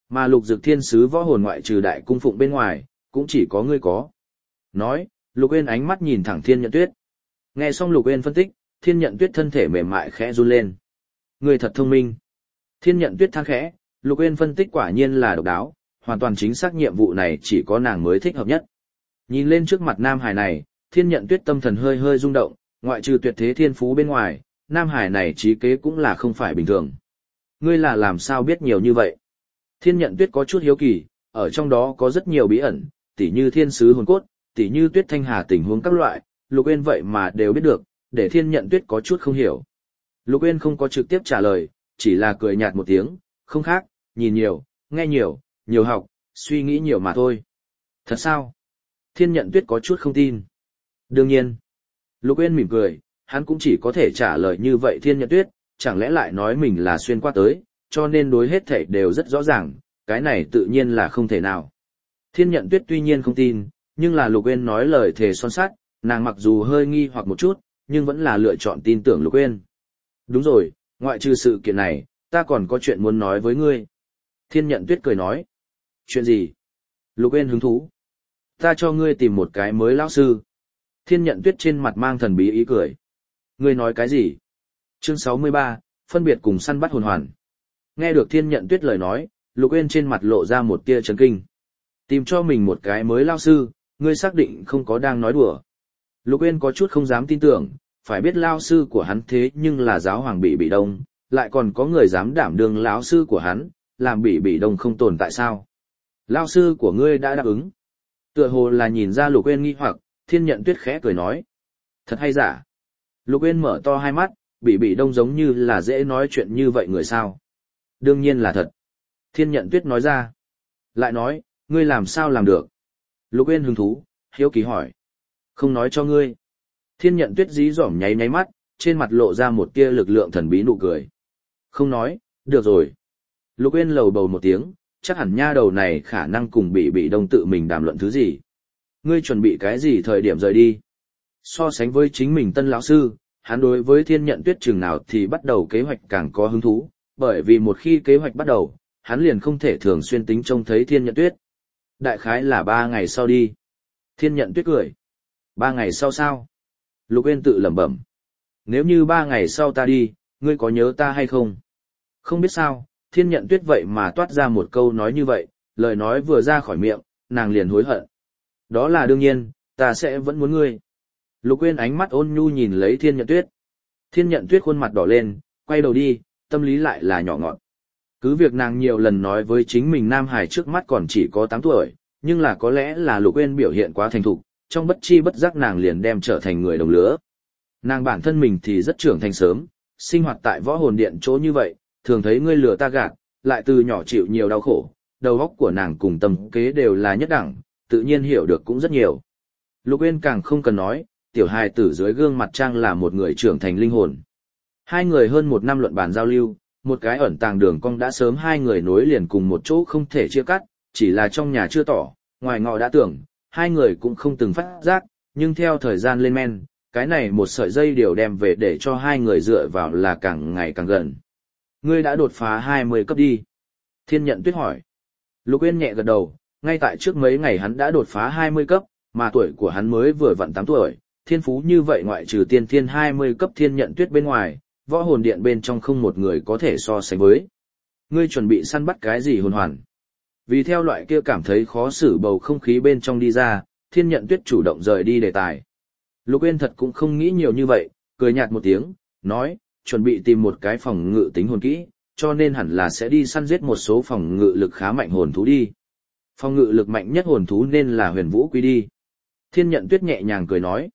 Mà Lục Dực Thiên Sứ võ hồn ngoại trừ đại cung phụng bên ngoài, cũng chỉ có ngươi có. Nói, Lục Uyên ánh mắt nhìn thẳng Thiên Nhận Tuyết. Nghe xong Lục Uyên phân tích, Thiên Nhận Tuyết thân thể mềm mại khẽ run lên. Ngươi thật thông minh. Thiên Nhận Tuyết than khẽ, Lục Uyên phân tích quả nhiên là độc đáo, hoàn toàn chính xác nhiệm vụ này chỉ có nàng mới thích hợp nhất. Nhìn lên trước mặt Nam Hải này, Thiên Nhận Tuyết tâm thần hơi hơi rung động, ngoại trừ tuyệt thế thiên phú bên ngoài, Nam Hải này trí kế cũng là không phải bình thường. Ngươi là làm sao biết nhiều như vậy? Thiên Nhận Tuyết có chút hiếu kỳ, ở trong đó có rất nhiều bí ẩn, tỉ như thiên sứ hồn cốt, tỉ như Tuyết Thanh Hà tình huống các loại, Lục Uyên vậy mà đều biết được, để Thiên Nhận Tuyết có chút không hiểu. Lục Uyên không có trực tiếp trả lời, chỉ là cười nhạt một tiếng, không khác, nhìn nhiều, nghe nhiều, nhiều học, suy nghĩ nhiều mà thôi. Thật sao? Thiên Nhận Tuyết có chút không tin. Đương nhiên. Lục Uyên mỉm cười, hắn cũng chỉ có thể trả lời như vậy Thiên Nhận Tuyết, chẳng lẽ lại nói mình là xuyên qua tới, cho nên đối hết thảy đều rất rõ ràng, cái này tự nhiên là không thể nào. Thiên Nhận Tuyết tuy nhiên không tin, nhưng là Lục Uyên nói lời thề son sắt, nàng mặc dù hơi nghi hoặc một chút, nhưng vẫn là lựa chọn tin tưởng Lục Uyên. Đúng rồi, ngoại trừ sự kiện này, ta còn có chuyện muốn nói với ngươi. Thiên Nhận Tuyết cười nói. Chuyện gì? Lục Uyên hứng thú. Ta cho ngươi tìm một cái mới lão sư. Thiên Nhận Tuyết trên mặt mang thần bí ý cười. Ngươi nói cái gì? Chương 63, phân biệt cùng săn bắt hồn hoàn. Nghe được Thiên Nhận Tuyết lời nói, Lục Uyên trên mặt lộ ra một tia chấn kinh. Tìm cho mình một cái mới lão sư, ngươi xác định không có đang nói đùa. Lục Uyên có chút không dám tin tưởng, phải biết lão sư của hắn thế nhưng là giáo hoàng Bỉ Đông, lại còn có người dám đảm đương lão sư của hắn, làm Bỉ Đông không tồn tại sao? Lão sư của ngươi đã đáp ứng. Tựa hồ là nhìn ra Lục Uyên nghi hoặc, Thiên Nhận Tuyết khẽ cười nói. Thật hay giả? Lục Uyên mở to hai mắt, Bỉ Đông giống như là dễ nói chuyện như vậy người sao? Đương nhiên là thật. Thiên Nhận Tuyết nói ra. Lại nói, ngươi làm sao làm được? Lục Uyên hứng thú, hiếu kỳ hỏi. Không nói cho ngươi. Thiên Nhận Tuyết dí dỏm nháy nháy mắt, trên mặt lộ ra một tia lực lượng thần bí nụ cười. Không nói, được rồi. Lục Uyên lầu bầu một tiếng, chắc hẳn nha đầu này khả năng cùng Bỉ Đông tự mình đàm luận thứ gì. Ngươi chuẩn bị cái gì thời điểm rời đi? So sánh với chính mình tân lão sư, hắn đối với Thiên Nhận Tuyết chừng nào thì bắt đầu kế hoạch càng có hứng thú, bởi vì một khi kế hoạch bắt đầu, hắn liền không thể thường xuyên tính trông thấy Thiên Nhận Tuyết. Đại khái là 3 ngày sau đi. Thiên Nhận Tuyết cười. 3 ngày sau sao? Lục Uyên tự lẩm bẩm. Nếu như 3 ngày sau ta đi, ngươi có nhớ ta hay không? Không biết sao, Thiên Nhận Tuyết vậy mà toát ra một câu nói như vậy, lời nói vừa ra khỏi miệng, nàng liền hối hận. Đó là đương nhiên, ta sẽ vẫn muốn ngươi. Lục Uyên ánh mắt ôn nhu nhìn lấy Thiên Nhận Tuyết. Thiên Nhận Tuyết khuôn mặt đỏ lên, quay đầu đi, tâm lý lại là nhỏ ngọn. Cứ việc nàng nhiều lần nói với chính mình Nam Hải trước mắt còn chỉ có 8 tuổi, nhưng là có lẽ là Lục Uyên biểu hiện quá thành thục, trong bất chi bất giác nàng liền đem trở thành người đồng lứa. Nàng bản thân mình thì rất trưởng thành sớm, sinh hoạt tại võ hồn điện chỗ như vậy, thường thấy ngươi lừa ta gạt, lại từ nhỏ chịu nhiều đau khổ, đầu óc của nàng cùng tâm kế đều là nhất đẳng, tự nhiên hiểu được cũng rất nhiều. Lục Uyên càng không cần nói, tiểu hài tử dưới gương mặt trang là một người trưởng thành linh hồn. Hai người hơn 1 năm luận bàn giao lưu, một cái ẩn tàng đường cong đã sớm hai người nối liền cùng một chỗ không thể chia cắt, chỉ là trong nhà chưa tỏ, ngoài ngọ đã tưởng, hai người cũng không từng phát giác, nhưng theo thời gian lên men, cái này một sợi dây điều đem về để cho hai người dựa vào là càng ngày càng gần. Ngươi đã đột phá 20 cấp đi. Thiên Nhận Tuyết hỏi. Lục Uyên nhẹ gật đầu, ngay tại trước mấy ngày hắn đã đột phá 20 cấp, mà tuổi của hắn mới vừa vặn 8 tuổi, thiên phú như vậy ngoại trừ tiên thiên 20 cấp Thiên Nhận Tuyết bên ngoài, võ hồn điện bên trong không một người có thể so sánh với. Ngươi chuẩn bị săn bắt cái gì hồn hoàn? Vì theo loại kia cảm thấy khó xử bầu không khí bên trong đi ra, Thiên Nhận Tuyết chủ động rời đi đề tài. Lục Uyên thật cũng không nghĩ nhiều như vậy, cười nhạt một tiếng, nói, chuẩn bị tìm một cái phòng ngự tính hồn kỹ, cho nên hẳn là sẽ đi săn giết một số phòng ngự lực khá mạnh hồn thú đi. Phòng ngự lực mạnh nhất hồn thú nên là Huyền Vũ Quy đi. Thiên Nhận Tuyết nhẹ nhàng cười nói.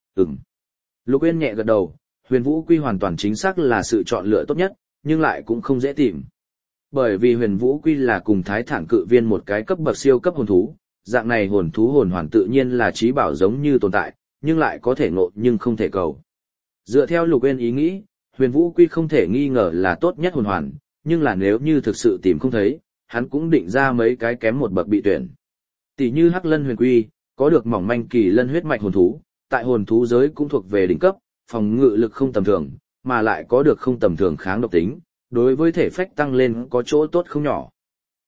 Lục Uyên nhẹ gật đầu, Huyền Vũ Quy hoàn toàn chính xác là sự chọn lựa tốt nhất, nhưng lại cũng không dễ tìm. Bởi vì Huyền Vũ Quy là cùng Thái Thản Cự Viên một cái cấp bậc siêu cấp hồn thú, dạng này hồn thú hồn hoàn tự nhiên là trí bảo giống như tồn tại, nhưng lại có thể ngộ nhưng không thể cầu. Dựa theo Lục Uyên ý nghĩ, Huyền Vũ Quy không thể nghi ngờ là tốt nhất hồn hoàn, nhưng là nếu như thực sự tìm không thấy, hắn cũng định ra mấy cái kém một bậc bị tuyển. Tỷ như Hắc Lân Huyền Quy, có được mỏng manh kỳ lân huyết mạch hồn thú, tại hồn thú giới cũng thuộc về đỉnh cấp, phòng ngự lực không tầm thường, mà lại có được không tầm thường kháng độc tính, đối với thể phách tăng lên có chỗ tốt không nhỏ.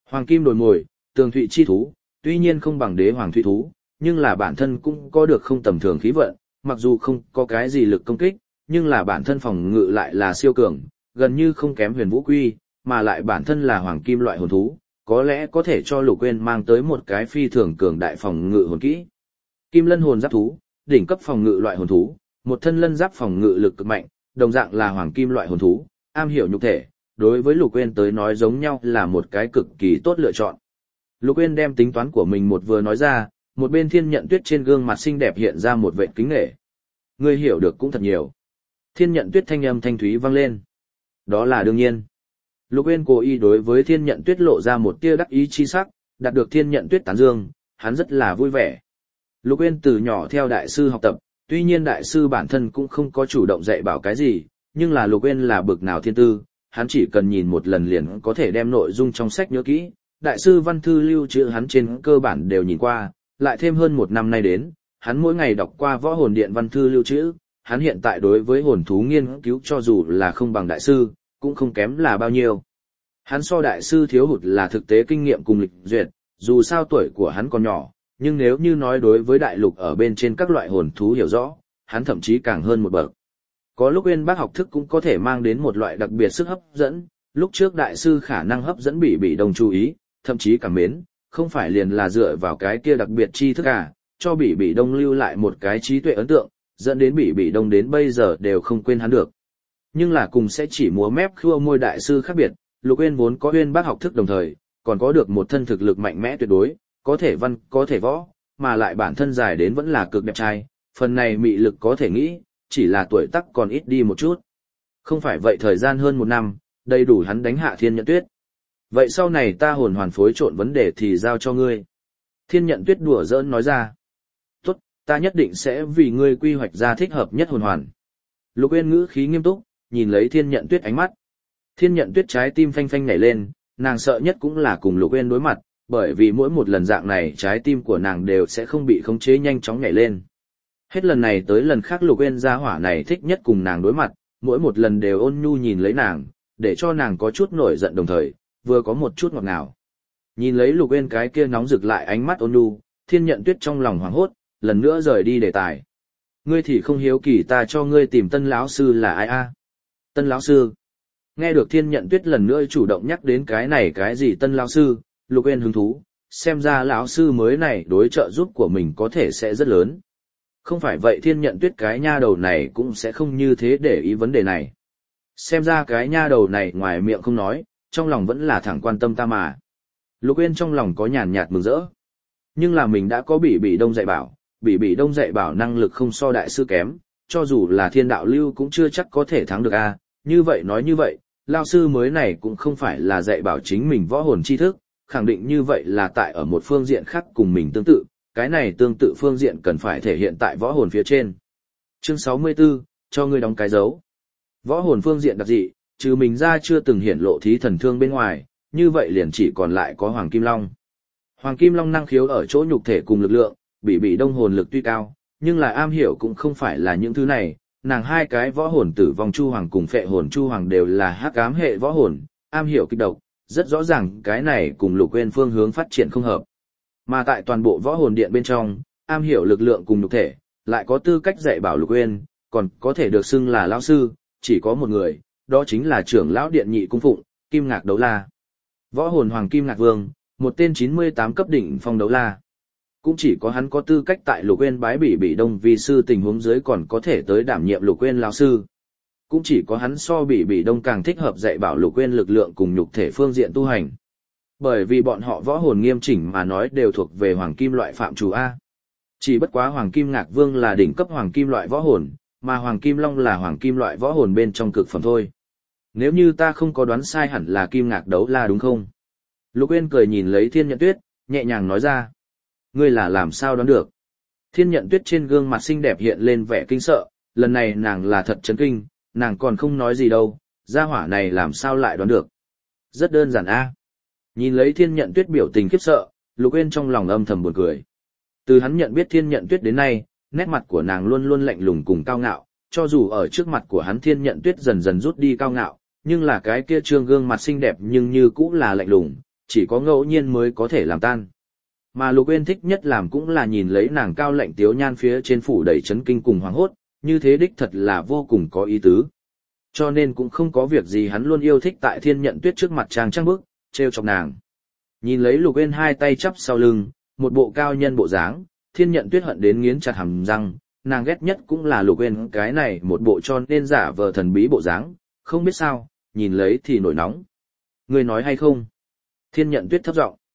Hoàng kim đồi mồi, tường thụy chi thú, tuy nhiên không bằng đế hoàng thụy thú, nhưng là bản thân cũng có được không tầm thường khí vận, mặc dù không có cái gì lực công kích, nhưng là bản thân phòng ngự lại là siêu cường, gần như không kém huyền vũ quy, mà lại bản thân là hoàng kim loại hồn thú, có lẽ có thể cho Lục Uyên mang tới một cái phi thường cường đại phòng ngự hồn kỹ. Kim lân hồn giáp thú, đỉnh cấp phòng ngự loại hồn thú, một thân lân giáp phòng ngự lực cực mạnh, đồng dạng là hoàng kim loại hồn thú, am hiểu nhục thể, đối với Lục Uyên tới nói giống nhau là một cái cực kỳ tốt lựa chọn. Lục Uyên đem tính toán của mình một vừa nói ra, một bên Thiên Nhận Tuyết trên gương mặt xinh đẹp hiện ra một vệt kính nể. Ngươi hiểu được cũng thật nhiều. Thiên Nhận Tuyết thanh âm thanh thúy vang lên. Đó là đương nhiên. Lục Uyên cố ý đối với Thiên Nhận Tuyết lộ ra một tia đắc ý chi sắc, đạt được Thiên Nhận Tuyết tán dương, hắn rất là vui vẻ. Lục Uyên từ nhỏ theo đại sư học tập, tuy nhiên đại sư bản thân cũng không có chủ động dạy bảo cái gì, nhưng là Lục Uyên là bực nào thiên tư, hắn chỉ cần nhìn một lần liền có thể đem nội dung trong sách nhớ kỹ. Đại sư văn thư lưu trữ hắn trên cơ bản đều nhìn qua, lại thêm hơn một năm nay đến, hắn mỗi ngày đọc qua võ hồn điện văn thư lưu trữ, hắn hiện tại đối với hồn thú nghiên cứu cho dù là không bằng đại sư, cũng không kém là bao nhiêu. Hắn so đại sư thiếu hụt là thực tế kinh nghiệm cùng lịch duyệt, dù sao tuổi của hắn còn nhỏ, nhưng nếu như nói đối với đại lục ở bên trên các loại hồn thú hiểu rõ, hắn thậm chí càng hơn một bậc. Có lúc Uyên Bác học thức cũng có thể mang đến một loại đặc biệt sức hấp dẫn, lúc trước đại sư khả năng hấp dẫn bị đông chú ý, thậm chí cảm mến, không phải liền là dựa vào cái kia đặc biệt tri thức à, cho bị đông lưu lại một cái trí tuệ ấn tượng, dẫn đến bị đông đến bây giờ đều không quên hắn được. Nhưng là cùng sẽ chỉ múa mép khua môi đại sư khác biệt, Lục Uyên vốn có Uyên Bác học thức đồng thời, còn có được một thân thực lực mạnh mẽ tuyệt đối, có thể văn, có thể võ, mà lại bản thân dài đến vẫn là cực đẹp trai, phần này mị lực có thể nghĩ, chỉ là tuổi tác còn ít đi một chút. Không phải vậy thời gian hơn một năm, đầy đủ hắn đánh hạ Thiên Nhận Tuyết. Vậy sau này ta hồn hoàn phối trộn vấn đề thì giao cho ngươi. Thiên Nhận Tuyết đùa giỡn nói ra. Tốt, ta nhất định sẽ vì ngươi quy hoạch ra thích hợp nhất hồn hoàn. Lục Uyên ngữ khí nghiêm túc, nhìn lấy Thiên Nhận Tuyết ánh mắt. Thiên Nhận Tuyết trái tim phanh phanh nhảy lên, nàng sợ nhất cũng là cùng Lục Uyên đối mặt, bởi vì mỗi một lần dạng này trái tim của nàng đều sẽ không bị khống chế nhanh chóng nhảy lên. Hết lần này tới lần khác Lục Uyên gia hỏa này thích nhất cùng nàng đối mặt, mỗi một lần đều ôn nhu nhìn lấy nàng, để cho nàng có chút nổi giận đồng thời, vừa có một chút ngọt ngào. Nhìn lấy Lục Uyên cái kia nóng rực lại ánh mắt ôn nhu, Thiên Nhận Tuyết trong lòng hoảng hốt, lần nữa rời đi đề tài. Ngươi thì không hiếu kỳ ta cho ngươi tìm Tân lão sư là ai a? Tân lão sư? Nghe được Thiên Nhận Tuyết lần nữa chủ động nhắc đến cái này cái gì Tân lão sư, Lục Uyên hứng thú, xem ra lão sư mới này đối trợ giúp của mình có thể sẽ rất lớn. Không phải vậy Thiên Nhận Tuyết cái nha đầu này cũng sẽ không như thế để ý vấn đề này. Xem ra cái nha đầu này ngoài miệng không nói, trong lòng vẫn là thẳng quan tâm ta mà. Lục Uyên trong lòng có nhàn nhạt mừng rỡ. Nhưng là mình đã có bị đông dạy bảo, bị đông dạy bảo năng lực không so đại sư kém, cho dù là Thiên Đạo Lưu cũng chưa chắc có thể thắng được a. Như vậy nói như vậy, lão sư mới này cũng không phải là dạy bảo chính mình võ hồn tri thức, khẳng định như vậy là tại ở một phương diện khác cùng mình tương tự, cái này tương tự phương diện cần phải thể hiện tại võ hồn phía trên. Chương 64, cho ngươi đóng cái dấu. Võ hồn phương diện đặc dị, trừ mình ra chưa từng hiển lộ thí thần thương bên ngoài, như vậy liền chỉ còn lại có Hoàng Kim Long. Hoàng Kim Long năng khiếu ở chỗ nhục thể cùng lực lượng, bị đông hồn lực tuy cao, nhưng là am hiểu cũng không phải là những thứ này, nàng hai cái võ hồn Tử Vong Chu Hoàng cùng Phệ hồn Chu Hoàng đều là hắc ám hệ võ hồn, am hiểu kích độc, rất rõ ràng cái này cùng Lục Uyên phương hướng phát triển không hợp. Mà tại toàn bộ võ hồn điện bên trong, am hiểu lực lượng cùng nhục thể, lại có tư cách dạy bảo Lục Uyên, còn có thể được xưng là lão sư, chỉ có một người, đó chính là trưởng lão điện nhị cung phụng, Kim Ngạc Đấu La. Võ hồn Hoàng Kim Ngạc Vương, một tên 98 cấp đỉnh phong đấu la. Cũng chỉ có hắn có tư cách tại Lục Uyên bái bị đông vi sư tình huống dưới còn có thể tới đảm nhiệm Lục Uyên lão sư. Cũng chỉ có hắn so bị đông càng thích hợp dạy bảo Lục Uyên lực lượng cùng nhục thể phương diện tu hành. Bởi vì bọn họ võ hồn nghiêm chỉnh mà nói đều thuộc về hoàng kim loại phạm chủ A. Chỉ bất quá Hoàng Kim Ngạc Vương là đỉnh cấp hoàng kim loại võ hồn, mà Hoàng Kim Long là hoàng kim loại võ hồn bên trong cực phẩm thôi. Nếu như ta không có đoán sai hẳn là Kim Ngạc Đấu La đúng không? Lục Uyên cười nhìn lấy Thiên Nhận Tuyết, nhẹ nhàng nói ra. Ngươi là làm sao đoán được? Thiên Nhận Tuyết trên gương mặt xinh đẹp hiện lên vẻ kinh sợ, lần này nàng là thật chấn kinh, nàng còn không nói gì đâu, gia hỏa này làm sao lại đoán được? Rất đơn giản a. Nhìn lấy Thiên Nhận Tuyết biểu tình khiếp sợ, Lục Uyên trong lòng âm thầm buồn cười. Từ hắn nhận biết Thiên Nhận Tuyết đến nay, nét mặt của nàng luôn luôn lạnh lùng cùng cao ngạo, cho dù ở trước mặt của hắn Thiên Nhận Tuyết dần dần rút đi cao ngạo, nhưng là cái kia trương gương mặt xinh đẹp nhưng như cũng là lạnh lùng, chỉ có ngẫu nhiên mới có thể làm tan. Mà Lục Uyên thích nhất làm cũng là nhìn lấy nàng cao lạnh tiếu nhan phía trên phủ đầy chấn kinh cùng hoàng hốt, như thế đích thật là vô cùng có ý tứ. Cho nên cũng không có việc gì hắn luôn yêu thích tại Thiên Nhận Tuyết trước mặt trang bức, trêu chọc nàng. Nhìn lấy Lục Uyên hai tay chắp sau lưng, một bộ cao nhân bộ dáng, Thiên Nhận Tuyết hận đến nghiến chặt hàm răng, nàng ghét nhất cũng là Lục Uyên cái này một bộ cho nên giả vờ thần bí bộ dáng, không biết sao, nhìn lấy thì nổi nóng. Ngươi nói hay không? Thiên Nhận Tuyết thấp giọng.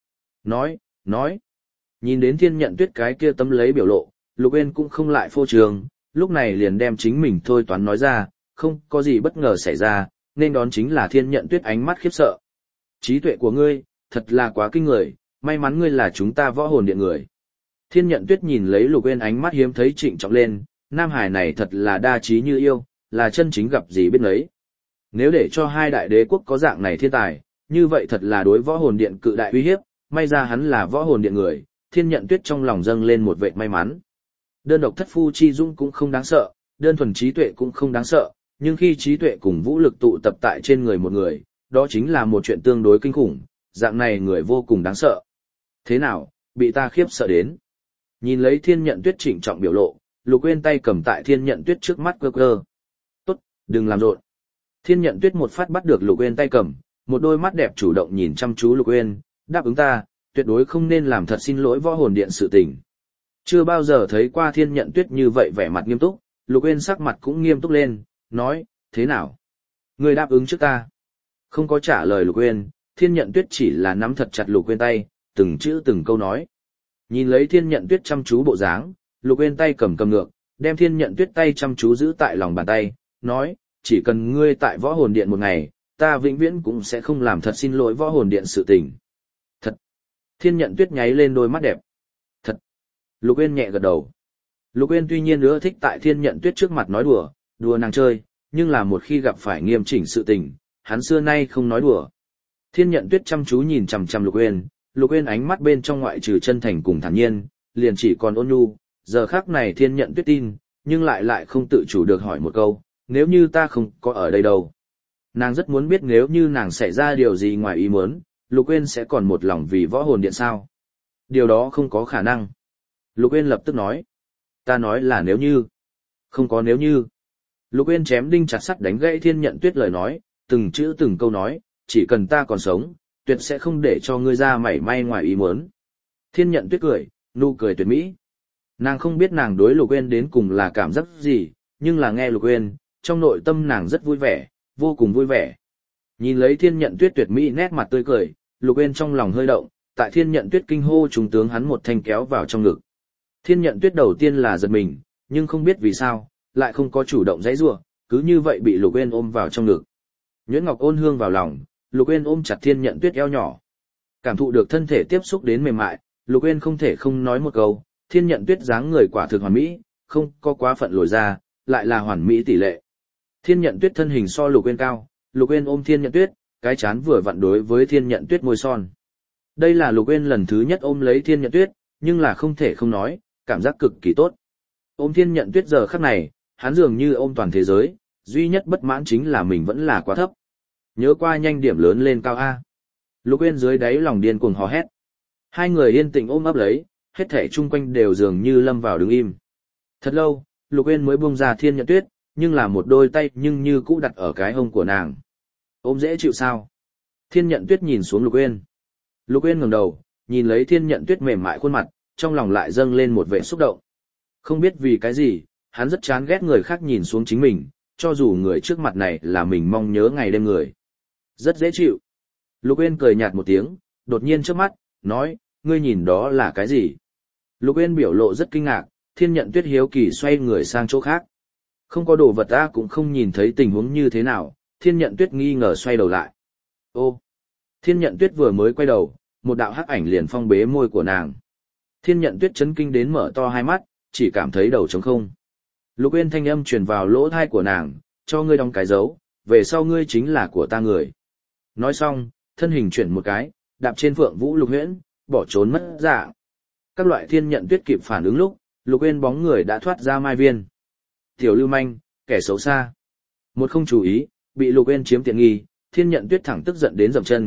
Nói. Nhìn đến Thiên Nhận Tuyết cái kia tấm lấy biểu lộ, Lục Uyên cũng không lại phô trương, lúc này liền đem chính mình thôi toán nói ra, không có gì bất ngờ xảy ra, nên đón chính là Thiên Nhận Tuyết ánh mắt khiếp sợ. Trí tuệ của ngươi, thật là quá kinh người, may mắn ngươi là chúng ta Võ Hồn Điện người. Thiên Nhận Tuyết nhìn lấy Lục Uyên ánh mắt hiếm thấy trịnh trọng lên, nam hải này thật là đa trí như yêu, là chân chính gặp gì biết nấy. Nếu để cho hai đại đế quốc có dạng này thiên tài, như vậy thật là đối Võ Hồn Điện cự đại uy hiếp, may ra hắn là Võ Hồn Điện người, Thiên Nhận Tuyết trong lòng dâng lên một vệt may mắn. Đơn độc thất phu chi dung cũng không đáng sợ, đơn thuần trí tuệ cũng không đáng sợ, nhưng khi trí tuệ cùng vũ lực tụ tập tại trên người một người, đó chính là một chuyện tương đối kinh khủng, dạng này người vô cùng đáng sợ. Thế nào, bị ta khiếp sợ đến? Nhìn lấy Thiên Nhận Tuyết trịnh trọng biểu lộ, Lục Uyên tay cầm tại Thiên Nhận Tuyết trước mắt cơ cơ. Tốt, đừng làm rộn. Thiên Nhận Tuyết một phát bắt được Lục Uyên tay cầm, một đôi mắt đẹp chủ động nhìn chăm chú Lục Uyên, đáp ứng ta, tuyệt đối không nên làm thật xin lỗi Võ Hồn Điện sự tình. Chưa bao giờ thấy qua Thiên Nhận Tuyết như vậy vẻ mặt nghiêm túc, Lục Uyên sắc mặt cũng nghiêm túc lên, nói, thế nào? Ngươi đáp ứng trước ta. Không có trả lời Lục Uyên, Thiên Nhận Tuyết chỉ là nắm thật chặt Lục Uyên tay, từng chữ từng câu nói. Nhìn lấy Thiên Nhận Tuyết chăm chú bộ dáng, Lục Uyên tay cầm ngược, đem Thiên Nhận Tuyết tay chăm chú giữ tại lòng bàn tay, nói, chỉ cần ngươi tại Võ Hồn Điện một ngày, ta vĩnh viễn cũng sẽ không làm thật xin lỗi Võ Hồn Điện sự tình. Thật. Thiên Nhận Tuyết nháy lên đôi mắt đẹp. Thật. Lục Uyên nhẹ gật đầu. Lục Uyên tuy nhiên ưa thích tại Thiên Nhận Tuyết trước mặt nói đùa nàng chơi, nhưng là một khi gặp phải nghiêm chỉnh sự tình, hắn xưa nay không nói đùa. Thiên Nhận Tuyết chăm chú nhìn chằm chằm Lục Uyên ánh mắt bên trong ngoại trừ chân thành cùng thản nhiên, liền chỉ còn ôn nhu. Giờ khắc này Thiên Nhận Tuyết tin, nhưng lại không tự chủ được hỏi một câu, nếu như ta không có ở đây đâu. Nàng rất muốn biết nếu như nàng xảy ra điều gì ngoài ý muốn, Lục Uyên sẽ còn một lòng vì Võ Hồn Điện sao? Điều đó không có khả năng. Lục Uyên lập tức nói. Ta nói là nếu như. Không có nếu như. Lục Uyên chém đinh chặt sắt đánh gãy Thiên Nhận Tuyết lời nói, từng chữ từng câu nói, chỉ cần ta còn sống, tuyệt sẽ không để cho ngươi ra mảy may ngoài ý muốn. Thiên Nhận Tuyết cười, nụ cười tuyệt mỹ. Nàng không biết nàng đối Lục Uyên đến cùng là cảm giác gì, nhưng là nghe Lục Uyên, trong nội tâm nàng rất vui vẻ, vô cùng vui vẻ. Nhìn lấy Thiên Nhận Tuyết tuyệt mỹ nét mặt tươi cười, Lục Uyên trong lòng hơi động, tại Thiên Nhận Tuyết kinh hô trùng tướng hắn một thanh kéo vào trong ngực. Thiên Nhận Tuyết đầu tiên là giật mình, nhưng không biết vì sao, lại không có chủ động giãy giụa, cứ như vậy bị Lục Uyên ôm vào trong ngực. Nhuyễn Ngọc ôn hương vào lòng, Lục Uyên ôm chặt Thiên Nhận Tuyết eo nhỏ. Cảm thụ được thân thể tiếp xúc đến mềm mại, Lục Uyên không thể không nói một câu, Thiên Nhận Tuyết dáng người quả thực hoàn mỹ, không có quá phận lồi ra, lại là hoàn mỹ tỷ lệ. Thiên Nhận Tuyết thân hình so Lục Uyên cao, Lục Uyên ôm Thiên Nhận Tuyết, cái chán vừa vặn đối với Thiên Nhận Tuyết môi son. Đây là Lục Uyên lần thứ nhất ôm lấy Thiên Nhận Tuyết, nhưng là không thể không nói, cảm giác cực kỳ tốt. Ôm Thiên Nhận Tuyết giờ khắc này, hắn dường như ôm toàn thế giới, duy nhất bất mãn chính là mình vẫn là quá thấp. Nhớ qua nhanh điểm lớn lên cao A. Lục Uyên dưới đáy lòng điên cuồng hò hét. Hai người yên tĩnh ôm ấp lấy, hết thảy chung quanh đều dường như lâm vào đứng im. Thật lâu, Lục Uyên mới buông ra Thiên Nhận Tuyết, nhưng là một đôi tay nhưng như cũ đặt ở cái hông của nàng. Ôm dễ chịu sao? Thiên Nhận Tuyết nhìn xuống Lục Uyên. Lục Uyên ngẩng đầu, nhìn lấy Thiên Nhận Tuyết mềm mại khuôn mặt, trong lòng lại dâng lên một vẻ xúc động. Không biết vì cái gì, hắn rất chán ghét người khác nhìn xuống chính mình, cho dù người trước mặt này là mình mong nhớ ngày đêm người. Rất dễ chịu. Lục Uyên cười nhạt một tiếng, đột nhiên trước mắt, nói, ngươi nhìn đó là cái gì? Lục Uyên biểu lộ rất kinh ngạc, Thiên Nhận Tuyết hiếu kỳ xoay người sang chỗ khác. Không có đồ vật ta cũng không nhìn thấy tình huống như thế nào, Thiên Nhận Tuyết nghi ngờ xoay đầu lại. Ô! Thiên Nhận Tuyết vừa mới quay đầu, một đạo hắc ảnh liền phong bế môi của nàng. Thiên Nhận Tuyết chấn kinh đến mở to hai mắt, chỉ cảm thấy đầu trống không. Lục Uyên thanh âm truyền vào lỗ tai của nàng, cho ngươi đóng cái dấu, về sau ngươi chính là của ta người. Nói xong, thân hình chuyển một cái, đạp trên Phượng Vũ Lục Huyễn, bỏ trốn mất dạng. Các loại Thiên Nhận Tuyết kịp phản ứng lúc, Lục Uyên bóng người đã thoát ra mai viên. Tiểu lưu manh, kẻ xấu xa. Một không chú ý, bị Lục Uyên chiếm tiện nghi, Thiên Nhận Tuyết thẳng tức giận đến dậm chân,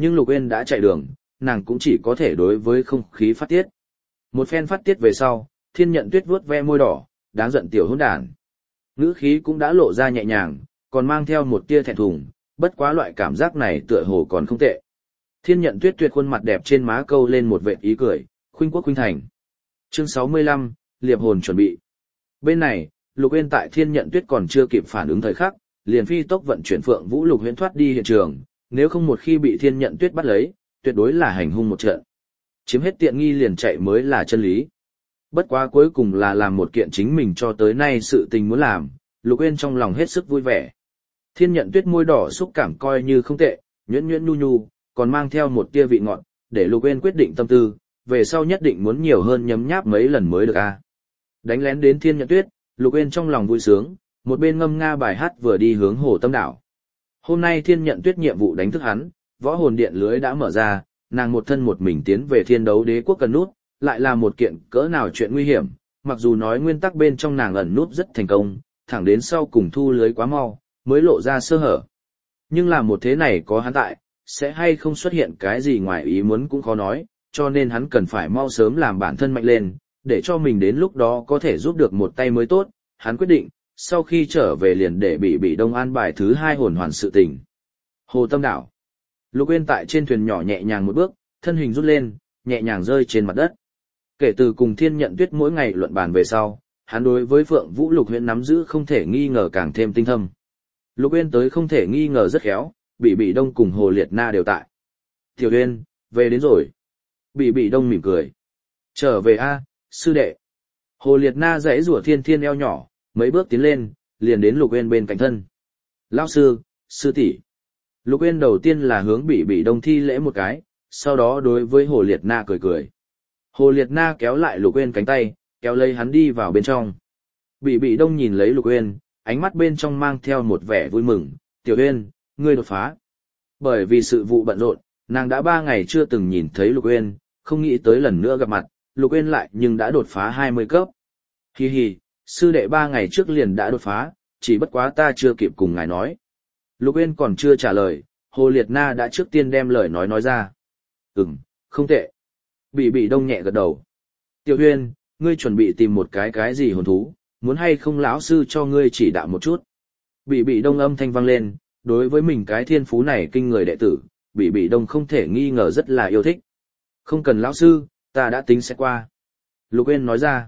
Nhưng Lục Uyên đã chạy đường, nàng cũng chỉ có thể đối với không khí phát tiết. Một phen phát tiết về sau, Thiên Nhận Tuyết vuốt ve môi đỏ, đáng giận tiểu hỗn đản. Ngữ khí cũng đã lộ ra nhẹ nhàng, còn mang theo một tia thẹn thùng, bất quá loại cảm giác này tựa hồ còn không tệ. Thiên Nhận Tuyết tuyệt khuôn mặt đẹp trên má câu lên một vệt ý cười, khuynh quốc khuynh thành. Chương 65, liệp hồn chuẩn bị. Bên này, Lục Uyên tại Thiên Nhận Tuyết còn chưa kịp phản ứng thời khắc, liền phi tốc vận chuyển Phượng Vũ Lục Huyễn thoát đi hiện trường, nếu không một khi bị Thiên Nhận Tuyết bắt lấy, tuyệt đối là hành hung một trận. Chiếm hết tiện nghi liền chạy mới là chân lý. Bất quá cuối cùng là làm một kiện chính mình cho tới nay sự tình muốn làm, Lục Uyên trong lòng hết sức vui vẻ. Thiên Nhận Tuyết môi đỏ xúc cảm coi như không tệ, nhuyễn nhuyễn nhu nhu, còn mang theo một tia vị ngọt, để Lục Uyên quyết định tâm tư, về sau nhất định muốn nhiều hơn nhấm nháp mấy lần mới được a. Đánh lén đến Thiên Nhận Tuyết, Lục Uyên trong lòng vui sướng, một bên ngâm nga bài hát vừa đi hướng Hồ Tâm Đảo. Hôm nay Thiên Nhận Tuyết nhiệm vụ đánh thức hắn, võ hồn điện lưới đã mở ra, nàng một thân một mình tiến về Thiên Đấu Đế quốc cần nút, lại là một kiện cỡ nào chuyện nguy hiểm, mặc dù nói nguyên tắc bên trong nàng ẩn nút rất thành công, thẳng đến sau cùng thu lưới quá mau, mới lộ ra sơ hở. Nhưng là một thế này có hắn tại, sẽ hay không xuất hiện cái gì ngoài ý muốn cũng khó nói, cho nên hắn cần phải mau sớm làm bản thân mạnh lên, để cho mình đến lúc đó có thể giúp được một tay mới tốt. Hắn quyết định, sau khi trở về liền để bị Đông an bài thứ 2 hồn hoàn sự tình. Hồ Tâm Đảo. Lục Uyên tại trên thuyền nhỏ nhẹ nhàng một bước, thân hình rút lên, nhẹ nhàng rơi trên mặt đất. Kể từ cùng Thiên Nhận Tuyết mỗi ngày luận bàn về sau, hắn đối với Phượng Vũ Lục Huyễn nắm giữ không thể nghi ngờ càng thêm tinh thâm. Lục Uyên tới không thể nghi ngờ rất khéo, bị Đông cùng Hồ Liệt Na đều tại. Tiểu Uyên, về đến rồi. Bị Đông mỉm cười. Trở về a, sư đệ. Hồ Liệt Na giãy giụa thiên thiên eo nhỏ, mấy bước tiến lên, liền đến Lục Uyên bên cạnh thân. Lão sư, sư tỷ. Lục Uyên đầu tiên là hướng bị Đông thi lễ một cái, sau đó đối với Hồ Liệt Na cười cười. Hồ Liệt Na kéo lại Lục Uyên cánh tay, kéo lấy hắn đi vào bên trong. Bị Đông nhìn lấy Lục Uyên, ánh mắt bên trong mang theo một vẻ vui mừng. Tiểu Uyên, ngươi đột phá. Bởi vì sự vụ bận rộn, nàng đã 3 ngày chưa từng nhìn thấy Lục Uyên, không nghĩ tới lần nữa gặp mặt, Lục Uyên lại nhưng đã đột phá 20 cấp. Hi hi, sư đệ 3 ngày trước liền đã đột phá, chỉ bất quá ta chưa kịp cùng ngài nói. Lục Uyên còn chưa trả lời, Hồ Liệt Na đã trước tiên đem lời nói ra. Không tệ. Bị Đông nhẹ gật đầu. Tiểu Uyên, ngươi chuẩn bị tìm một cái gì hồn thú, muốn hay không lão sư cho ngươi chỉ đạo một chút. Bị Đông âm thanh vang lên, đối với mình cái thiên phú này kinh người đệ tử, bị Đông không thể nghi ngờ rất là yêu thích. Không cần lão sư, ta đã tính sẽ qua. Lục Uyên nói ra.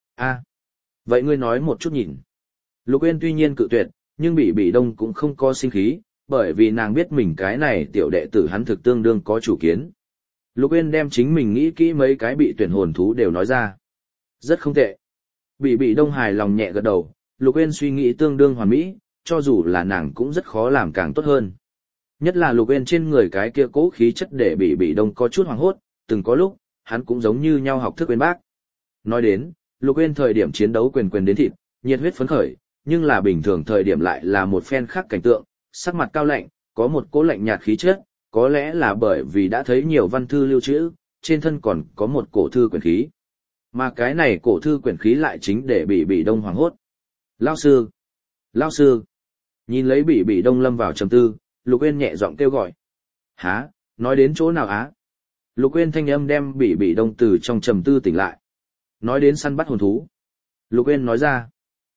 Vậy ngươi nói một chút nhìn. Lục Uyên tuy nhiên cự tuyệt, nhưng bị Đông cũng không có sinh khí, bởi vì nàng biết mình cái này tiểu đệ tử hắn thực tương đương có chủ kiến. Lục Uyên đem chính mình nghĩ kỹ mấy cái bị tuyển hồn thú đều nói ra. Rất không tệ. Bị Đông hài lòng nhẹ gật đầu, Lục Uyên suy nghĩ tương đương hoàn mỹ, cho dù là nàng cũng rất khó làm càng tốt hơn. Nhất là Lục Uyên trên người cái kia cố khí chất để bị Đông có chút hoảng hốt, từng có lúc, hắn cũng giống như nhau học thức Uyên bác. Nói đến, Lục Uyên thời điểm chiến đấu quyền đến thịt, nhiệt huyết phấn khởi, nhưng là bình thường thời điểm lại là một phen khác cảnh tượng, sắc mặt cao lạnh, có một cỗ lạnh nhạt khí chất, có lẽ là bởi vì đã thấy nhiều văn thư lưu trữ, trên thân còn có một cổ thư quyển khí. Mà cái này cổ thư quyển khí lại chính để bị Đông hoảng hốt. Lão sư! Lão sư! Nhìn lấy bị Đông lâm vào trầm tư, Lục Uyên nhẹ giọng kêu gọi. Hả? Nói đến chỗ nào á? Lục Uyên thanh âm đem bị Đông từ trong trầm tư tỉnh lại. Nói đến săn bắt hồn thú. Lục Uyên nói ra.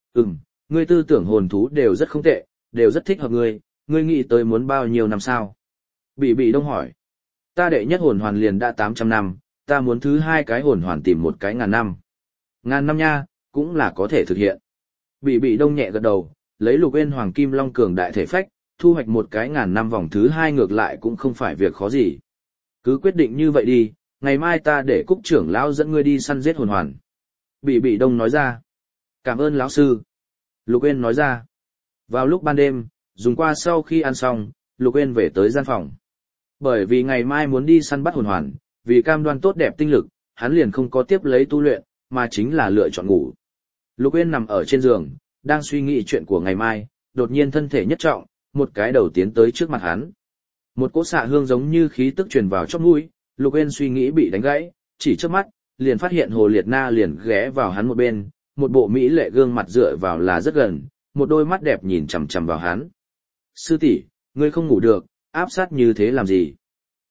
Ngươi tư tưởng hồn thú đều rất không tệ, đều rất thích hợp ngươi nghĩ tới muốn bao nhiêu năm sao? Bị Đông hỏi. Ta đệ nhất hồn hoàn liền đã 800 năm, ta muốn thứ 2 cái hồn hoàn tìm một cái 1000 năm. 1000 năm nha, cũng là có thể thực hiện. Bị Đông nhẹ gật đầu, lấy Lục Uyên Hoàng Kim Long cường đại thể phách, thu hoạch một cái 1000 năm vòng thứ 2 ngược lại cũng không phải việc khó gì. Cứ quyết định như vậy đi, ngày mai ta để Cúc trưởng lão dẫn ngươi đi săn giết hồn hoàn. Bị Đông nói ra. Cảm ơn lão sư. Lục Uyên nói ra. Vào lúc ban đêm, dùng qua sau khi ăn xong, Lục Uyên về tới gian phòng. Bởi vì ngày mai muốn đi săn bắt hồn hoàn, vì cam đoan tốt đẹp tinh lực, hắn liền không có tiếp lấy tu luyện, mà chính là lựa chọn ngủ. Lục Uyên nằm ở trên giường, đang suy nghĩ chuyện của ngày mai, đột nhiên thân thể nhất trọng, một cái đầu tiến tới trước mặt hắn. Một cỗ xạ hương giống như khí tức truyền vào trong mũi, Lục Uyên suy nghĩ bị đánh gãy, chỉ trước mắt, liền phát hiện Hồ Liệt Na liền ghé vào hắn một bên, một bộ mỹ lệ gương mặt dựa vào là rất gần, một đôi mắt đẹp nhìn chằm chằm vào hắn. Sư tỷ, ngươi không ngủ được, áp sát như thế làm gì?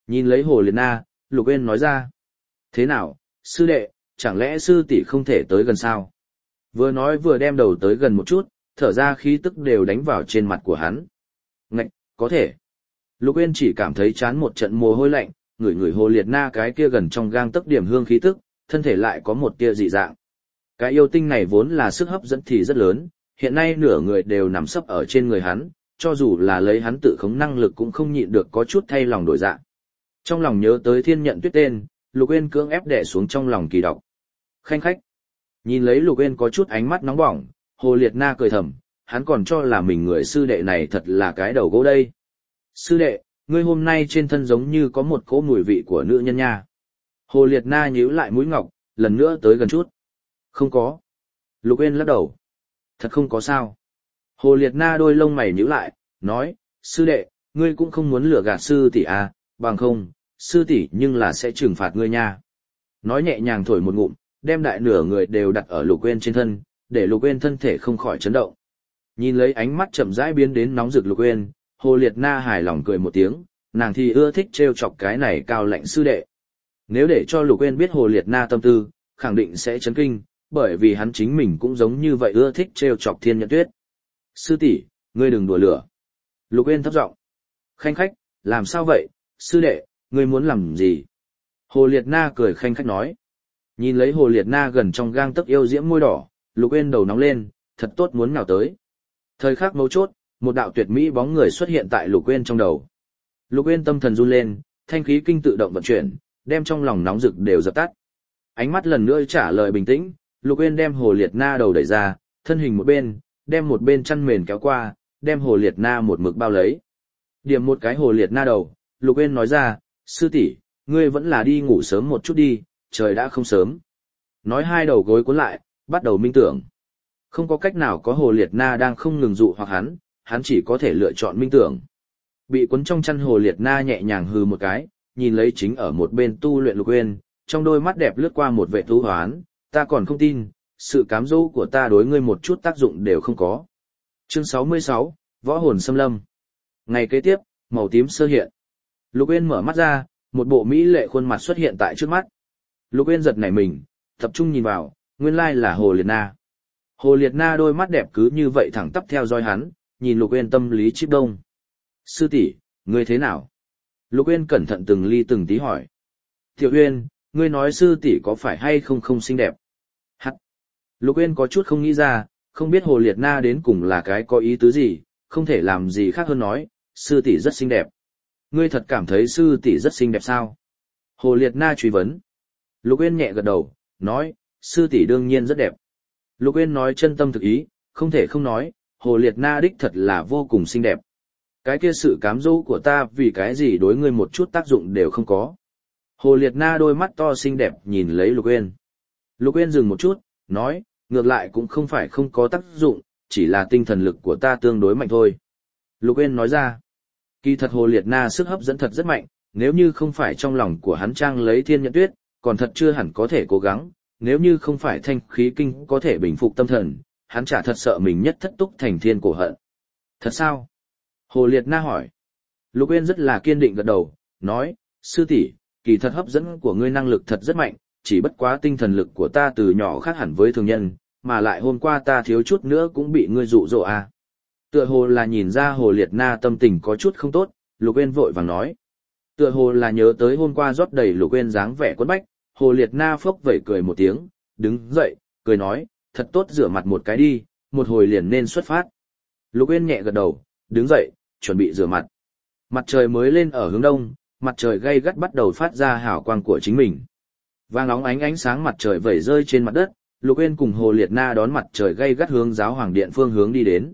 Nhìn lấy Hồ Liệt Na, Lục Uyên nói ra. Thế nào, sư đệ, chẳng lẽ sư tỷ không thể tới gần sao? Vừa nói vừa đem đầu tới gần một chút, thở ra khí tức đều đánh vào trên mặt của hắn. Ngạch, có thể. Lục Uyên chỉ cảm thấy chán một trận mồ hôi lạnh, ngửi ngửi Hồ Liệt Na cái kia gần trong gang tấc điểm hương khí tức, thân thể lại có một tia dị dạng. Cái yêu tinh này vốn là sức hấp dẫn thì rất lớn, hiện nay nửa người đều nằm sấp ở trên người hắn, cho dù là lấy hắn tự khống năng lực cũng không nhịn được có chút thay lòng đổi dạ. Trong lòng nhớ tới Thiên Nhận Tuyết tên, Lục Uyên cưỡng ép đè xuống trong lòng kỳ độc. Khanh khách. Nhìn lấy Lục Uyên có chút ánh mắt nóng bỏng, Hồ Liệt Na cười thầm, hắn còn cho là mình người sư đệ này thật là cái đầu gỗ đây. Sư đệ, ngươi hôm nay trên thân giống như có một cỗ mùi vị của nữ nhân nha. Hồ Liệt Na nhíu lại mũi ngọc, lần nữa tới gần chút. Không có. Lục Uyên lắc đầu. Thật không có sao. Hồ Liệt Na đôi lông mày nhíu lại, nói, sư đệ, ngươi cũng không muốn lừa gạt sư tỷ à, bằng không, sư tỷ nhưng là sẽ trừng phạt ngươi nha. Nói nhẹ nhàng thổi một ngụm, đem đại nửa người đều đặt ở Lục Uyên trên thân, để Lục Uyên thân thể không khỏi chấn động. Nhìn lấy ánh mắt chậm rãi biến đến nóng rực Lục Uyên, Hồ Liệt Na hài lòng cười một tiếng, nàng thì ưa thích trêu chọc cái này cao lãnh sư đệ. Nếu để cho Lục Uyên biết Hồ Liệt Na tâm tư, khẳng định sẽ chấn kinh, bởi vì hắn chính mình cũng giống như vậy ưa thích trêu chọc Thiên Nhận Tuyết. Sư tỷ, ngươi đừng đùa lửa. Lục Uyên thấp giọng. Khanh khách, làm sao vậy, sư đệ, ngươi muốn làm gì? Hồ Liệt Na cười khanh khách nói. Nhìn lấy Hồ Liệt Na gần trong gang tấc yêu diễm môi đỏ, Lục Uyên đầu nóng lên, thật tốt muốn nào tới. Thời khắc mấu chốt, một đạo tuyệt mỹ bóng người xuất hiện tại Lục Uyên trong đầu. Lục Uyên tâm thần run lên, thanh khí kinh tự động vận chuyển, đem trong lòng nóng rực đều dập tắt. Ánh mắt lần nữa trả lời bình tĩnh, Lục Uyên đem Hồ Liệt Na đầu đẩy ra, thân hình một bên, đem một bên chăn mền kéo qua, đem Hồ Liệt Na một mực bao lấy. Điểm một cái Hồ Liệt Na đầu, Lục Uyên nói ra, sư tỷ, ngươi vẫn là đi ngủ sớm một chút đi, trời đã không sớm. Nói hai đầu gối cuốn lại, bắt đầu minh tưởng. Không có cách nào, có Hồ Liệt Na đang không ngừng dụ hoặc hắn chỉ có thể lựa chọn minh tưởng. Bị cuốn trong chăn Hồ Liệt Na nhẹ nhàng hừ một cái, nhìn lấy chính ở một bên tu luyện Lục Uyên, trong đôi mắt đẹp lướt qua một vẻ thú hoán, ta còn không tin, sự cám dỗ của ta đối ngươi một chút tác dụng đều không có. Chương 66, Võ hồn xâm lâm. Ngày kế tiếp, màu tím sơ hiện. Lục Uyên mở mắt ra, một bộ mỹ lệ khuôn mặt xuất hiện tại trước mắt. Lục Uyên giật nảy mình, tập trung nhìn vào, nguyên lai là Hồ Liệt Na. Hồ Liệt Na đôi mắt đẹp cứ như vậy thẳng tắp theo dõi hắn, nhìn Lục Uyên tâm lý chíp đông. Sư tỷ, ngươi thế nào? Lục Uyên cẩn thận từng ly từng tí hỏi. Tiểu Uyên, ngươi nói sư tỷ có phải hay không không xinh đẹp? Hắc. Lục Uyên có chút không nghĩ ra, không biết Hồ Liệt Na đến cùng là cái có ý tứ gì, không thể làm gì khác hơn nói, sư tỷ rất xinh đẹp. Ngươi thật cảm thấy sư tỷ rất xinh đẹp sao? Hồ Liệt Na truy vấn. Lục Uyên nhẹ gật đầu, nói, sư tỷ đương nhiên rất đẹp. Lục Uyên nói chân tâm thực ý, không thể không nói, Hồ Liệt Na đích thật là vô cùng xinh đẹp. Cái kia sự cám dỗ của ta vì cái gì đối ngươi một chút tác dụng đều không có. Hồ Liệt Na đôi mắt to xinh đẹp nhìn lấy Lục Uyên. Lục Uyên dừng một chút, nói, ngược lại cũng không phải không có tác dụng, chỉ là tinh thần lực của ta tương đối mạnh thôi. Lục Uyên nói ra, kỳ thật Hồ Liệt Na sức hấp dẫn thật rất mạnh, nếu như không phải trong lòng của hắn trang lấy Thiên Nhận Tuyết, còn thật chưa hẳn có thể cố gắng, nếu như không phải thanh khí kinh có thể bình phục tâm thần, hắn chả thật sợ mình nhất thất túc thành thiên cổ hận. Thật sao? Hồ Liệt Na hỏi. Lục Uyên rất là kiên định gật đầu, nói, sư tỷ, kỳ thật hấp dẫn của ngươi năng lực thật rất mạnh, chỉ bất quá tinh thần lực của ta từ nhỏ khác hẳn với thường nhân, mà lại hôm qua ta thiếu chút nữa cũng bị ngươi dụ dỗ à. Tựa hồ là nhìn ra Hồ Liệt Na tâm tình có chút không tốt, Lục Uyên vội vàng nói. Tựa hồ là nhớ tới hôm qua rót đầy Lục Uyên dáng vẻ quấn bách, Hồ Liệt Na phốc vẩy cười một tiếng, đứng dậy, cười nói, thật tốt rửa mặt một cái đi, một hồi liền nên xuất phát. Lục Uyên nhẹ gật đầu, đứng dậy, chuẩn bị rửa mặt. Mặt trời mới lên ở hướng đông, mặt trời gay gắt bắt đầu phát ra hào quang của chính mình. Vàng óng ánh ánh sáng mặt trời vẩy rơi trên mặt đất, Lục Uyên cùng Hồ Liệt Na đón mặt trời gay gắt hướng giáo hoàng điện phương hướng đi đến.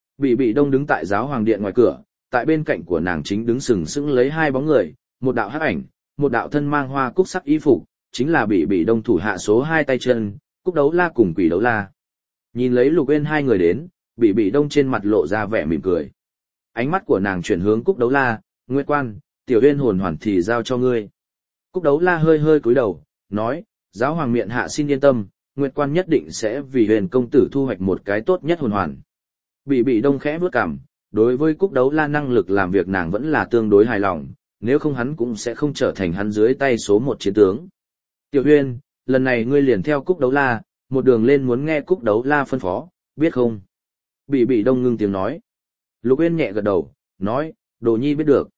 Bị Đông đứng tại giáo hoàng điện ngoài cửa, tại bên cạnh của nàng chính đứng sừng sững lấy hai bóng người, một đạo hắc ảnh, một đạo thân mang hoa cúc sắc y phục, chính là Bị Đông thủ hạ số 2 tay chân, Cúc Đấu La cùng Quỷ Đấu La. Nhìn lấy Lục Uyên hai người đến, Bị Đông trên mặt lộ ra vẻ mỉm cười. Ánh mắt của nàng chuyển hướng Cúc Đấu La, Nguyệt Quan, Tiểu Uyên hồn hoàn thì giao cho ngươi. Cúc Đấu La hơi hơi cúi đầu, nói, giáo hoàng miện hạ xin yên tâm, Nguyệt Quan nhất định sẽ vì Huyền công tử thu hoạch một cái tốt nhất hồn hoàn. Bị Đông khẽ bước cằm, đối với Cúc Đấu La năng lực làm việc nàng vẫn là tương đối hài lòng, nếu không hắn cũng sẽ không trở thành hắn dưới tay số một chiến tướng. Tiểu Huyên, lần này ngươi liền theo Cúc Đấu La, một đường lên muốn nghe Cúc Đấu La phân phó, biết không? Bị Đông ngưng tiếng nói. Lục Uyên nhẹ gật đầu, nói, Đồ Nhi biết được.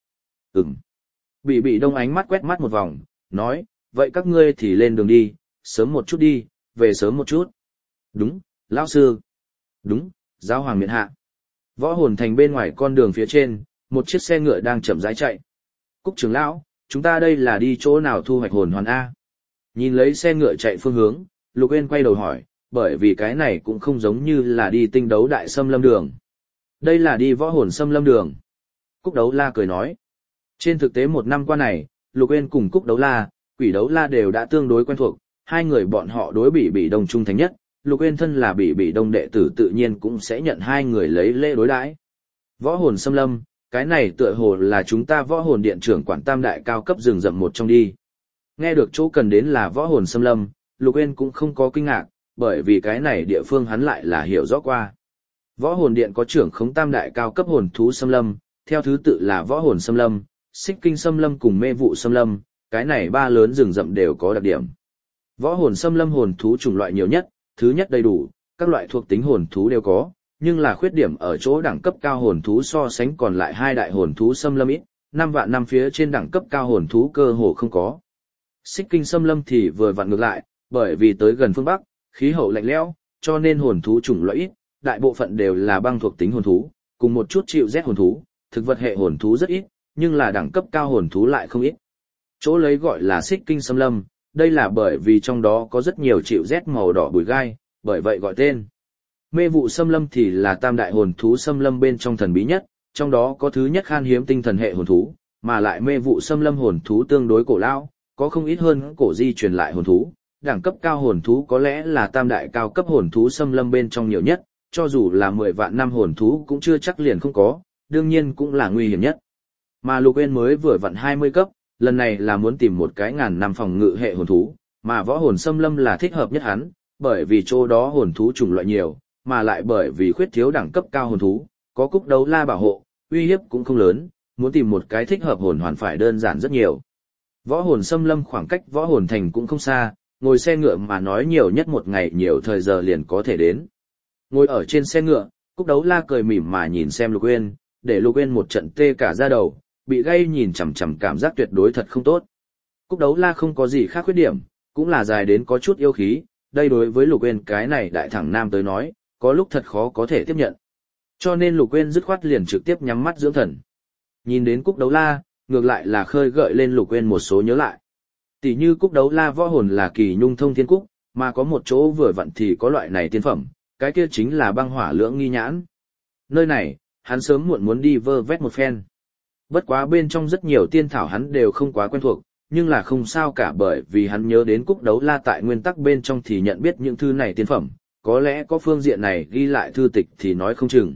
Bị Đông ánh mắt quét mắt một vòng, nói, vậy các ngươi thì lên đường đi, sớm một chút đi, về sớm một chút. Đúng, lão sư. Đúng, giáo hoàng miện hạ. Võ Hồn Thành bên ngoài con đường phía trên, một chiếc xe ngựa đang chậm rãi chạy. Cúc trưởng lão, chúng ta đây là đi chỗ nào thu hoạch hồn hoàn A? Nhìn lấy xe ngựa chạy phương hướng, Lục Uyên quay đầu hỏi, bởi vì cái này cũng không giống như là đi tinh đấu đại xâm lâm đường. Đây là đi võ hồn xâm lâm đường. Cúc Đấu La cười nói. Trên thực tế một năm qua này, Lục Uyên cùng Cúc Đấu La, Quỷ Đấu La đều đã tương đối quen thuộc, hai người bọn họ đối Bị Đông trung thành nhất, Lục Uyên thân là Bị Đông đệ tử tự nhiên cũng sẽ nhận hai người lấy lễ đối đãi. Võ hồn xâm lâm, cái này tựa hồ là chúng ta võ hồn điện trưởng quản tam đại cao cấp rừng rậm một trong đi. Nghe được chỗ cần đến là võ hồn xâm lâm, Lục Uyên cũng không có kinh ngạc, bởi vì cái này địa phương hắn lại là hiểu rõ qua. Võ hồn điện có trưởng khống tam đại cao cấp hồn thú xâm lâm, theo thứ tự là võ hồn xâm lâm, xích kinh xâm lâm cùng mê vụ xâm lâm, cái này ba lớn rừng rậm đều có đặc điểm. Võ hồn xâm lâm hồn thú chủng loại nhiều nhất, thứ nhất đầy đủ, các loại thuộc tính hồn thú đều có, nhưng là khuyết điểm ở chỗ đẳng cấp cao hồn thú so sánh còn lại hai đại hồn thú xâm lâm ít, 5 vạn năm phía trên đẳng cấp cao hồn thú cơ hồ không có. Xích kinh xâm lâm thì vừa vặn ngược lại, bởi vì tới gần phương Bắc, khí hậu lạnh lẽo, cho nên hồn thú chủng loại ít, đại bộ phận đều là băng thuộc tính hồn thú, cùng một chút chịu rét hồn thú, thực vật hệ hồn thú rất ít, nhưng là đẳng cấp cao hồn thú lại không ít. Chỗ lấy gọi là xích kinh xâm lâm, đây là bởi vì trong đó có rất nhiều chịu rét màu đỏ bùi gai, bởi vậy gọi tên. Mê vụ xâm lâm thì là tam đại hồn thú xâm lâm bên trong thần bí nhất, trong đó có thứ nhất khan hiếm tinh thần hệ hồn thú, mà lại mê vụ xâm lâm hồn thú tương đối cổ lão, có không ít hơn cổ di truyền lại hồn thú. Đẳng cấp cao hồn thú có lẽ là tam đại cao cấp hồn thú xâm lâm bên trong nhiều nhất, cho dù là 10 vạn năm hồn thú cũng chưa chắc liền không có, đương nhiên cũng là nguy hiểm nhất. Mà Lục Uyên mới vừa vặn 20 cấp, lần này là muốn tìm một cái ngàn năm phòng ngự hệ hồn thú, mà võ hồn xâm lâm là thích hợp nhất hắn, bởi vì chỗ đó hồn thú chủng loại nhiều, mà lại bởi vì khuyết thiếu đẳng cấp cao hồn thú, có Cúc Đấu La bảo hộ, uy hiếp cũng không lớn, muốn tìm một cái thích hợp hồn hoàn phải đơn giản rất nhiều. Võ hồn xâm lâm khoảng cách võ hồn thành cũng không xa, ngồi xe ngựa mà nói nhiều nhất một ngày nhiều thời giờ liền có thể đến. Ngồi ở trên xe ngựa, Cúc Đấu La cười mỉm mà nhìn xem Lục Uyên, để Lục Uyên một trận tê cả da đầu, bị gây nhìn chằm chằm cảm giác tuyệt đối thật không tốt. Cúc Đấu La không có gì khác khuyết điểm, cũng là dài đến có chút yêu khí, đây đối với Lục Uyên cái này đại thẳng nam tới nói, có lúc thật khó có thể tiếp nhận. Cho nên Lục Uyên dứt khoát liền trực tiếp nhắm mắt dưỡng thần. Nhìn đến Cúc Đấu La, ngược lại là khơi gợi lên Lục Uyên một số nhớ lại. Tỷ như Cúc Đấu La võ hồn là kỳ nhung thông thiên cúc, mà có một chỗ vừa vặn thì có loại này tiên phẩm, cái kia chính là băng hỏa lưỡng nghi nhãn. Nơi này, hắn sớm muộn muốn đi vơ vét một phen. Bất quá bên trong rất nhiều tiên thảo hắn đều không quá quen thuộc, nhưng là không sao cả bởi vì hắn nhớ đến Cúc Đấu La tại nguyên tắc bên trong thì nhận biết những thư này tiên phẩm, có lẽ có phương diện này ghi lại thư tịch thì nói không chừng.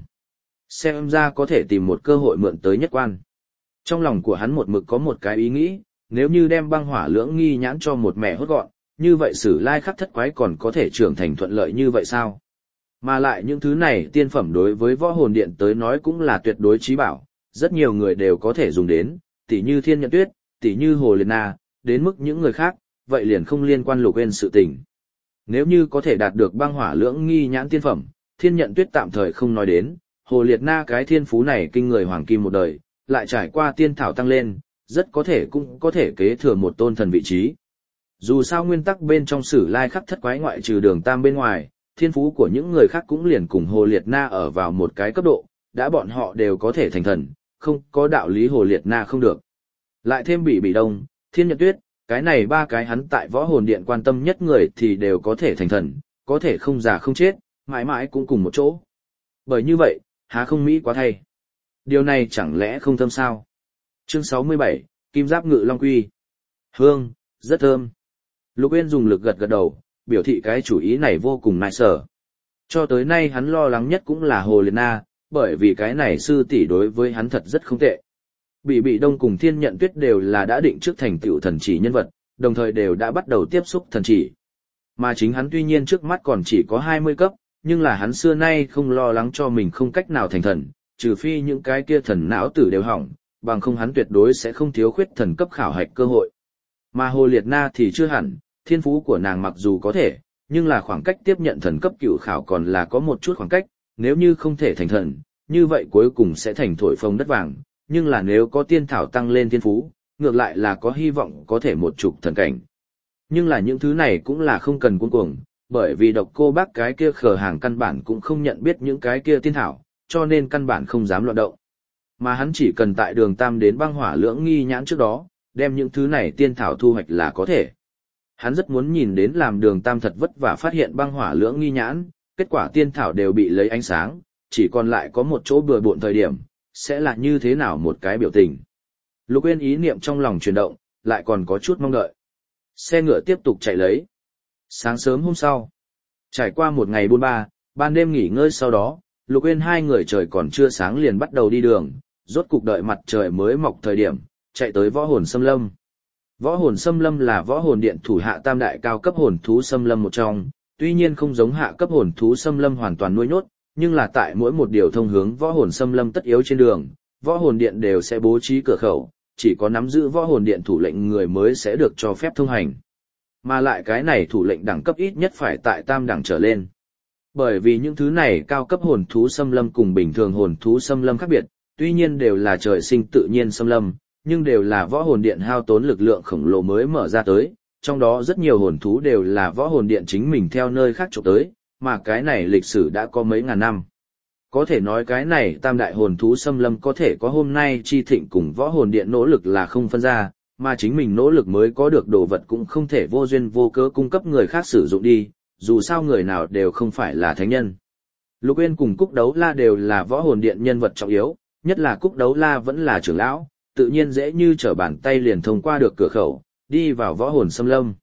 Xem ra có thể tìm một cơ hội mượn tới nhất quan. Trong lòng của hắn một mực có một cái ý nghĩ, nếu như đem băng hỏa lưỡng nghi nhãn cho một mẹ hốt gọn, như vậy Sử Lai Khắc Thất Quái còn có thể trưởng thành thuận lợi như vậy sao? Mà lại những thứ này tiên phẩm đối với võ hồn điện tới nói cũng là tuyệt đối trí bảo, rất nhiều người đều có thể dùng đến, tỉ như Thiên Nhận Tuyết, tỉ như Hồ Liệt Na, đến mức những người khác, vậy liền không liên quan Lục Uyên sự tình. Nếu như có thể đạt được băng hỏa lưỡng nghi nhãn tiên phẩm, Thiên Nhận Tuyết tạm thời không nói đến, Hồ Liệt Na cái thiên phú này kinh người hoàng kim một đời, lại trải qua tiên thảo tăng lên, rất có thể cũng có thể kế thừa một tôn thần vị trí. Dù sao nguyên tắc bên trong Sử Lai Khắc Thất Quái ngoại trừ Đường Tam bên ngoài, thiên phú của những người khác cũng liền cùng Hồ Liệt Na ở vào một cái cấp độ, đã bọn họ đều có thể thành thần, không có đạo lý Hồ Liệt Na không được. Lại thêm Bị Đông, Thiên Nhận Tuyết, cái này ba cái hắn tại võ hồn điện quan tâm nhất người thì đều có thể thành thần, có thể không già không chết, mãi mãi cũng cùng một chỗ. Bởi như vậy, há không mỹ quá thay. Điều này chẳng lẽ không thơm sao? Chương 67, Kim Giáp Ngự Long Quy. Hương, rất thơm. Lục Uyên dùng lực gật gật đầu, biểu thị cái chủ ý này vô cùng nại sở. Cho tới nay hắn lo lắng nhất cũng là Hồ Liệt Na, bởi vì cái này sư tỷ đối với hắn thật rất không tệ. Bị Đông cùng Thiên Nhận Tuyết đều là đã định trước thành tựu thần chỉ nhân vật, đồng thời đều đã bắt đầu tiếp xúc thần chỉ. Mà chính hắn tuy nhiên trước mắt còn chỉ có 20 cấp, nhưng là hắn xưa nay không lo lắng cho mình không cách nào thành thần, trừ phi những cái kia thần não tử đều hỏng, bằng không hắn tuyệt đối sẽ không thiếu khuyết thần cấp khảo hạch cơ hội. Mà Hồ Liệt Na thì chưa hẳn, thiên phú của nàng mặc dù có thể, nhưng là khoảng cách tiếp nhận thần cấp cựu khảo còn là có một chút khoảng cách, nếu như không thể thành thần, như vậy cuối cùng sẽ thành thổi phồng đất vàng, nhưng là nếu có tiên thảo tăng lên thiên phú, ngược lại là có hy vọng có thể một chục thần cảnh. Nhưng là những thứ này cũng là không cần cuống cuồng, bởi vì Độc Cô Bác cái kia khờ hàng căn bản cũng không nhận biết những cái kia tiên thảo, cho nên căn bản không dám loạn động. Mà hắn chỉ cần tại Đường Tam đến Băng Hỏa Lưỡng Nghi nhãn trước đó, đem những thứ này tiên thảo thu hoạch là có thể. Hắn rất muốn nhìn đến làm Đường Tam thật vất vả phát hiện Băng Hỏa Lưỡng Nghi nhãn, kết quả tiên thảo đều bị lấy ánh sáng, chỉ còn lại có một chỗ bừa bộn thời điểm, sẽ là như thế nào một cái biểu tình. Lục Uyên ý niệm trong lòng chuyển động, lại còn có chút mong đợi. Xe ngựa tiếp tục chạy lấy. Sáng sớm hôm sau, trải qua một ngày buôn ba, ban đêm nghỉ ngơi sau đó, Lục Uyên hai người trời còn chưa sáng liền bắt đầu đi đường, rốt cục đợi mặt trời mới mọc thời điểm, chạy tới Võ Hồn Xâm Lâm. Võ Hồn Xâm Lâm là Võ Hồn Điện thủ hạ tam đại cao cấp hồn thú xâm lâm một trong, tuy nhiên không giống hạ cấp hồn thú xâm lâm hoàn toàn nuôi nhốt, nhưng là tại mỗi một điều thông hướng Võ Hồn Xâm Lâm tất yếu trên đường, Võ Hồn Điện đều sẽ bố trí cửa khẩu, chỉ có nắm giữ Võ Hồn Điện thủ lệnh người mới sẽ được cho phép thông hành. Mà lại cái này thủ lệnh đẳng cấp ít nhất phải tại tam đẳng trở lên. Bởi vì những thứ này cao cấp hồn thú xâm lâm cùng bình thường hồn thú xâm lâm khác biệt, tuy nhiên đều là trời sinh tự nhiên xâm lâm, nhưng đều là Võ Hồn Điện hao tốn lực lượng khổng lồ mới mở ra tới, trong đó rất nhiều hồn thú đều là Võ Hồn Điện chính mình theo nơi khác trộm tới, mà cái này lịch sử đã có mấy ngàn năm. Có thể nói cái này tam đại hồn thú xâm lâm có thể có hôm nay chi thịnh cùng Võ Hồn Điện nỗ lực là không phân ra, mà chính mình nỗ lực mới có được đồ vật cũng không thể vô duyên vô cớ cung cấp người khác sử dụng đi, dù sao người nào đều không phải là thánh nhân. Lục Uyên cùng Cúc Đấu La đều là Võ Hồn Điện nhân vật trọng yếu, nhất là Cúc Đấu La vẫn là trưởng lão, tự nhiên dễ như trở bàn tay liền thông qua được cửa khẩu, đi vào Võ Hồn Xâm Lâm.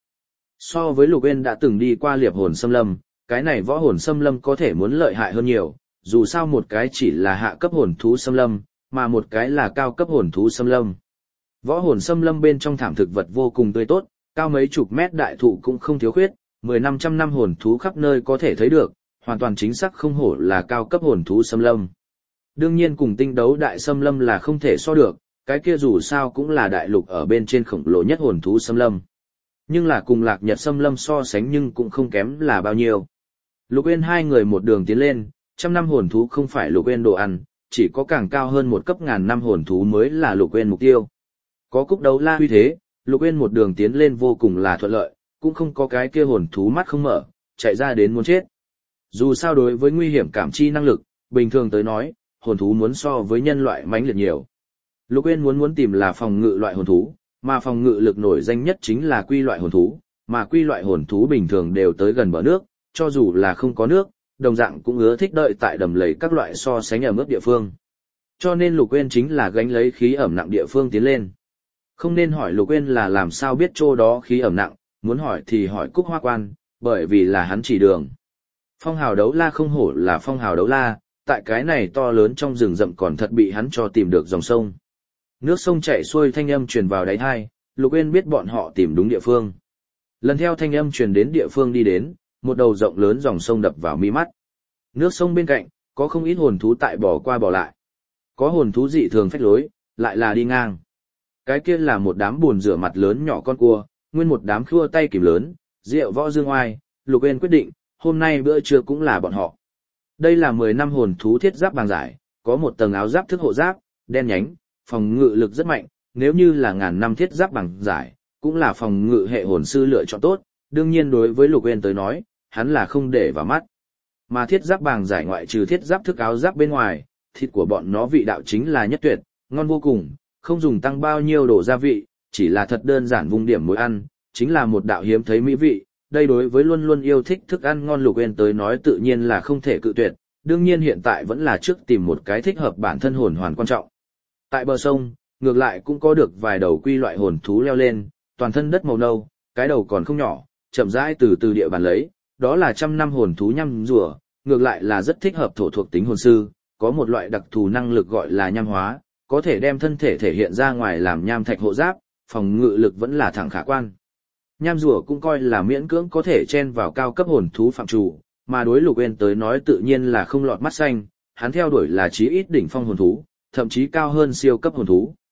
So với Lục Uyên đã từng đi qua Liệp Hồn Xâm Lâm, cái này Võ Hồn Xâm Lâm có thể muốn lợi hại hơn nhiều, dù sao một cái chỉ là hạ cấp hồn thú xâm lâm, mà một cái là cao cấp hồn thú xâm lâm. Võ Hồn Xâm Lâm bên trong thảm thực vật vô cùng tươi tốt, cao mấy chục mét đại thụ cũng không thiếu khuyết, 10-500 năm hồn thú khắp nơi có thể thấy được, hoàn toàn chính xác không hổ là cao cấp hồn thú xâm lâm. Đương nhiên cùng Tinh Đấu Đại Xâm Lâm là không thể so được, cái kia dù sao cũng là đại lục ở bên trên khổng lồ nhất hồn thú xâm lâm. Nhưng là cùng Lạc Nhật Xâm Lâm so sánh nhưng cũng không kém là bao nhiêu. Lục Uyên hai người một đường tiến lên, trăm năm hồn thú không phải Lục Uyên đồ ăn, chỉ có càng cao hơn một cấp ngàn năm hồn thú mới là Lục Uyên mục tiêu. Có Cúc Đấu La uy thế, Lục Uyên một đường tiến lên vô cùng là thuận lợi, cũng không có cái kia hồn thú mắt không mở, chạy ra đến muốn chết. Dù sao đối với nguy hiểm cảm chi năng lực, bình thường tới nói, hồn thú muốn so với nhân loại mãnh liệt nhiều. Lục Uyên muốn tìm là phòng ngự loại hồn thú, mà phòng ngự lực nổi danh nhất chính là quy loại hồn thú, mà quy loại hồn thú bình thường đều tới gần bờ nước, cho dù là không có nước, đồng dạng cũng ưa thích đợi tại đầm lầy các loại so sánh ở mức địa phương. Cho nên Lục Uyên chính là gánh lấy khí ẩm nặng địa phương tiến lên. Không nên hỏi Lục Uyên là làm sao biết chỗ đó khí ẩm nặng, muốn hỏi thì hỏi Cúc Hoa Quan, bởi vì là hắn chỉ đường. Phong hào đấu la không hổ là phong hào đấu la, tại cái này to lớn trong rừng rậm còn thật bị hắn cho tìm được dòng sông. Nước sông chảy xuôi thanh âm truyền vào đáy tai, Lục Uyên biết bọn họ tìm đúng địa phương. Lần theo thanh âm truyền đến địa phương đi đến, một đầu rộng lớn dòng sông đập vào mi mắt. Nước sông bên cạnh, có không ít hồn thú tại bỏ qua bỏ lại. Có hồn thú dị thường phách lối, lại là đi ngang. Cái kia là một đám buồn rửa mặt lớn nhỏ con cua, nguyên một đám khua tay kìm lớn, rượu võ dương oai, Lục Uyên quyết định, hôm nay bữa trưa cũng là bọn họ. Đây là 10 năm hồn thú thiết giáp bàng giải, có một tầng áo giáp thức hộ giáp, đen nhánh, phòng ngự lực rất mạnh, nếu như là ngàn năm thiết giáp bàng giải, cũng là phòng ngự hệ hồn sư lựa chọn tốt, đương nhiên đối với Lục Uyên tới nói, hắn là không để vào mắt. Mà thiết giáp bàng giải ngoại trừ thiết giáp thức áo giáp bên ngoài, thịt của bọn nó vị đạo chính là nhất tuyệt, ngon vô cùng, không dùng tăng bao nhiêu đồ gia vị, chỉ là thật đơn giản vung điểm muối ăn, chính là một đạo hiếm thấy mỹ vị. Đây đối với luôn luôn yêu thích thức ăn ngon Lục Uyên tới nói tự nhiên là không thể cự tuyệt, đương nhiên hiện tại vẫn là trước tìm một cái thích hợp bản thân hồn hoàn quan trọng. Tại bờ sông, ngược lại cũng có được vài đầu quy loại hồn thú leo lên, toàn thân đất màu nâu, cái đầu còn không nhỏ, chậm rãi từ từ địa bàn lấy, đó là trăm năm hồn thú nhăm rùa, ngược lại là rất thích hợp thổ thuộc tính hồn sư, có một loại đặc thù năng lực gọi là nham hóa, có thể đem thân thể thể hiện ra ngoài làm nham thạch hộ giáp, phòng ngự lực vẫn là thẳng khả quan. Nham rùa cũng coi là miễn cưỡng có thể chen vào cao cấp hồn thú phạm chủ, mà đối Lục Uyên tới nói tự nhiên là không lọt mắt xanh, hắn theo đuổi là chí ít đỉnh phong hồn thú, thậm chí cao hơn siêu cấp hồn thú,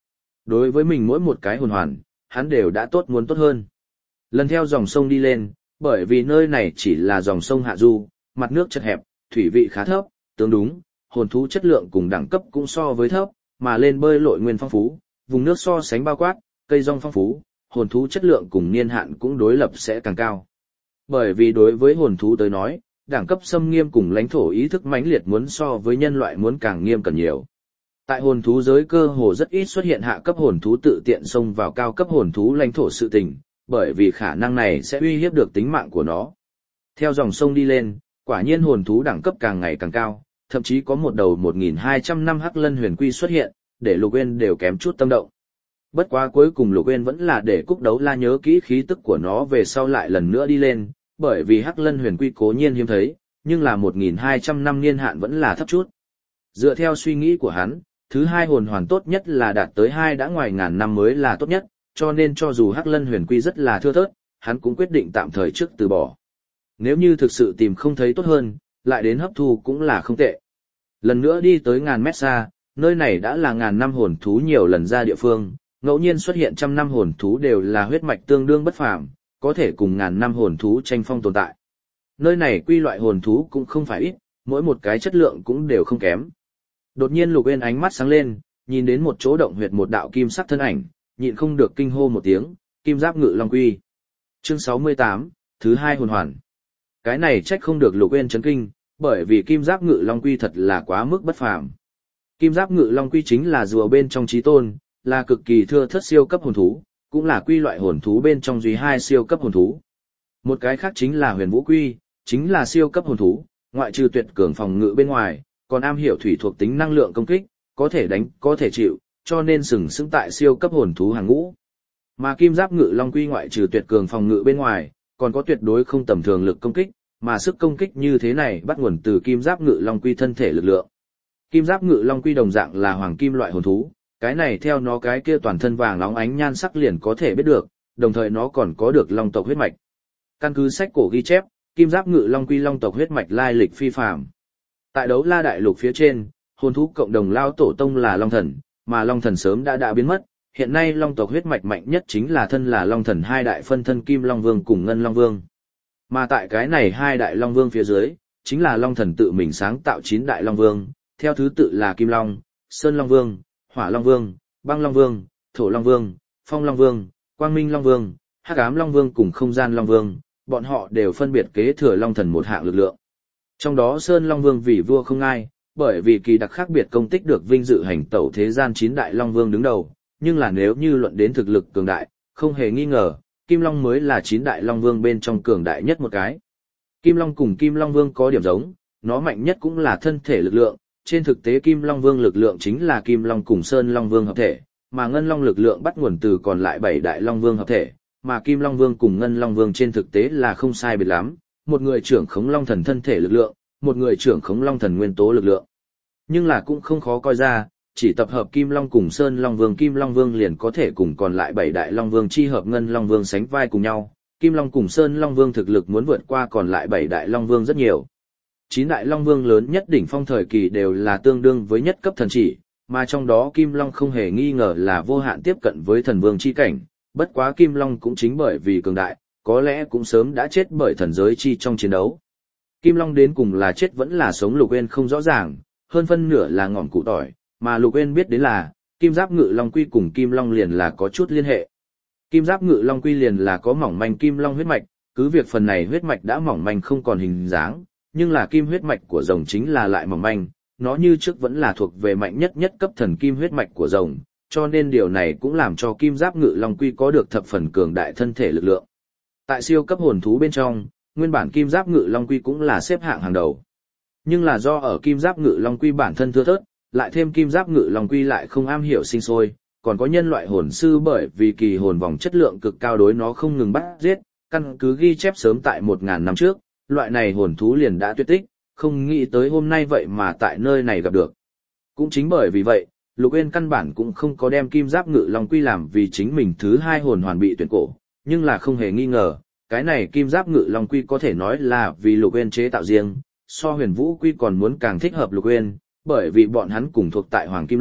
đối với mình mỗi một cái hồn hoàn, hắn đều đã tốt muốn tốt hơn. Lần theo dòng sông đi lên, bởi vì nơi này chỉ là dòng sông hạ du, mặt nước chật hẹp, thủy vị khá thấp, tương đúng, hồn thú chất lượng cùng đẳng cấp cũng so với thấp, mà lên bơi lội nguyên phong phú, vùng nước so sánh bao quát, cây rong phong phú, hồn thú chất lượng cùng niên hạn cũng đối lập sẽ càng cao. Bởi vì đối với hồn thú tới nói, đẳng cấp xâm nghiêm cùng lãnh thổ ý thức mãnh liệt muốn so với nhân loại muốn càng nghiêm cẩn nhiều. Tại hồn thú giới cơ hồ rất ít xuất hiện hạ cấp hồn thú tự tiện xông vào cao cấp hồn thú lãnh thổ sự tình, bởi vì khả năng này sẽ uy hiếp được tính mạng của nó. Theo dòng sông đi lên, quả nhiên hồn thú đẳng cấp càng ngày càng cao, thậm chí có một đầu 1200 năm hắc lân huyền quy xuất hiện, để Lục Uyên đều kém chút tâm động. Bất quá cuối cùng Lục Uyên vẫn là để Cúc Đấu La nhớ kỹ khí tức của nó về sau lại lần nữa đi lên, bởi vì hắc lân huyền quy cố nhiên hiếm thấy, nhưng là 1200 năm niên hạn vẫn là thấp chút. Dựa theo suy nghĩ của hắn, thứ hai hồn hoàn tốt nhất là đạt tới 2 đã ngoài ngàn năm mới là tốt nhất, cho nên cho dù hắc lân huyền quy rất là thưa thớt, hắn cũng quyết định tạm thời trước từ bỏ. Nếu như thực sự tìm không thấy tốt hơn, lại đến hấp thu cũng là không tệ. Lần nữa đi tới ngàn mét xa, nơi này đã là ngàn năm hồn thú nhiều lần ra địa phương, ngẫu nhiên xuất hiện trăm năm hồn thú đều là huyết mạch tương đương bất phàm, có thể cùng ngàn năm hồn thú tranh phong tồn tại. Nơi này quy loại hồn thú cũng không phải ít, mỗi một cái chất lượng cũng đều không kém. Đột nhiên Lục Uyên ánh mắt sáng lên, nhìn đến một chỗ động huyệt một đạo kim sắc thân ảnh, nhịn không được kinh hô một tiếng, Kim Giáp Ngự Long Quy. Chương 68, thứ hai hồn hoàn. Cái này trách không được Lục Uyên chấn kinh, bởi vì Kim Giáp Ngự Long Quy thật là quá mức bất phàm. Kim Giáp Ngự Long Quy chính là rùa bên trong chí tôn, là cực kỳ thưa thớt siêu cấp hồn thú, cũng là quy loại hồn thú bên trong duy hai siêu cấp hồn thú. Một cái khác chính là Huyền Vũ Quy, chính là siêu cấp hồn thú, ngoại trừ tuyệt cường phòng ngự bên ngoài, còn am hiểu thủy thuộc tính năng lượng công kích, có thể đánh, có thể chịu, cho nên sừng sững tại siêu cấp hồn thú hàng ngũ. Mà Kim Giáp Ngự Long Quy ngoại trừ tuyệt cường phòng ngự bên ngoài, còn có tuyệt đối không tầm thường lực công kích, mà sức công kích như thế này bắt nguồn từ Kim Giáp Ngự Long Quy thân thể lực lượng. Kim Giáp Ngự Long Quy đồng dạng là hoàng kim loại hồn thú, cái này theo nó cái kia toàn thân vàng óng ánh nhan sắc liền có thể biết được, đồng thời nó còn có được long tộc huyết mạch. Căn cứ sách cổ ghi chép, Kim Giáp Ngự Long Quy long tộc huyết mạch lai lịch phi phàm. Tại Đấu La đại lục phía trên, hồn thú cộng đồng lao tổ tông là Long Thần, mà Long Thần sớm đã biến mất, hiện nay long tộc huyết mạch mạnh nhất chính là thân là Long Thần hai đại phân thân Kim Long Vương cùng Ngân Long Vương. Mà tại cái này hai đại Long Vương phía dưới, chính là Long Thần tự mình sáng tạo 9 đại Long Vương, theo thứ tự là Kim Long, Sơn Long Vương, Hỏa Long Vương, Băng Long Vương, Thổ Long Vương, Phong Long Vương, Quang Minh Long Vương, Hắc Ám Long Vương cùng Không Gian Long Vương, bọn họ đều phân biệt kế thừa Long Thần một hạng lực lượng. Trong đó Sơn Long Vương vì vua không ai, bởi vì kỳ đặc khác biệt công tích được vinh dự hành tẩu thế gian 9 đại Long Vương đứng đầu, nhưng là nếu như luận đến thực lực cường đại, không hề nghi ngờ, Kim Long mới là 9 đại Long Vương bên trong cường đại nhất một cái. Kim Long cùng Kim Long Vương có điểm giống, nó mạnh nhất cũng là thân thể lực lượng, trên thực tế Kim Long Vương lực lượng chính là Kim Long cùng Sơn Long Vương hợp thể, mà Ngân Long lực lượng bắt nguồn từ còn lại 7 đại Long Vương hợp thể, mà Kim Long Vương cùng Ngân Long Vương trên thực tế là không sai biệt lắm, một người trưởng khống Long Thần thân thể lực lượng, một người trưởng khống Long Thần nguyên tố lực lượng. Nhưng là cũng không khó coi ra, chỉ tập hợp Kim Long cùng Sơn Long Vương, Kim Long Vương liền có thể cùng còn lại 7 đại Long Vương chi hợp Ngân Long Vương sánh vai cùng nhau. Kim Long cùng Sơn Long Vương thực lực muốn vượt qua còn lại 7 đại Long Vương rất nhiều. 9 đại Long Vương lớn nhất đỉnh phong thời kỳ đều là tương đương với nhất cấp thần chỉ, mà trong đó Kim Long không hề nghi ngờ là vô hạn tiếp cận với thần vương chi cảnh, bất quá Kim Long cũng chính bởi vì cường đại, có lẽ cũng sớm đã chết bởi thần giới chi trong chiến đấu. Kim Long đến cùng là chết vẫn là sống Lục Uyên không rõ ràng, hơn phân nửa là ngọn cụ tỏi, mà Lục Uyên biết đến là, Kim Giáp Ngự Long Quy cùng Kim Long liền là có chút liên hệ. Kim Giáp Ngự Long Quy liền là có mỏng manh Kim Long huyết mạch, cứ việc phần này huyết mạch đã mỏng manh không còn hình dáng, nhưng là kim huyết mạch của rồng chính là lại mỏng manh, nó như trước vẫn là thuộc về mạnh nhất nhất cấp thần kim huyết mạch của rồng, cho nên điều này cũng làm cho Kim Giáp Ngự Long Quy có được thập phần cường đại thân thể lực lượng. Tại siêu cấp hồn thú bên trong, nguyên bản Kim Giáp Ngự Long Quy cũng là xếp hạng hàng đầu. Nhưng là do ở Kim Giáp Ngự Long Quy bản thân thưa thớt, lại thêm Kim Giáp Ngự Long Quy lại không am hiểu sinh sôi, còn có nhân loại hồn sư bởi vì kỳ hồn vòng chất lượng cực cao đối nó không ngừng bắt giết, căn cứ ghi chép sớm tại 1000 năm trước, loại này hồn thú liền đã tuyệt tích, không nghĩ tới hôm nay vậy mà tại nơi này gặp được. Cũng chính bởi vì vậy, Lục Uyên căn bản cũng không có đem Kim Giáp Ngự Long Quy làm vì chính mình thứ hai hồn hoàn bị tuyển cổ, nhưng là không hề nghi ngờ, cái này Kim Giáp Ngự Long Quy có thể nói là vì Lục Uyên chế tạo riêng, so Huyền Vũ Quy còn muốn càng thích hợp Lục Uyên, bởi vì bọn hắn cùng thuộc tại hoàng kim loại,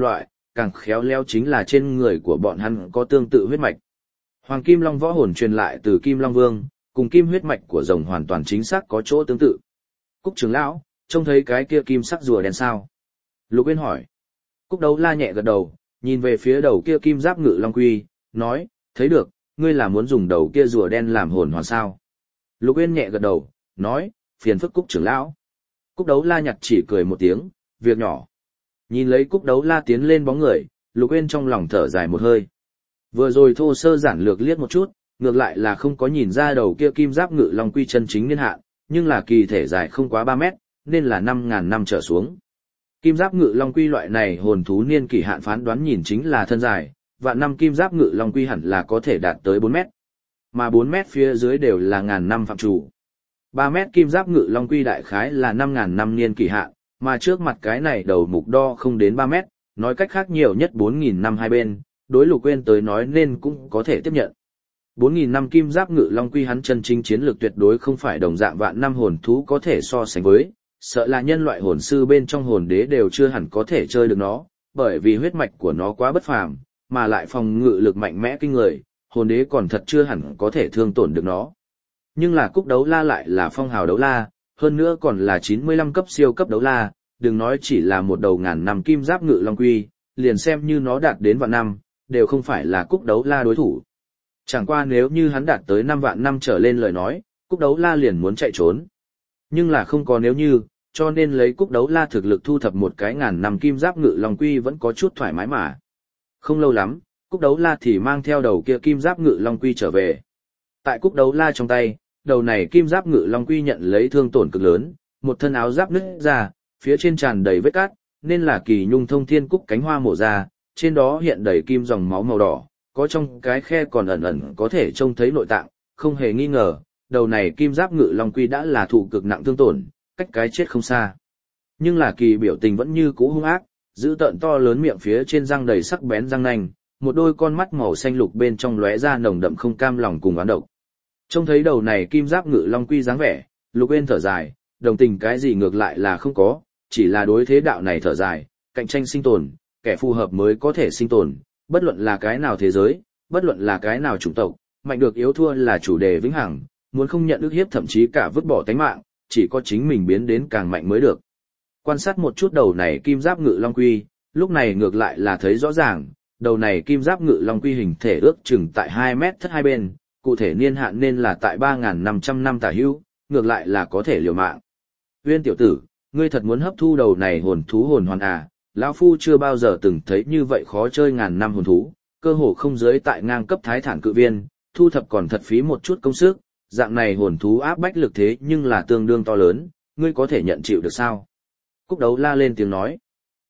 càng khéo léo chính là trên người của bọn hắn có tương tự huyết mạch. Hoàng Kim Long võ hồn truyền lại từ Kim Long Vương, cùng kim huyết mạch của rồng hoàn toàn chính xác có chỗ tương tự. Cúc trưởng lão, trông thấy cái kia kim sắc rùa đen sao? Lục Uyên hỏi. Cúc Đấu La nhẹ gật đầu, nhìn về phía đầu kia kim giáp ngự long quy, nói, thấy được, ngươi là muốn dùng đầu kia rùa đen làm hồn hoàn sao? Lục Uyên nhẹ gật đầu, nói, phiền phức Cúc trưởng lão. Cúc Đấu La nhặt chỉ cười một tiếng, việc nhỏ. Nhìn lấy Cúc Đấu La tiến lên bóng người, Lục Uyên trong lòng thở dài một hơi. Vừa rồi thô sơ giản lược liếc một chút, ngược lại là không có nhìn ra đầu kia kim giáp ngự long quy chân chính niên hạn, nhưng là kỳ thể dài không quá 3 mét, nên là 5.000 năm trở xuống. Kim giáp ngự long quy loại này hồn thú niên kỷ hạn phán đoán nhìn chính là thân dài, vạn năm kim giáp ngự long quy hẳn là có thể đạt tới 4 mét. Mà 4 mét phía dưới đều là ngàn năm phạm chủ. 3 mét kim giáp ngự long quy đại khái là 5.000 năm niên kỷ hạn, mà trước mặt cái này đầu mục đo không đến 3 mét, nói cách khác nhiều nhất 4.000 năm hai bên, đối Lục Uyên tới nói nên cũng có thể tiếp nhận. 4.000 năm kim giáp ngự long quy hắn chân chính chiến lược tuyệt đối không phải đồng dạng vạn năm hồn thú có thể so sánh với, sợ là nhân loại hồn sư bên trong hồn đế đều chưa hẳn có thể chơi được nó, bởi vì huyết mạch của nó quá bất phàm, mà lại phòng ngự lực mạnh mẽ kinh người, hồn đế còn thật chưa hẳn có thể thương tổn được nó. Nhưng là Cúc Đấu La lại là phong hào đấu la, hơn nữa còn là 95 cấp siêu cấp đấu la, đừng nói chỉ là một đầu ngàn năm kim giáp ngự long quy, liền xem như nó đạt đến vạn năm, đều không phải là Cúc Đấu La đối thủ. Chẳng qua nếu như hắn đạt tới 5 vạn năm trở lên lời nói, Cúc Đấu La liền muốn chạy trốn. Nhưng là không có nếu như, cho nên lấy Cúc Đấu La thực lực thu thập một cái ngàn năm kim giáp ngự long quy vẫn có chút thoải mái mà. Không lâu lắm, Cúc Đấu La thì mang theo đầu kia kim giáp ngự long quy trở về. Tại Cúc Đấu La trong tay, đầu này kim giáp ngự long quy nhận lấy thương tổn cực lớn, một thân áo giáp nứt ra, phía trên tràn đầy vết cát, nên là kỳ nhung thông thiên cúc cánh hoa mổ ra, trên đó hiện đầy kim dòng máu màu đỏ, có trong cái khe còn ẩn ẩn có thể trông thấy nội tạng, không hề nghi ngờ, đầu này kim giáp ngự long quy đã là thụ cực nặng thương tổn, cách cái chết không xa. Nhưng là kỳ biểu tình vẫn như cũ hung ác, giữ tợn to lớn miệng phía trên răng đầy sắc bén răng nanh, một đôi con mắt màu xanh lục bên trong lóe ra nồng đậm không cam lòng cùng oán độc. Trông thấy đầu này kim giáp ngự long quy dáng vẻ, Lục Uyên thở dài, đồng tình cái gì ngược lại là không có, chỉ là đối thế đạo này thở dài, cạnh tranh sinh tồn, kẻ phù hợp mới có thể sinh tồn, bất luận là cái nào thế giới, bất luận là cái nào chủng tộc, mạnh được yếu thua là chủ đề vĩnh hằng, muốn không nhận ức hiếp thậm chí cả vứt bỏ tánh mạng, chỉ có chính mình biến đến càng mạnh mới được. Quan sát một chút đầu này kim giáp ngự long quy, lúc này ngược lại là thấy rõ ràng, đầu này kim giáp ngự long quy hình thể ước chừng tại 2 mét thất hai bên, cụ thể niên hạn nên là tại 3.500 năm tả hữu, ngược lại là có thể liều mạng. Uyên tiểu tử, ngươi thật muốn hấp thu đầu này hồn thú hồn hoàn à, lão phu chưa bao giờ từng thấy như vậy khó chơi ngàn năm hồn thú, cơ hồ không giới tại ngang cấp thái thản cự viên, thu thập còn thật phí một chút công sức, dạng này hồn thú áp bách lực thế nhưng là tương đương to lớn, ngươi có thể nhận chịu được sao? Cúc Đấu La lên tiếng nói.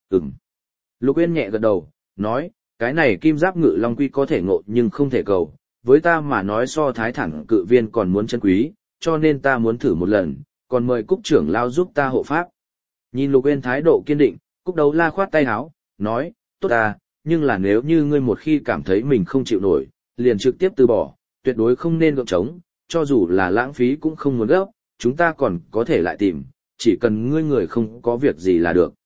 Lục Uyên nhẹ gật đầu, nói, cái này kim giáp ngự long quy có thể ngộ nhưng không thể cầu, với ta mà nói so thái thản cự viên còn muốn chân quý, cho nên ta muốn thử một lần, còn mời Cúc trưởng lao giúp ta hộ pháp. Nhìn Lục Uyên thái độ kiên định, Cúc Đấu La khoát tay áo, nói, tốt à, nhưng là nếu như ngươi một khi cảm thấy mình không chịu nổi, liền trực tiếp từ bỏ, tuyệt đối không nên gượng trống, cho dù là lãng phí cũng không muốn gấp, chúng ta còn có thể lại tìm, chỉ cần ngươi người không có việc gì là được.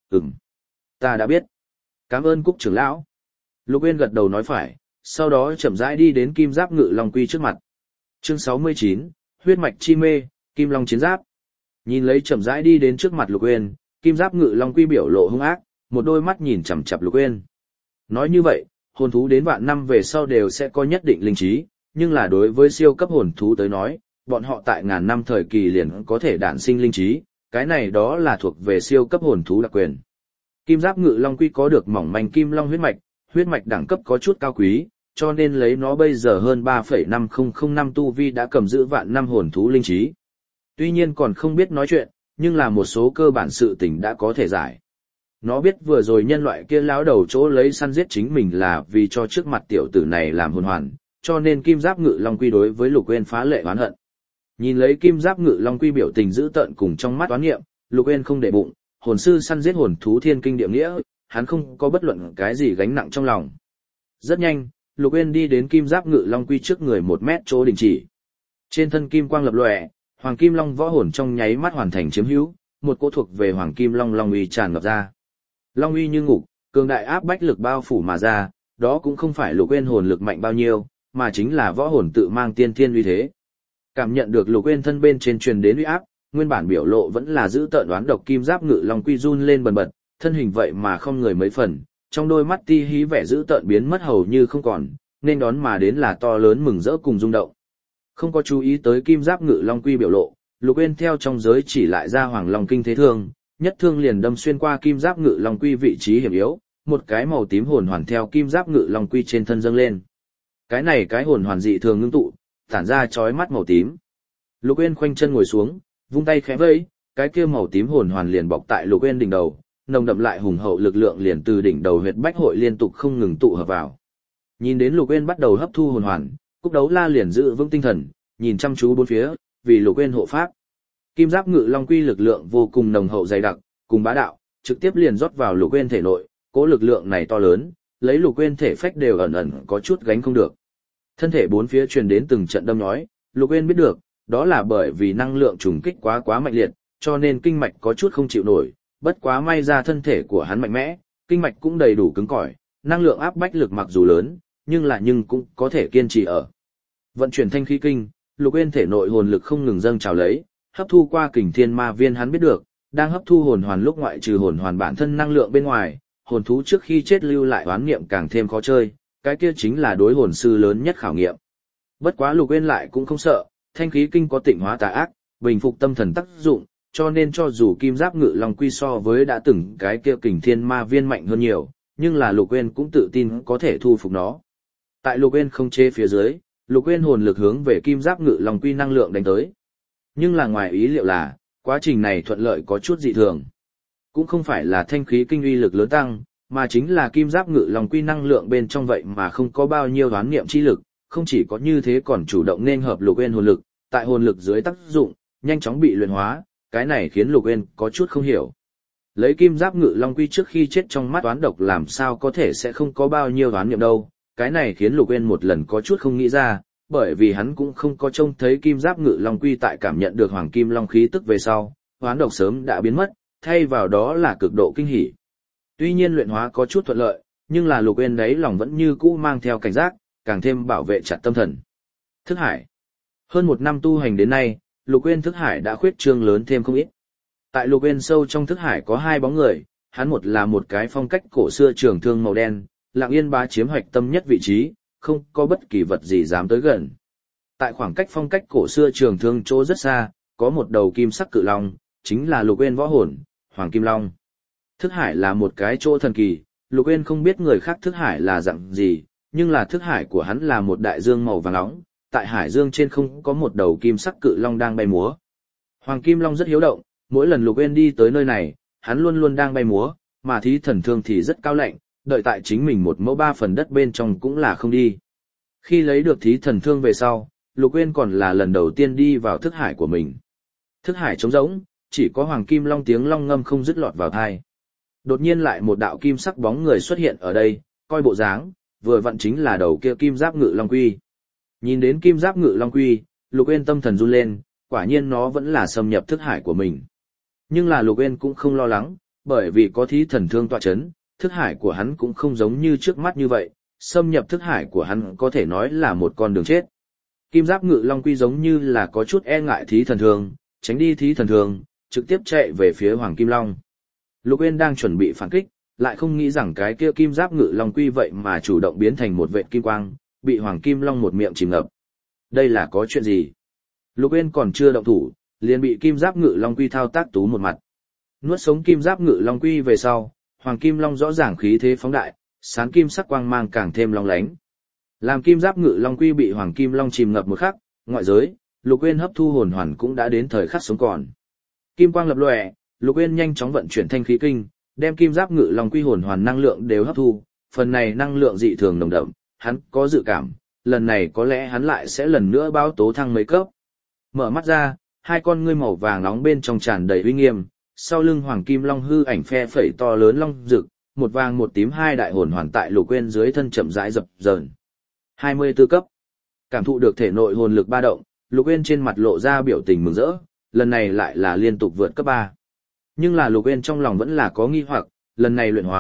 Ta đã biết. Cảm ơn Cúc trưởng lão. Lục Uyên gật đầu nói phải, sau đó chậm rãi đi đến kim giáp ngự long quy trước mặt. Chương 69, huyết mạch chi mê, kim long chiến giáp. Nhìn lấy chậm rãi đi đến trước mặt Lục Uyên, kim giáp ngự long quy biểu lộ hung ác, một đôi mắt nhìn chằm chằm Lục Uyên. Nói như vậy, hồn thú đến vạn năm về sau đều sẽ có nhất định linh trí, nhưng là đối với siêu cấp hồn thú tới nói, bọn họ tại ngàn năm thời kỳ liền có thể đản sinh linh trí, cái này đó là thuộc về siêu cấp hồn thú đặc quyền. Kim giáp ngự long quy có được mỏng manh kim long huyết mạch đẳng cấp có chút cao quý, cho nên lấy nó bây giờ hơn 3,5005 năm tu vi đã cầm giữ vạn năm hồn thú linh trí. Tuy nhiên còn không biết nói chuyện, nhưng là một số cơ bản sự tình đã có thể giải. Nó biết vừa rồi nhân loại kia lão đầu chỗ lấy săn giết chính mình là vì cho trước mặt tiểu tử này làm hồn hoàn, cho nên kim giáp ngự long quy đối với Lục Uyên phá lệ oán hận. Nhìn lấy kim giáp ngự long quy biểu tình dữ tợn cùng trong mắt oán niệm, Lục Uyên không để bụng, hồn sư săn giết hồn thú thiên kinh địa nghĩa, hắn không có bất luận cái gì gánh nặng trong lòng. Rất nhanh, Lục Uyên đi đến kim giáp ngự long quy trước người 1 mét chỗ đình chỉ. Trên thân kim quang lập lòe, hoàng kim long võ hồn trong nháy mắt hoàn thành chiếm hữu, một cỗ thuộc về hoàng kim long long uy tràn ngập ra. Long uy như ngục, cường đại áp bách lực bao phủ mà ra, đó cũng không phải Lục Uyên hồn lực mạnh bao nhiêu, mà chính là võ hồn tự mang tiên thiên uy thế. Cảm nhận được Lục Uyên thân bên trên truyền đến uy áp, nguyên bản biểu lộ vẫn là giữ tợn đoán độc kim giáp ngự long quy run lên bần bật, thân hình vậy mà không người mấy phần, trong đôi mắt ti hí vẻ giữ tợn biến mất hầu như không còn, nên đón mà đến là to lớn mừng rỡ cùng rung động. Không có chú ý tới kim giáp ngự long quy biểu lộ, Lục Uyên theo trong giới chỉ lại ra hoàng long kinh thế thương, nhất thương liền đâm xuyên qua kim giáp ngự long quy vị trí hiểm yếu, một cái màu tím hồn hoàn theo kim giáp ngự long quy trên thân dâng lên. Cái này cái hồn hoàn dị thường ngưng tụ, tản ra chói mắt màu tím. Lục Uyên khoanh chân ngồi xuống, vung tay khẽ vẫy, cái kia màu tím hồn hoàn liền bọc tại Lục Uyên đỉnh đầu, nồng đậm lại hùng hậu lực lượng liền từ đỉnh đầu huyệt bách hội liên tục không ngừng tụ hợp vào. Nhìn đến Lục Uyên bắt đầu hấp thu hồn hoàn, Cúc Đấu La liền giữ vững tinh thần, nhìn chăm chú bốn phía, vì Lục Uyên hộ pháp. Kim giáp ngự long quy lực lượng vô cùng nồng hậu dày đặc, cùng bá đạo, trực tiếp liền rót vào Lục Uyên thể nội, cỗ lực lượng này to lớn, lấy Lục Uyên thể phách đều ẩn ẩn có chút gánh không được. Thân thể bốn phía truyền đến từng trận đâm nhói, Lục Uyên biết được, đó là bởi vì năng lượng trùng kích quá mạnh liệt, cho nên kinh mạch có chút không chịu nổi, bất quá may ra thân thể của hắn mạnh mẽ, kinh mạch cũng đầy đủ cứng cỏi, năng lượng áp bách lực mặc dù lớn, nhưng cũng có thể kiên trì ở. Vận chuyển thanh khí kinh, Lục Uyên thể nội hồn lực không ngừng dâng trào lấy, hấp thu qua kình thiên ma viên hắn biết được, đang hấp thu hồn hoàn lúc ngoại trừ hồn hoàn bản thân năng lượng bên ngoài, hồn thú trước khi chết lưu lại oán niệm càng thêm khó chơi, cái kia chính là đối hồn sư lớn nhất khảo nghiệm. Bất quá Lục Uyên lại cũng không sợ, thanh khí kinh có tịnh hóa tà ác, bình phục tâm thần tác dụng, cho nên cho dù kim giáp ngự long quy so với đã từng cái kia kình thiên ma viên mạnh hơn nhiều, nhưng là Lục Uyên cũng tự tin có thể thu phục nó. Tại Lục Uyên không chế phía dưới, Lục Uyên hồn lực hướng về kim giáp ngự long quy năng lượng đánh tới. Nhưng là ngoài ý liệu là, quá trình này thuận lợi có chút dị thường. Cũng không phải là thanh khí kinh uy lực lớn tăng, mà chính là kim giáp ngự long quy năng lượng bên trong vậy mà không có bao nhiêu đoán niệm chi lực, không chỉ có như thế còn chủ động nên hợp Lục Uyên hồn lực, tại hồn lực dưới tác dụng, nhanh chóng bị luyện hóa, cái này khiến Lục Uyên có chút không hiểu. Lấy kim giáp ngự long quy trước khi chết trong mắt toán độc làm sao có thể sẽ không có bao nhiêu đoán niệm đâu, cái này khiến Lục Uyên một lần có chút không nghĩ ra, bởi vì hắn cũng không có trông thấy kim giáp ngự long quy tại cảm nhận được hoàng kim long khí tức về sau, hoán độc sớm đã biến mất, thay vào đó là cực độ kinh hỉ. Tuy nhiên luyện hóa có chút thuận lợi, nhưng là Lục Uyên đấy lòng vẫn như cũ mang theo cảnh giác, càng thêm bảo vệ chặt tâm thần. Thức hải. Hơn một năm tu hành đến nay, Lục Uyên thức hải đã khuyết trương lớn thêm không ít. Tại Lục Uyên sâu trong thức hải có hai bóng người, hắn một là một cái phong cách cổ xưa trường thương màu đen, lặng yên bá chiếm hoạch tâm nhất vị trí, không có bất kỳ vật gì dám tới gần. Tại khoảng cách phong cách cổ xưa trường thương chỗ rất xa, có một đầu kim sắc cự long, chính là Lục Uyên võ hồn, Hoàng Kim Long. Thức hải là một cái chỗ thần kỳ, Lục Uyên không biết người khác thức hải là dạng gì, nhưng là thức hải của hắn là một đại dương màu vàng nóng, tại hải dương trên không có một đầu kim sắc cự long đang bay múa. Hoàng Kim Long rất hiếu động, mỗi lần Lục Uyên đi tới nơi này, hắn luôn luôn đang bay múa, mà thí thần thương thì rất cao lạnh, đợi tại chính mình một mẫu 3 phần đất bên trong cũng là không đi. Khi lấy được thí thần thương về sau, Lục Uyên còn là lần đầu tiên đi vào thức hải của mình. Thức hải trống rỗng, chỉ có Hoàng Kim Long tiếng long ngâm không dứt lọt vào tai. Đột nhiên lại một đạo kim sắc bóng người xuất hiện ở đây, coi bộ dáng, vừa vặn chính là đầu kia kim giáp ngự long quy. Nhìn đến kim giáp ngự long quy, Lục Uyên tâm thần run lên, quả nhiên nó vẫn là xâm nhập thức hải của mình. Nhưng là Lục Uyên cũng không lo lắng, bởi vì có thí thần thương tọa chấn, thức hải của hắn cũng không giống như trước mắt như vậy, xâm nhập thức hải của hắn có thể nói là một con đường chết. Kim giáp ngự long quy giống như là có chút e ngại thí thần thương, tránh đi thí thần thương, trực tiếp chạy về phía Hoàng Kim Long. Lục Uyên đang chuẩn bị phản kích, lại không nghĩ rằng cái kia kim giáp ngự long quy vậy mà chủ động biến thành một vệt kim quang, bị Hoàng Kim Long một miệng chìm ngập. Đây là có chuyện gì? Lục Uyên còn chưa động thủ, liền bị kim giáp ngự long quy thao tác tú một mặt. Nuốt sống kim giáp ngự long quy về sau, Hoàng Kim Long rõ ràng khí thế phóng đại, sáng kim sắc quang mang càng thêm long lánh. Làm kim giáp ngự long quy bị Hoàng Kim Long chìm ngập một khắc, ngoại giới, Lục Uyên hấp thu hồn hoàn cũng đã đến thời khắc sống còn. Kim quang lập lòe, Lục Uyên nhanh chóng vận chuyển thanh khí kinh, đem kim giáp ngự long quy hồn hoàn năng lượng đều hấp thu, phần này năng lượng dị thường nồng đậm, hắn có dự cảm, lần này có lẽ hắn lại sẽ lần nữa báo tố thăng mấy cấp. Mở mắt ra, hai con ngươi màu vàng nóng bên trong tràn đầy uy nghiêm, sau lưng Hoàng Kim Long hư ảnh phe phẩy to lớn long rực, một vàng một tím hai đại hồn hoàn tại Lục Uyên dưới thân chậm rãi dập dờn. 24 cấp. Cảm thụ được thể nội hồn lực ba động, Lục Uyên trên mặt lộ ra biểu tình mừng rỡ, lần này lại là liên tục vượt cấp 3. Nhưng là Lục Uyên trong lòng vẫn là có nghi hoặc, lần này luyện hóa,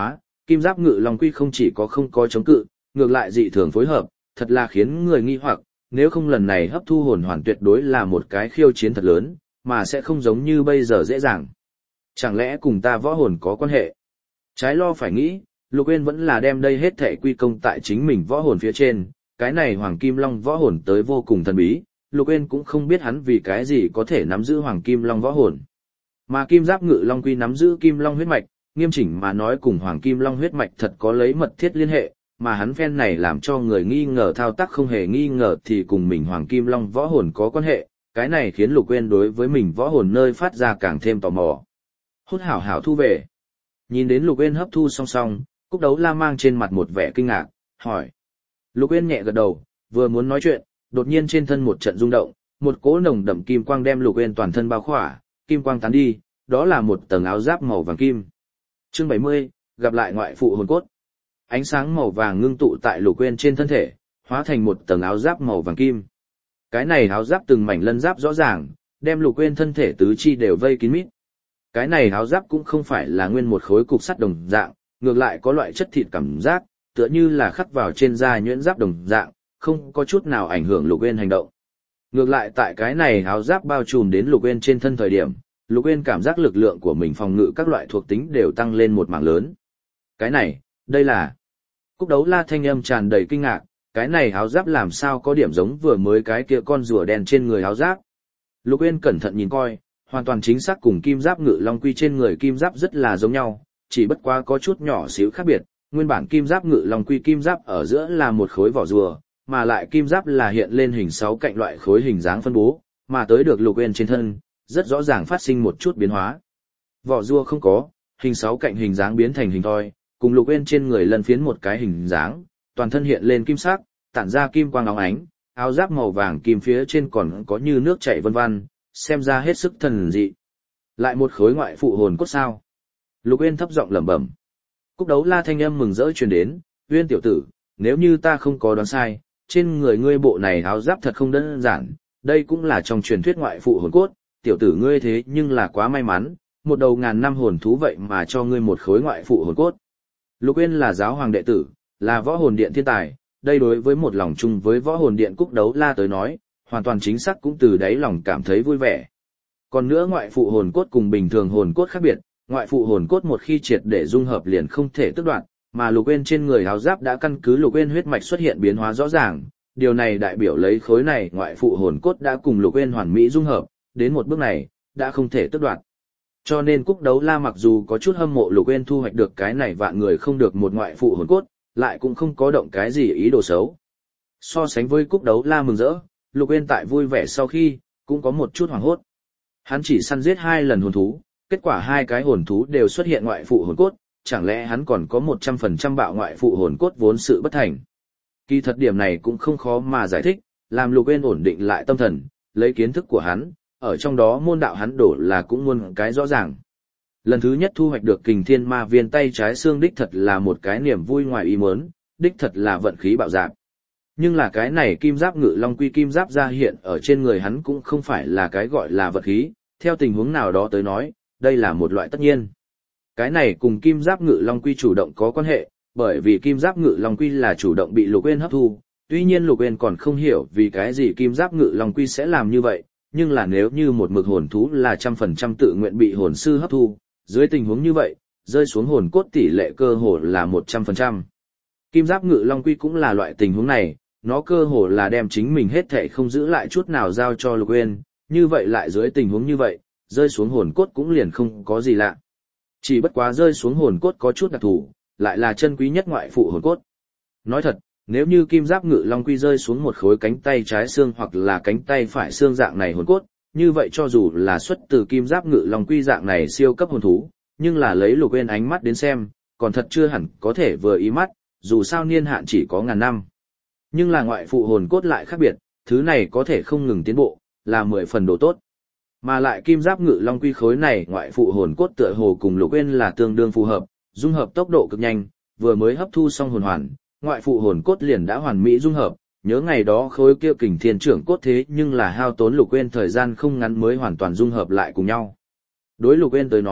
kim giáp ngự long quy không chỉ có không có chống cự, ngược lại dị thường phối hợp, thật là khiến người nghi hoặc, nếu không lần này hấp thu hồn hoàn tuyệt đối là một cái khiêu chiến thật lớn, mà sẽ không giống như bây giờ dễ dàng. Chẳng lẽ cùng ta võ hồn có quan hệ? Trái lo phải nghĩ, Lục Uyên vẫn là đem đây hết thảy quy công tại chính mình võ hồn phía trên, cái này Hoàng Kim Long võ hồn tới vô cùng thần bí, Lục Uyên cũng không biết hắn vì cái gì có thể nắm giữ Hoàng Kim Long võ hồn. Mà Kim Giáp Ngự Long Quy nắm giữ Kim Long huyết mạch, nghiêm chỉnh mà nói cùng Hoàng Kim Long huyết mạch thật có lấy mật thiết liên hệ, mà hắn phen này làm cho người nghi ngờ thao tác không hề nghi ngờ thì cùng mình Hoàng Kim Long võ hồn có quan hệ, cái này khiến Lục Uyên đối với mình võ hồn nơi phát ra càng thêm tò mò. Hút hảo hảo thu về. Nhìn đến Lục Uyên hấp thu song song, Cúc Đấu La mang trên mặt một vẻ kinh ngạc, hỏi. Lục Uyên nhẹ gật đầu, vừa muốn nói chuyện, đột nhiên trên thân một trận rung động, một cỗ nồng đậm kim quang đem Lục Uyên toàn thân bao khỏa, kim quang tán đi, đó là một tầng áo giáp màu vàng kim. Chương 70, gặp lại ngoại phụ hồn cốt. Ánh sáng màu vàng ngưng tụ tại Lục Uyên trên thân thể, hóa thành một tầng áo giáp màu vàng kim. Cái này áo giáp từng mảnh lân giáp rõ ràng, đem Lục Uyên thân thể tứ chi đều vây kín mít. Cái này áo giáp cũng không phải là nguyên một khối cục sắt đồng dạng, ngược lại có loại chất thịt cảm giác, tựa như là khắc vào trên da nhuyễn giáp đồng dạng, không có chút nào ảnh hưởng Lục Uyên hành động. Ngược lại tại cái này áo giáp bao trùm đến Lục Uyên trên thân thời điểm, Lục Uyên cảm giác lực lượng của mình phòng ngự các loại thuộc tính đều tăng lên một mảng lớn. Cái này, đây là... Cúc Đấu La thanh âm tràn đầy kinh ngạc, cái này áo giáp làm sao có điểm giống vừa mới cái kia con rùa đen trên người áo giáp. Lục Uyên cẩn thận nhìn coi, hoàn toàn chính xác cùng kim giáp ngự long quy trên người kim giáp rất là giống nhau, chỉ bất quá có chút nhỏ xíu khác biệt, nguyên bản kim giáp ngự long quy kim giáp ở giữa là một khối vỏ rùa, mà lại kim giáp là hiện lên hình 6 cạnh loại khối hình dáng phân bố, mà tới được Lục Uyên trên thân, rất rõ ràng phát sinh một chút biến hóa. Vỏ rùa không có, hình 6 cạnh hình dáng biến thành hình thoi, cùng Lục Uyên trên người lần phiến một cái hình dáng, toàn thân hiện lên kim sắc, tản ra kim quang óng ánh, áo giáp màu vàng kim phía trên còn có như nước chảy vân vân, xem ra hết sức thần dị. Lại một khối ngoại phụ hồn cốt sao? Lục Uyên thấp giọng lẩm bẩm. Cúc Đấu La thanh âm mừng rỡ truyền đến, "Uyên tiểu tử, nếu như ta không có đoán sai, trên người ngươi bộ này áo giáp thật không đơn giản, đây cũng là trong truyền thuyết ngoại phụ hồn cốt, tiểu tử ngươi thế nhưng là quá may mắn, một đầu ngàn năm hồn thú vậy mà cho ngươi một khối ngoại phụ hồn cốt." Lục Uyên là giáo hoàng đệ tử, là võ hồn điện thiên tài, đây đối với một lòng chung với võ hồn điện Cúc Đấu La tới nói, hoàn toàn chính xác cũng từ đáy lòng cảm thấy vui vẻ. Còn nữa ngoại phụ hồn cốt cùng bình thường hồn cốt khác biệt, ngoại phụ hồn cốt một khi triệt để dung hợp liền không thể tước đoạt, mà Lục Uyên trên người áo giáp đã căn cứ Lục Uyên huyết mạch xuất hiện biến hóa rõ ràng, điều này đại biểu lấy khối này ngoại phụ hồn cốt đã cùng Lục Uyên hoàn mỹ dung hợp, đến một bước này, đã không thể tước đoạt. Cho nên Cúc Đấu La mặc dù có chút hâm mộ Lục Uyên thu hoạch được cái này vạn người không được một ngoại phụ hồn cốt, lại cũng không có động cái gì ý đồ xấu. So sánh với Cúc Đấu La mừng rỡ, Lục Uyên tại vui vẻ sau khi, cũng có một chút hoảng hốt. Hắn chỉ săn giết 2 lần hồn thú, kết quả 2 cái hồn thú đều xuất hiện ngoại phụ hồn cốt, chẳng lẽ hắn còn có 100% bạo ngoại phụ hồn cốt vốn sự bất thành. Kỳ thật điểm này cũng không khó mà giải thích, làm Lục Uyên ổn định lại tâm thần, lấy kiến thức của hắn, ở trong đó môn đạo hắn đổ là cũng muôn cái rõ ràng. Lần thứ nhất thu hoạch được Kình Thiên Ma Viên tay trái xương đích thật là một cái niềm vui ngoài ý muốn, đích thật là vận khí bạo dạn. Nhưng là cái này kim giáp ngự long quy kim giáp ra hiện ở trên người hắn cũng không phải là cái gọi là vật khí, theo tình huống nào đó tới nói, đây là một loại tất nhiên. Cái này cùng kim giáp ngự long quy chủ động có quan hệ, bởi vì kim giáp ngự long quy là chủ động bị Lục Uyên hấp thu, tuy nhiên Lục Uyên còn không hiểu vì cái gì kim giáp ngự long quy sẽ làm như vậy, nhưng là nếu như một mực hồn thú là 100% tự nguyện bị hồn sư hấp thu, dưới tình huống như vậy, rơi xuống hồn cốt tỷ lệ cơ hồ là 100%. Kim giáp ngự long quy cũng là loại tình huống này, nó cơ hồ là đem chính mình hết thảy không giữ lại chút nào giao cho Lục Uyên, như vậy lại dưới tình huống như vậy, rơi xuống hồn cốt cũng liền không có gì lạ. Chỉ bất quá rơi xuống hồn cốt có chút đặc thù, lại là chân quý nhất ngoại phụ hồn cốt. Nói thật, nếu như kim giáp ngự long quy rơi xuống một khối cánh tay trái xương hoặc là cánh tay phải xương dạng này hồn cốt, như vậy cho dù là xuất từ kim giáp ngự long quy dạng này siêu cấp hồn thú, nhưng là lấy Lục Uyên ánh mắt đến xem, còn thật chưa hẳn có thể vừa ý mắt, dù sao niên hạn chỉ có ngàn năm. Nhưng là ngoại phụ hồn cốt lại khác biệt, thứ này có thể không ngừng tiến bộ, là 10 phần độ tốt. Mà lại kim giáp ngự long quy khối này ngoại phụ hồn cốt tựa hồ cùng Lục Uyên là tương đương phù hợp, dung hợp tốc độ cực nhanh, vừa mới hấp thu xong hồn hoàn, ngoại phụ hồn cốt liền đã hoàn mỹ dung hợp, nhớ ngày đó khối kia Kình Thiên trưởng cốt thế nhưng là hao tốn Lục Uyên thời gian không ngắn mới hoàn toàn dung hợp lại cùng nhau. Đối Lục Uyên tới nói,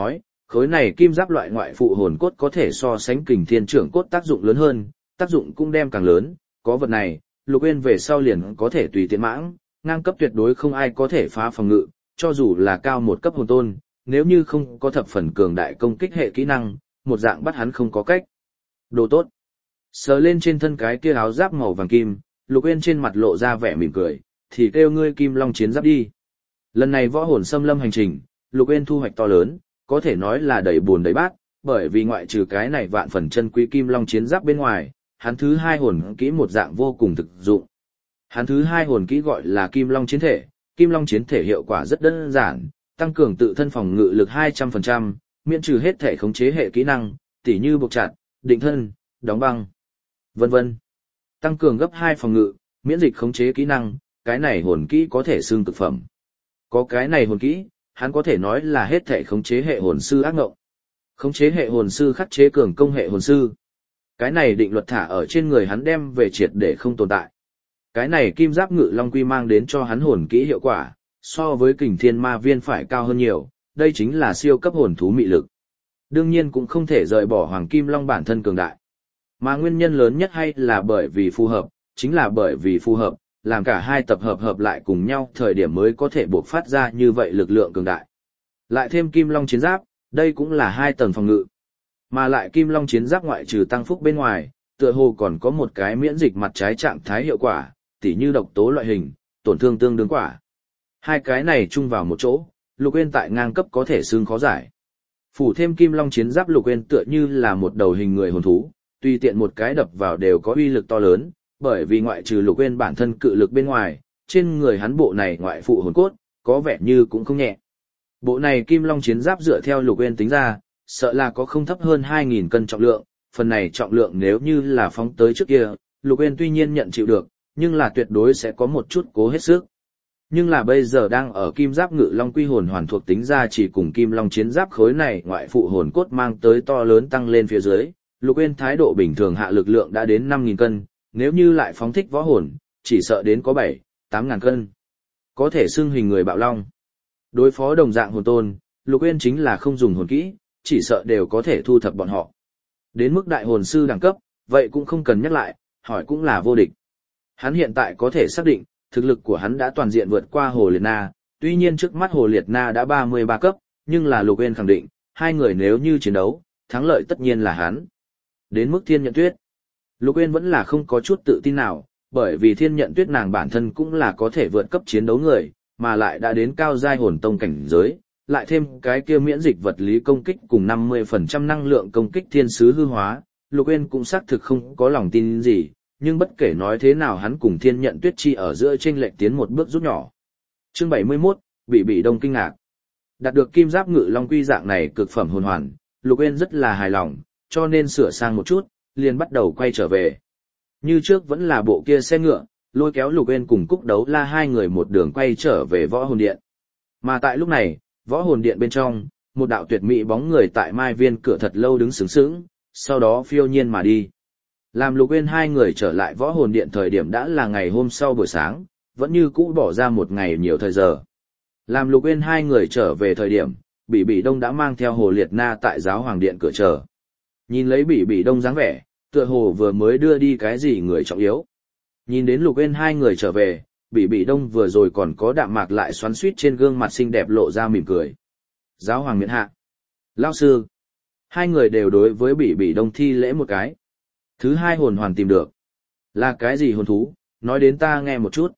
Khối này kim giáp loại ngoại phụ hồn cốt có thể so sánh kình thiên trưởng cốt tác dụng lớn hơn, tác dụng cũng đem càng lớn, có vật này, Lục Uyên về sau liền có thể tùy tiện mãng, ngang cấp tuyệt đối không ai có thể phá phòng ngự, cho dù là cao một cấp hồn tôn, nếu như không có thập phần cường đại công kích hệ kỹ năng, một dạng bắt hắn không có cách. Đồ tốt. Sờ lên trên thân cái kia áo giáp màu vàng kim, Lục Uyên trên mặt lộ ra vẻ mỉm cười, thì kêu ngươi Kim Long chiến giáp đi. Lần này võ hồn xâm lâm hành trình, Lục Uyên thu hoạch to lớn, có thể nói là đầy buồn đầy bát, bởi vì ngoại trừ cái này vạn phần chân quý Kim Long chiến giáp bên ngoài, hắn thứ hai hồn kỹ một dạng vô cùng thực dụng. Hắn thứ hai hồn kỹ gọi là Kim Long chiến thể, Kim Long chiến thể hiệu quả rất đơn giản, tăng cường tự thân phòng ngự lực 200%, miễn trừ hết thể khống chế hệ kỹ năng, tỉ như buộc chặt, định thân, đóng băng, vân vân. Tăng cường gấp 2 phòng ngự, miễn dịch khống chế kỹ năng, cái này hồn kỹ có thể xưng cực phẩm. Có cái này hồn kỹ, hắn có thể nói là hết thể khống chế hệ hồn sư ác ngộng. Khống chế hệ hồn sư khắc chế cường công hệ hồn sư. Cái này định luật thả ở trên người hắn đem về triệt để không tồn tại. Cái này kim giáp ngự long quy mang đến cho hắn hồn kỹ hiệu quả, so với kình thiên ma viên phải cao hơn nhiều, đây chính là siêu cấp hồn thú mị lực. Đương nhiên cũng không thể rời bỏ hoàng kim long bản thân cường đại. Mà nguyên nhân lớn nhất hay là bởi vì phù hợp, chính là bởi vì phù hợp, làm cả hai tập hợp lại cùng nhau thời điểm mới có thể buộc phát ra như vậy lực lượng cường đại. Lại thêm kim long chiến giáp, đây cũng là 2 tầng phòng ngự. Mà lại kim long chiến giáp ngoại trừ tăng phúc bên ngoài, tựa hồ còn có một cái miễn dịch mặt trái trạng thái hiệu quả, tỉ như độc tố loại hình, tổn thương tương đương quả. Hai cái này chung vào một chỗ, Lục Uyên tại ngang cấp có thể xương khó giải. Phủ thêm kim long chiến giáp Lục Uyên tựa như là một đầu hình người hồn thú, tùy tiện một cái đập vào đều có uy lực to lớn, bởi vì ngoại trừ Lục Uyên bản thân cự lực bên ngoài, trên người hắn bộ này ngoại phụ hồn cốt, có vẻ như cũng không nhẹ. Bộ này kim long chiến giáp dựa theo Lục Uyên tính ra, sợ là có không thấp hơn 2.000 cân trọng lượng, phần này trọng lượng nếu như là phóng tới trước kia, Lục Uyên tuy nhiên nhận chịu được, nhưng là tuyệt đối sẽ có một chút cố hết sức. Nhưng là bây giờ đang ở kim giáp ngự long quy hồn hoàn thuộc tính ra chỉ cùng kim long chiến giáp khối này ngoại phụ hồn cốt mang tới to lớn tăng lên phía dưới, Lục Uyên thái độ bình thường hạ lực lượng đã đến 5.000 cân, nếu như lại phóng thích võ hồn, chỉ sợ đến có 7-8.000 cân. Có thể xưng hình người bạo long. Đối phó đồng dạng hồn tôn, Lục Uyên chính là không dùng hồn kỹ, chỉ sợ đều có thể thu thập bọn họ. Đến mức đại hồn sư đẳng cấp, vậy cũng không cần nhắc lại, hỏi cũng là vô địch. Hắn hiện tại có thể xác định, thực lực của hắn đã toàn diện vượt qua Hồ Liệt Na, tuy nhiên trước mắt Hồ Liệt Na đã 33 cấp, nhưng là Lục Uyên khẳng định, hai người nếu như chiến đấu, thắng lợi tất nhiên là hắn. Đến mức Thiên Nhận Tuyết, Lục Uyên vẫn là không có chút tự tin nào, bởi vì Thiên Nhận Tuyết nàng bản thân cũng là có thể vượt cấp chiến đấu người, mà lại đã đến cao giai hồn tông cảnh giới, lại thêm cái kia miễn dịch vật lý công kích cùng 50% năng lượng công kích thiên sứ hư hóa, Lục Uyên cũng xác thực không có lòng tin gì, nhưng bất kể nói thế nào hắn cùng Thiên Nhận Tuyết chi ở giữa chênh lệch tiến một bước rút nhỏ. Chương 71, bị đông kinh ngạc. Đạt được kim giáp ngự long quy dạng này cực phẩm hồn hoàn, Lục Uyên rất là hài lòng, cho nên sửa sang một chút, liền bắt đầu quay trở về. Như trước vẫn là bộ kia xe ngựa, lôi kéo Lục Uyên cùng Cúc Đấu La hai người một đường quay trở về Võ Hồn Điện. Mà tại lúc này, Võ Hồn Điện bên trong, một đạo tuyệt mỹ bóng người tại Mai Viên cửa thật lâu đứng sướng sướng, sau đó phiêu nhiên mà đi. Làm Lục Uyên hai người trở lại Võ Hồn Điện thời điểm đã là ngày hôm sau buổi sáng, vẫn như cũ bỏ ra một ngày nhiều thời giờ. Làm Lục Uyên hai người trở về thời điểm, Bỉ Đông đã mang theo Hồ Liệt Na tại Giáo Hoàng Điện cửa chờ. Nhìn lấy Bỉ Đông dáng vẻ, tựa hồ vừa mới đưa đi cái gì người trọng yếu. Nhìn đến Lục Uyên hai người trở về, Bỉ Đông vừa rồi còn có đạm mạc lại xoắn xuýt trên gương mặt xinh đẹp lộ ra mỉm cười. Giáo Hoàng miễn hạ. Lão sư. Hai người đều đối với Bỉ Đông thi lễ một cái. Thứ hai hồn hoàn tìm được. Là cái gì hồn thú, nói đến ta nghe một chút.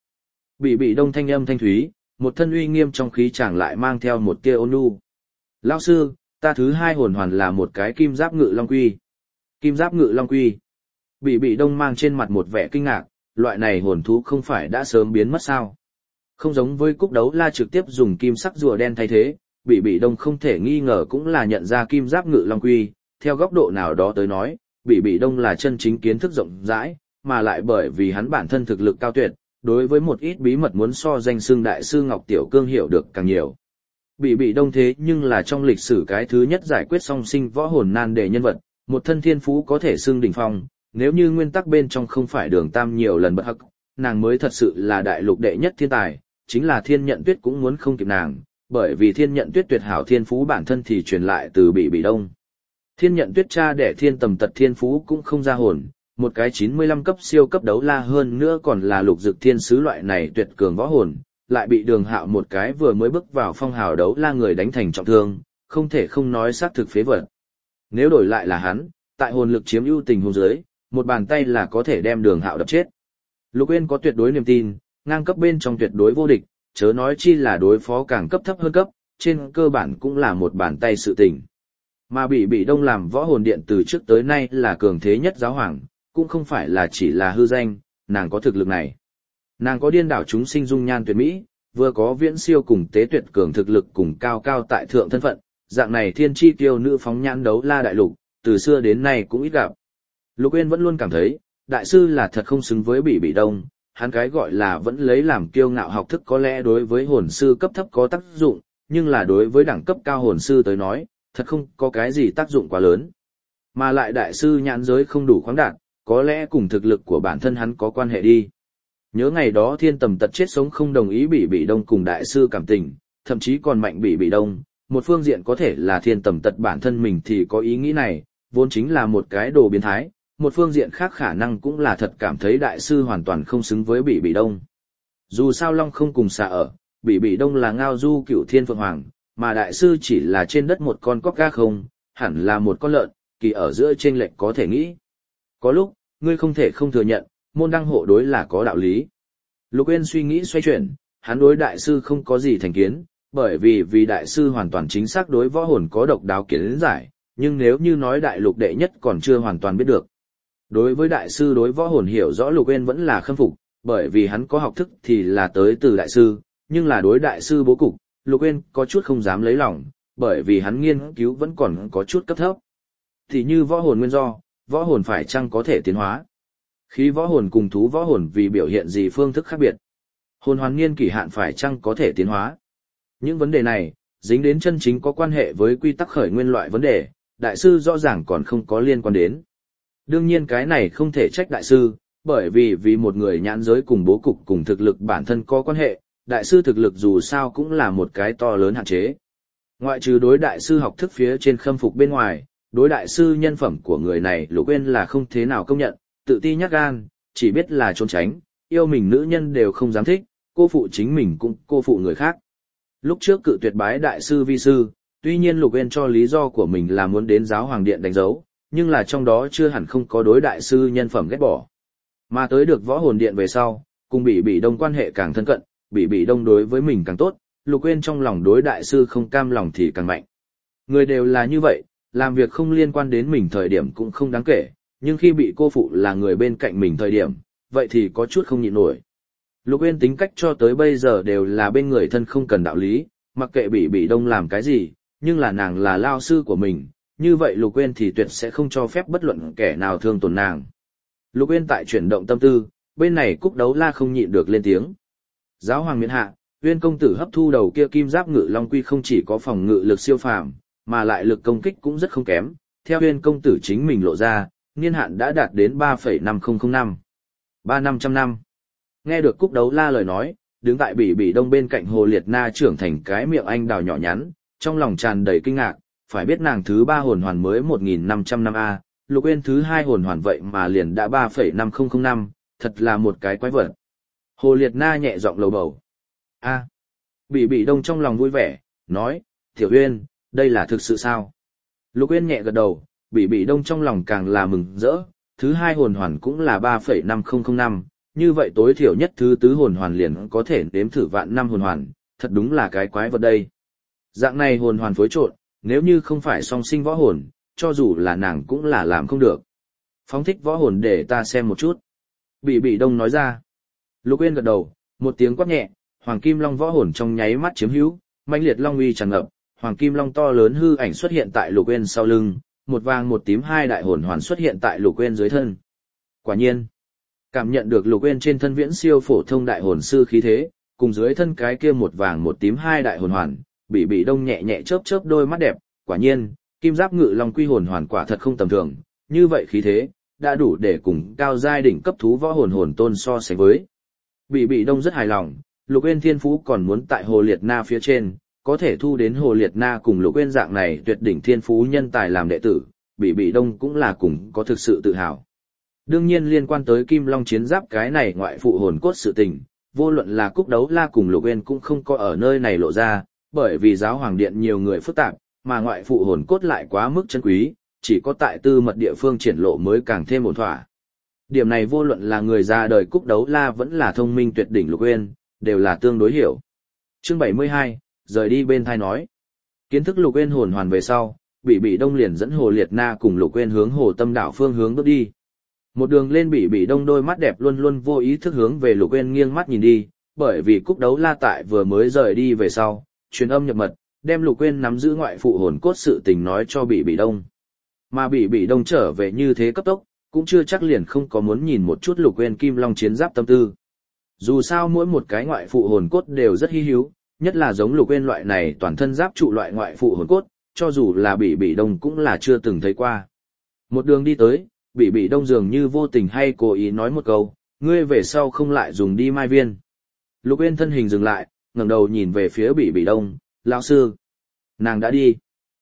Bỉ Đông thanh âm thanh thúy, một thân uy nghiêm trong khí chàng lại mang theo một tia ôn nhu. Lão sư, ta thứ hai hồn hoàn là một cái kim giáp ngự long quy. Kim giáp ngự long quy. Bỉ Đông mang trên mặt một vẻ kinh ngạc, loại này hồn thú không phải đã sớm biến mất sao? Không giống với Cúc Đấu La trực tiếp dùng kim sắc rùa đen thay thế, Bỉ Đông không thể nghi ngờ cũng là nhận ra kim giáp ngự long quy, theo góc độ nào đó tới nói, Bỉ Đông là chân chính kiến thức rộng rãi, mà lại bởi vì hắn bản thân thực lực cao tuyệt, đối với một ít bí mật muốn so danh xưng đại sư Ngọc Tiểu Cương hiểu được càng nhiều. Bỉ Đông thế nhưng là trong lịch sử cái thứ nhất giải quyết song sinh võ hồn nan đề nhân vật, một thân thiên phú có thể xưng đỉnh phong, nếu như nguyên tắc bên trong không phải Đường Tam nhiều lần bất hắc, nàng mới thật sự là đại lục đệ nhất thiên tài, chính là Thiên Nhận Tuyết cũng muốn không kịp nàng, bởi vì Thiên Nhận Tuyết tuyệt hảo thiên phú bản thân thì truyền lại từ Bỉ Bỉ Đông. Thiên Nhận Tuyết cha đẻ Thiên Tầm Tật thiên phú cũng không ra hồn, một cái 95 cấp siêu cấp đấu la hơn nữa còn là lục dực thiên sứ loại này tuyệt cường võ hồn, lại bị Đường Hạo một cái vừa mới bước vào phong hào đấu la người đánh thành trọng thương, không thể không nói xác thực phế vật. Nếu đổi lại là hắn, tại hồn lực chiếm ưu tình huống dưới, một bàn tay là có thể đem Đường Hạo đập chết. Lục Uyên có tuyệt đối niềm tin, ngang cấp bên trong tuyệt đối vô địch, chớ nói chi là đối phó càng cấp thấp hơn cấp, trên cơ bản cũng là một bàn tay sự tình. Mà Bỉ Bỉ Đông làm võ hồn điện từ trước tới nay là cường thế nhất giáo hoàng, cũng không phải là chỉ là hư danh, nàng có thực lực này. Nàng có điên đảo chúng sinh dung nhan tuyệt mỹ, vừa có viễn siêu cùng tế tuyệt cường thực lực cùng cao cao tại thượng thân phận, dạng này thiên chi tiêu nữ phóng nhãn đấu la đại lục, từ xưa đến nay cũng ít gặp. Lục Uyên vẫn luôn cảm thấy, đại sư là thật không xứng với Bỉ Bỉ Đông, hắn cái gọi là vẫn lấy làm kiêu ngạo học thức có lẽ đối với hồn sư cấp thấp có tác dụng, nhưng là đối với đẳng cấp cao hồn sư tới nói, thật không có cái gì tác dụng quá lớn. Mà lại đại sư nhãn giới không đủ khoáng đạt, có lẽ cùng thực lực của bản thân hắn có quan hệ đi. Nhớ ngày đó Thiên Tầm Tật chết sống không đồng ý Bỉ Bỉ Đông cùng đại sư cảm tình, thậm chí còn mạnh Bỉ Bỉ Đông, một phương diện có thể là Thiên Tầm Tật bản thân mình thì có ý nghĩ này, vốn chính là một cái đồ biến thái, một phương diện khác khả năng cũng là thật cảm thấy đại sư hoàn toàn không xứng với Bỉ Bỉ Đông. Dù sao Long không cùng xà ở, Bỉ Bỉ Đông là ngao du cửu thiên phượng hoàng, mà đại sư chỉ là trên đất một con cóc ga không, hẳn là một con lợn, kỳ ở giữa chênh lệch có thể nghĩ. Có lúc, ngươi không thể không thừa nhận, môn đăng hộ đối là có đạo lý. Lục Uyên suy nghĩ xoay chuyển, hắn đối đại sư không có gì thành kiến, bởi vì đại sư hoàn toàn chính xác đối võ hồn có độc đáo kiến giải, nhưng nếu như nói đại lục đệ nhất còn chưa hoàn toàn biết được. Đối với đại sư đối võ hồn hiểu rõ Lục Uyên vẫn là khâm phục, bởi vì hắn có học thức thì là tới từ đại sư, nhưng là đối đại sư bố cục, Lục Uyên có chút không dám lấy lòng, bởi vì hắn nghiên cứu vẫn còn có chút cấp thấp. Thì như võ hồn nguyên do, võ hồn phải chăng có thể tiến hóa? Khí võ hồn cùng thú võ hồn vì biểu hiện gì phương thức khác biệt? Hồn hoàn niên kỷ hạn phải chăng có thể tiến hóa? Những vấn đề này, dính đến chân chính có quan hệ với quy tắc khởi nguyên loại vấn đề, đại sư rõ ràng còn không có liên quan đến. Đương nhiên cái này không thể trách đại sư, bởi vì một người nhãn giới cùng bố cục cùng thực lực bản thân có quan hệ, đại sư thực lực dù sao cũng là một cái to lớn hạn chế. Ngoại trừ đối đại sư học thức phía trên khâm phục bên ngoài, đối đại sư nhân phẩm của người này Lục Uyên là không thế nào công nhận, tự ti nhát gan, chỉ biết là trốn tránh, yêu mình nữ nhân đều không dám thích, cô phụ chính mình cũng cô phụ người khác. Lúc trước cự tuyệt bái đại sư vi sư, tuy nhiên Lục Uyên cho lý do của mình là muốn đến giáo hoàng điện đánh dấu, nhưng là trong đó chưa hẳn không có đối đại sư nhân phẩm ghét bỏ. Mà tới được võ hồn điện về sau, cùng Bỉ Bỉ Đông quan hệ càng thân cận, Bỉ Bỉ Đông đối với mình càng tốt, Lục Uyên trong lòng đối đại sư không cam lòng thì càng mạnh. Người đều là như vậy, làm việc không liên quan đến mình thời điểm cũng không đáng kể, nhưng khi bị cô phụ là người bên cạnh mình thời điểm, vậy thì có chút không nhịn nổi. Lục Uyên tính cách cho tới bây giờ đều là bên người thân không cần đạo lý, mặc kệ Bỉ Bỉ Đông làm cái gì, nhưng là nàng là lao sư của mình, như vậy Lục Uyên thì tuyệt sẽ không cho phép bất luận kẻ nào thương tổn nàng. Lục Uyên tại chuyển động tâm tư, bên này Cúc Đấu La không nhịn được lên tiếng. Giáo hoàng miễn hạ, Uyên công tử hấp thu đầu kia kim giáp ngự long quy không chỉ có phòng ngự lực siêu phàm, mà lại lực công kích cũng rất không kém, theo Uyên công tử chính mình lộ ra, niên hạn đã đạt đến 3,5005. 3500 năm. Nghe được Cúc Đấu La lời nói, đứng tại Bỉ Bỉ Đông bên cạnh Hồ Liệt Na trưởng thành cái miệng anh đào nhỏ nhắn, trong lòng tràn đầy kinh ngạc, phải biết nàng thứ 3 hồn hoàn mới 1500 năm a, Lục Uyên thứ 2 hồn hoàn vậy mà liền đã 3,5005, thật là một cái quái vật. Hồ Liệt Na nhẹ giọng lầu bầu. A. Bỉ Bỉ Đông trong lòng vui vẻ, nói, Tiểu Uyên, đây là thực sự sao? Lục Uyên nhẹ gật đầu, Bỉ Bỉ Đông trong lòng càng là mừng rỡ, thứ 2 hồn hoàn cũng là 3,5005, như vậy tối thiểu nhất thứ 4 hồn hoàn liền có thể đếm thử vạn năm hồn hoàn, thật đúng là cái quái vật đây. Dạng này hồn hoàn phối trộn, nếu như không phải song sinh võ hồn, cho dù là nàng cũng là làm không được. Phóng thích võ hồn để ta xem một chút. Bỉ Bỉ Đông nói ra. Lục Uyên gật đầu, một tiếng quát nhẹ, Hoàng Kim Long võ hồn trong nháy mắt chiếm hữu, mãnh liệt long uy tràn ngập, Hoàng Kim Long to lớn hư ảnh xuất hiện tại Lục Uyên sau lưng, một vàng một tím hai đại hồn hoàn xuất hiện tại Lục Uyên dưới thân. Quả nhiên, cảm nhận được Lục Uyên trên thân viễn siêu phổ thông đại hồn sư khí thế, cùng dưới thân cái kia một vàng một tím hai đại hồn hoàn, Bỉ Bỉ Đông nhẹ nhẹ chớp chớp đôi mắt đẹp, quả nhiên, kim giáp ngự long quy hồn hoàn quả thật không tầm thường, như vậy khí thế đã đủ để cùng cao giai đỉnh cấp thú võ hồn hồn tôn so sánh với. Bỉ Bỉ Đông rất hài lòng, Lục Uyên thiên phú còn muốn tại Hồ Liệt Na phía trên, có thể thu đến Hồ Liệt Na cùng Lục Uyên dạng này tuyệt đỉnh thiên phú nhân tài làm đệ tử, Bị Đông cũng là cùng có thực sự tự hào. Đương nhiên liên quan tới Kim Long chiến giáp cái này ngoại phụ hồn cốt sự tình, vô luận là Cúc Đấu La cùng Lục Uyên cũng không có ở nơi này lộ ra, bởi vì giáo hoàng điện nhiều người phức tạp, mà ngoại phụ hồn cốt lại quá mức chân quý, chỉ có tại tư mật địa phương triển lộ mới càng thêm ổn thỏa. Điểm này vô luận là người ra đời Cúc Đấu La vẫn là thông minh tuyệt đỉnh Lục Uyên, đều là tương đối hiểu. Chương 72, rời đi bên thai nói. Kiến thức Lục Uyên hồn hoàn về sau, Bị Đông liền dẫn Hồ Liệt Na cùng Lục Uyên hướng Hồ Tâm đảo phương hướng bước đi. Một đường lên Bị Đông đôi mắt đẹp luôn luôn vô ý thức hướng về Lục Uyên nghiêng mắt nhìn đi, bởi vì Cúc Đấu La tại vừa mới rời đi về sau, truyền âm nhập mật, đem Lục Uyên nắm giữ ngoại phụ hồn cốt sự tình nói cho Bị Đông. Mà Bị Đông trở về như thế cấp tốc, cũng chưa chắc liền không có muốn nhìn một chút Lục Uyên Kim Long chiến giáp tâm tư. Dù sao mỗi một cái ngoại phụ hồn cốt đều rất hi hữu, nhất là giống Lục Uyên loại này toàn thân giáp trụ loại ngoại phụ hồn cốt, cho dù là Bị Đông cũng là chưa từng thấy qua. Một đường đi tới, Bị Đông dường như vô tình hay cố ý nói một câu, ngươi về sau không lại dùng đi mai viên. Lục Uyên thân hình dừng lại, ngẩng đầu nhìn về phía Bị Đông, lão sư. Nàng đã đi.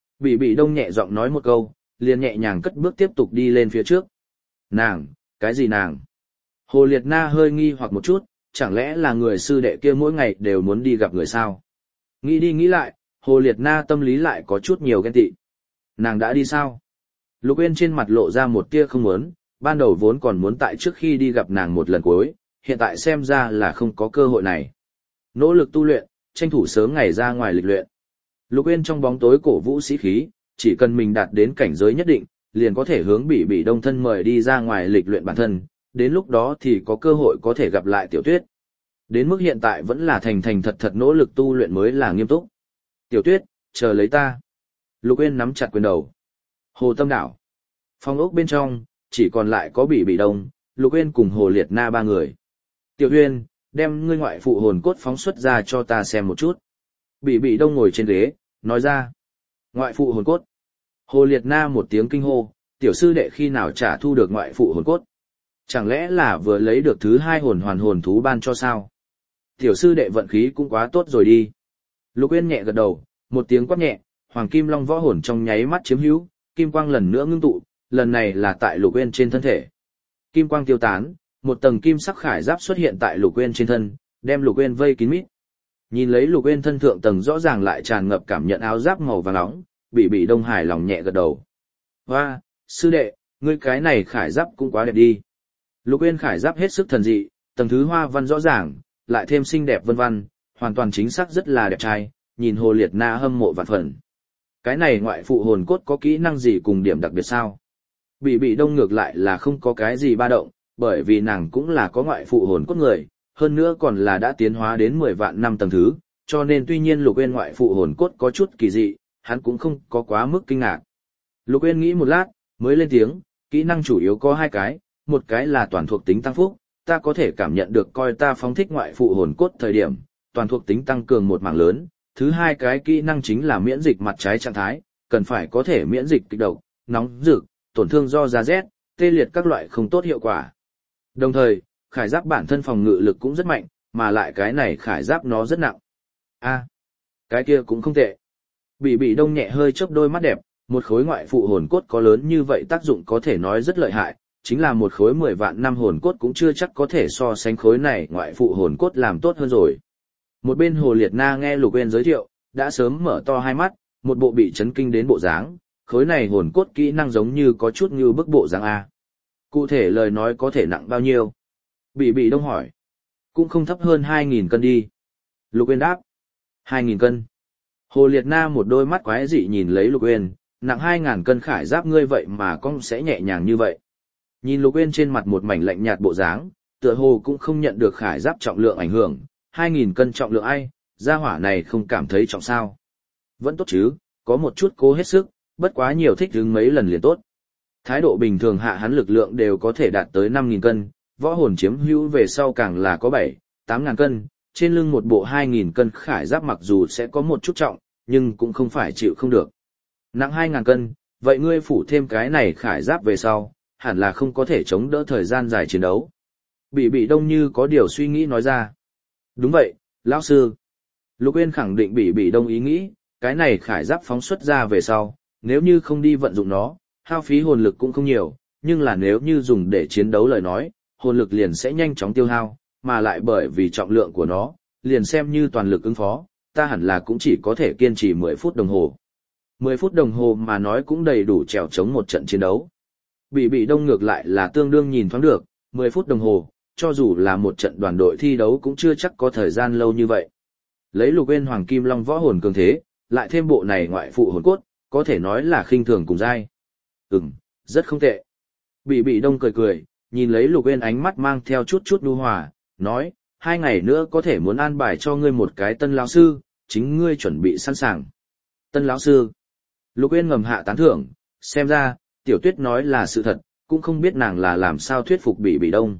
Bị Đông nhẹ giọng nói một câu, liền nhẹ nhàng cất bước tiếp tục đi lên phía trước. Nàng, cái gì nàng? Hồ Liệt Na hơi nghi hoặc một chút, chẳng lẽ là người sư đệ kia mỗi ngày đều muốn đi gặp người sao? Nghĩ đi nghĩ lại, Hồ Liệt Na tâm lý lại có chút nhiều ghen tị. Nàng đã đi sao? Lục Uyên trên mặt lộ ra một tia không muốn, ban đầu vốn còn muốn tại trước khi đi gặp nàng một lần cuối, hiện tại xem ra là không có cơ hội này. Nỗ lực tu luyện, tranh thủ sớm ngày ra ngoài lịch luyện. Lục Uyên trong bóng tối cổ vũ sĩ khí, chỉ cần mình đạt đến cảnh giới nhất định, liền có thể hướng Bị Đông thân mời đi ra ngoài lịch luyện bản thân, đến lúc đó thì có cơ hội có thể gặp lại Tiểu Tuyết. Đến mức hiện tại vẫn là thành thật nỗ lực tu luyện mới là nghiêm túc. Tiểu Tuyết, chờ lấy ta. Lục Uyên nắm chặt quyền đầu. Hồ Tâm đảo. Phòng ốc bên trong, chỉ còn lại có Bị Đông, Lục Uyên cùng Hồ Liệt Na ba người. Tiểu Uyên, đem ngươi ngoại phụ hồn cốt phóng xuất ra cho ta xem một chút. Bị Đông ngồi trên ghế, nói ra. Ngoại phụ hồn cốt. Hồ Liệt Na một tiếng kinh hô, tiểu sư đệ khi nào trả thu được ngoại phụ hồn cốt? Chẳng lẽ là vừa lấy được thứ hai hồn hoàn hồn thú ban cho sao? Tiểu sư đệ vận khí cũng quá tốt rồi đi. Lục Uyên nhẹ gật đầu, một tiếng quát nhẹ, Hoàng Kim Long võ hồn trong nháy mắt chiếm hữu, kim quang lần nữa ngưng tụ, lần này là tại Lục Uyên trên thân thể. Kim quang tiêu tán, một tầng kim sắc khải giáp xuất hiện tại Lục Uyên trên thân, đem Lục Uyên vây kín mít. Nhìn lấy Lục Uyên thân thượng tầng rõ ràng lại tràn ngập cảm nhận áo giáp màu vàng nóng, Bị Đông hài lòng nhẹ gật đầu. Hoa, sư đệ, ngươi cái này khải giáp cũng quá đẹp đi. Lục Uyên khải giáp hết sức thần dị, tầng thứ hoa văn rõ ràng, lại thêm xinh đẹp vân vân, hoàn toàn chính xác rất là đẹp trai, nhìn Hồ Liệt Na hâm mộ vạn phần. Cái này ngoại phụ hồn cốt có kỹ năng gì cùng điểm đặc biệt sao? Bị Đông ngược lại là không có cái gì ba động, bởi vì nàng cũng là có ngoại phụ hồn cốt người, hơn nữa còn là đã tiến hóa đến 10 vạn năm tầng thứ, cho nên tuy nhiên Lục Uyên ngoại phụ hồn cốt có chút kỳ dị, hắn cũng không có quá mức kinh ngạc. Lục Uyên nghĩ một lát, mới lên tiếng, kỹ năng chủ yếu có hai cái, một cái là toàn thuộc tính tăng phúc, ta có thể cảm nhận được coi ta phóng thích ngoại phụ hồn cốt thời điểm, toàn thuộc tính tăng cường một mảng lớn, thứ hai cái kỹ năng chính là miễn dịch mặt trái trạng thái, cần phải có thể miễn dịch kịch độc, nóng rực, tổn thương do da rét, tê liệt các loại không tốt hiệu quả. Đồng thời, khải giáp bản thân phòng ngự lực cũng rất mạnh, mà lại cái này khải giáp nó rất nặng. Cái kia cũng không tệ. Bị Đông nhẹ hơi chớp đôi mắt đẹp, một khối ngoại phụ hồn cốt có lớn như vậy tác dụng có thể nói rất lợi hại, chính là một khối 10 vạn năm hồn cốt cũng chưa chắc có thể so sánh khối này ngoại phụ hồn cốt làm tốt hơn rồi. Một bên Hồ Liệt Na nghe Lục Uyên giới thiệu, đã sớm mở to hai mắt, một bộ bị chấn kinh đến bộ dáng, khối này hồn cốt kỹ năng giống như có chút như bức bộ dáng A. Cụ thể lời nói có thể nặng bao nhiêu? Bị Đông hỏi. Cũng không thấp hơn 2.000 cân đi. Lục Uyên đáp. 2.000 cân. Hồ Liệt Na một đôi mắt quái dị nhìn lấy Lục Uyên, nặng 2.000 cân khải giáp ngươi vậy mà con sẽ nhẹ nhàng như vậy. Nhìn Lục Uyên trên mặt một mảnh lạnh nhạt bộ dáng, tựa hồ cũng không nhận được khải giáp trọng lượng ảnh hưởng, 2.000 cân trọng lượng ai, gia hỏa này không cảm thấy trọng sao. Vẫn tốt chứ, có một chút cố hết sức, bất quá nhiều thích hứng mấy lần liền tốt. Thái độ bình thường hạ hắn lực lượng đều có thể đạt tới 5.000 cân, võ hồn chiếm hữu về sau càng là có 7-8.000 cân, trên lưng một bộ 2.000 cân khải giáp mặc dù sẽ có một chút trọng, nhưng cũng không phải chịu không được. Nặng 2.000 cân, vậy ngươi phủ thêm cái này khải giáp về sau, hẳn là không có thể chống đỡ thời gian dài chiến đấu. Bị Đông như có điều suy nghĩ nói ra. Đúng vậy, lão sư. Lục Uyên khẳng định Bỉ Đông ý nghĩ, cái này khải giáp phóng xuất ra về sau, nếu như không đi vận dụng nó, hao phí hồn lực cũng không nhiều, nhưng là nếu như dùng để chiến đấu lời nói, hồn lực liền sẽ nhanh chóng tiêu hao, mà lại bởi vì trọng lượng của nó, liền xem như toàn lực ứng phó, ta hẳn là cũng chỉ có thể kiên trì 10 phút đồng hồ. 10 phút đồng hồ mà nói cũng đầy đủ trèo chống một trận chiến đấu. Bỉ Đông ngược lại là tương đương nhìn thoáng được, 10 phút đồng hồ, cho dù là một trận đoàn đội thi đấu cũng chưa chắc có thời gian lâu như vậy. Lấy Lục Uyên Hoàng Kim Long võ hồn cường thế, lại thêm bộ này ngoại phụ hồn cốt, có thể nói là khinh thường cùng giai. Rất không tệ. Bỉ Đông cười cười, nhìn lấy Lục Uyên ánh mắt mang theo chút chút nhu hòa, nói, 2 ngày nữa có thể muốn an bài cho ngươi một cái tân lão sư, chính ngươi chuẩn bị sẵn sàng. Tân lão sư. Lục Uyên ngầm hạ tán thưởng, xem ra, Tiểu Tuyết nói là sự thật, cũng không biết nàng là làm sao thuyết phục Bỉ Đông.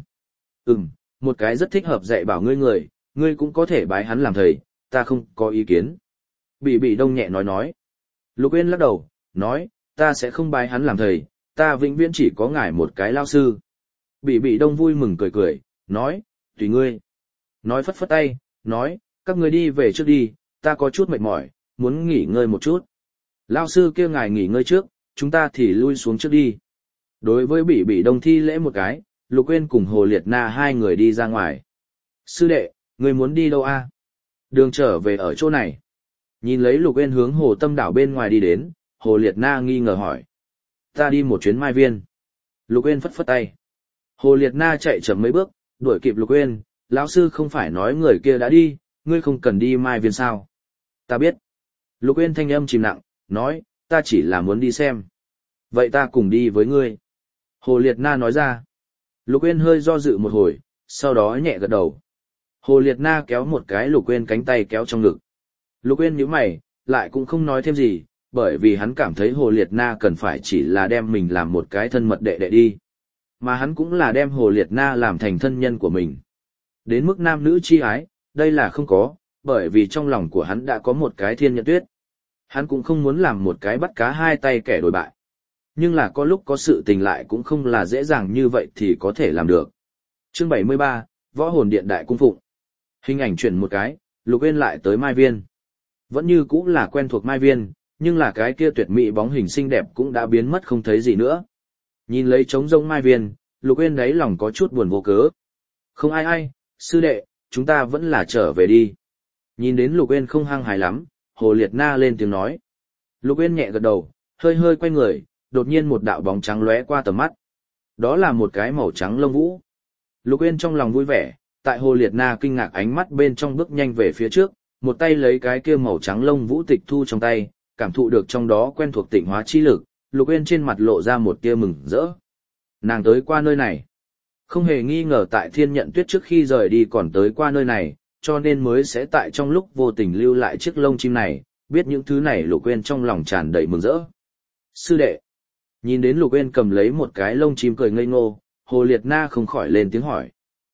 Một cái rất thích hợp dạy bảo ngươi người, ngươi cũng có thể bái hắn làm thầy, ta không có ý kiến. Bỉ Đông nhẹ nói. Lục Uyên lắc đầu, nói, ta sẽ không bái hắn làm thầy, ta vĩnh viễn chỉ có ngài một cái lao sư. Bỉ Đông vui mừng cười, nói, tùy ngươi. Nói phất phất tay, nói, các ngươi đi về trước đi, ta có chút mệt mỏi, muốn nghỉ ngơi một chút. Lao sư kêu ngài nghỉ ngơi trước, chúng ta thì lui xuống trước đi. Đối với Bỉ Đông thi lễ một cái, Lục Uyên cùng Hồ Liệt Na hai người đi ra ngoài. Sư đệ, ngươi muốn đi đâu a? Đường trở về ở chỗ này. Nhìn lấy Lục Uyên hướng Hồ Tâm đảo bên ngoài đi đến, Hồ Liệt Na nghi ngờ hỏi. Ta đi một chuyến Mai Viên. Lục Uyên phất phất tay. Hồ Liệt Na chạy chậm mấy bước, đuổi kịp Lục Uyên, lão sư không phải nói người kia đã đi, ngươi không cần đi Mai Viên sao? Ta biết. Lục Uyên thanh âm chìm nặng, nói, ta chỉ là muốn đi xem. Vậy ta cùng đi với ngươi. Hồ Liệt Na nói ra. Lục Uyên hơi do dự một hồi, sau đó nhẹ gật đầu. Hồ Liệt Na kéo một cái Lục Uyên cánh tay kéo trong ngực. Lục Uyên nhíu mày, lại cũng không nói thêm gì, bởi vì hắn cảm thấy Hồ Liệt Na cần phải chỉ là đem mình làm một cái thân mật đệ đệ đi. Mà hắn cũng là đem Hồ Liệt Na làm thành thân nhân của mình. Đến mức nam nữ chi ái, đây là không có, bởi vì trong lòng của hắn đã có một cái Thiên Nhận Tuyết. Hắn cũng không muốn làm một cái bắt cá hai tay kẻ đổi bại. Nhưng là có lúc có sự tình lại cũng không là dễ dàng như vậy thì có thể làm được. Chương 73, Võ Hồn Điện Đại Cung Phụng. Hình ảnh chuyển một cái, Lục Uyên lại tới Mai Viên. Vẫn như cũng là quen thuộc Mai Viên, nhưng là cái kia tuyệt mỹ bóng hình xinh đẹp cũng đã biến mất không thấy gì nữa. Nhìn lấy trống rỗng Mai Viên, Lục Uyên đáy lòng có chút buồn vô cớ. Không ai, sư đệ, chúng ta vẫn là trở về đi. Nhìn đến Lục Uyên không hăng hài lắm, Hồ Liệt Na lên tiếng nói. Lục Uyên nhẹ gật đầu, hơi hơi quay người, đột nhiên một đạo bóng trắng lóe qua tầm mắt. Đó là một cái màu trắng lông vũ. Lục Uyên trong lòng vui vẻ, tại Hồ Liệt Na kinh ngạc ánh mắt bên trong bước nhanh về phía trước, một tay lấy cái kia màu trắng lông vũ tịch thu trong tay, cảm thụ được trong đó quen thuộc tịnh hóa chi lực, Lục Uyên trên mặt lộ ra một tia mừng rỡ. Nàng tới qua nơi này. Không hề nghi ngờ tại Thiên Nhận Tuyết trước khi rời đi còn tới qua nơi này, cho nên mới sẽ tại trong lúc vô tình lưu lại chiếc lông chim này, biết những thứ này Lục Uyên trong lòng tràn đầy mừng rỡ. Sư đệ. Nhìn đến Lục Uyên cầm lấy một cái lông chim cười ngây ngô, Hồ Liệt Na không khỏi lên tiếng hỏi.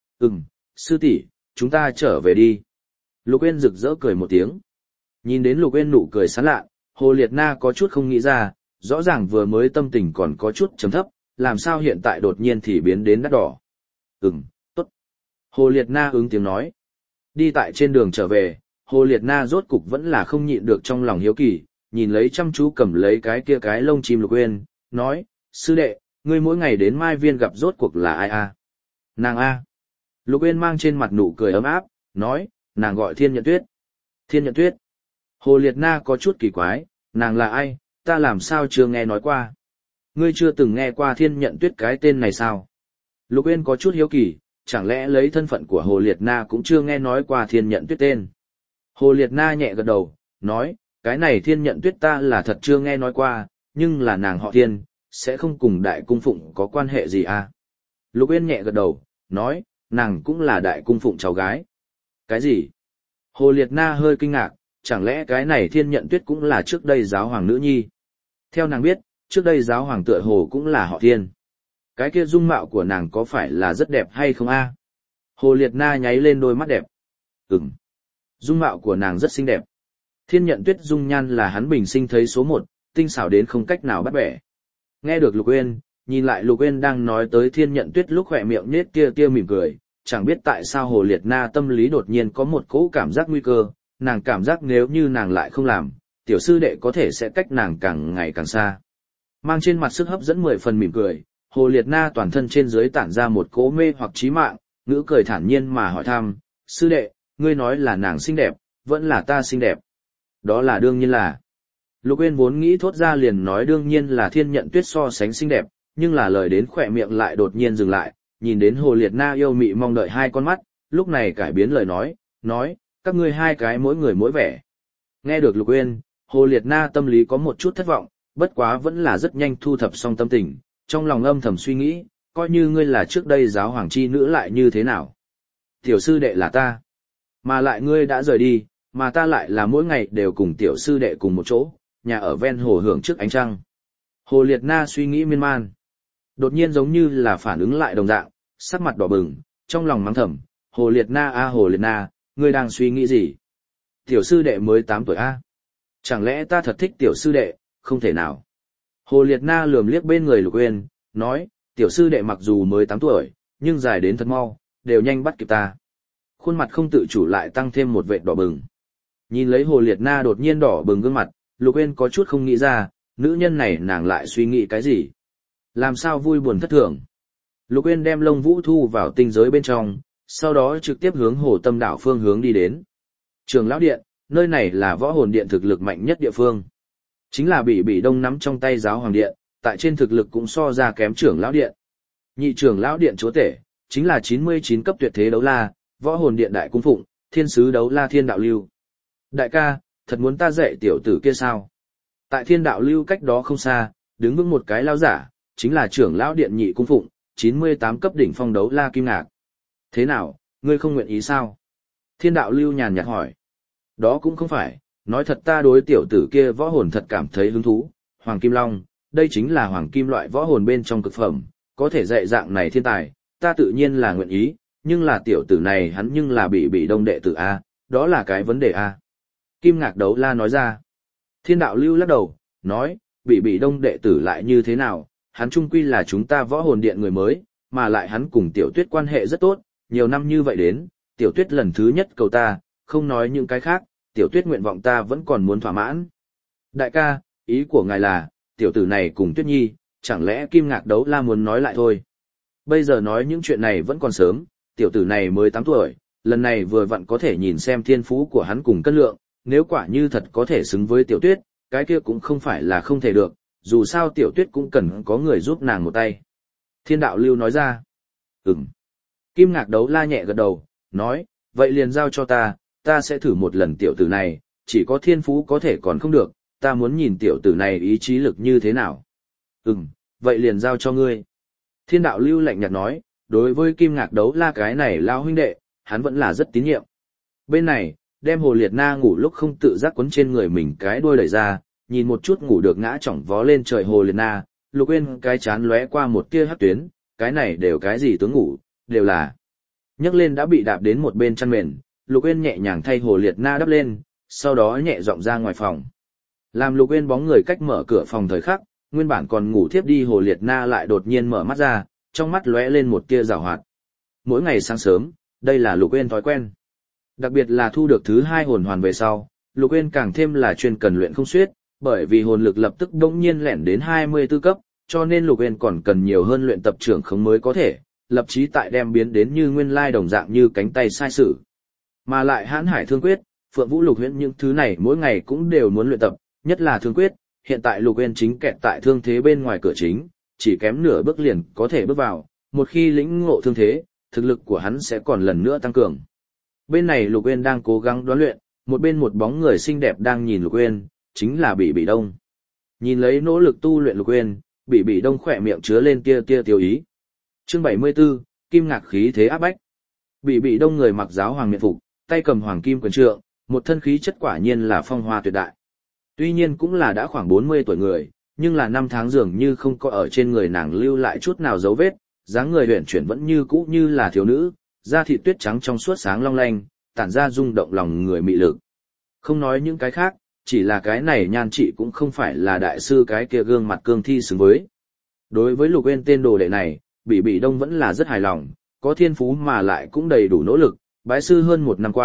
Sư tỷ, chúng ta trở về đi. Lục Uyên rực rỡ cười một tiếng. Nhìn đến Lục Uyên nụ cười sán lạ, Hồ Liệt Na có chút không nghĩ ra, rõ ràng vừa mới tâm tình còn có chút trầm thấp, làm sao hiện tại đột nhiên thì biến đến đắt đỏ. Tốt. Hồ Liệt Na ứng tiếng nói. Đi tại trên đường trở về, Hồ Liệt Na rốt cục vẫn là không nhịn được trong lòng hiếu kỳ, nhìn lấy chăm chú cầm lấy cái kia cái lông chim Lục Uyên, nói, sư đệ, ngươi mỗi ngày đến Mai Viên gặp rốt cuộc là ai a? Nàng a. Lục Uyên mang trên mặt nụ cười ấm áp, nói, nàng gọi Thiên Nhận Tuyết. Thiên Nhận Tuyết. Hồ Liệt Na có chút kỳ quái, nàng là ai, ta làm sao chưa nghe nói qua. Ngươi chưa từng nghe qua Thiên Nhận Tuyết cái tên này sao? Lục Uyên có chút hiếu kỳ, chẳng lẽ lấy thân phận của Hồ Liệt Na cũng chưa nghe nói qua Thiên Nhận Tuyết tên. Hồ Liệt Na nhẹ gật đầu, nói, cái này Thiên Nhận Tuyết ta là thật chưa nghe nói qua, nhưng là nàng họ Thiên, sẽ không cùng Đại Cung Phụng có quan hệ gì à? Lục Uyên nhẹ gật đầu, nói, nàng cũng là Đại Cung Phụng cháu gái. Cái gì? Hồ Liệt Na hơi kinh ngạc, chẳng lẽ cái này Thiên Nhận Tuyết cũng là trước đây giáo hoàng nữ nhi? Theo nàng biết, trước đây giáo hoàng tựa hồ cũng là họ Thiên. Cái kia dung mạo của nàng có phải là rất đẹp hay không a? Hồ Liệt Na nháy lên đôi mắt đẹp. Dung mạo của nàng rất xinh đẹp. Thiên Nhận Tuyết dung nhan là hắn bình sinh thấy số 1, tinh xảo đến không cách nào bắt bẻ. Nghe được Lục Uyên, nhìn lại Lục Uyên đang nói tới Thiên Nhận Tuyết lúc khỏe miệng nết tia tia mỉm cười, chẳng biết tại sao Hồ Liệt Na tâm lý đột nhiên có một cỗ cảm giác nguy cơ, nàng cảm giác nếu như nàng lại không làm, tiểu sư đệ có thể sẽ cách nàng càng ngày càng xa. Mang trên mặt sức hấp dẫn 10 phần mỉm cười, Hồ Liệt Na toàn thân trên dưới tản ra một cỗ mê hoặc chí mạng, ngữ cười thản nhiên mà hỏi thăm, sư đệ, ngươi nói là nàng xinh đẹp, vẫn là ta xinh đẹp. Đó là đương nhiên là. Lục Uyên vốn nghĩ thốt ra liền nói đương nhiên là Thiên Nhận Tuyết so sánh xinh đẹp, nhưng là lời đến khỏe miệng lại đột nhiên dừng lại, nhìn đến Hồ Liệt Na yêu mị mong đợi hai con mắt, lúc này cải biến lời nói, các ngươi hai cái mỗi người mỗi vẻ. Nghe được Lục Uyên, Hồ Liệt Na tâm lý có một chút thất vọng, bất quá vẫn là rất nhanh thu thập xong tâm tình, trong lòng âm thầm suy nghĩ, coi như ngươi là trước đây giáo hoàng chi nữ lại như thế nào. Tiểu sư đệ là ta, mà lại ngươi đã rời đi, mà ta lại là mỗi ngày đều cùng tiểu sư đệ cùng một chỗ, nhà ở ven hồ hưởng trước ánh trăng. Hồ Liệt Na suy nghĩ miên man. Đột nhiên giống như là phản ứng lại đồng dạng, sắc mặt đỏ bừng, trong lòng mắng thầm, Hồ Liệt Na a Hồ Liệt Na, ngươi đang suy nghĩ gì? Tiểu sư đệ mới 8 tuổi a. Chẳng lẽ ta thật thích tiểu sư đệ, không thể nào. Hồ Liệt Na lườm liếc bên người Lục Uyên, nói, tiểu sư đệ mặc dù mới 8 tuổi, nhưng dài đến thật mau, đều nhanh bắt kịp ta. Khuôn mặt không tự chủ lại tăng thêm một vệt đỏ bừng. Nhìn lấy Hồ Liệt Na đột nhiên đỏ bừng gương mặt, Lục Uyên có chút không nghĩ ra, nữ nhân này nàng lại suy nghĩ cái gì? Làm sao vui buồn thất thường? Lục Uyên đem Lông Vũ thu vào tinh giới bên trong, sau đó trực tiếp hướng Hồ Tâm Đảo phương hướng đi đến. Trường Lão Điện, nơi này là võ hồn điện thực lực mạnh nhất địa phương. Chính là bị Đông nắm trong tay giáo hoàng điện, tại trên thực lực cũng so ra kém Trưởng Lão Điện. Nhị Trưởng Lão Điện chúa tể, chính là 99 cấp tuyệt thế đấu la, võ hồn điện đại cung phụng, thiên sứ đấu la Thiên Đạo Lưu. Đại ca, thật muốn ta dạy tiểu tử kia sao? Tại Thiên Đạo Lưu cách đó không xa, đứng vững một cái lão giả, chính là Trưởng Lão Điện nhị cung phụng, 98 cấp đỉnh phong đấu la Kim Ngạc. Thế nào, ngươi không nguyện ý sao? Thiên Đạo Lưu nhàn nhạt hỏi. Đó cũng không phải, nói thật ta đối tiểu tử kia võ hồn thật cảm thấy hứng thú, Hoàng Kim Long, đây chính là hoàng kim loại võ hồn bên trong cực phẩm, có thể dạy dạng này thiên tài, ta tự nhiên là nguyện ý, nhưng là tiểu tử này hắn nhưng là bị Đông đệ tử A, đó là cái vấn đề A. Kim Ngạc đấu la nói ra. Thiên Đạo Lưu lắc đầu, nói, bị Đông đệ tử lại như thế nào, hắn chung quy là chúng ta võ hồn điện người mới, mà lại hắn cùng tiểu tuyết quan hệ rất tốt, nhiều năm như vậy đến, tiểu tuyết lần thứ nhất cầu ta, không nói những cái khác, tiểu tuyết nguyện vọng ta vẫn còn muốn thỏa mãn. Đại ca, ý của ngài là, tiểu tử này cùng Tuyết Nhi, chẳng lẽ Kim Ngạc đấu la muốn nói lại thôi. Bây giờ nói những chuyện này vẫn còn sớm, tiểu tử này mới 8 tuổi, lần này vừa vặn có thể nhìn xem thiên phú của hắn cùng cân lượng, nếu quả như thật có thể xứng với tiểu tuyết, cái kia cũng không phải là không thể được, dù sao tiểu tuyết cũng cần có người giúp nàng một tay. Thiên Đạo Lưu nói ra. Kim Ngạc đấu la nhẹ gật đầu, nói, vậy liền giao cho ta sẽ thử một lần tiểu tử này, chỉ có thiên phú có thể còn không được, ta muốn nhìn tiểu tử này ý chí lực như thế nào. Vậy liền giao cho ngươi. Thiên Đạo Lưu lạnh nhạt nói, đối với Kim Ngạc đấu la cái này lao huynh đệ, hắn vẫn là rất tín nhiệm. Bên này, đem Hồ Liệt Na ngủ lúc không tự giác quấn trên người mình cái đuôi đẩy ra, nhìn một chút ngủ được ngã chỏng vó lên trời Hồ Liệt Na, Lục Uyên cái chán lóe qua một tia hắc tuyến, cái này đều cái gì tướng ngủ, đều là. Nhấc lên đã bị đạp đến một bên chăn mền, Lục Uyên nhẹ nhàng thay Hồ Liệt Na đắp lên, sau đó nhẹ giọng ra ngoài phòng. Làm Lục Uyên bóng người cách mở cửa phòng thời khắc, nguyên bản còn ngủ thiếp đi Hồ Liệt Na lại đột nhiên mở mắt ra, trong mắt lóe lên một tia giảo hoạt. Mỗi ngày sáng sớm, đây là Lục Uyên thói quen. Đặc biệt là thu được thứ 2 hồn hoàn về sau, Lục Uyên càng thêm là chuyên cần luyện không xuyết, bởi vì hồn lực lập tức bỗng nhiên lẻn đến 24 cấp, cho nên Lục Uyên còn cần nhiều hơn luyện tập trưởng khống mới có thể, lập chí tại đem biến đến như nguyên lai đồng dạng như cánh tay sai sử. Mà lại Hãn Hải Thương Quyết, Phượng Vũ Lục Huyễn những thứ này mỗi ngày cũng đều muốn luyện tập, nhất là Thương Quyết, hiện tại Lục Uyên chính kẹt tại thương thế bên ngoài cửa chính, chỉ kém nửa bước liền có thể bước vào, một khi lĩnh ngộ thương thế, thực lực của hắn sẽ còn lần nữa tăng cường. Bên này Lục Uyên đang cố gắng đoán luyện, một bên một bóng người xinh đẹp đang nhìn Lục Uyên, chính là Bỉ Đông. Nhìn lấy nỗ lực tu luyện Lục Uyên, Bỉ Đông khỏe miệng chứa lên tia tiêu ý. Chương 74, Kim Ngạc khí thế áp bách. Bỉ Đông người mặc giáo hoàng miện phục, tay cầm hoàng kim quyền trượng, một thân khí chất quả nhiên là phong hoa tuyệt đại. Tuy nhiên cũng là đã khoảng 40 tuổi người, nhưng là năm tháng dường như không có ở trên người nàng lưu lại chút nào dấu vết, dáng người huyền chuyển vẫn như cũ như là thiếu nữ, da thịt tuyết trắng trong suốt sáng long lanh, tản ra rung động lòng người mị lực. Không nói những cái khác, chỉ là cái này nhan trị cũng không phải là đại sư cái kia gương mặt cương thi xứng với. Đối với Lục Uyên tên đồ đệ này, Bỉ Đông vẫn là rất hài lòng, có thiên phú mà lại cũng đầy đủ nỗ lực, bái sư hơn 1 năm qua,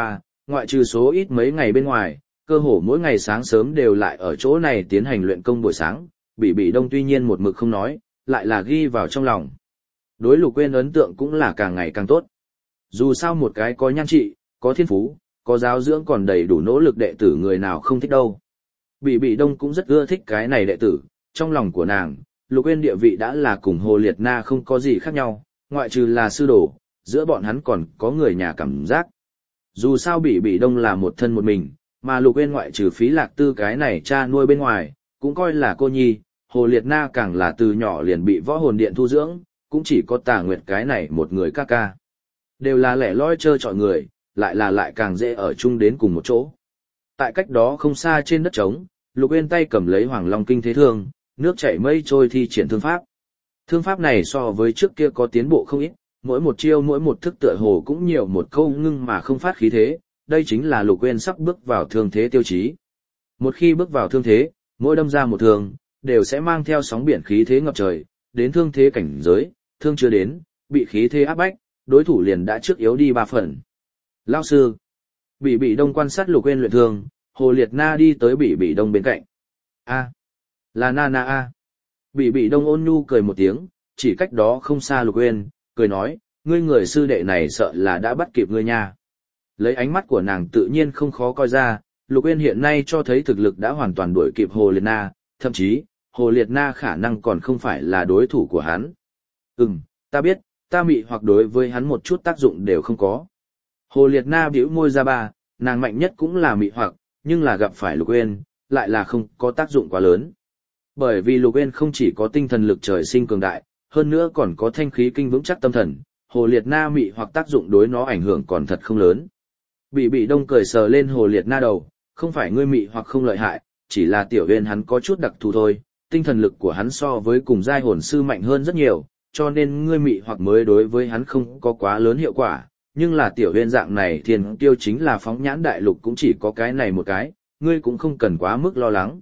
ngoại trừ số ít mấy ngày bên ngoài, cơ hồ mỗi ngày sáng sớm đều lại ở chỗ này tiến hành luyện công buổi sáng, Bỉ Đông tuy nhiên một mực không nói, lại là ghi vào trong lòng. Đối Lục Uyên ấn tượng cũng là càng ngày càng tốt. Dù sao một cái có nhan trị, có thiên phú, có giáo dưỡng còn đầy đủ nỗ lực đệ tử người nào không thích đâu. Bỉ Đông cũng rất ưa thích cái này đệ tử, trong lòng của nàng, Lục Uyên địa vị đã là cùng Hồ Liệt Na không có gì khác nhau, ngoại trừ là sư đồ, giữa bọn hắn còn có người nhà cảm giác. Dù sao Bỉ Đông là một thân một mình, mà Lục Uyên ngoại trừ Phí Lạc Tư cái này cha nuôi bên ngoài, cũng coi là cô nhi, Hồ Liệt Na càng là từ nhỏ liền bị võ hồn điện thu dưỡng, cũng chỉ có Tà Nguyệt cái này một người ca ca. Đều là lẻ loi trơ trọi người, lại càng dễ ở chung đến cùng một chỗ. Tại cách đó không xa trên đất trống, Lục Uyên tay cầm lấy Hoàng Long Kinh Thế Thương, nước chảy mây trôi thi triển thương pháp. Thương pháp này so với trước kia có tiến bộ không ít, mỗi một chiêu mỗi một thức tựa hồ cũng nhiều một câu ngưng mà không phát khí thế, đây chính là Lục Uyên sắp bước vào thương thế tiêu chí. Một khi bước vào thương thế, mỗi đâm ra một thương, đều sẽ mang theo sóng biển khí thế ngập trời, đến thương thế cảnh giới, thương chưa đến, bị khí thế áp bách, đối thủ liền đã trước yếu đi 3 phần. Lão sư, Bỉ Đông quan sát Lục Uyên luyện thương, Hồ Liệt Na đi tới Bỉ Đông bên cạnh. A, là Na a. Bỉ Đông ôn nhu cười một tiếng, chỉ cách đó không xa Lục Uyên, cười nói, ngươi người sư đệ này sợ là đã bắt kịp ngươi nha. Lấy ánh mắt của nàng tự nhiên không khó coi ra, Lục Uyên hiện nay cho thấy thực lực đã hoàn toàn đuổi kịp Hồ Liệt Na, thậm chí, Hồ Liệt Na khả năng còn không phải là đối thủ của hắn. Ta biết, ta mị hoặc đối với hắn một chút tác dụng đều không có. Hồ Liệt Na bĩu môi ra ba, nàng mạnh nhất cũng là mị hoặc, nhưng là gặp phải Lục Uyên, lại là không có tác dụng quá lớn. Bởi vì Lục Uyên không chỉ có tinh thần lực trời sinh cường đại, hơn nữa còn có thanh khí kinh vững chắc tâm thần, Hồ Liệt Na mị hoặc tác dụng đối nó ảnh hưởng còn thật không lớn. Bỉ Đông cười sờ lên Hồ Liệt Na đầu, không phải ngươi mị hoặc không lợi hại, chỉ là Tiểu Uyên hắn có chút đặc thù thôi, tinh thần lực của hắn so với cùng giai hồn sư mạnh hơn rất nhiều, cho nên ngươi mị hoặc mới đối với hắn không có quá lớn hiệu quả, nhưng là Tiểu Uyên dạng này thiên tiêu chính là phóng nhãn đại lục cũng chỉ có cái này một cái, ngươi cũng không cần quá mức lo lắng.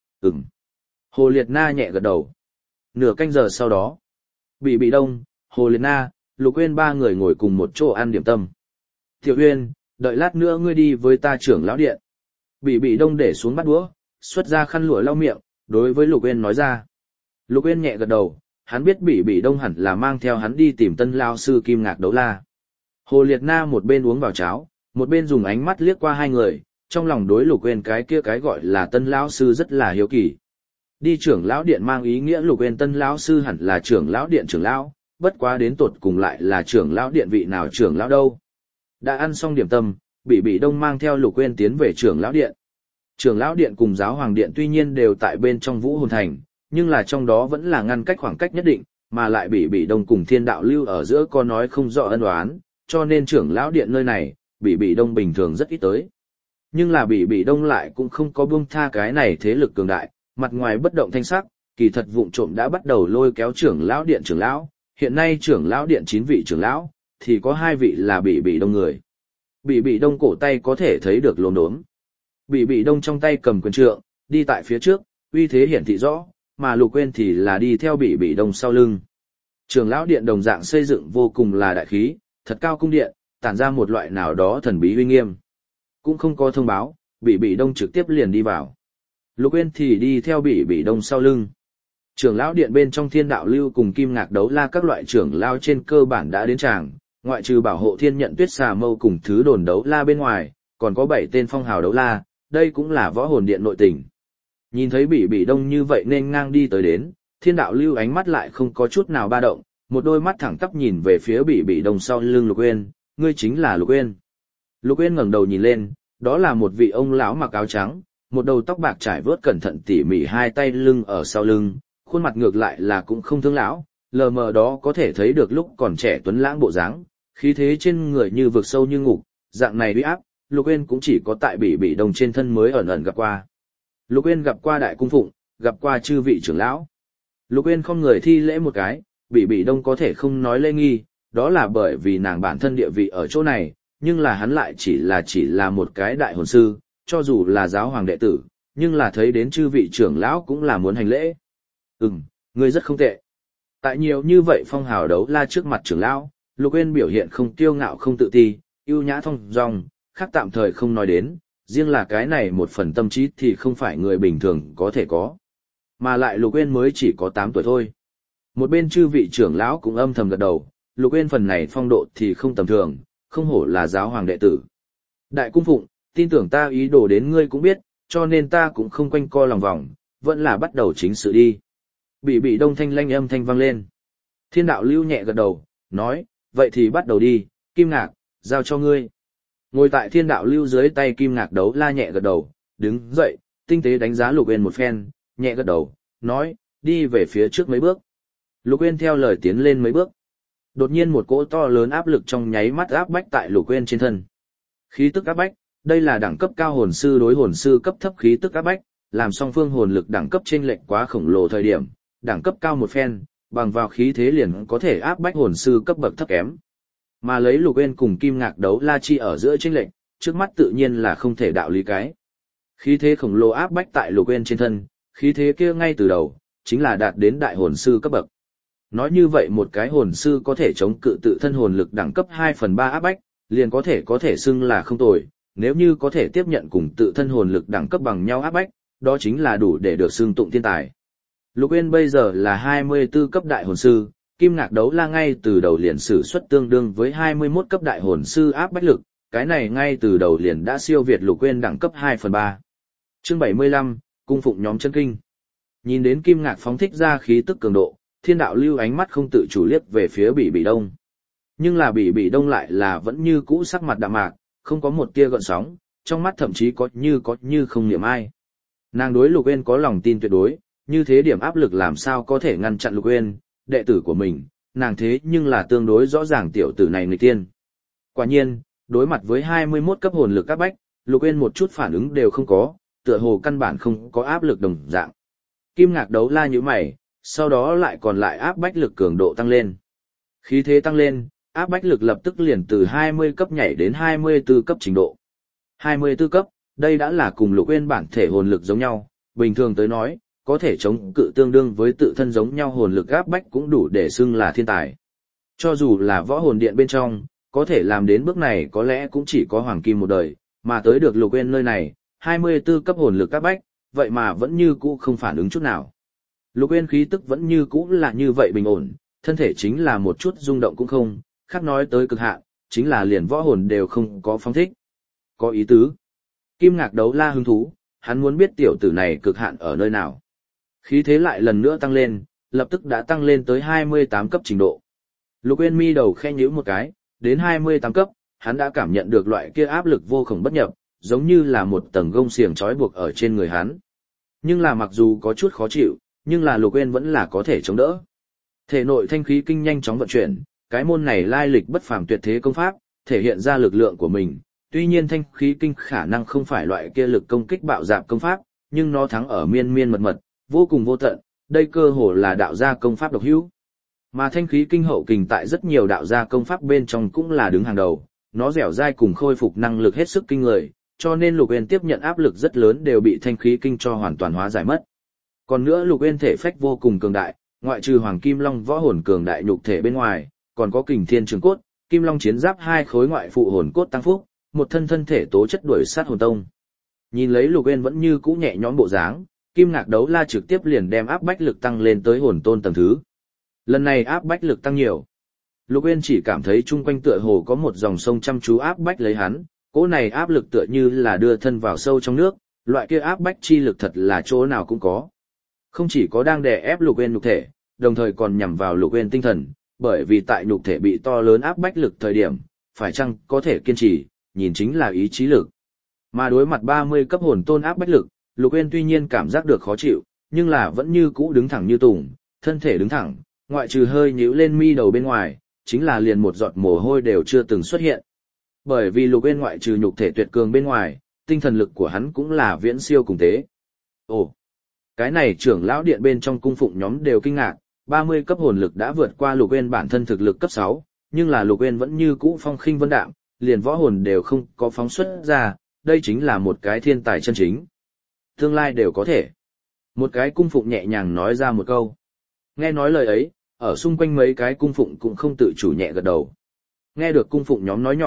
Hồ Liệt Na nhẹ gật đầu. Nửa canh giờ sau đó, Bỉ Đông, Hồ Liệt Na, Lục Uyên 3 người ngồi cùng một chỗ ăn điểm tâm. Tiểu Uyên, đợi lát nữa ngươi đi với ta trưởng lão điện. Bỉ Đông để xuống bát đũa, xuất ra khăn lụa lau miệng, đối với Lục Uyên nói ra. Lục Uyên nhẹ gật đầu, hắn biết Bỉ Đông hẳn là mang theo hắn đi tìm tân lão sư Kim Ngạc Đấu La. Hồ Liệt Na một bên uống vào cháo, một bên dùng ánh mắt liếc qua hai người, trong lòng đối Lục Uyên cái kia cái gọi là tân lão sư rất là hiếu kỳ. Đi trưởng lão điện mang ý nghĩa Lục Uyên tân lão sư hẳn là trưởng lão điện trưởng lão, bất quá đến tột cùng lại là trưởng lão điện vị nào trưởng lão đâu. Đã ăn xong điểm tâm, Bỉ Đông mang theo Lục Uyên tiến về trưởng lão điện. Trưởng lão điện cùng giáo hoàng điện tuy nhiên đều tại bên trong Vũ Hồn Thành, nhưng là trong đó vẫn là ngăn cách khoảng cách nhất định, mà lại Bỉ Đông cùng Thiên Đạo Lưu ở giữa có nói không rõ ân oán, cho nên trưởng lão điện nơi này, Bỉ Đông bình thường rất ít tới. Nhưng là Bỉ Đông lại cũng không có buông tha cái này thế lực cường đại, mặt ngoài bất động thanh sắc, kỳ thật vụng trộm đã bắt đầu lôi kéo trưởng lão điện trưởng lão, hiện nay trưởng lão điện 9 vị trưởng lão, thì có 2 vị là Bỉ Đông người. Bỉ Đông cổ tay có thể thấy được lốm đốm. Bỉ Đông trong tay cầm quyền trượng, đi tại phía trước, uy thế hiển thị rõ, mà Lục Uyên thì là đi theo Bỉ Đông sau lưng. Trưởng lão điện đồng dạng xây dựng vô cùng là đại khí, thật cao cung điện, tản ra một loại nào đó thần bí uy nghiêm. Cũng không có thông báo, Bỉ Đông trực tiếp liền đi vào. Lục Uyên thì đi theo Bỉ Đông sau lưng. Trưởng lão điện bên trong Thiên Đạo Lưu cùng Kim Ngạc Đấu La các loại trưởng lão trên cơ bản đã đến tràng, ngoại trừ bảo hộ Thiên Nhận Tuyết Xà Mâu cùng thứ đồn đấu la bên ngoài, còn có 7 tên phong hào đấu la, đây cũng là võ hồn điện nội tình. Nhìn thấy Bỉ Đông như vậy nên ngang đi tới đến, Thiên Đạo Lưu ánh mắt lại không có chút nào ba động, một đôi mắt thẳng tắp nhìn về phía Bỉ Đông sau lưng Lục Uyên, ngươi chính là Lục Uyên. Lục Uyên ngẩng đầu nhìn lên, đó là một vị ông lão mặc áo trắng, một đầu tóc bạc trải vớt cẩn thận tỉ mỉ hai tay lưng ở sau lưng, khuôn mặt ngược lại là cũng không thương lão, lờ mờ đó có thể thấy được lúc còn trẻ tuấn lãng bộ dáng, khí thế trên người như vực sâu như ngục, dạng này uy áp, Lục Uyên cũng chỉ có tại Bỉ Đông trên thân mới ẩn ẩn gặp qua. Lục Uyên gặp qua đại cung phụng, gặp qua chư vị trưởng lão. Lục Uyên không người thi lễ một cái, Bỉ Đông có thể không nói lễ nghi, đó là bởi vì nàng bản thân địa vị ở chỗ này, nhưng là hắn lại chỉ là một cái đại hồn sư, cho dù là giáo hoàng đệ tử, nhưng là thấy đến chư vị trưởng lão cũng là muốn hành lễ. Ngươi rất không tệ. Tại nhiều như vậy phong hào đấu la trước mặt trưởng lão, Lục Uyên biểu hiện không kiêu ngạo không tự ti, ưu nhã thong dong, khác tạm thời không nói đến, riêng là cái này một phần tâm trí thì không phải người bình thường có thể có. Mà lại Lục Uyên mới chỉ có 8 tuổi thôi. Một bên chư vị trưởng lão cũng âm thầm gật đầu, Lục Uyên phần này phong độ thì không tầm thường, không hổ là giáo hoàng đệ tử. Đại cung phụng, tin tưởng ta ý đồ đến ngươi cũng biết, cho nên ta cũng không quanh co lòng vòng, vẫn là bắt đầu chính sự đi. Bị đông thanh lanh âm thanh vang lên. Thiên đạo lưu nhẹ gật đầu, nói, vậy thì bắt đầu đi, Kim Ngạc, giao cho ngươi. Ngồi tại thiên đạo lưu dưới tay Kim Ngạc Đấu La nhẹ gật đầu, đứng dậy, tinh tế đánh giá Lục Uyên một phen, nhẹ gật đầu, nói, đi về phía trước mấy bước. Lục Uyên theo lời tiến lên mấy bước. Đột nhiên một cỗ to lớn áp lực trong nháy mắt áp bách tại Lục Uyên trên thân. Khí tức áp bách, đây là đẳng cấp cao hồn sư đối hồn sư cấp thấp khí tức áp bách, làm song phương hồn lực đẳng cấp chênh lệch quá khổng lồ thời điểm, đẳng cấp cao một phen, bằng vào khí thế liền có thể áp bách hồn sư cấp bậc thấp kém. Mà lấy Lục Uyên cùng Kim Ngạc Đấu La chi ở giữa chênh lệch, trước mắt tự nhiên là không thể đạo lý cái. Khí thế khổng lồ áp bách tại Lục Uyên trên thân, khí thế kia ngay từ đầu chính là đạt đến đại hồn sư cấp bậc. Nói như vậy một cái hồn sư có thể chống cự tự thân hồn lực đẳng cấp 2/3 áp bách, liền có thể xưng là không tồi, nếu như có thể tiếp nhận cùng tự thân hồn lực đẳng cấp bằng nhau áp bách, đó chính là đủ để được xưng tụng thiên tài. Lục Uyên bây giờ là 24 cấp đại hồn sư, Kim Ngạc Đấu La ngay từ đầu liền sử xuất tương đương với 21 cấp đại hồn sư áp bách lực, cái này ngay từ đầu liền đã siêu việt Lục Uyên đẳng cấp 2/3. Chương 75, cung phụng nhóm chân kinh. Nhìn đến Kim Ngạc phóng thích ra khí tức cường độ, thiên đạo lưu ánh mắt không tự chủ liếc về phía Bị Đông. Nhưng là Bị Đông lại là vẫn như cũ sắc mặt đạm mạc, không có một tia gợn sóng, trong mắt thậm chí có như không niệm ai. Nàng đối Lục Uyên có lòng tin tuyệt đối, như thế điểm áp lực làm sao có thể ngăn chặn Lục Uyên, đệ tử của mình, nàng thế nhưng là tương đối rõ ràng tiểu tử này nghịch tiên. Quả nhiên, đối mặt với 21 cấp hồn lực áp bách, Lục Uyên một chút phản ứng đều không có, tựa hồ căn bản không có áp lực đồng dạng. Kim Ngạc Đấu La nhíu mày, sau đó lại còn lại áp bách lực cường độ tăng lên. Khí thế tăng lên, áp bách lực lập tức liền từ 20 cấp nhảy đến 24 cấp trình độ. 24 cấp, đây đã là cùng Lục Uyên bản thể hồn lực giống nhau, bình thường tới nói, có thể chống cự tương đương với tự thân giống nhau hồn lực áp bách cũng đủ để xưng là thiên tài. Cho dù là võ hồn điện bên trong, có thể làm đến bước này có lẽ cũng chỉ có Hoàng Kim một đời, mà tới được Lục Uyên nơi này, 24 cấp hồn lực áp bách, vậy mà vẫn như cũ không phản ứng chút nào. Lục Uyên khí tức vẫn như cũ là như vậy bình ổn, thân thể chính là một chút rung động cũng không, khác nói tới cực hạn, chính là liền võ hồn đều không có phóng thích. Có ý tứ. Kim Ngạc Đấu La hứng thú, hắn muốn biết tiểu tử này cực hạn ở nơi nào. Khí thế lại lần nữa tăng lên, lập tức đã tăng lên tới 28 cấp trình độ. Lục Uyên mi đầu khẽ nhíu một cái, đến 28 cấp, hắn đã cảm nhận được loại kia áp lực vô cùng bất nhập, giống như là một tầng gông xiềng trói buộc ở trên người hắn. Nhưng là mặc dù có chút khó chịu, nhưng là Lục Uyên vẫn là có thể chống đỡ. Thể nội thanh khí kinh nhanh chóng vận chuyển, cái môn này lai lịch bất phàm tuyệt thế công pháp, thể hiện ra lực lượng của mình. Tuy nhiên thanh khí kinh khả năng không phải loại kia lực công kích bạo dạn công pháp, nhưng nó thắng ở miên miên mật mật, vô cùng vô tận, đây cơ hồ là đạo gia công pháp độc hữu. Mà thanh khí kinh hậu kình tại rất nhiều đạo gia công pháp bên trong cũng là đứng hàng đầu, nó dẻo dai cùng khôi phục năng lực hết sức kinh người, cho nên Lục Uyên tiếp nhận áp lực rất lớn đều bị thanh khí kinh cho hoàn toàn hóa giải mất. Còn nữa Lục Uyên thể phách vô cùng cường đại, ngoại trừ Hoàng Kim Long võ hồn cường đại nhục thể bên ngoài, còn có Kình Thiên Trường Cốt, Kim Long chiến giáp hai khối ngoại phụ hồn cốt tăng phúc, một thân thể tố chất đuổi sát hồn tông. Nhìn lấy Lục Uyên vẫn như cũ nhẹ nhõm bộ dáng, Kim Ngạc Đấu La trực tiếp liền đem áp bách lực tăng lên tới hồn tôn tầng thứ. Lần này áp bách lực tăng nhiều. Lục Uyên chỉ cảm thấy chung quanh tựa hồ có một dòng sông chăm chú áp bách lấy hắn, cỗ này áp lực tựa như là đưa thân vào sâu trong nước, loại kia áp bách chi lực thật là chỗ nào cũng có. Không chỉ có đang đè ép Lục Uyên nhục thể, đồng thời còn nhằm vào Lục Uyên tinh thần, bởi vì tại nhục thể bị to lớn áp bách lực thời điểm, phải chăng có thể kiên trì, nhìn chính là ý chí lực. Mà đối mặt 30 cấp hồn tôn áp bách lực, Lục Uyên tuy nhiên cảm giác được khó chịu, nhưng là vẫn như cũ đứng thẳng như tùng, thân thể đứng thẳng, ngoại trừ hơi nhíu lên mi đầu bên ngoài, chính là liền một giọt mồ hôi đều chưa từng xuất hiện. Bởi vì Lục Uyên ngoại trừ nhục thể tuyệt cường bên ngoài, tinh thần lực của hắn cũng là viễn siêu cùng tế. Ồ, cái này trưởng lão điện bên trong cung phụng nhóm đều kinh ngạc, 30 cấp hồn lực đã vượt qua Lục Uyên bản thân thực lực cấp 6, nhưng là Lục Uyên vẫn như cũ phong khinh vân đạm, liền võ hồn đều không có phóng xuất ra, đây chính là một cái thiên tài chân chính. Tương lai đều có thể. Một cái cung phụng nhẹ nhàng nói ra một câu. Nghe nói lời ấy, ở xung quanh mấy cái cung phụng cũng không tự chủ nhẹ gật đầu. Nghe được cung phụng nhóm nói nhỏ,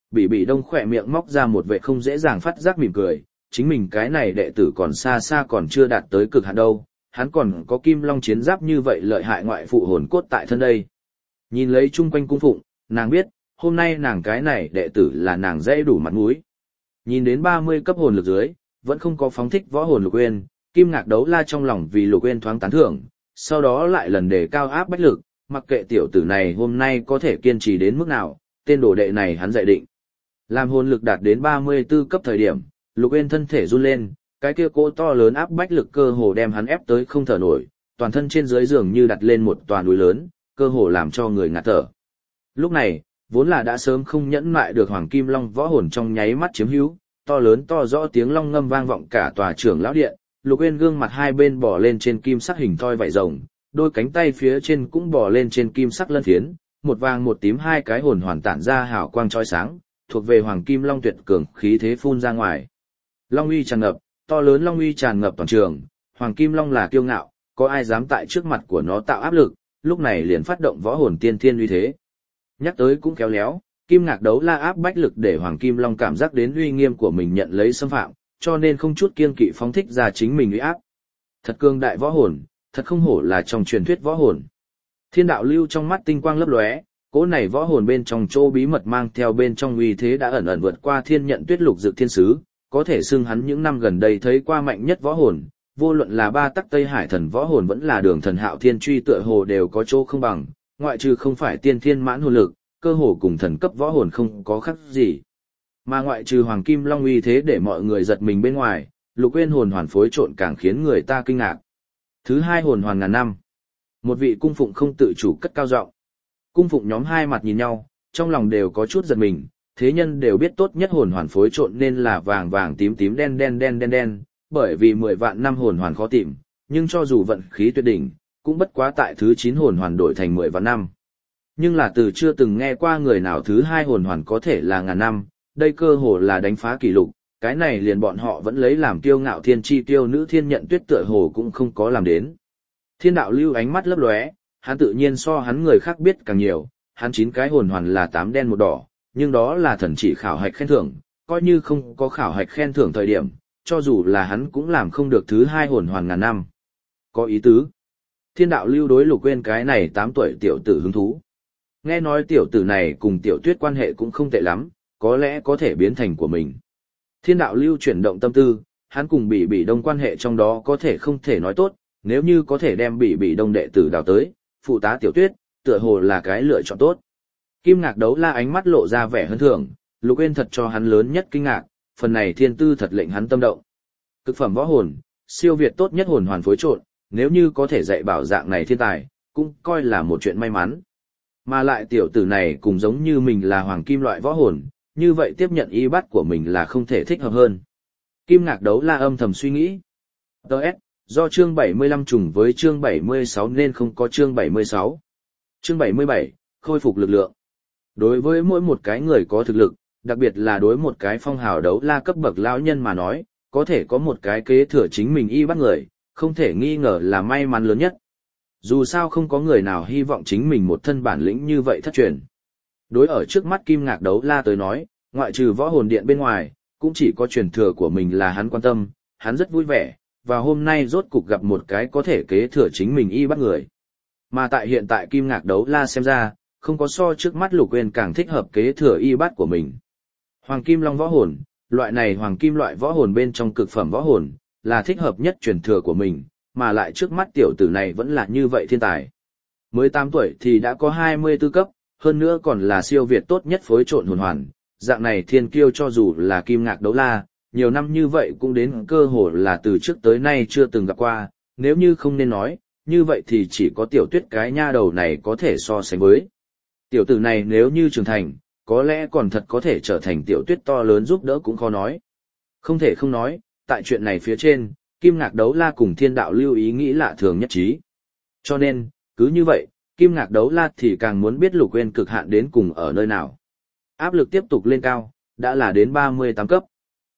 Bỉ Đông khỏe miệng móc ra một vẻ không dễ dàng phát giác mỉm cười, chính mình cái này đệ tử còn xa xa còn chưa đạt tới cực hạn đâu, hắn còn có Kim Long chiến giáp như vậy lợi hại ngoại phụ hồn cốt tại thân đây. Nhìn lấy chung quanh cung phụng, nàng biết, hôm nay nàng cái này đệ tử là nàng dễ đủ mặt mũi. Nhìn đến 30 cấp hồn lực dưới, vẫn không có phóng thích võ hồn Lục Uyên, Kim Ngạc Đấu La trong lòng vì Lục Uyên thoáng tán thưởng, sau đó lại lần đề cao áp bách lực, mặc kệ tiểu tử này hôm nay có thể kiên trì đến mức nào, tên đồ đệ này hắn dạy định. Làm hồn lực đạt đến 34 cấp thời điểm, Lục Uyên thân thể run lên, cái kia cỗ to lớn áp bách lực cơ hồ đem hắn ép tới không thở nổi, toàn thân trên dưới giường như đặt lên một tòa núi lớn, cơ hồ làm cho người ngạt thở. Lúc này, vốn là đã sớm không nhẫn nại được Hoàng Kim Long võ hồn trong nháy mắt chiếm hữu, to lớn to rõ tiếng long ngâm vang vọng cả tòa trưởng lão điện, Lục Uyên gương mặt hai bên bò lên trên kim sắc hình thoi vảy rồng, đôi cánh tay phía trên cũng bò lên trên kim sắc lân phiến, một vàng một tím hai cái hồn hoàn tản ra hào quang chói sáng, thuộc về Hoàng Kim Long tuyệt cường khí thế phun ra ngoài. Long uy tràn ngập, to lớn long uy tràn ngập toàn trường, Hoàng Kim Long là kiêu ngạo, có ai dám tại trước mặt của nó tạo áp lực, lúc này liền phát động võ hồn tiên thiên uy thế. Nhắc tới cũng khéo léo, Kim Ngạc Đấu La áp bách lực để Hoàng Kim Long cảm giác đến uy nghiêm của mình nhận lấy xâm phạm, cho nên không chút kiêng kỵ phóng thích ra chính mình uy áp. Thật cương đại võ hồn, thật không hổ là trong truyền thuyết võ hồn. Thiên đạo lưu trong mắt tinh quang lấp lóe, cỗ này võ hồn bên trong chỗ bí mật mang theo bên trong uy thế đã ẩn ẩn vượt qua Thiên Nhận Tuyết Lục Dực Thiên Sứ, có thể xưng hắn những năm gần đây thấy qua mạnh nhất võ hồn, vô luận là Ba Tắc Tây Hải Thần võ hồn vẫn là Đường Thần Hạo Thiên Truy tựa hồ đều có chỗ không bằng, ngoại trừ không phải tiên thiên mãn hồn lực, cơ hồ cùng thần cấp võ hồn không có khác gì. Mà ngoại trừ Hoàng Kim Long uy thế để mọi người giật mình bên ngoài, Lục Uyên hồn hoàn phối trộn càng khiến người ta kinh ngạc. Thứ hai hồn hoàn ngàn năm. Một vị cung phụng không tự chủ cất cao giọng. Cung phụng nhóm hai mặt nhìn nhau, trong lòng đều có chút giật mình, thế nhân đều biết tốt nhất hồn hoàn phối trộn nên là vàng vàng tím tím đen đen đen đen đen, bởi vì 10 vạn năm hồn hoàn khó tìm, nhưng cho dù vận khí tuyệt đỉnh, cũng bất quá tại thứ 9 hồn hoàn đổi thành 10 vạn năm. Nhưng là từ chưa từng nghe qua người nào thứ hai hồn hoàn có thể là ngàn năm, đây cơ hồ là đánh phá kỷ lục, cái này liền bọn họ vẫn lấy làm kiêu ngạo thiên chi tiêu nữ Thiên Nhận Tuyết tựa hồ cũng không có làm đến. Thiên đạo lưu ánh mắt lấp lóe, hắn tự nhiên so hắn người khác biết càng nhiều, hắn 9 cái hồn hoàn là 8 đen một đỏ, nhưng đó là thần chỉ khảo hạch khen thưởng, coi như không có khảo hạch khen thưởng thời điểm, cho dù là hắn cũng làm không được thứ hai hồn hoàn ngàn năm. Có ý tứ. Thiên đạo lưu đối Lục Uyên cái này 8 tuổi tiểu tử hứng thú. Nghe nói tiểu tử này cùng Tiểu Tuyết quan hệ cũng không tệ lắm, có lẽ có thể biến thành của mình. Thiên đạo lưu chuyển động tâm tư, hắn cùng Bỉ Đông quan hệ trong đó có thể không thể nói tốt, nếu như có thể đem Bỉ Đông đệ tử đào tới, phụ tá Tiểu Tuyết, tựa hồ là cái lựa chọn tốt. Kim Ngạc Đấu La ánh mắt lộ ra vẻ hân thưởng, Lục Uyên thật cho hắn lớn nhất kinh ngạc, phần này thiên tư thật lệnh hắn tâm động. Cực phẩm võ hồn, siêu việt tốt nhất hồn hoàn phối trộn, nếu như có thể dạy bảo dạng này thiên tài, cũng coi là một chuyện may mắn. Mà lại tiểu tử này cũng giống như mình là hoàng kim loại võ hồn, như vậy tiếp nhận y bắt của mình là không thể thích hợp hơn. Kim Ngạc Đấu La âm thầm suy nghĩ. Đợt, do chương 75 trùng với chương 76 nên không có chương 76. Chương 77, khôi phục lực lượng. Đối với mỗi một cái người có thực lực, đặc biệt là đối một cái phong hào đấu la cấp bậc lão nhân mà nói, có thể có một cái kế thừa chính mình y bắt người, không thể nghi ngờ là may mắn lớn nhất. Dù sao không có người nào hy vọng chính mình một thân bản lĩnh như vậy thất truyền. Đối ở trước mắt Kim Ngạc Đấu La tới nói, ngoại trừ võ hồn điện bên ngoài, cũng chỉ có truyền thừa của mình là hắn quan tâm, hắn rất vui vẻ, và hôm nay rốt cục gặp một cái có thể kế thừa chính mình y bắt người. Mà tại hiện tại Kim Ngạc Đấu La xem ra, không có so trước mắt Lục Uyên càng thích hợp kế thừa y bát của mình. Hoàng Kim Long võ hồn, loại này hoàng kim loại võ hồn bên trong cực phẩm võ hồn, là thích hợp nhất truyền thừa của mình, mà lại trước mắt tiểu tử này vẫn là như vậy thiên tài. Mới 8 tuổi thì đã có 24 cấp, hơn nữa còn là siêu việt tốt nhất phối trộn hồn hoàn, dạng này thiên kiêu cho dù là Kim Ngạc Đấu La, nhiều năm như vậy cũng đến cơ hồ là từ trước tới nay chưa từng gặp qua, nếu như không nên nói, như vậy thì chỉ có Tiểu Tuyết cái nha đầu này có thể so sánh với. Tiểu tử này nếu như trưởng thành, có lẽ còn thật có thể trở thành Tiểu Tuyết to lớn giúp đỡ cũng khó nói. Không thể không nói, tại chuyện này phía trên, Kim Ngạc Đấu La cùng Thiên Đạo lưu ý nghĩ lạ thường nhất trí. Cho nên, cứ như vậy, Kim Ngạc Đấu La thì càng muốn biết Lục Uyên cực hạn đến cùng ở nơi nào. Áp lực tiếp tục lên cao, đã là đến 38 cấp.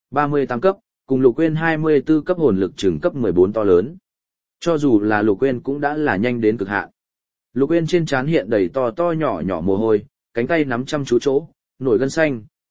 38 cấp, cùng Lục Uyên 24 cấp hồn lực chừng cấp 14 to lớn. Cho dù là Lục Uyên cũng đã là nhanh đến cực hạn. Lục Uyên trên trán hiện đầy to to nhỏ nhỏ mồ hôi, cánh tay nắm chăm chú chỗ, nổi gân xanh,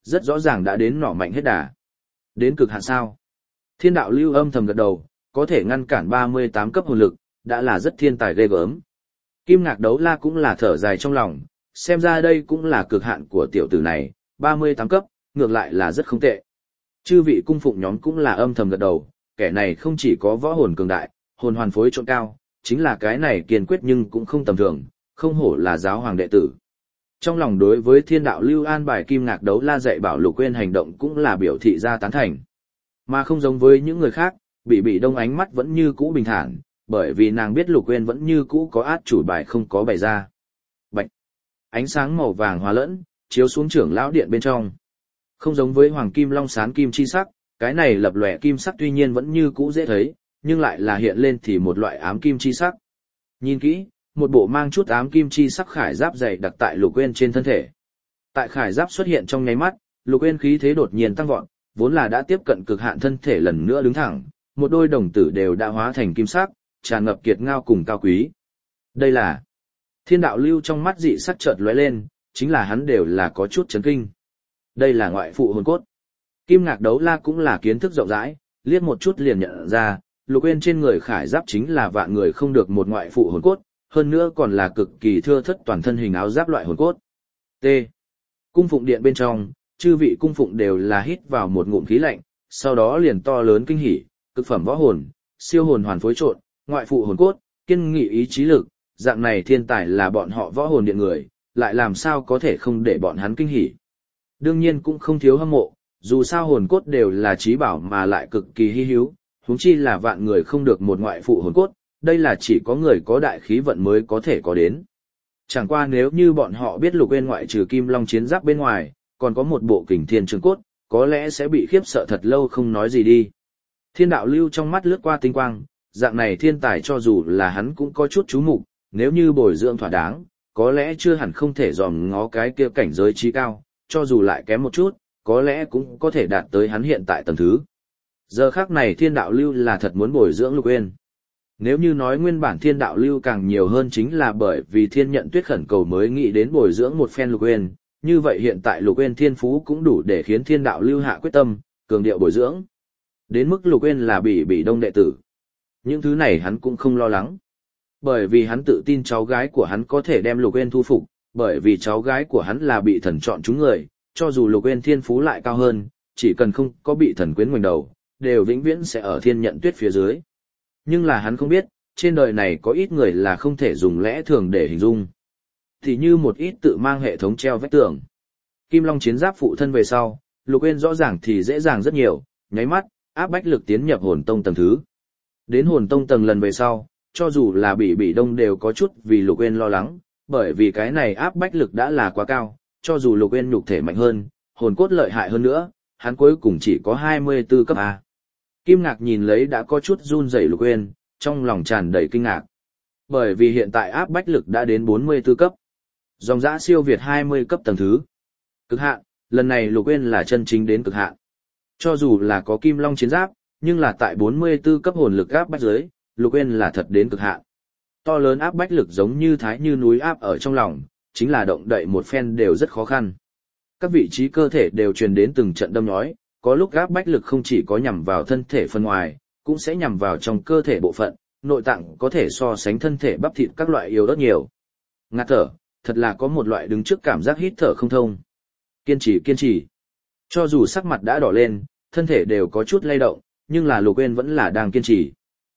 rất rõ ràng đã đến nỏ mạnh hết đà. Đến cực hạn sao? Thiên đạo lưu âm thầm gật đầu, có thể ngăn cản 38 cấp hồn lực, đã là rất thiên tài ghê gớm. Kim Ngạc Đấu La cũng là thở dài trong lòng, xem ra đây cũng là cực hạn của tiểu tử này, 38 cấp, ngược lại là rất không tệ. Chư vị cung phụng nhóm cũng là âm thầm gật đầu, kẻ này không chỉ có võ hồn cường đại, hồn hoàn phối trộn cao, chính là cái này kiên quyết nhưng cũng không tầm thường, không hổ là giáo hoàng đệ tử. Trong lòng đối với thiên đạo lưu an bài Kim Ngạc Đấu La dạy bảo Lục Uyên hành động cũng là biểu thị ra tán thành. Mà không giống với những người khác, bị đông ánh mắt vẫn như cũ bình thản, bởi vì nàng biết Lục Uyên vẫn như cũ có át chủ bài không có bày ra. Bạch! Ánh sáng màu vàng hòa lẫn, chiếu xuống trưởng lão điện bên trong. Không giống với hoàng kim long sán kim chi sắc, cái này lập lòe kim sắc tuy nhiên vẫn như cũ dễ thấy, nhưng lại là hiện lên thì một loại ám kim chi sắc. Nhìn kỹ, một bộ mang chút ám kim chi sắc khải giáp dày đặc tại Lục Uyên trên thân thể. Tại khải giáp xuất hiện trong nháy mắt, Lục Uyên khí thế đột nhiên tăng vọt, vốn là đã tiếp cận cực hạn thân thể lần nữa đứng thẳng, một đôi đồng tử đều đã hóa thành kim sắc, tràn ngập kiệt ngao cùng cao quý. Đây là thiên đạo lưu trong mắt dị sắc chợt lóe lên, chính là hắn đều là có chút chấn kinh. Đây là ngoại phụ hồn cốt. Kim Ngạc Đấu La cũng là kiến thức rộng rãi, liếc một chút liền nhận ra, Lục Uyên trên người khải giáp chính là vạn người không được một ngoại phụ hồn cốt, hơn nữa còn là cực kỳ thưa thất toàn thân hình áo giáp loại hồn cốt. T. Cung phụng điện bên trong, chư vị cung phụng đều là hít vào một ngụm khí lạnh, sau đó liền to lớn kinh hỉ, cực phẩm võ hồn, siêu hồn hoàn phối trộn, ngoại phụ hồn cốt, kiên nghị ý chí lực, dạng này thiên tài là bọn họ võ hồn điện người, lại làm sao có thể không để bọn hắn kinh hỉ. Đương nhiên cũng không thiếu hâm mộ, dù sao hồn cốt đều là trí bảo mà lại cực kỳ hi hữu, huống chi là vạn người không được một ngoại phụ hồn cốt, đây là chỉ có người có đại khí vận mới có thể có đến. Chẳng qua nếu như bọn họ biết Lục Uyên ngoại trừ kim long chiến giáp bên ngoài, còn có một bộ kình thiên trường cốt, có lẽ sẽ bị khiếp sợ thật lâu không nói gì đi. Thiên đạo lưu trong mắt lướt qua tinh quang, dạng này thiên tài cho dù là hắn cũng có chút chú mục, nếu như bồi dưỡng thỏa đáng, có lẽ chưa hẳn không thể dòm ngó cái kia cảnh giới trí cao, cho dù lại kém một chút, có lẽ cũng có thể đạt tới hắn hiện tại tầng thứ. Giờ khắc này thiên đạo lưu là thật muốn bồi dưỡng Lục Uyên. Nếu như nói nguyên bản thiên đạo lưu càng nhiều hơn chính là bởi vì thiên nhận tuyết khẩn cầu mới nghĩ đến bồi dưỡng một phen Lục Uyên, như vậy hiện tại Lục Uyên thiên phú cũng đủ để khiến thiên đạo lưu hạ quyết tâm, cường điệu bồi dưỡng. Đến mức Lục Uyên là bị đông đệ tử. Những thứ này hắn cũng không lo lắng. Bởi vì hắn tự tin cháu gái của hắn có thể đem Lục Uyên thu phục, bởi vì cháu gái của hắn là bị thần chọn chúng người, cho dù Lục Uyên thiên phú lại cao hơn, chỉ cần không có bị thần quyến ngoảnh đầu, đều vĩnh viễn sẽ ở thiên nhận tuyết phía dưới. Nhưng là hắn không biết, trên đời này có ít người là không thể dùng lẽ thường để hình dung. Thì như một ít tự mang hệ thống treo vách tường. Kim Long chiến giáp phụ thân về sau, Lục Uyên rõ ràng thì dễ dàng rất nhiều, nháy mắt, áp bách lực tiến nhập hồn tông tầng thứ. Đến hồn tông tầng lần về sau, cho dù là bị đông đều có chút vì Lục Uyên lo lắng, bởi vì cái này áp bách lực đã là quá cao, cho dù Lục Uyên nhục thể mạnh hơn, hồn cốt lợi hại hơn nữa, hắn cuối cùng chỉ có 24 cấp A. Kim Ngạc nhìn lấy đã có chút run rẩy Lục Uyên, trong lòng tràn đầy kinh ngạc. Bởi vì hiện tại áp bách lực đã đến 44 cấp. Dòng dã siêu việt 20 cấp tầng thứ. Cực hạn, lần này Lục Uyên là chân chính đến cực hạn. Cho dù là có Kim Long chiến giáp, nhưng là tại 44 cấp hồn lực áp bách dưới, Lục Uyên là thật đến cực hạn. To lớn áp bách lực giống như thái như núi áp ở trong lòng, chính là động đậy một phen đều rất khó khăn. Các vị trí cơ thể đều truyền đến từng trận đâm nhói, có lúc áp bách lực không chỉ có nhằm vào thân thể phần ngoài, cũng sẽ nhằm vào trong cơ thể bộ phận, nội tạng có thể so sánh thân thể bắp thịt các loại yếu rất nhiều. Ngạt thở, thật là có một loại đứng trước cảm giác hít thở không thông. Kiên trì. Cho dù sắc mặt đã đỏ lên, thân thể đều có chút lay động, nhưng là Lục Uyên vẫn là đang kiên trì.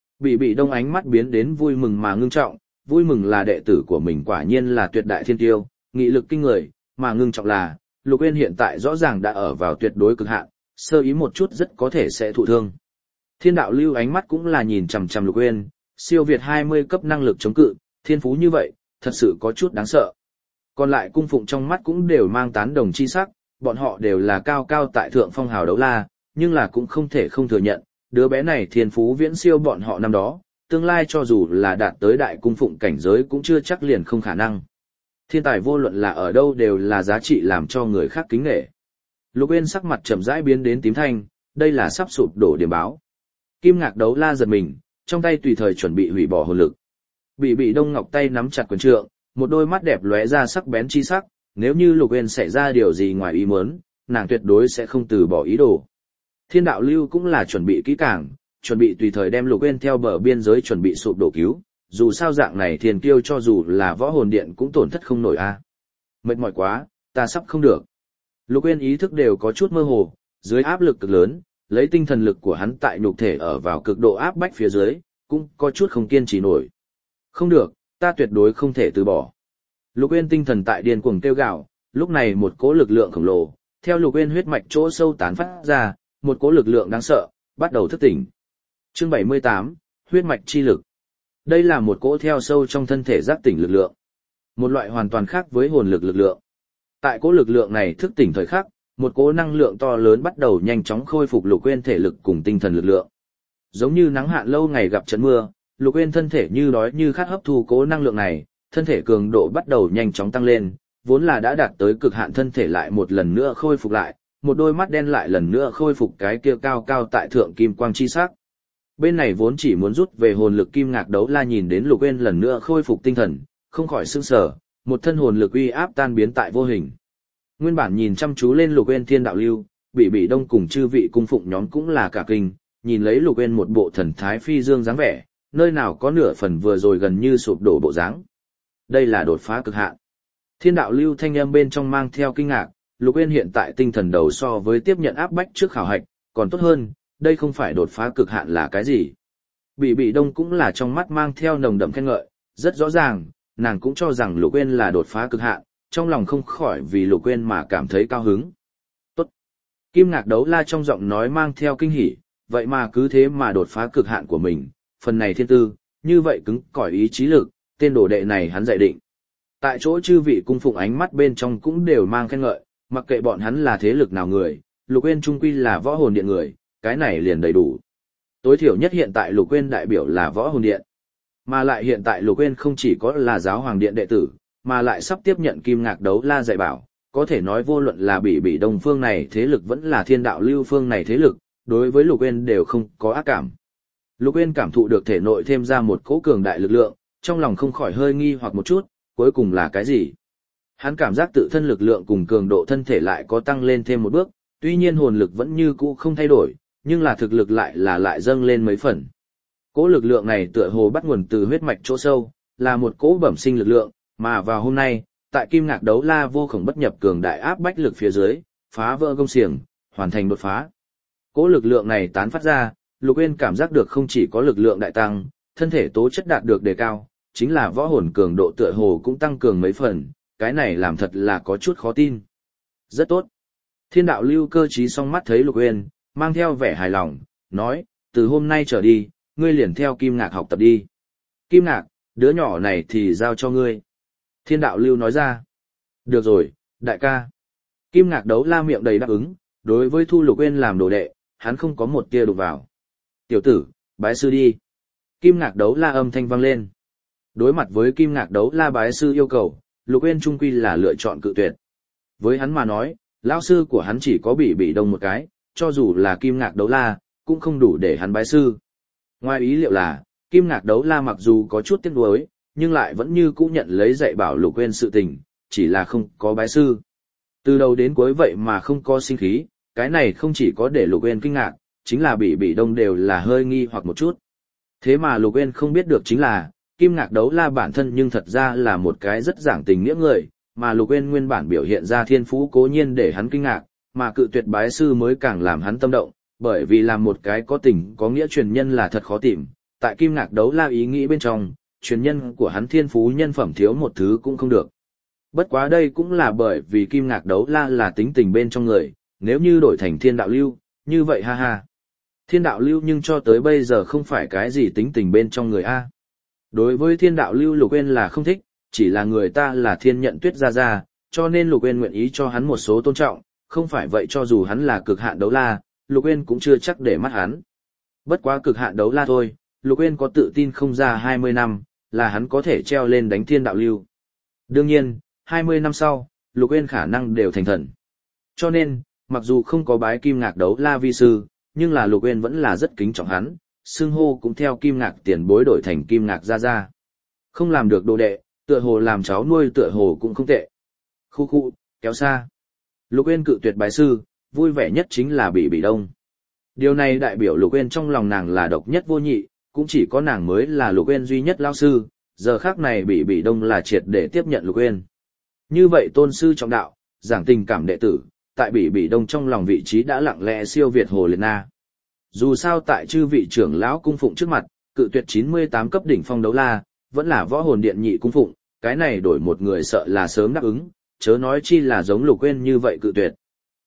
Bị đông ánh mắt biến đến vui mừng mà ngưng trọng, vui mừng là đệ tử của mình quả nhiên là tuyệt đại thiên tiêu, nghị lực kinh người, mà ngưng trọng là, Lục Uyên hiện tại rõ ràng đã ở vào tuyệt đối cực hạn, sơ ý một chút rất có thể sẽ thụ thương. Thiên đạo lưu ánh mắt cũng là nhìn chằm chằm Lục Uyên, siêu việt 20 cấp năng lực chống cự, thiên phú như vậy, thật sự có chút đáng sợ. Còn lại cung phụng trong mắt cũng đều mang tán đồng chi sắc, bọn họ đều là cao cao tại thượng phong hào đấu la, nhưng là cũng không thể không thừa nhận, đứa bé này thiên phú viễn siêu bọn họ năm đó, tương lai cho dù là đạt tới đại cung phụng cảnh giới cũng chưa chắc liền không khả năng. Thiên tài vô luận là ở đâu đều là giá trị làm cho người khác kính nể. Lục Uyên sắc mặt chậm rãi biến đến tím thanh, đây là sắp sụp đổ điểm báo. Kim Ngạc Đấu La giật mình, trong tay tùy thời chuẩn bị hủy bỏ hồn lực. Bị đông ngọc tay nắm chặt quyền trượng, một đôi mắt đẹp lóe ra sắc bén chi sắc, nếu như Lục Uyên xảy ra điều gì ngoài ý muốn, nàng tuyệt đối sẽ không từ bỏ ý đồ. Thiên đạo lưu cũng là chuẩn bị kỹ càng, chuẩn bị tùy thời đem Lục Uyên theo bờ biên giới chuẩn bị sụp đổ cứu, dù sao dạng này thiên kiêu cho dù là võ hồn điện cũng tổn thất không nổi a. Mệt mỏi quá, ta sắp không được. Lục Uyên ý thức đều có chút mơ hồ, dưới áp lực cực lớn, lấy tinh thần lực của hắn tại nhục thể ở vào cực độ áp bách phía dưới, cũng có chút không kiên trì nổi. Không được, ta tuyệt đối không thể từ bỏ. Lục Uyên tinh thần tại điên cuồng kêu gào, lúc này một cỗ lực lượng khổng lồ, theo Lục Uyên huyết mạch chỗ sâu tán phát ra, một cỗ lực lượng đáng sợ, bắt đầu thức tỉnh. Chương 78, huyết mạch chi lực. Đây là một cỗ theo sâu trong thân thể giác tỉnh lực lượng. Một loại hoàn toàn khác với hồn lực lực lượng. Tại cỗ lực lượng này thức tỉnh thời khắc, một cỗ năng lượng to lớn bắt đầu nhanh chóng khôi phục Lục Uyên thể lực cùng tinh thần lực lượng. Giống như nắng hạn lâu ngày gặp trận mưa, Lục Uyên thân thể như đói như khát hấp thu cỗ năng lượng này, thân thể cường độ bắt đầu nhanh chóng tăng lên, vốn là đã đạt tới cực hạn thân thể lại một lần nữa khôi phục lại, một đôi mắt đen lại lần nữa khôi phục cái kia cao cao tại thượng kim quang chi sắc. Bên này vốn chỉ muốn rút về hồn lực Kim Ngạc Đấu La nhìn đến Lục Uyên lần nữa khôi phục tinh thần, không khỏi sửng sở, một thân hồn lực uy áp tan biến tại vô hình. Nguyên bản nhìn chăm chú lên Lục Uyên Thiên Đạo Lưu, Bị Đông cùng chư vị cung phụng nhóm cũng là cả kinh, nhìn lấy Lục Uyên một bộ thần thái phi dương dáng vẻ, nơi nào có nửa phần vừa rồi gần như sụp đổ bộ dáng. Đây là đột phá cực hạn. Thiên Đạo Lưu thanh âm bên trong mang theo kinh ngạc, Lục Uyên hiện tại tinh thần đầu so với tiếp nhận áp bách trước khảo hạch, còn tốt hơn, đây không phải đột phá cực hạn là cái gì. Bị Đông cũng là trong mắt mang theo nồng đậm khen ngợi, rất rõ ràng, nàng cũng cho rằng Lục Uyên là đột phá cực hạn, trong lòng không khỏi vì Lục Uyên mà cảm thấy cao hứng. Tốt. Kim Ngạc Đấu La trong giọng nói mang theo kinh hỉ, vậy mà cứ thế mà đột phá cực hạn của mình, phần này thiên tư, như vậy cứng cỏi ý chí lực, tên đồ đệ này hắn dạy định. Tại chỗ chư vị cung phụng ánh mắt bên trong cũng đều mang khen ngợi, mặc kệ bọn hắn là thế lực nào người, Lục Uyên trung quy là võ hồn điện người, cái này liền đầy đủ. Tối thiểu nhất hiện tại Lục Uyên đại biểu là võ hồn điện. Mà lại hiện tại Lục Uyên không chỉ có là giáo hoàng điện đệ tử, mà lại sắp tiếp nhận Kim Ngạc Đấu La dạy bảo, có thể nói vô luận là Bị Đông phương này thế lực vẫn là Thiên Đạo Lưu phương này thế lực, đối với Lục Uyên đều không có ác cảm. Lục Uyên cảm thụ được thể nội thêm ra một cỗ cường đại lực lượng, trong lòng không khỏi hơi nghi hoặc một chút, cuối cùng là cái gì? Hắn cảm giác tự thân lực lượng cùng cường độ thân thể lại có tăng lên thêm một bước, tuy nhiên hồn lực vẫn như cũ không thay đổi, nhưng là thực lực lại dâng lên mấy phần. Cỗ lực lượng này tựa hồ bắt nguồn từ huyết mạch chỗ sâu, là một cỗ bẩm sinh lực lượng, mà vào hôm nay, tại Kim Ngạc Đấu La vô khổng bất nhập cường đại áp bách lực phía dưới, phá vỡ gông xiềng, hoàn thành đột phá. Cỗ lực lượng này tán phát ra, Lục Uyên cảm giác được không chỉ có lực lượng đại tăng, thân thể tố chất đạt được đề cao, chính là võ hồn cường độ tựa hồ cũng tăng cường mấy phần, cái này làm thật là có chút khó tin. Rất tốt. Thiên Đạo Lưu cơ trí song mắt thấy Lục Uyên, mang theo vẻ hài lòng, nói, từ hôm nay trở đi, ngươi liền theo Kim Ngạc học tập đi. Kim Ngạc, đứa nhỏ này thì giao cho ngươi. Thiên Đạo Lưu nói ra. Được rồi, đại ca. Kim Ngạc Đấu La miệng đầy đáp ứng, đối với thu Lục Uyên làm đồ đệ, hắn không có một tia đụng vào. Tiểu tử, bái sư đi. Kim Ngạc Đấu La âm thanh vang lên. Đối mặt với Kim Ngạc Đấu La bái sư yêu cầu, Lục Uyên trung quy là lựa chọn cự tuyệt. Với hắn mà nói, lão sư của hắn chỉ có Bị Đông một cái, cho dù là Kim Ngạc Đấu La, cũng không đủ để hắn bái sư. Ngoài ý liệu là, Kim Ngạc Đấu La mặc dù có chút tiếc nuối, nhưng lại vẫn như cũ nhận lấy dạy bảo Lục Uyên sự tình, chỉ là không có bái sư. Từ đầu đến cuối vậy mà không có sinh khí, cái này không chỉ có để Lục Uyên kinh ngạc, chính là Bị Đông đều là hơi nghi hoặc một chút. Thế mà Lục Uyên không biết được chính là, Kim Ngạc Đấu La bản thân nhưng thật ra là một cái rất giảng tình nghĩa người, mà Lục Uyên nguyên bản biểu hiện ra thiên phú cố nhiên để hắn kinh ngạc, mà cự tuyệt bái sư mới càng làm hắn tâm động, bởi vì làm một cái có tình có nghĩa truyền nhân là thật khó tìm, tại Kim Ngạc Đấu La ý nghĩ bên trong, truyền nhân của hắn thiên phú nhân phẩm thiếu một thứ cũng không được. Bất quá đây cũng là bởi vì Kim Ngạc Đấu La là tính tình bên trong người, nếu như đổi thành Thiên Đạo Lưu, như vậy ha ha. Thiên Đạo Lưu nhưng cho tới bây giờ không phải cái gì tính tình bên trong người a. Đối với Thiên Đạo Lưu Lục Uyên là không thích, chỉ là người ta là Thiên Nhận Tuyết gia gia, cho nên Lục Uyên nguyện ý cho hắn một số tôn trọng, không phải vậy cho dù hắn là cực hạn đấu la, Lục Uyên cũng chưa chắc để mắt hắn. Bất quá cực hạn đấu la thôi, Lục Uyên có tự tin không ra 20 năm, là hắn có thể treo lên đánh Thiên Đạo Lưu. Đương nhiên, 20 năm sau, Lục Uyên khả năng đều thành thần. Cho nên, mặc dù không có bái Kim Ngạc Đấu La vi sư, nhưng là Lục Uyên vẫn là rất kính trọng hắn, xưng hô cũng theo Kim Ngạc tiền bối đổi thành Kim Ngạc gia gia. Không làm được đồ đệ, tựa hồ làm cháu nuôi tựa hồ cũng không tệ. Khu khu, kéo xa. Lục Uyên cự tuyệt bái sư, vui vẻ nhất chính là Bỉ Đông. Điều này đại biểu Lục Uyên trong lòng nàng là độc nhất vô nhị, cũng chỉ có nàng mới là Lục Uyên duy nhất lão sư, giờ khắc này Bỉ Đông là triệt để tiếp nhận Lục Uyên. Như vậy tôn sư trọng đạo, giảng tình cảm đệ tử, tại Bỉ Đông trong lòng vị trí đã lặng lẽ siêu việt Hồ Liệt Na. Dù sao tại chư vị trưởng lão cung phụng trước mặt, cự tuyệt 98 cấp đỉnh phong đấu la, vẫn là võ hồn điện nhị cung phụng, cái này đổi một người sợ là sớm đáp ứng, chớ nói chi là giống Lục Uyên như vậy cự tuyệt.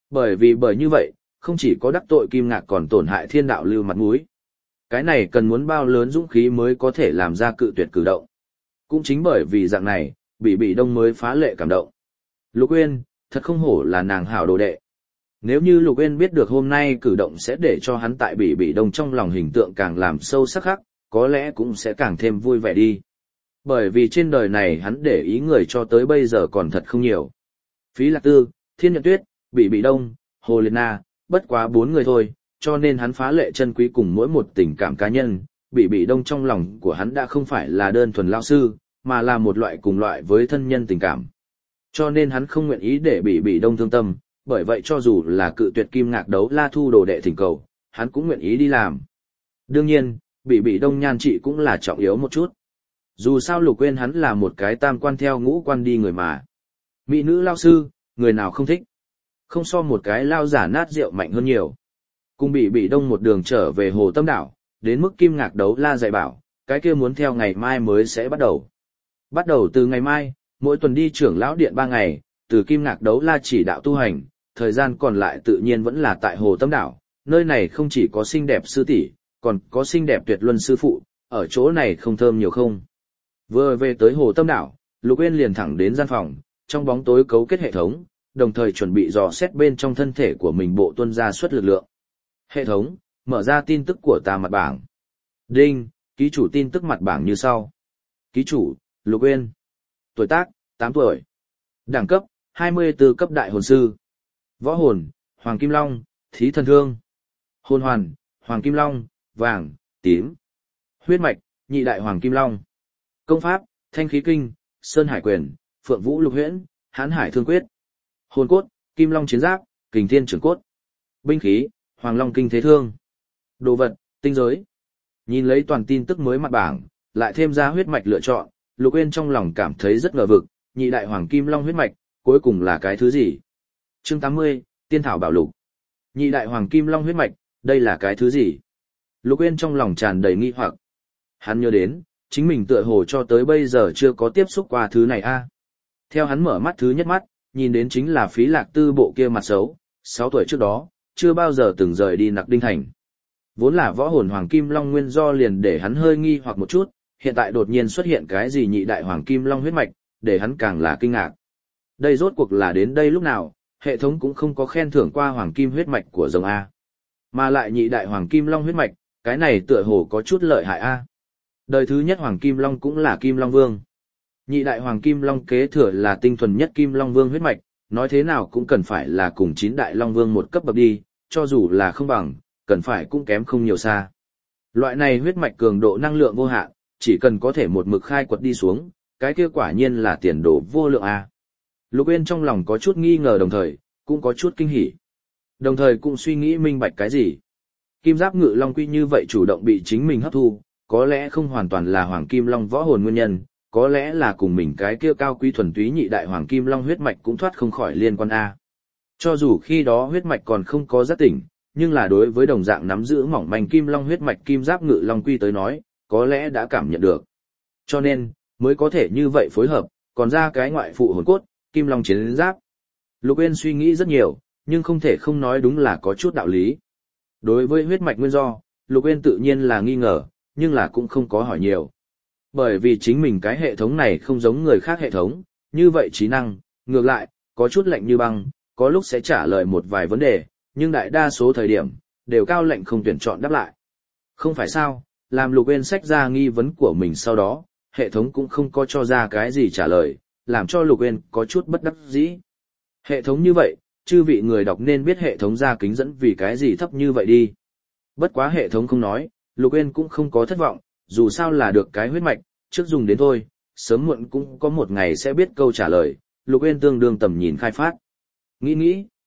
Bởi như vậy, không chỉ có đắc tội Kim Ngạc còn tổn hại Thiên Đạo Lưu mặt mũi. Cái này cần muốn bao lớn dũng khí mới có thể làm ra cự tuyệt cử động. Cũng chính bởi vì dạng này, Bỉ Đông mới phá lệ cảm động. Lục Uyên, thật không hổ là nàng hảo đồ đệ. Nếu như Lục Uyên biết được hôm nay cử động sẽ để cho hắn tại Bỉ Đông trong lòng hình tượng càng làm sâu sắc khắc, có lẽ cũng sẽ càng thêm vui vẻ đi. Bởi vì trên đời này hắn để ý người cho tới bây giờ còn thật không nhiều. Phí Lạc Tư, Thiên Nhận Tuyết, Bỉ Đông, Hồ Liệt Na, bất quá 4 người thôi, cho nên hắn phá lệ chân quý cùng mỗi một tình cảm cá nhân. Bỉ Đông trong lòng của hắn đã không phải là đơn thuần lao sư, mà là một loại cùng loại với thân nhân tình cảm. Cho nên hắn không nguyện ý để Bỉ Đông thương tâm, bởi vậy cho dù là cự tuyệt Kim Ngạc đấu la thu đồ đệ thỉnh cầu, hắn cũng nguyện ý đi làm. Đương nhiên, Bỉ Đông nhan trị cũng là trọng yếu một chút. Dù sao Lục Uyên hắn là một cái tam quan theo ngũ quan đi người mà. Mỹ nữ lao sư, người nào không thích. Không so một cái lao giả nát rượu mạnh hơn nhiều. Cùng Bỉ Đông một đường trở về Hồ Tâm Đảo, đến mức Kim Ngạc đấu la dạy bảo, cái kia muốn theo ngày mai mới sẽ bắt đầu. Bắt đầu từ ngày mai, mỗi tuần đi trưởng lão điện 3 ngày, từ Kim Ngạc đấu la chỉ đạo tu hành, thời gian còn lại tự nhiên vẫn là tại Hồ Tâm Đảo, nơi này không chỉ có xinh đẹp sư tỷ, còn có xinh đẹp tuyệt luân sư phụ, ở chỗ này không thơm nhiều không. Vừa về tới Hồ Tâm Đảo, Lục Uyên liền thẳng đến gian phòng, trong bóng tối cấu kết hệ thống, đồng thời chuẩn bị dò xét bên trong thân thể của mình bộ tuân ra suất lực lượng. Hệ thống, mở ra tin tức của ta mặt bảng. Đinh, ký chủ tin tức mặt bảng như sau. Ký chủ, Lục Uyên. Tuổi tác, 8 tuổi. Đẳng cấp, 24 cấp đại hồn sư. Võ hồn, Hoàng Kim Long, Thí Thần Thương. Hồn hoàn, Hoàng Kim Long, vàng, tím. Huyết mạch, nhị đại Hoàng Kim Long. Công pháp, Thanh Khí Kinh, Sơn Hải Quyền, Phượng Vũ Lục Huyễn, Hán Hải Thương Quyết. Hồn cốt, Kim Long Chiến Giáp, Kình Thiên Trưởng Cốt. Binh khí, Hoàng Long Kinh Thế Thương. Đồ vật, tinh giới. Nhìn lấy toàn tin tức mới mặt bảng, lại thêm ra huyết mạch lựa chọn, Lục Uyên trong lòng cảm thấy rất ngờ vực, nhị đại Hoàng Kim Long huyết mạch, cuối cùng là cái thứ gì? Chương 80, Tiên Thảo Bảo Lục. Nhị đại Hoàng Kim Long huyết mạch, đây là cái thứ gì? Lục Uyên trong lòng tràn đầy nghi hoặc. Hắn nhớ đến, chính mình tựa hồ cho tới bây giờ chưa có tiếp xúc qua thứ này a. Theo hắn mở mắt thứ nhất mắt, nhìn đến chính là Phí Lạc Tư bộ kia mặt xấu, 6 tuổi trước đó, chưa bao giờ từng rời đi Nặc Đinh Thành. Vốn là võ hồn Hoàng Kim Long nguyên do liền để hắn hơi nghi hoặc một chút, hiện tại đột nhiên xuất hiện cái gì nhị đại Hoàng Kim Long huyết mạch, để hắn càng là kinh ngạc. Đây rốt cuộc là đến đây lúc nào, hệ thống cũng không có khen thưởng qua Hoàng Kim huyết mạch của rồng A. Mà lại nhị đại Hoàng Kim Long huyết mạch, cái này tựa hồ có chút lợi hại A. Đời thứ nhất Hoàng Kim Long cũng là Kim Long Vương. Nhị đại Hoàng Kim Long kế thừa là tinh thuần nhất Kim Long Vương huyết mạch, nói thế nào cũng cần phải là cùng 9 đại Long Vương một cấp bậc đi, cho dù là không bằng, cần phải cũng kém không nhiều xa. Loại này huyết mạch cường độ năng lượng vô hạn, chỉ cần có thể một mực khai quật đi xuống, cái kia quả nhiên là tiền đồ vô lượng a. Lục Uyên trong lòng có chút nghi ngờ đồng thời, cũng có chút kinh hỉ. Đồng thời cũng suy nghĩ minh bạch cái gì. Kim Giáp Ngự Long quy như vậy chủ động bị chính mình hấp thu, có lẽ không hoàn toàn là Hoàng Kim Long võ hồn nguyên nhân, có lẽ là cùng mình cái kia cao quý thuần túy nhị đại Hoàng Kim Long huyết mạch cũng thoát không khỏi liên quan a. Cho dù khi đó huyết mạch còn không có giác tỉnh, nhưng là đối với đồng dạng nắm giữ mỏng manh Kim Long huyết mạch Kim Giáp Ngự Long quy tới nói, có lẽ đã cảm nhận được. Cho nên, mới có thể như vậy phối hợp, còn ra cái ngoại phụ hồn cốt, Kim Long Chiến Giáp. Lục Uyên suy nghĩ rất nhiều, nhưng không thể không nói đúng là có chút đạo lý. Đối với huyết mạch nguyên do, Lục Uyên tự nhiên là nghi ngờ, nhưng là cũng không có hỏi nhiều. Bởi vì chính mình cái hệ thống này không giống người khác hệ thống, như vậy trí năng, ngược lại, có chút lạnh như băng, có lúc sẽ trả lời một vài vấn đề, nhưng đại đa số thời điểm, đều cao lệnh không tuyển chọn đáp lại. Không phải sao, làm Lục Uyên sách ra nghi vấn của mình sau đó, hệ thống cũng không có cho ra cái gì trả lời, làm cho Lục Uyên có chút bất đắc dĩ. Hệ thống như vậy, chư vị người đọc nên biết hệ thống ra kính dẫn vì cái gì thấp như vậy đi. Bất quá hệ thống không nói, Lục Uyên cũng không có thất vọng, dù sao là được cái huyết mạch, trước dùng đến thôi, sớm muộn cũng có một ngày sẽ biết câu trả lời, Lục Uyên tương đương tầm nhìn khai phát. Nghĩ,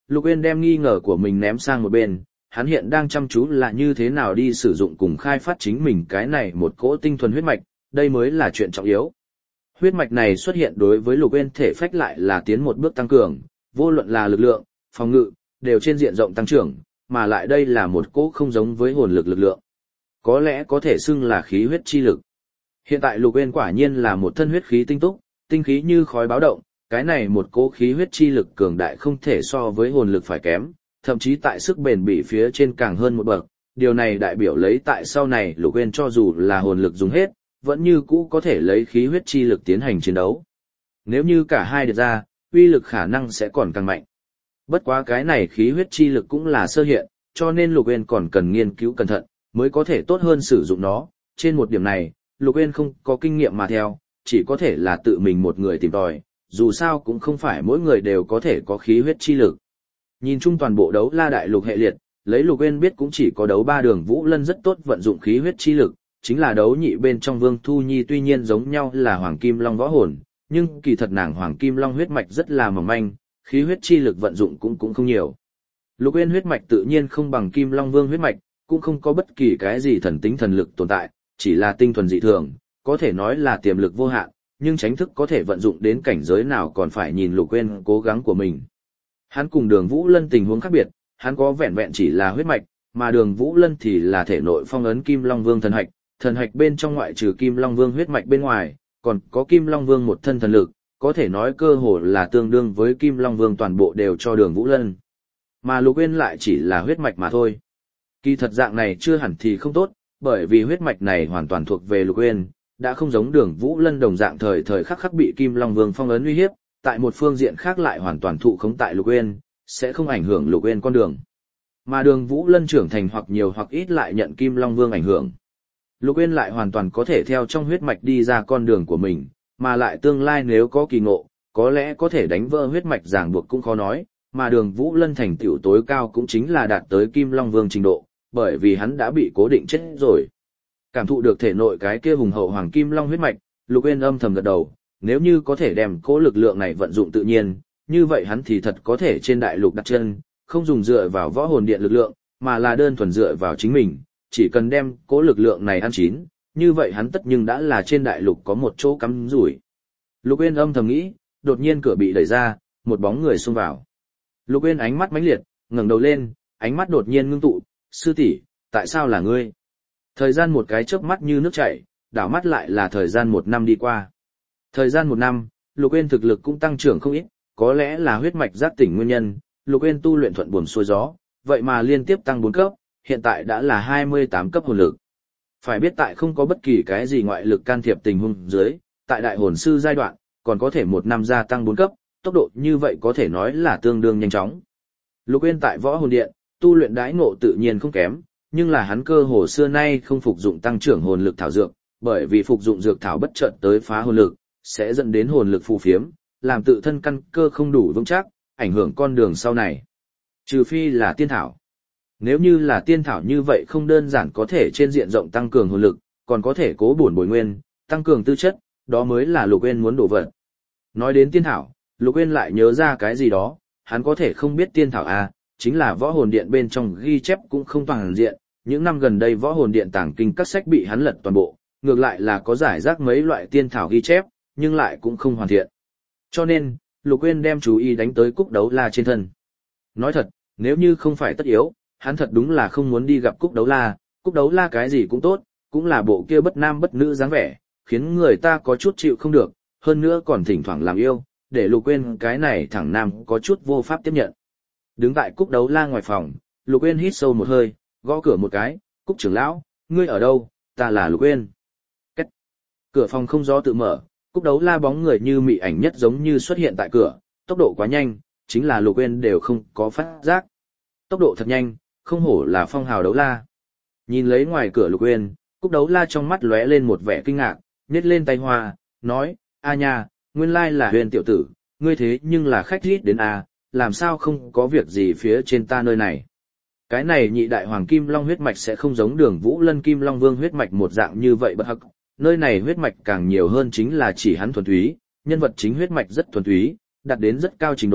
Lục Uyên đem nghi ngờ của mình ném sang một bên, hắn hiện đang chăm chú là như thế nào đi sử dụng cùng khai phát chính mình cái này một cỗ tinh thuần huyết mạch, đây mới là chuyện trọng yếu. Huyết mạch này xuất hiện đối với Lục Uyên thể phách lại là tiến một bước tăng cường, vô luận là lực lượng, phòng ngự, đều trên diện rộng tăng trưởng, mà lại đây là một cỗ không giống với hồn lực lực lượng. Có lẽ có thể xưng là khí huyết chi lực. Hiện tại Lục Uyên quả nhiên là một thân huyết khí tinh túc, tinh khí như khói báo động, cái này một cỗ khí huyết chi lực cường đại không thể so với hồn lực phải kém, thậm chí tại sức bền bỉ phía trên càng hơn một bậc. Điều này đại biểu lấy tại sau này Lục Uyên cho dù là hồn lực dùng hết, vẫn như cũ có thể lấy khí huyết chi lực tiến hành chiến đấu. Nếu như cả hai được ra, uy lực khả năng sẽ còn càng mạnh. Bất quá cái này khí huyết chi lực cũng là sơ hiện, cho nên Lục Uyên còn cần nghiên cứu cẩn thận, mới có thể tốt hơn sử dụng nó. Trên một điểm này, Lục Uyên không có kinh nghiệm mà theo, chỉ có thể là tự mình một người tìm tòi, dù sao cũng không phải mỗi người đều có thể có khí huyết chi lực. Nhìn chung toàn bộ đấu la đại lục hệ liệt, lấy Lục Uyên biết cũng chỉ có đấu ba đường Vũ Lân rất tốt vận dụng khí huyết chi lực, chính là đấu nhị bên trong Vương Thu Nhi tuy nhiên giống nhau là Hoàng Kim Long võ hồn, nhưng kỳ thật nàng Hoàng Kim Long huyết mạch rất là mỏng manh, khí huyết chi lực vận dụng cũng không nhiều. Lục Uyên huyết mạch tự nhiên không bằng Kim Long Vương huyết mạch, cũng không có bất kỳ cái gì thần tính thần lực tồn tại, chỉ là tinh thuần dị thường, có thể nói là tiềm lực vô hạn, nhưng tránh thức có thể vận dụng đến cảnh giới nào còn phải nhìn Lục Uyên cố gắng của mình. Hắn cùng Đường Vũ Lân tình huống khác biệt, hắn có vẹn vẹn chỉ là huyết mạch, mà Đường Vũ Lân thì là thể nội phong ấn Kim Long Vương thần hạch bên trong ngoại trừ Kim Long Vương huyết mạch bên ngoài, còn có Kim Long Vương một thân thần lực, có thể nói cơ hồ là tương đương với Kim Long Vương toàn bộ đều cho Đường Vũ Lân. Mà Lục Uyên lại chỉ là huyết mạch mà thôi. Kỳ thật dạng này chưa hẳn thì không tốt, bởi vì huyết mạch này hoàn toàn thuộc về Lục Uyên, đã không giống Đường Vũ Lân đồng dạng thời thời khắc khắc bị Kim Long Vương phong ấn uy hiếp, tại một phương diện khác lại hoàn toàn thụ khống tại Lục Uyên, sẽ không ảnh hưởng Lục Uyên con đường. Mà Đường Vũ Lân trưởng thành hoặc nhiều hoặc ít lại nhận Kim Long Vương ảnh hưởng. Lục Uyên lại hoàn toàn có thể theo trong huyết mạch đi ra con đường của mình, mà lại tương lai nếu có kỳ ngộ, có lẽ có thể đánh vỡ huyết mạch ràng buộc cũng khó nói, mà Đường Vũ Lân thành tựu tối cao cũng chính là đạt tới Kim Long Vương trình độ, bởi vì hắn đã bị cố định chết rồi. Cảm thụ được thể nội cái kia hùng hậu Hoàng Kim Long huyết mạch, Lục Uyên âm thầm gật đầu, nếu như có thể đem cố lực lượng này vận dụng tự nhiên, như vậy hắn thì thật có thể trên đại lục đặt chân, không dùng dựa vào võ hồn điện lực lượng, mà là đơn thuần dựa vào chính mình, chỉ cần đem cố lực lượng này ăn chín, như vậy hắn tất nhưng đã là trên đại lục có một chỗ cắm rủi. Lục Uyên âm thầm nghĩ, đột nhiên cửa bị đẩy ra, một bóng người xông vào. Lục Uyên ánh mắt mãnh liệt, ngẩng đầu lên, ánh mắt đột nhiên ngưng tụ, "Sư tỷ, tại sao là ngươi?" Thời gian một cái chớp mắt như nước chảy, đảo mắt lại là thời gian 1 năm đi qua. Thời gian 1 năm, Lục Uyên thực lực cũng tăng trưởng không ít, có lẽ là huyết mạch giác tỉnh nguyên nhân, Lục Uyên tu luyện thuận buồm xuôi gió, vậy mà liên tiếp tăng 4 cấp, hiện tại đã là 28 cấp hồn lực. Phải biết tại không có bất kỳ cái gì ngoại lực can thiệp tình huống dưới, tại đại hồn sư giai đoạn, còn có thể 1 năm gia tăng 4 cấp, tốc độ như vậy có thể nói là tương đương nhanh chóng. Lục Uyên tại võ hồn điện, tu luyện đãi ngộ tự nhiên không kém, nhưng là hắn cơ hồ xưa nay không phục dụng tăng trưởng hồn lực thảo dược, bởi vì phục dụng dược thảo bất chợt tới phá hồn lực, sẽ dẫn đến hồn lực phù phiếm, làm tự thân căn cơ không đủ vững chắc, ảnh hưởng con đường sau này. Trừ phi là tiên thảo. Nếu như là tiên thảo như vậy không đơn giản có thể trên diện rộng tăng cường hồn lực, còn có thể cố bổn bồi nguyên, tăng cường tư chất, đó mới là Lục Uyên muốn đổ vật. Nói đến tiên thảo, Lục Uyên lại nhớ ra cái gì đó, hắn có thể không biết tiên thảo à, chính là võ hồn điện bên trong ghi chép cũng không toàn diện, những năm gần đây võ hồn điện tàng kinh các sách bị hắn lật toàn bộ, ngược lại là có giải rác mấy loại tiên thảo ghi chép, nhưng lại cũng không hoàn thiện. Cho nên, Lục Uyên đem chú ý đánh tới Cúc Đấu La trên thân. Nói thật, nếu như không phải tất yếu, hắn thật đúng là không muốn đi gặp Cúc Đấu La, Cúc Đấu La cái gì cũng tốt, cũng là bộ kia bất nam bất nữ dáng vẻ, khiến người ta có chút chịu không được, hơn nữa còn thỉnh thoảng làm yêu, để Lục Uyên cái này thẳng nam có chút vô pháp tiếp nhận. Đứng tại Cúc Đấu La ngoài phòng, Lục Uyên hít sâu một hơi, gõ cửa một cái, "Cúc trưởng lão, ngươi ở đâu? Ta là Lục Uyên." Cách. Cửa phòng không gió tự mở, Cúc Đấu La bóng người như mị ảnh nhất giống như xuất hiện tại cửa, tốc độ quá nhanh, chính là Lục Uyên đều không có phát giác. Tốc độ thật nhanh, không hổ là phong hào đấu la. Nhìn lấy ngoài cửa Lục Uyên, Cúc Đấu La trong mắt lóe lên một vẻ kinh ngạc, nhếch lên tay hoa, nói, "A nha, nguyên lai là Uyên tiểu tử, ngươi thế nhưng là khách rít đến a, làm sao không có việc gì phía trên ta nơi này?" Cái này nhị đại hoàng kim long huyết mạch sẽ không giống Đường Vũ Lân Kim Long Vương huyết mạch một dạng như vậy bất hắc, nơi này huyết mạch càng nhiều hơn chính là chỉ hắn thuần túy, nhân vật chính huyết mạch rất thuần túy, đạt đến rất cao trình độ,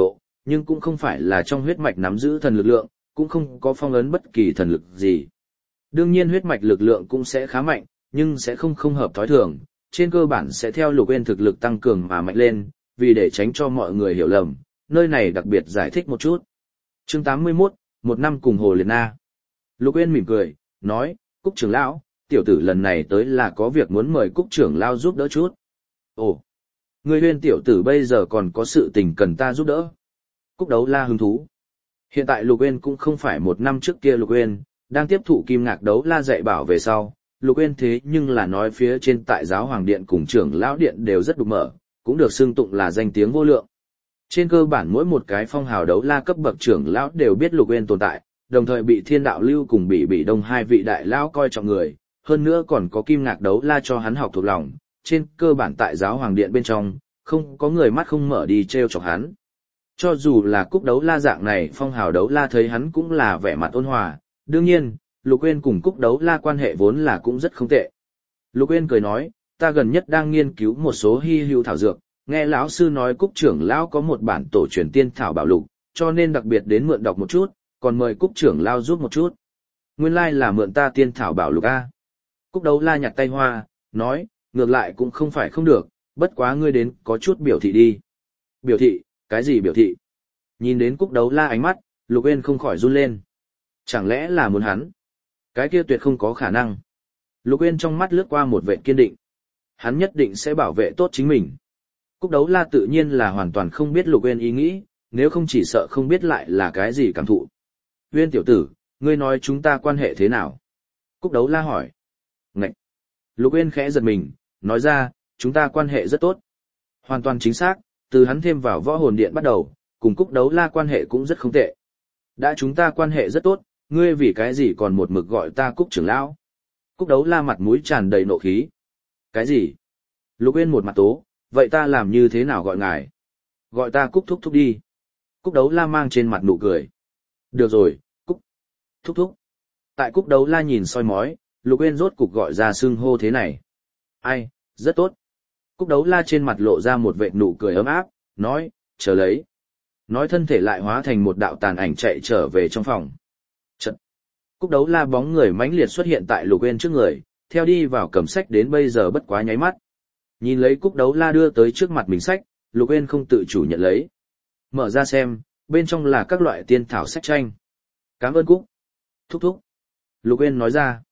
nhưng cũng không phải là trong huyết mạch nắm giữ thần lực lượng, cũng không có phong ấn bất kỳ thần lực gì. Đương nhiên huyết mạch lực lượng cũng sẽ khá mạnh, nhưng sẽ không hợp thói thường, trên cơ bản sẽ theo Lục Uyên thực lực tăng cường mà mạnh lên, vì để tránh cho mọi người hiểu lầm, nơi này đặc biệt giải thích một chút. Chương 81, một năm cùng Hồ Liệt Na. Lục Uyên mỉm cười, nói, Cúc trưởng lão, tiểu tử lần này tới là có việc muốn mời Cúc trưởng lão giúp đỡ chút. Ồ, người Uyên tiểu tử bây giờ còn có sự tình cần ta giúp đỡ. Cúc Đấu La hứng thú. Hiện tại Lục Uyên cũng không phải một năm trước kia Lục Uyên, đang tiếp thụ Kim Ngạc Đấu La dạy bảo về sau, Lục Uyên thế nhưng là nói phía trên tại giáo hoàng điện cùng trưởng lão điện đều rất đục mở, cũng được xưng tụng là danh tiếng vô lượng. Trên cơ bản mỗi một cái phong hào đấu la cấp bậc trưởng lão đều biết Lục Uyên tồn tại, đồng thời bị Thiên Đạo Lưu cùng bị Đông hai vị đại lão coi trọng người, hơn nữa còn có Kim Ngạc Đấu La cho hắn học thuộc lòng, trên cơ bản tại giáo hoàng điện bên trong, không có người mắt không mở đi trêu chọc hắn. Cho dù là Cúc Đấu La dạng này phong hào đấu la thấy hắn cũng là vẻ mặt ôn hòa, đương nhiên, Lục Uyên cùng Cúc Đấu La quan hệ vốn là cũng rất không tệ. Lục Uyên cười nói, ta gần nhất đang nghiên cứu một số hi hữu thảo dược, nghe lão sư nói Cúc trưởng lão có một bản tổ truyền tiên thảo bảo lục, cho nên đặc biệt đến mượn đọc một chút, còn mời Cúc trưởng lão giúp một chút. Nguyên lai là mượn ta tiên thảo bảo lục a. Cúc Đấu La nhặt tay hoa, nói, ngược lại cũng không phải không được, bất quá ngươi đến có chút biểu thị đi. Biểu thị, cái gì biểu thị? Nhìn đến Cúc Đấu La ánh mắt, Lục Uyên không khỏi run lên. Chẳng lẽ là muốn hắn? Cái kia tuyệt không có khả năng. Lục Uyên trong mắt lướt qua một vẻ kiên định. Hắn nhất định sẽ bảo vệ tốt chính mình. Cúc Đấu La tự nhiên là hoàn toàn không biết Lục Uyên ý nghĩ, nếu không chỉ sợ không biết lại là cái gì cảm thụ. Uyên tiểu tử, ngươi nói chúng ta quan hệ thế nào? Cúc Đấu La hỏi. Ngậy! Lục Uyên khẽ giật mình, nói ra, chúng ta quan hệ rất tốt. Hoàn toàn chính xác, từ hắn thêm vào võ hồn điện bắt đầu, cùng Cúc Đấu La quan hệ cũng rất không tệ. Đã chúng ta quan hệ rất tốt, ngươi vì cái gì còn một mực gọi ta Cúc trưởng lão? Cúc Đấu La mặt mũi tràn đầy nộ khí. Cái gì? Lục Uyên một mặt tố, vậy ta làm như thế nào gọi ngài? Gọi ta Cúc thúc thúc đi. Cúc Đấu La mang trên mặt nụ cười. Được rồi, Cúc thúc thúc. Tại Cúc Đấu La nhìn soi mói, Lục Uyên rốt cục gọi ra xưng hô thế này. Ai, rất tốt. Cúc Đấu La trên mặt lộ ra một vệt nụ cười ấm áp, nói, chờ lấy. Nói thân thể lại hóa thành một đạo tàn ảnh chạy trở về trong phòng. Chật. Cúc Đấu La bóng người mãnh liệt xuất hiện tại Lục Uyên trước người, theo đi vào cầm sách đến bây giờ bất quá nháy mắt. Nhìn lấy Cúc Đấu La đưa tới trước mặt mình sách, Lục Uyên không tự chủ nhận lấy. Mở ra xem, bên trong là các loại tiên thảo sách tranh. Cảm ơn Cúc thúc thúc. Lục Uyên nói ra.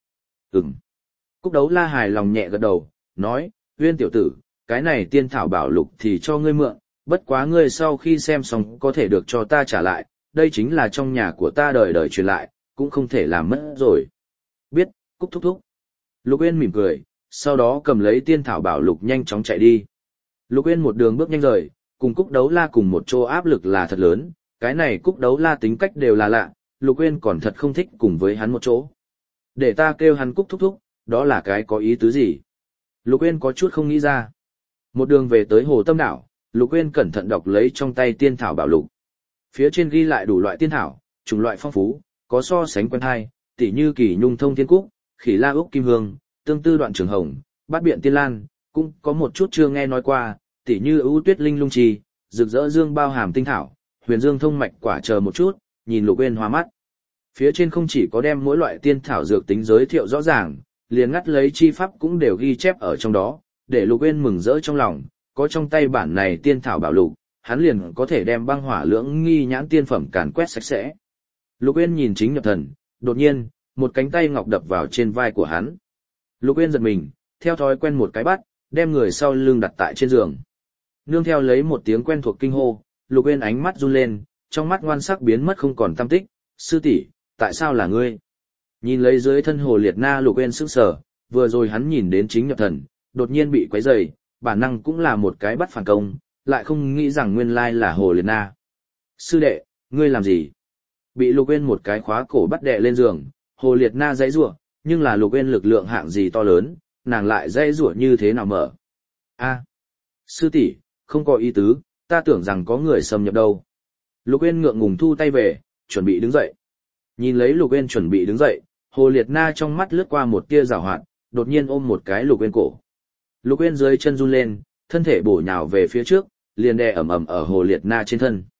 Cúc Đấu La hài lòng nhẹ gật đầu, nói, Uyên tiểu tử, cái này tiên thảo bảo lục thì cho ngươi mượn, bất quá ngươi sau khi xem xong có thể được cho ta trả lại, đây chính là trong nhà của ta đời đời truyền lại, cũng không thể làm mất rồi. Biết, Cúc thúc thúc. Lục Uyên mỉm cười, sau đó cầm lấy tiên thảo bảo lục nhanh chóng chạy đi. Lục Uyên một đường bước nhanh rời, cùng Cúc Đấu La cùng một chỗ áp lực là thật lớn, cái này Cúc Đấu La tính cách đều là lạ, Lục Uyên còn thật không thích cùng với hắn một chỗ. Để ta kêu hắn Cúc thúc thúc, đó là cái có ý tứ gì? Lục Uyên có chút không nghĩ ra. Một đường về tới Hồ Tâm Đảo, Lục Uyên cẩn thận đọc lấy trong tay tiên thảo bảo lục. Phía trên ghi lại đủ loại tiên thảo, chủng loại phong phú, có so sánh quen hay, tỉ như Kỳ Nhung Thông Thiên Cúc, Khỉ La Úc Kim Hương, Tương Tư Đoạn Trường Hồng, Bát Biện Tiên Lan, cũng có một chút chưa nghe nói qua, tỉ như Ưu Tuyết Linh Lung Trì, Rực Rỡ Dương Bao Hàm Tinh Thảo, Huyền Dương Thông Mạch Quả chờ một chút, nhìn Lục Uyên hoa mắt. Phía trên không chỉ có đem mỗi loại tiên thảo dược tính giới thiệu rõ ràng, liền ngắt lấy chi pháp cũng đều ghi chép ở trong đó, để Lục Uyên mừng rỡ trong lòng, có trong tay bản này tiên thảo bảo lục, hắn liền có thể đem băng hỏa lưỡng nghi nhãn tiên phẩm càn quét sạch sẽ. Lục Uyên nhìn Chính Nhập Thần, đột nhiên, một cánh tay ngọc đập vào trên vai của hắn. Lục Uyên giật mình, theo thói quen một cái bắt, đem người sau lưng đặt tại trên giường. Nương theo lấy một tiếng quen thuộc kinh hô, Lục Uyên ánh mắt run lên, trong mắt ngoan sắc biến mất không còn tăm tích. Sư tỷ, tại sao là ngươi? Nhìn lấy dưới thân Hồ Liệt Na, Lục Uyên sững sờ, vừa rồi hắn nhìn đến Chính Nhập Thần, đột nhiên bị quấy rầy, bản năng cũng là một cái bắt phản công, lại không nghĩ rằng nguyên lai là Hồ Liệt Na. Sư đệ, ngươi làm gì? Bị Lục Uyên một cái khóa cổ bắt đè lên giường, Hồ Liệt Na giãy giụa, nhưng là Lục Uyên lực lượng hạng gì to lớn, nàng lại giãy giụa như thế nào mở? A, sư tỷ, không có ý tứ, ta tưởng rằng có người xâm nhập đâu. Lục Uyên ngượng ngùng thu tay về, chuẩn bị đứng dậy. Nhìn lấy Lục Uyên chuẩn bị đứng dậy, Hồ Liệt Na trong mắt lướt qua một tia giảo hoạt, đột nhiên ôm một cái Lục Uyên cổ. Lục Uyên dưới chân run lên, thân thể bổ nhào về phía trước, liền đè ầm ầm ở Hồ Liệt Na trên thân.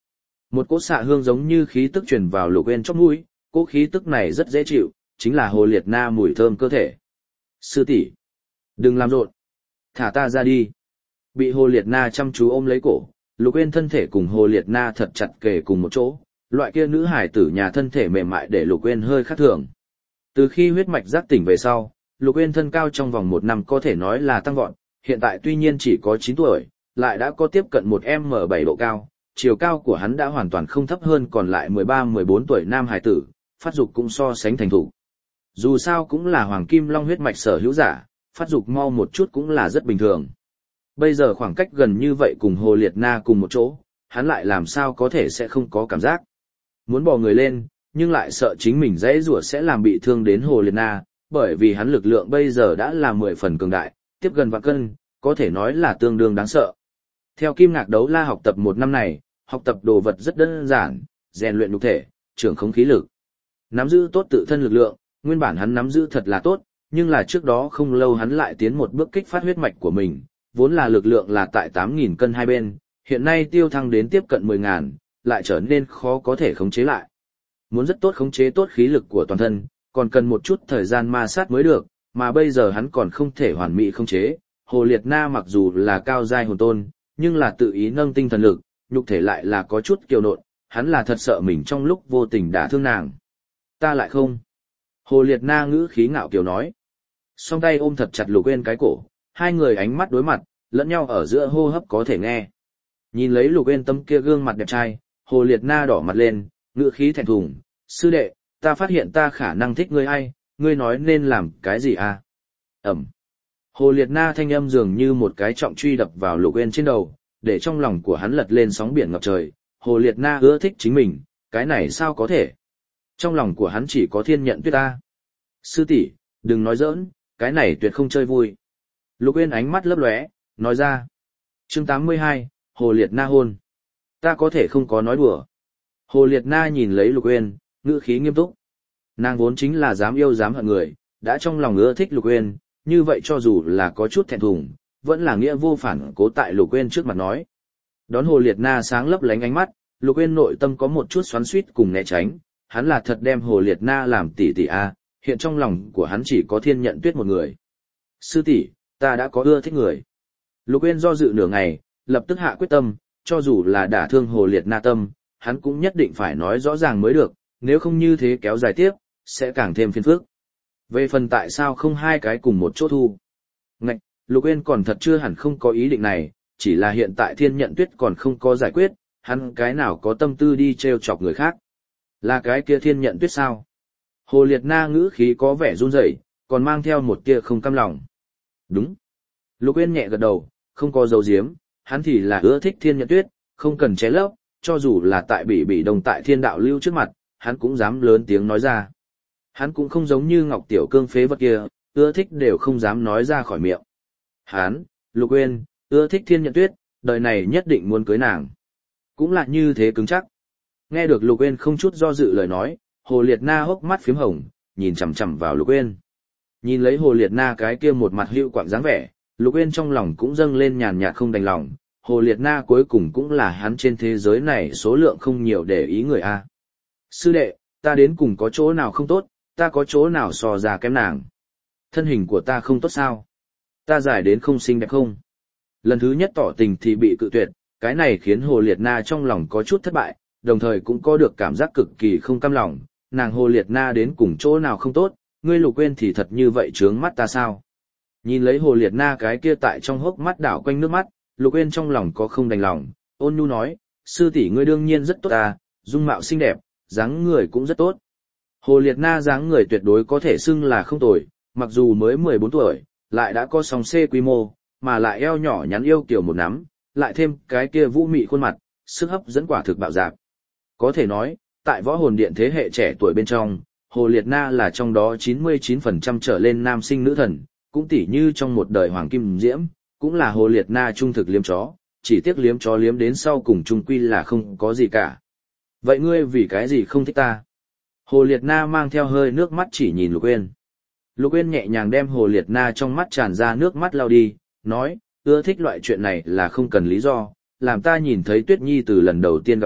Một cỗ xạ hương giống như khí tức truyền vào Lục Uyên chóp mũi, cỗ khí tức này rất dễ chịu, chính là Hồ Liệt Na mùi thơm cơ thể. Sư tỷ, đừng làm rộn, thả ta ra đi. Bị Hồ Liệt Na chăm chú ôm lấy cổ, Lục Uyên thân thể cùng Hồ Liệt Na thật chặt kề cùng một chỗ, loại kia nữ hải tử nhà thân thể mềm mại để Lục Uyên hơi khác thường. Từ khi huyết mạch giác tỉnh về sau, Lục Uyên thân cao trong vòng 1 năm có thể nói là tăng vọt, hiện tại tuy nhiên chỉ có 9 tuổi, lại đã có tiếp cận 1m7 độ cao, chiều cao của hắn đã hoàn toàn không thấp hơn còn lại 13-14 tuổi nam hải tử, phát dục cũng so sánh thành thủ. Dù sao cũng là hoàng kim long huyết mạch sở hữu giả, phát dục mau một chút cũng là rất bình thường. Bây giờ khoảng cách gần như vậy cùng Hồ Liệt Na cùng một chỗ, hắn lại làm sao có thể sẽ không có cảm giác. Muốn bò người lên, nhưng lại sợ chính mình dễ rủa sẽ làm bị thương đến Hồ Liệt Na, bởi vì hắn lực lượng bây giờ đã là 10 phần cường đại, tiếp gần vạn cân, có thể nói là tương đương đáng sợ. Theo Kim Ngạc Đấu La học tập 1 năm này, học tập đồ vật rất đơn giản, rèn luyện nhục thể, trưởng khống khí lực. Nắm giữ tốt tự thân lực lượng, nguyên bản hắn nắm giữ thật là tốt, nhưng là trước đó không lâu hắn lại tiến một bước kích phát huyết mạch của mình, vốn là lực lượng là tại 8.000 cân hai bên, hiện nay tiêu thăng đến tiếp cận 10.000, lại trở nên khó có thể khống chế lại. Muốn rất tốt khống chế tốt khí lực của toàn thân, còn cần một chút thời gian ma sát mới được, mà bây giờ hắn còn không thể hoàn mỹ khống chế. Hồ Liệt Na mặc dù là cao giai hồn tôn, nhưng là tự ý nâng tinh thần lực, nhục thể lại là có chút kiều nộn, hắn là thật sợ mình trong lúc vô tình đả thương nàng. Ta lại không. Hồ Liệt Na ngữ khí ngạo kiều nói. Song tay ôm thật chặt Lục Uyên cái cổ, hai người ánh mắt đối mặt, lẫn nhau ở giữa hô hấp có thể nghe. Nhìn lấy Lục Uyên tấm kia gương mặt đẹp trai, Hồ Liệt Na đỏ mặt lên, ngữ khí thẹn thùng, sư đệ, ta phát hiện ta khả năng thích ngươi ai, ngươi nói nên làm cái gì à? Ẩm. Hồ Liệt Na thanh âm dường như một cái trọng truy đập vào Lục Uyên trên đầu, để trong lòng của hắn lật lên sóng biển ngập trời. Hồ Liệt Na ưa thích chính mình, cái này sao có thể? Trong lòng của hắn chỉ có Thiên Nhận Tuyết ta. Sư tỷ, đừng nói giỡn, cái này tuyệt không chơi vui. Lục Uyên ánh mắt lấp lóe, nói ra. Chương 82, Hồ Liệt Na hôn. Ta có thể không có nói đùa. Hồ Liệt Na nhìn lấy Lục Uyên, ngữ khí nghiêm túc. Nàng vốn chính là dám yêu dám hận người, đã trong lòng ưa thích Lục Uyên, như vậy cho dù là có chút thẹn thùng, vẫn là nghĩa vô phản cố tại Lục Uyên trước mặt nói. Đón Hồ Liệt Na sáng lấp lánh ánh mắt, Lục Uyên nội tâm có một chút xoắn xuýt cùng né tránh, hắn là thật đem Hồ Liệt Na làm tỷ tỷ a, hiện trong lòng của hắn chỉ có Thiên Nhận Tuyết một người. Sư tỷ, ta đã có ưa thích người. Lục Uyên do dự nửa ngày, lập tức hạ quyết tâm, cho dù là đả thương Hồ Liệt Na tâm, hắn cũng nhất định phải nói rõ ràng mới được, nếu không như thế kéo dài tiếp, sẽ càng thêm phiền phức. Về phần tại sao không hai cái cùng một chỗ thu? Ngạch, Lục Uyên còn thật chưa hẳn không có ý định này, chỉ là hiện tại Thiên Nhận Tuyết còn không có giải quyết, hắn cái nào có tâm tư đi trêu chọc người khác. Là cái kia Thiên Nhận Tuyết sao? Hồ Liệt Na ngữ khí có vẻ run rẩy, còn mang theo một tia không cam lòng. Đúng. Lục Uyên nhẹ gật đầu, không có dấu diếm, hắn thì là ưa thích Thiên Nhận Tuyết, không cần che lấp, cho dù là tại bị đồng tại Thiên Đạo Lưu trước mặt, hắn cũng dám lớn tiếng nói ra. Hắn cũng không giống như Ngọc Tiểu Cương phế vật kia, ưa thích đều không dám nói ra khỏi miệng. Hắn, Lục Uyên, ưa thích Thiên Nhận Tuyết, đời này nhất định muốn cưới nàng. Cũng là như thế cứng chắc. Nghe được Lục Uyên không chút do dự lời nói, Hồ Liệt Na hốc mắt phím hồng, nhìn chằm chằm vào Lục Uyên. Nhìn lấy Hồ Liệt Na cái kia một mặt hữu quạng dáng vẻ, Lục Uyên trong lòng cũng dâng lên nhàn nhạt không đành lòng. Hồ Liệt Na cuối cùng cũng là hắn trên thế giới này số lượng không nhiều để ý người a. Sư đệ, ta đến cùng có chỗ nào không tốt, ta có chỗ nào so ra kém nàng. Thân hình của ta không tốt sao? Ta dài đến không xinh đẹp không? Lần thứ nhất tỏ tình thì bị cự tuyệt, cái này khiến Hồ Liệt Na trong lòng có chút thất bại, đồng thời cũng có được cảm giác cực kỳ không cam lòng. Nàng Hồ Liệt Na đến cùng chỗ nào không tốt, ngươi Lục Uyên thì thật như vậy trướng mắt ta sao? Nhìn lấy Hồ Liệt Na cái kia tại trong hốc mắt đảo quanh nước mắt, Lục Uyên trong lòng có không đành lòng, ôn nhu nói, sư tỷ ngươi đương nhiên rất tốt ta, dung mạo xinh đẹp, dáng người cũng rất tốt. Hồ Liệt Na dáng người tuyệt đối có thể xưng là không tồi, mặc dù mới 14 tuổi, lại đã có song C quy mô, mà lại eo nhỏ nhắn yêu kiều một nắm, lại thêm cái kia vũ mị khuôn mặt, sức hấp dẫn quả thực bạo dạn. Có thể nói, tại võ hồn điện thế hệ trẻ tuổi bên trong, Hồ Liệt Na là trong đó 99% trở lên nam sinh nữ thần, cũng tỉ như trong một đời Hoàng Kim Diễm, cũng là Hồ Liệt Na trung thực liếm chó, chỉ tiếc liếm chó liếm đến sau cùng chung quy là không có gì cả. Vậy ngươi vì cái gì không thích ta? Hồ Liệt Na mang theo hơi nước mắt chỉ nhìn Lục Uyên. Lục Uyên nhẹ nhàng đem Hồ Liệt Na trong mắt tràn ra nước mắt lau đi, nói, ưa thích loại chuyện này là không cần lý do, làm ta nhìn thấy Tuyết Nhi từ lần đầu tiên gặp mặt,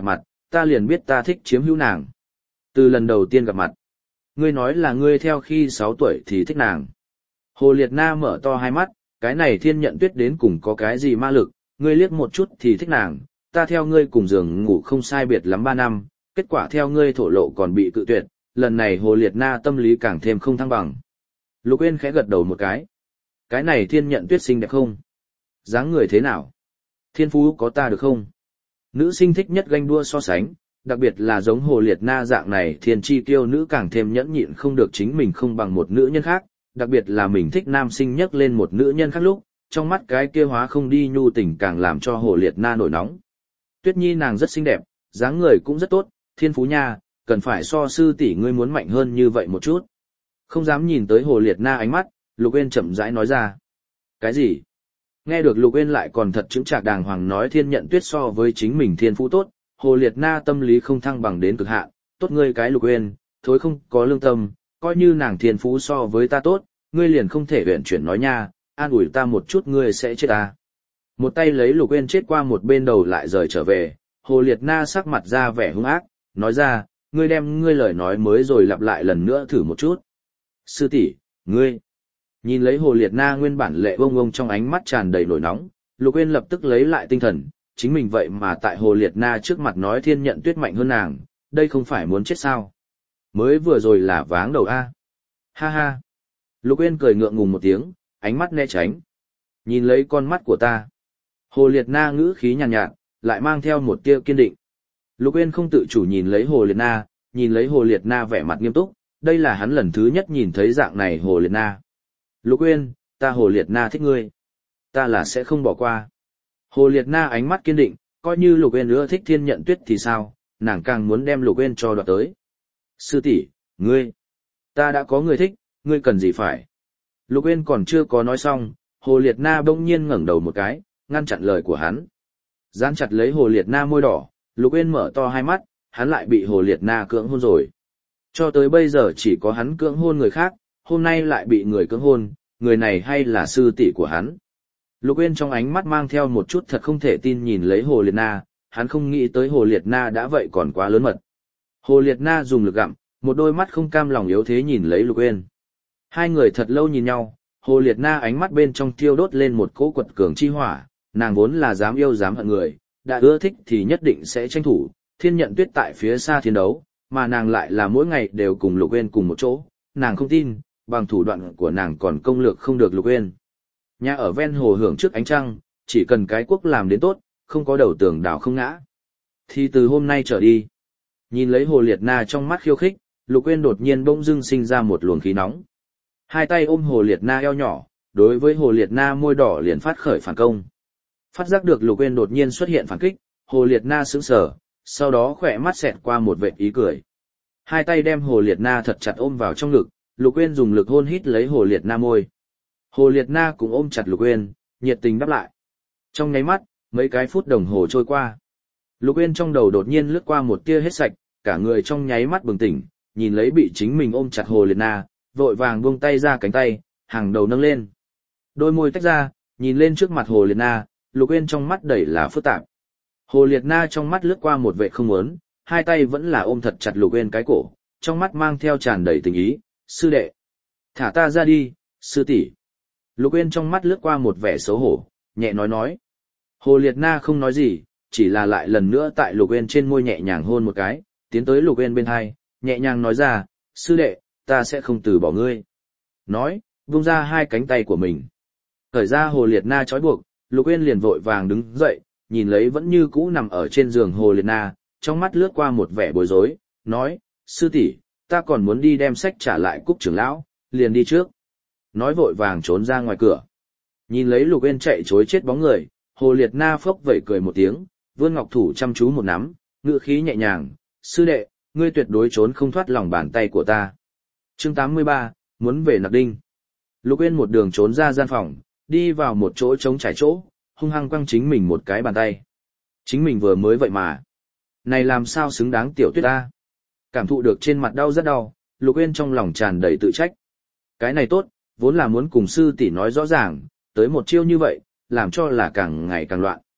ta liền biết ta thích chiếm hữu nàng. Từ lần đầu tiên gặp mặt, ngươi nói là ngươi theo khi 6 tuổi thì thích nàng. Hồ Liệt Na mở to hai mắt, cái này Thiên Nhận Tuyết đến cùng có cái gì ma lực, ngươi liếc một chút thì thích nàng, ta theo ngươi cùng giường ngủ không sai biệt lắm 3 năm, kết quả theo ngươi thổ lộ còn bị cự tuyệt, lần này Hồ Liệt Na tâm lý càng thêm không thăng bằng. Lục Uyên khẽ gật đầu một cái này Thiên Nhận Tuyết xinh đẹp không? Dáng người thế nào? Thiên phú có ta được không? Nữ sinh thích nhất ganh đua so sánh, đặc biệt là giống Hồ Liệt Na dạng này thiên chi kiêu nữ càng thêm nhẫn nhịn không được chính mình không bằng một nữ nhân khác, đặc biệt là mình thích nam sinh nhất lên một nữ nhân khác lúc, trong mắt cái kia hóa không đi nhu tình càng làm cho Hồ Liệt Na nổi nóng. Tuyết Nhi nàng rất xinh đẹp, dáng người cũng rất tốt, thiên phú nha, cần phải so sư tỷ ngươi muốn mạnh hơn như vậy một chút. Không dám nhìn tới Hồ Liệt Na ánh mắt, Lục Uyên chậm rãi nói ra. Cái gì? Nghe được Lục Uyên lại còn thật chững chạc đàng hoàng nói Thiên Nhận Tuyết so với chính mình thiên phú tốt, Hồ Liệt Na tâm lý không thăng bằng đến cực hạn, tốt ngươi cái Lục Uyên, thối không có lương tâm, coi như nàng thiên phú so với ta tốt, ngươi liền không thể uyển chuyển nói nha, an ủi ta một chút ngươi sẽ chết ta. Một tay lấy Lục Uyên chết qua một bên đầu lại rời trở về, Hồ Liệt Na sắc mặt ra vẻ hung ác, nói ra, ngươi đem ngươi lời nói mới rồi lặp lại lần nữa thử một chút. Sư tỷ, ngươi. Nhìn lấy Hồ Liệt Na nguyên bản lệ bông bông trong ánh mắt tràn đầy nổi nóng, Lục Uyên lập tức lấy lại tinh thần, chính mình vậy mà tại Hồ Liệt Na trước mặt nói Thiên Nhận Tuyết mạnh hơn nàng, đây không phải muốn chết sao? Mới vừa rồi là váng đầu a. Ha ha. Lục Uyên cười ngượng ngùng một tiếng, ánh mắt né tránh. Nhìn lấy con mắt của ta. Hồ Liệt Na ngữ khí nhàn nhạt, lại mang theo một tia kiên định. Lục Uyên không tự chủ nhìn lấy Hồ Liệt Na, nhìn lấy Hồ Liệt Na vẻ mặt nghiêm túc, đây là hắn lần thứ nhất nhìn thấy dạng này Hồ Liệt Na. Lục Uyên, ta Hồ Liệt Na thích ngươi. Ta là sẽ không bỏ qua. Hồ Liệt Na ánh mắt kiên định, coi như Lục Uyên ưa thích Thiên Nhận Tuyết thì sao, nàng càng muốn đem Lục Uyên cho đoạt tới. Sư tỷ, ngươi, ta đã có người thích, ngươi cần gì phải. Lục Uyên còn chưa có nói xong, Hồ Liệt Na bỗng nhiên ngẩng đầu một cái, ngăn chặn lời của hắn. Dán chặt lấy Hồ Liệt Na môi đỏ, Lục Uyên mở to hai mắt, hắn lại bị Hồ Liệt Na cưỡng hôn rồi. Cho tới bây giờ chỉ có hắn cưỡng hôn người khác, hôm nay lại bị người cưỡng hôn, người này hay là sư tỷ của hắn. Lục Uyên trong ánh mắt mang theo một chút thật không thể tin nhìn lấy Hồ Liệt Na, hắn không nghĩ tới Hồ Liệt Na đã vậy còn quá lớn mật. Hồ Liệt Na dùng lực gặm, một đôi mắt không cam lòng yếu thế nhìn lấy Lục Uyên. Hai người thật lâu nhìn nhau, Hồ Liệt Na ánh mắt bên trong thiêu đốt lên một cỗ quật cường chi hỏa, nàng vốn là dám yêu dám hận người, đã ưa thích thì nhất định sẽ tranh thủ, Thiên Nhận Tuyết tại phía xa chiến đấu, mà nàng lại là mỗi ngày đều cùng Lục Uyên cùng một chỗ, nàng không tin, bằng thủ đoạn của nàng còn công lược không được Lục Uyên. Nhà ở ven hồ hưởng trước ánh trăng, chỉ cần cái quốc làm đến tốt, không có đầu tường đảo không ngã. Thì từ hôm nay trở đi, nhìn lấy Hồ Liệt Na trong mắt khiêu khích, Lục Uyên đột nhiên bỗng dưng sinh ra một luồng khí nóng. Hai tay ôm Hồ Liệt Na eo nhỏ, đối với Hồ Liệt Na môi đỏ liền phát khởi phản công. Phát giác được Lục Uyên đột nhiên xuất hiện phản kích, Hồ Liệt Na sững sờ, sau đó khỏe mắt xẹt qua một vệt ý cười. Hai tay đem Hồ Liệt Na thật chặt ôm vào trong ngực, Lục Uyên dùng lực hôn hít lấy Hồ Liệt Na môi. Hồ Liệt Na cũng ôm chặt Lục Uyên, nhiệt tình đáp lại. Trong nháy mắt, mấy cái phút đồng hồ trôi qua. Lục Uyên trong đầu đột nhiên lướt qua một tia hết sạch, cả người trong nháy mắt bừng tỉnh, nhìn lấy bị chính mình ôm chặt Hồ Liệt Na, vội vàng buông tay ra cánh tay, hàng đầu nâng lên. Đôi môi tách ra, nhìn lên trước mặt Hồ Liệt Na, Lục Uyên trong mắt đầy là phức tạp. Hồ Liệt Na trong mắt lướt qua một vẻ không muốn, hai tay vẫn là ôm thật chặt Lục Uyên cái cổ, trong mắt mang theo tràn đầy tình ý, "Sư đệ, thả ta ra đi, sư tỷ." Lục Uyên trong mắt lướt qua một vẻ xấu hổ, nhẹ nói. Hồ Liệt Na không nói gì, chỉ là lại lần nữa tại Lục Uyên trên môi nhẹ nhàng hôn một cái, tiến tới Lục Uyên bên hai, nhẹ nhàng nói ra, "Sư đệ, ta sẽ không từ bỏ ngươi." Nói, vung ra hai cánh tay của mình. Thời ra Hồ Liệt Na trói buộc, Lục Uyên liền vội vàng đứng dậy, nhìn lấy vẫn như cũ nằm ở trên giường Hồ Liệt Na, trong mắt lướt qua một vẻ bối rối, nói, "Sư tỷ, ta còn muốn đi đem sách trả lại Cúc trưởng lão, liền đi trước." Nói vội vàng trốn ra ngoài cửa. Nhìn lấy Lục Uyên chạy trối chết bóng người, Hồ Liệt Na phốc vẩy cười một tiếng, vươn ngọc thủ chăm chú một nắm, ngữ khí nhẹ nhàng, "Sư đệ, ngươi tuyệt đối trốn không thoát lòng bàn tay của ta." Chương 83, muốn về Nặc Đinh. Lục Uyên một đường trốn ra gian phòng, đi vào một chỗ trống trải chỗ, hung hăng quăng chính mình một cái bàn tay. Chính mình vừa mới vậy mà. Này làm sao xứng đáng tiểu tuyết ta? Cảm thụ được trên mặt đau rất đau, Lục Uyên trong lòng tràn đầy tự trách. Cái này tốt, vốn là muốn cùng sư tỷ nói rõ ràng, tới một chiêu như vậy, làm cho là càng ngày càng loạn.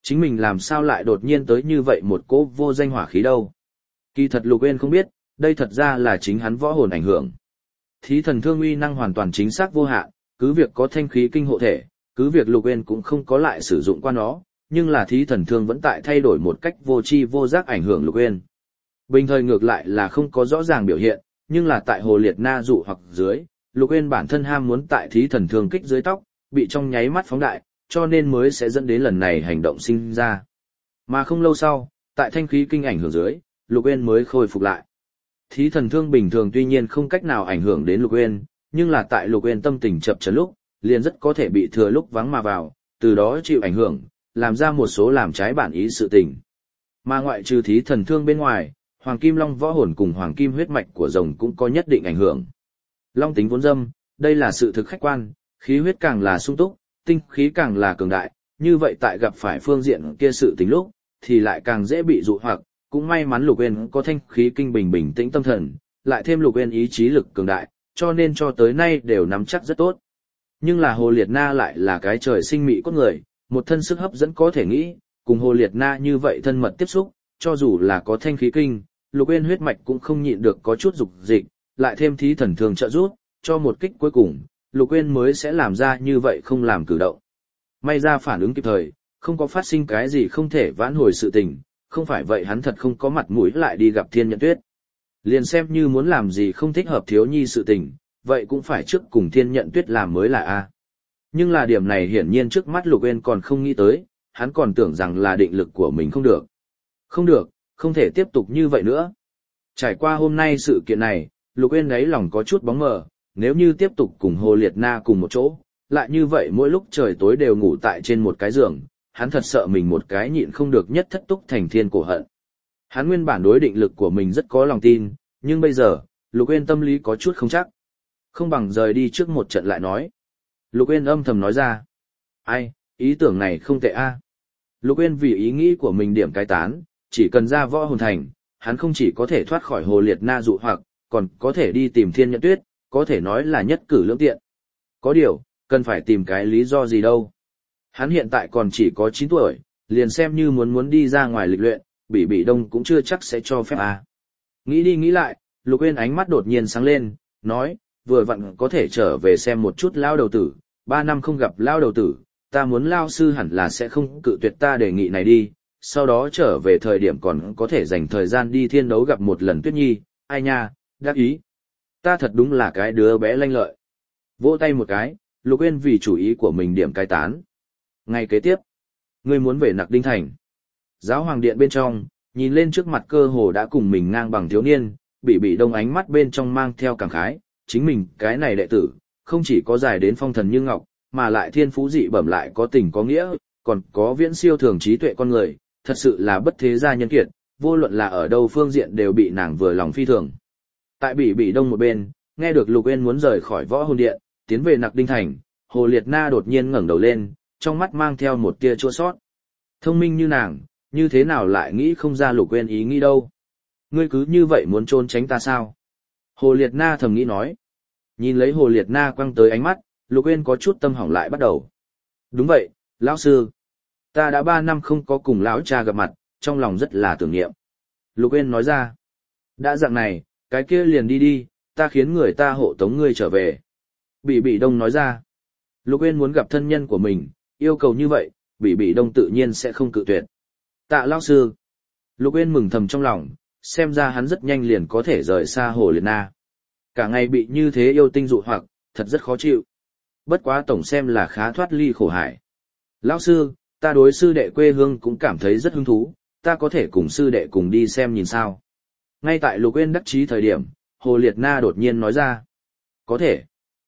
Chính mình làm sao lại đột nhiên tới như vậy một cỗ vô danh hỏa khí đâu. Kỳ thật Lục Uyên không biết, đây thật ra là chính hắn võ hồn ảnh hưởng. Thí thần thương uy năng hoàn toàn chính xác vô hạn, cứ việc có thanh khí kinh hộ thể, cứ việc Lục Uyên cũng không có lại sử dụng qua nó, nhưng là thí thần thương vẫn tại thay đổi một cách vô tri vô giác ảnh hưởng Lục Uyên. Bình thời ngược lại là không có rõ ràng biểu hiện, nhưng là tại Hồ Liệt Na dụ hoặc dưới, Lục Uyên bản thân ham muốn tại thí thần thương kích dưới tóc, bị trong nháy mắt phóng đại, cho nên mới sẽ dẫn đến lần này hành động sinh ra. Mà không lâu sau, tại thanh khí kinh ảnh hưởng dưới, Lục Uyên mới khôi phục lại. Thí thần thương bình thường tuy nhiên không cách nào ảnh hưởng đến Lục Uyên, nhưng là tại Lục Uyên tâm tình chập chờn lúc, liền rất có thể bị thừa lúc vắng mà vào, từ đó chịu ảnh hưởng, làm ra một số làm trái bản ý sự tình. Mà ngoại trừ thí thần thương bên ngoài, Hoàng Kim Long võ hồn cùng Hoàng Kim huyết mạch của rồng cũng có nhất định ảnh hưởng. Long tính vốn dâm, đây là sự thực khách quan, khí huyết càng là sung túc, tinh khí càng là cường đại, như vậy tại gặp phải phương diện kia sự tình lúc, thì lại càng dễ bị dụ hoặc, cũng may mắn Lục Uyên có thanh khí kinh bình tĩnh tâm thần, lại thêm Lục Uyên ý chí lực cường đại, cho nên cho tới nay đều nắm chắc rất tốt. Nhưng là Hồ Liệt Na lại là cái trời sinh mị cốt người, một thân sức hấp dẫn có thể nghĩ, cùng Hồ Liệt Na như vậy thân mật tiếp xúc, cho dù là có thanh khí kinh, Lục Uyên huyết mạch cũng không nhịn được có chút dục dịch, lại thêm thí thần thường trợ giúp, cho một kích cuối cùng, Lục Uyên mới sẽ làm ra như vậy không làm cử động. May ra phản ứng kịp thời, không có phát sinh cái gì không thể vãn hồi sự tình, không phải vậy hắn thật không có mặt mũi lại đi gặp Thiên Nhận Tuyết. Liền xem như muốn làm gì không thích hợp thiếu nhi sự tình, vậy cũng phải trước cùng Thiên Nhận Tuyết làm mới là a. Nhưng là điểm này hiển nhiên trước mắt Lục Uyên còn không nghĩ tới, hắn còn tưởng rằng là định lực của mình không được. Không được, không thể tiếp tục như vậy nữa. Trải qua hôm nay sự kiện này, Lục Uyên đấy lòng có chút bóng mờ, nếu như tiếp tục cùng Hồ Liệt Na cùng một chỗ, lại như vậy mỗi lúc trời tối đều ngủ tại trên một cái giường, hắn thật sợ mình một cái nhịn không được nhất thất túc thành thiên cổ hận. Hắn nguyên bản đối định lực của mình rất có lòng tin, nhưng bây giờ, Lục Uyên tâm lý có chút không chắc. Không bằng rời đi trước một trận lại nói. Lục Uyên âm thầm nói ra. Ai, ý tưởng này không tệ a. Lục Uyên vì ý nghĩ của mình điểm cái tán, chỉ cần ra võ hồn thành, hắn không chỉ có thể thoát khỏi Hồ Liệt Na dụ hoặc, còn có thể đi tìm Thiên Nhận Tuyết, có thể nói là nhất cử lưỡng tiện. Có điều, cần phải tìm cái lý do gì đâu. Hắn hiện tại còn chỉ có 9 tuổi, liền xem như muốn đi ra ngoài lịch luyện, Bỉ Đông cũng chưa chắc sẽ cho phép à. Nghĩ đi nghĩ lại, Lục Uyên ánh mắt đột nhiên sáng lên, nói, vừa vặn có thể trở về xem một chút lao đầu tử, 3 năm không gặp lao đầu tử, ta muốn lao sư hẳn là sẽ không cự tuyệt ta đề nghị này đi, sau đó trở về thời điểm còn có thể dành thời gian đi thiên đấu gặp một lần Tuyết Nhi, ai nha, đắc ý. Ta thật đúng là cái đứa bé lanh lợi. Vỗ tay một cái, Lục Uyên vì chủ ý của mình điểm cái tán. Ngày kế tiếp, ngươi muốn về Nặc Đinh Thành. Giáo hoàng điện bên trong, nhìn lên trước mặt cơ hồ đã cùng mình ngang bằng thiếu niên, Bỉ Đông ánh mắt bên trong mang theo cảm khái, chính mình cái này đệ tử, không chỉ có dài đến phong thần như ngọc, mà lại thiên phú dị bẩm lại có tình có nghĩa, còn có viễn siêu thường trí tuệ con người, thật sự là bất thế gia nhân kiệt, vô luận là ở đâu phương diện đều bị nàng vừa lòng phi thường. Tại Bỉ Đông một bên, nghe được Lục Uyên muốn rời khỏi võ hồn điện, tiến về Nặc Đinh Thành, Hồ Liệt Na đột nhiên ngẩng đầu lên, trong mắt mang theo một tia chua xót. Thông minh như nàng, như thế nào lại nghĩ không ra Lục Uyên ý nghĩ đâu? Ngươi cứ như vậy muốn trốn tránh ta sao? Hồ Liệt Na thầm nghĩ nói. Nhìn lấy Hồ Liệt Na quăng tới ánh mắt, Lục Uyên có chút tâm hỏng lại bắt đầu. Đúng vậy, lão sư. Ta đã 3 năm không có cùng lão cha gặp mặt, trong lòng rất là tưởng niệm. Lục Uyên nói ra. Đã dạng này, cái kia liền đi đi, ta khiến người ta hộ tống ngươi trở về. Bỉ Đông nói ra. Lục Uyên muốn gặp thân nhân của mình, yêu cầu như vậy, Bỉ Đông tự nhiên sẽ không cự tuyệt. Tạ lão sư. Lục Uyên mừng thầm trong lòng, xem ra hắn rất nhanh liền có thể rời xa Hồ Liệt Na. Cả ngày bị như thế yêu tinh dụ hoặc, thật rất khó chịu. Bất quá tổng xem là khá thoát ly khổ hải. Lão sư, ta đối sư đệ quê hương cũng cảm thấy rất hứng thú, ta có thể cùng sư đệ cùng đi xem nhìn sao. Ngay tại Lục Uyên đắc chí thời điểm, Hồ Liệt Na đột nhiên nói ra. Có thể.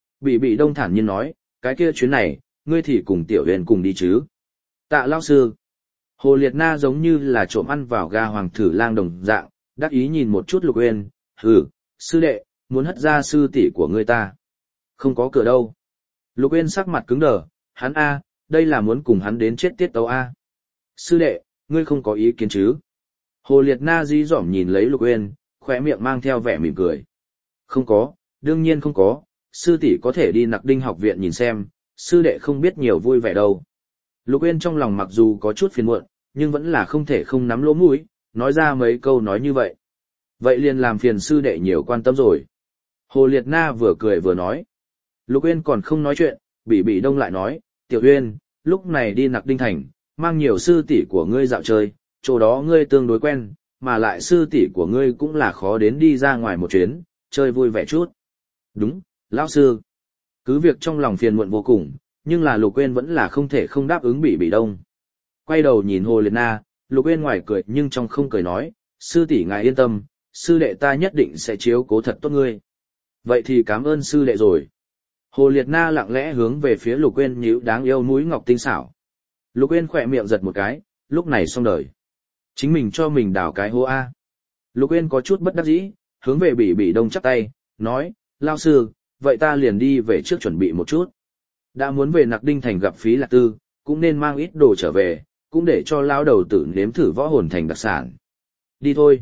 Bỉ Đông thản nhiên nói, cái kia chuyến này, ngươi thì cùng Tiểu Uyên cùng đi chứ. Tạ lão sư. Hồ Liệt Na giống như là trộm ăn vào ga hoàng thử lang đồng dạng, đắc ý nhìn một chút Lục Uyên, hừ, sư đệ, muốn hất ra sư tỷ của ngươi ta. Không có cửa đâu. Lục Uyên sắc mặt cứng đờ, hắn a, đây là muốn cùng hắn đến chết tiết tấu a. Sư đệ, ngươi không có ý kiến chứ? Hồ Liệt Na dí dỏm nhìn lấy Lục Uyên, khóe miệng mang theo vẻ mỉm cười. Không có, đương nhiên không có, sư tỷ có thể đi Nặc Đinh học viện nhìn xem, sư đệ không biết nhiều vui vẻ đâu. Lục Uyên trong lòng mặc dù có chút phiền muộn, nhưng vẫn là không thể không nắm lỗ mũi, nói ra mấy câu nói như vậy. Vậy liền làm phiền sư đệ nhiều quan tâm rồi. Hồ Liệt Na vừa cười vừa nói. Lục Uyên còn không nói chuyện, Bỉ Đông lại nói, Tiểu Uyên, lúc này đi Nặc Đinh Thành, mang nhiều sư tỷ của ngươi dạo chơi, chỗ đó ngươi tương đối quen, mà lại sư tỷ của ngươi cũng là khó đến đi ra ngoài một chuyến, chơi vui vẻ chút. Đúng, lão sư. Cứ việc trong lòng phiền muộn vô cùng, nhưng là Lục Uyên vẫn là không thể không đáp ứng Bỉ Đông. Quay đầu nhìn Hồ Liệt Na, Lục Uyên ngoài cười nhưng trong không cười nói, sư tỷ ngài yên tâm, sư đệ ta nhất định sẽ chiếu cố thật tốt ngươi. Vậy thì cảm ơn sư đệ rồi. Hồ Liệt Na lặng lẽ hướng về phía Lục Uyên nhíu đáng yêu mũi ngọc tinh xảo. Lục Uyên khỏe miệng giật một cái, lúc này xong đời. Chính mình cho mình đào cái hố A. Lục Uyên có chút bất đắc dĩ, hướng về Bỉ Đông chắp tay, nói, lao sư, vậy ta liền đi về trước chuẩn bị một chút. Đã muốn về Nặc Đinh Thành gặp Phí Lạc Tư, cũng nên mang ít đồ trở về, cũng để cho lao đầu tử nếm thử võ hồn thành đặc sản. Đi thôi.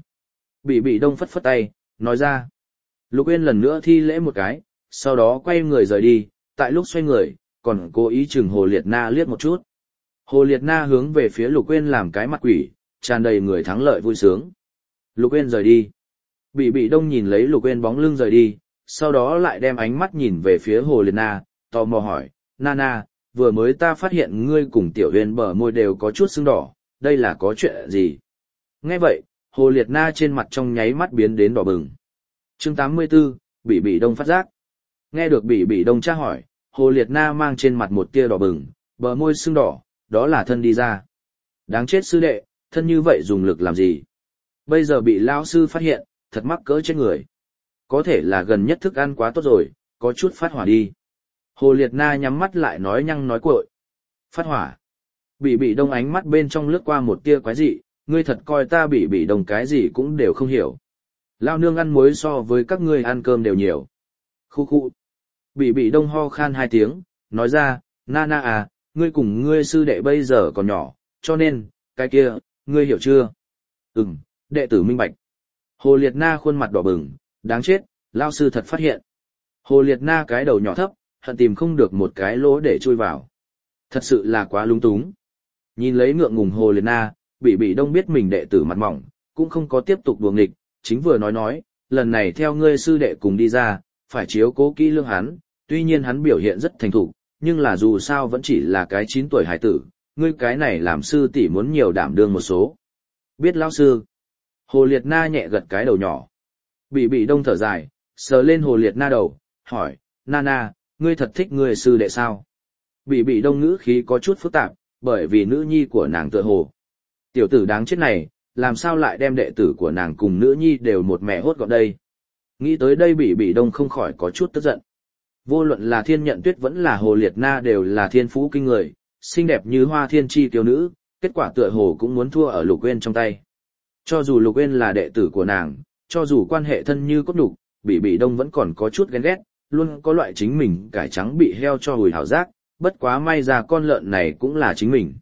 Bỉ Đông phất phất tay, nói ra. Lục Uyên lần nữa thi lễ một cái, sau đó quay người rời đi, tại lúc xoay người, còn cố ý chừng Hồ Liệt Na liếc một chút. Hồ Liệt Na hướng về phía Lục Uyên làm cái mặt quỷ, tràn đầy người thắng lợi vui sướng. Lục Uyên rời đi. Bỉ Đông nhìn lấy Lục Uyên bóng lưng rời đi, sau đó lại đem ánh mắt nhìn về phía Hồ Liệt Na, tò mò hỏi, Nana, vừa mới ta phát hiện ngươi cùng Tiểu Uyên bờ môi đều có chút sưng đỏ, đây là có chuyện gì? Nghe vậy, Hồ Liệt Na trên mặt trong nháy mắt biến đến đỏ bừng. Chương 84, Bỉ Đông phát giác. Nghe được Bỉ Đông tra hỏi, Hồ Liệt Na mang trên mặt một tia đỏ bừng, bờ môi sưng đỏ, đó là thân đi ra. Đáng chết sư đệ, thân như vậy dùng lực làm gì? Bây giờ bị lão sư phát hiện, thật mắc cỡ chết người. Có thể là gần nhất thức ăn quá tốt rồi, có chút phát hỏa đi. Hồ Liệt Na nhắm mắt lại nói nhăng nói cuội. Phát hỏa. Bỉ Đông ánh mắt bên trong lướt qua một tia quái dị, ngươi thật coi ta Bỉ Đông cái gì cũng đều không hiểu. Lao nương ăn muối so với các ngươi ăn cơm đều nhiều. Khu khu. Bỉ Đông ho khan hai tiếng, nói ra, Nana à, ngươi cùng ngươi sư đệ bây giờ còn nhỏ, cho nên, cái kia, ngươi hiểu chưa? Đệ tử minh bạch. Hồ Liệt Na khuôn mặt đỏ bừng, đáng chết, lao sư thật phát hiện. Hồ Liệt Na cái đầu nhỏ thấp, hận tìm không được một cái lỗ để chui vào. Thật sự là quá lung túng. Nhìn lấy ngượng ngùng Hồ Liệt Na, Bỉ Đông biết mình đệ tử mặt mỏng, cũng không có tiếp tục đùa nghịch, chính vừa nói, lần này theo ngươi sư đệ cùng đi ra, phải chiếu cố kỹ lương hắn, tuy nhiên hắn biểu hiện rất thành thục, nhưng là dù sao vẫn chỉ là cái 9 tuổi hải tử, ngươi cái này làm sư tỷ muốn nhiều đảm đương một số. Biết lão sư. Hồ Liệt Na nhẹ gật cái đầu nhỏ. Bỉ Đông thở dài, sờ lên Hồ Liệt Na đầu, hỏi, Nana, ngươi thật thích ngươi sư đệ sao? Bỉ Đông ngữ khí có chút phức tạp, bởi vì nữ nhi của nàng tựa hồ. Tiểu tử đáng chết này, làm sao lại đem đệ tử của nàng cùng nữ nhi đều một mẹ hốt gọn đây? Nghĩ tới đây Bỉ Đông không khỏi có chút tức giận. Vô luận là Thiên Nhận Tuyết vẫn là Hồ Liệt Na đều là thiên phú kinh người, xinh đẹp như hoa thiên chi tiểu nữ, kết quả tựa hồ cũng muốn thua ở Lục Uyên trong tay. Cho dù Lục Uyên là đệ tử của nàng, cho dù quan hệ thân như cốt nhục, Bỉ Đông vẫn còn có chút ghen ghét, luôn có loại chính mình cải trắng bị heo cho hùi hảo giác, bất quá may ra con lợn này cũng là chính mình.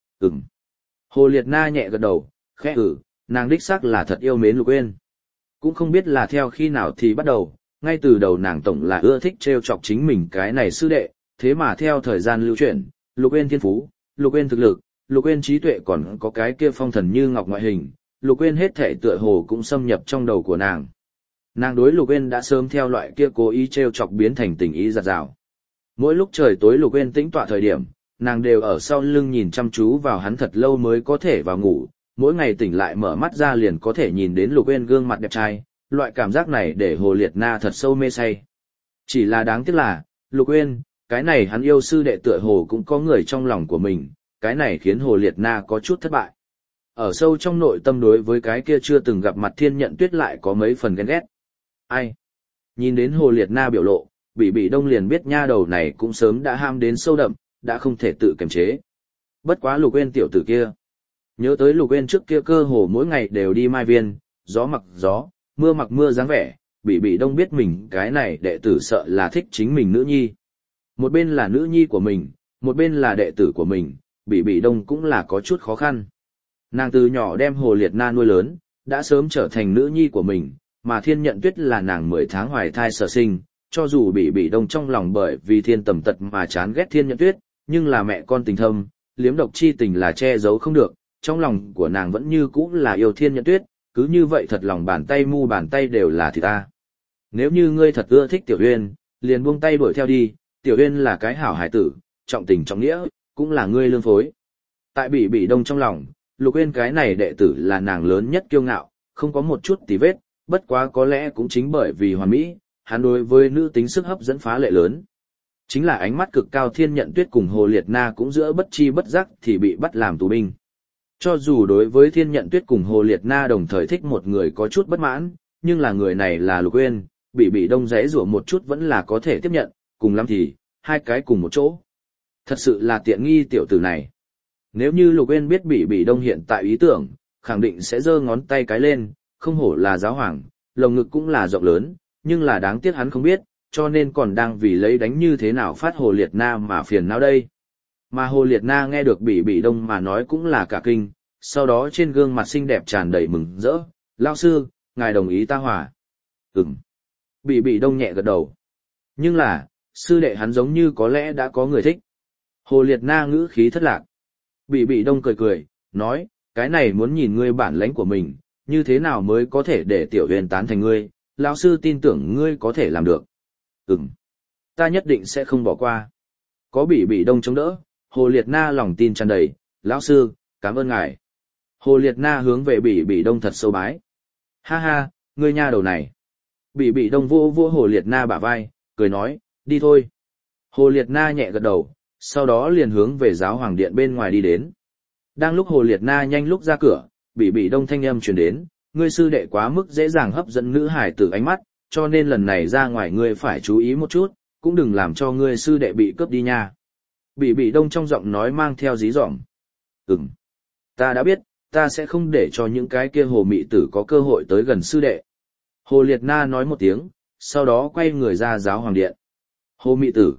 Hồ Liệt Na nhẹ gật đầu, khẽ nàng đích xác là thật yêu mến Lục Uyên. Cũng không biết là theo khi nào thì bắt đầu, ngay từ đầu nàng tổng là ưa thích trêu chọc chính mình cái này sư đệ, thế mà theo thời gian lưu chuyển, Lục Uyên thiên phú, Lục Uyên thực lực, Lục Uyên trí tuệ còn có cái kia phong thần như ngọc ngoại hình, Lục Uyên hết thể tựa hồ cũng xâm nhập trong đầu của nàng. Nàng đối Lục Uyên đã sớm theo loại kia cố ý trêu chọc biến thành tình ý giặt rào. Mỗi lúc trời tối Lục Uyên tĩnh tọa thời điểm, nàng đều ở sau lưng nhìn chăm chú vào hắn thật lâu mới có thể vào ngủ, mỗi ngày tỉnh lại mở mắt ra liền có thể nhìn đến Lục Uyên gương mặt đẹp trai, loại cảm giác này để Hồ Liệt Na thật sâu mê say. Chỉ là đáng tiếc là, Lục Uyên, cái này hắn yêu sư đệ tựa hồ cũng có người trong lòng của mình, cái này khiến Hồ Liệt Na có chút thất bại. Ở sâu trong nội tâm đối với cái kia chưa từng gặp mặt Thiên Nhận Tuyết lại có mấy phần ghen ghét. Ai? Nhìn đến Hồ Liệt Na biểu lộ, Bỉ Đông liền biết nha đầu này cũng sớm đã ham đến sâu đậm, đã không thể tự kiềm chế. Bất quá Lục Uyên tiểu tử kia. Nhớ tới Lục Uyên trước kia cơ hồ mỗi ngày đều đi mai viên, gió mặc gió, mưa mặc mưa dáng vẻ, Bỉ Đông biết mình cái này đệ tử sợ là thích chính mình nữ nhi. Một bên là nữ nhi của mình, một bên là đệ tử của mình, Bỉ Đông cũng là có chút khó khăn. Nàng từ nhỏ đem Hồ Liệt Na nuôi lớn, đã sớm trở thành nữ nhi của mình, mà Thiên Nhận Tuyết là nàng 10 tháng hoài thai sở sinh, cho dù Bỉ Đông trong lòng bởi vì Thiên Tầm Tật mà chán ghét Thiên Nhận Tuyết, nhưng là mẹ con tình thâm, liếm độc chi tình là che giấu không được, trong lòng của nàng vẫn như cũ là yêu Thiên Nhận Tuyết, cứ như vậy thật lòng bàn tay mu bàn tay đều là thịt ta. Nếu như ngươi thật ưa thích Tiểu Uyên, liền buông tay đuổi theo đi, Tiểu Uyên là cái hảo hải tử, trọng tình trọng nghĩa, cũng là ngươi lương phối. Tại Bỉ Đông trong lòng, Lục Uyên cái này đệ tử là nàng lớn nhất kiêu ngạo, không có một chút tì vết, bất quá có lẽ cũng chính bởi vì hoàn mỹ, hắn đối với nữ tính sức hấp dẫn phá lệ lớn. Chính là ánh mắt cực cao Thiên Nhận Tuyết cùng Hồ Liệt Na cũng giữa bất chi bất giác thì bị bắt làm tù binh. Cho dù đối với Thiên Nhận Tuyết cùng Hồ Liệt Na đồng thời thích một người có chút bất mãn, nhưng là người này là Lục Uyên, Bỉ Đông giãy giụa một chút vẫn là có thể tiếp nhận, cùng lắm thì hai cái cùng một chỗ. Thật sự là tiện nghi tiểu tử này. Nếu như Lục Uyên biết Bỉ Đông hiện tại ý tưởng, khẳng định sẽ giơ ngón tay cái lên, không hổ là giáo hoàng, lồng ngực cũng là rộng lớn, nhưng là đáng tiếc hắn không biết, cho nên còn đang vì lấy đánh như thế nào phát Hồ Liệt Na mà phiền não đây. Mà Hồ Liệt Na nghe được Bỉ Đông mà nói cũng là cả kinh, sau đó trên gương mặt xinh đẹp tràn đầy mừng rỡ, "Lão sư, ngài đồng ý ta hòa." "Ừm." Bỉ Đông nhẹ gật đầu. Nhưng là, sư đệ hắn giống như có lẽ đã có người thích. Hồ Liệt Na ngữ khí thất lạc. Bỉ Đông cười cười, nói, "Cái này muốn nhìn ngươi bản lãnh của mình, như thế nào mới có thể để Tiểu Uyên tán thành ngươi, lão sư tin tưởng ngươi có thể làm được." "Ừm, ta nhất định sẽ không bỏ qua." Có Bỉ Đông chống đỡ, Hồ Liệt Na lòng tin tràn đầy, "Lão sư, cảm ơn ngài." Hồ Liệt Na hướng về Bỉ Đông thật sâu bái. "Ha ha, ngươi nha đầu này." Bỉ Đông vô vô Hồ Liệt Na bả vai, cười nói, "Đi thôi." Hồ Liệt Na nhẹ gật đầu, sau đó liền hướng về giáo hoàng điện bên ngoài đi đến. Đang lúc Hồ Liệt Na nhanh lúc ra cửa, Bỉ Đông thanh âm truyền đến, "Ngươi sư đệ quá mức dễ dàng hấp dẫn nữ hải tử ánh mắt, cho nên lần này ra ngoài ngươi phải chú ý một chút, cũng đừng làm cho ngươi sư đệ bị cướp đi nha." Bỉ Đông trong giọng nói mang theo dí dỏm. "Ừm, ta đã biết, ta sẽ không để cho những cái kia hồ mị tử có cơ hội tới gần sư đệ." Hồ Liệt Na nói một tiếng, sau đó quay người ra giáo hoàng điện. "Hồ mị tử."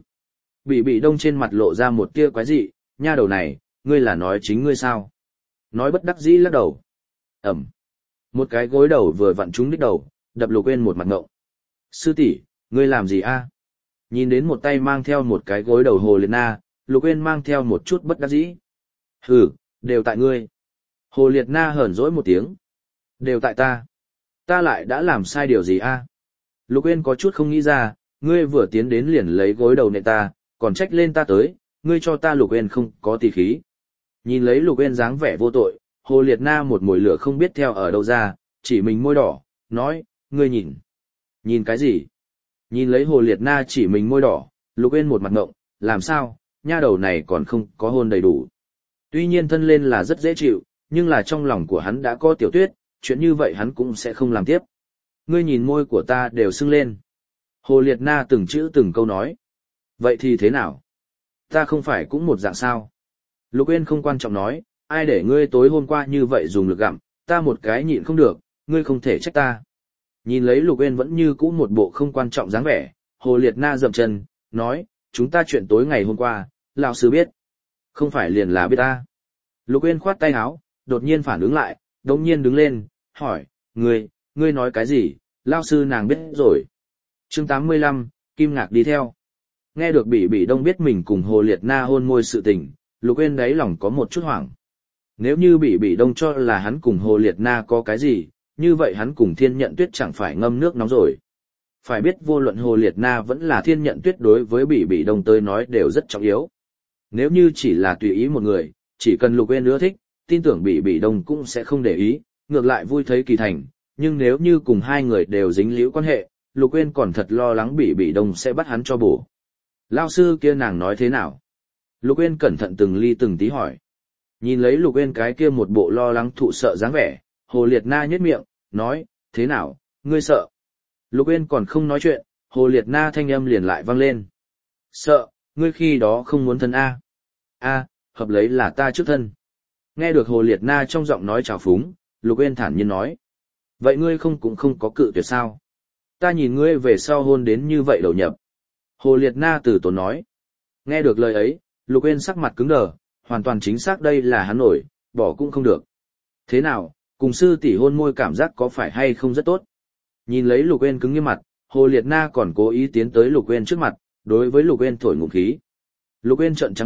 Bỉ Đông trên mặt lộ ra một tia quái dị, "Nha đầu này, ngươi là nói chính ngươi sao?" Nói bất đắc dĩ lắc đầu. Ẩm. Một cái gối đầu vừa vặn trúng đích đầu, đập Lục Uyên một mặt ngộng. "Sư tỷ, ngươi làm gì a?" Nhìn đến một tay mang theo một cái gối đầu Hồ Liệt Na, Lục Uyên mang theo một chút bất đắc dĩ. "Hừ, đều tại ngươi." Hồ Liệt Na hờn dỗi một tiếng. "Đều tại ta. Ta lại đã làm sai điều gì a?" Lục Uyên có chút không nghĩ ra, "Ngươi vừa tiến đến liền lấy gối đầu nện ta, còn trách lên ta tới, ngươi cho ta." Lục Uyên không có tì khí. Nhìn lấy Lục Uyên dáng vẻ vô tội, Hồ Liệt Na một mùi lửa không biết theo ở đâu ra, chỉ mình môi đỏ, nói, "Ngươi nhìn." "Nhìn cái gì?" Nhìn lấy Hồ Liệt Na chỉ mình môi đỏ, Lục Uyên một mặt ngộng, làm sao, nha đầu này còn không có hôn đầy đủ. Tuy nhiên thân lên là rất dễ chịu, nhưng là trong lòng của hắn đã có Tiểu Tuyết, chuyện như vậy hắn cũng sẽ không làm tiếp. "Ngươi nhìn môi của ta đều sưng lên." Hồ Liệt Na từng chữ từng câu nói. "Vậy thì thế nào? Ta không phải cũng một dạng sao?" Lục Uyên không quan trọng nói, "Ai để ngươi tối hôm qua như vậy dùng lực gặm, ta một cái nhịn không được, ngươi không thể trách ta." Nhìn lấy Lục Uyên vẫn như cũ một bộ không quan trọng dáng vẻ, Hồ Liệt Na dậm chân, nói, "Chúng ta chuyện tối ngày hôm qua, lão sư biết." "Không phải liền là biết ta." Lục Uyên khoát tay áo, đột nhiên phản ứng lại, đống nhiên đứng lên, hỏi, ngươi nói cái gì, lão sư nàng biết rồi." Chương 85, Kim Ngạc đi theo. Nghe được Bỉ Đông biết mình cùng Hồ Liệt Na hôn môi sự tình, Lục Uyên đáy lòng có một chút hoảng. Nếu như Bỉ Đông cho là hắn cùng Hồ Liệt Na có cái gì, như vậy hắn cùng Thiên Nhận Tuyết chẳng phải ngâm nước nóng rồi. Phải biết vô luận Hồ Liệt Na vẫn là Thiên Nhận Tuyết đối với Bỉ Đông tới nói đều rất trọng yếu. Nếu như chỉ là tùy ý một người, chỉ cần Lục Uyên ưa thích, tin tưởng Bỉ Đông cũng sẽ không để ý, ngược lại vui thấy kỳ thành. Nhưng nếu như cùng hai người đều dính líu quan hệ, Lục Uyên còn thật lo lắng Bỉ Đông sẽ bắt hắn cho bổ. "Lão sư kia nàng nói thế nào?" Lục Uyên cẩn thận từng ly từng tí hỏi. Nhìn lấy Lục Uyên cái kia một bộ lo lắng thụ sợ dáng vẻ, Hồ Liệt Na nhếch miệng, nói, "Thế nào, ngươi sợ?" Lục Uyên còn không nói chuyện, Hồ Liệt Na thanh âm liền lại vang lên. "Sợ, ngươi khi đó không muốn thân a?" "A, hợp lấy là ta trước thân." Nghe được Hồ Liệt Na trong giọng nói trào phúng, Lục Uyên thản nhiên nói, "Vậy ngươi cũng không có cự tuyệt sao? Ta nhìn ngươi về sau hôn đến như vậy đầu nhập." Hồ Liệt Na từ tốn nói. Nghe được lời ấy, Lục Uyên sắc mặt cứng đờ, hoàn toàn chính xác đây là hắn nổi, bỏ cũng không được. "Thế nào, cùng sư tỷ hôn môi cảm giác có phải hay không rất tốt?" Nhìn lấy Lục Uyên cứng như mặt, Hồ Liệt Na còn cố ý tiến tới Lục Uyên trước mặt, đối với Lục Uyên thổi ngụm khí. Lục Uyên trợn trắng mắt,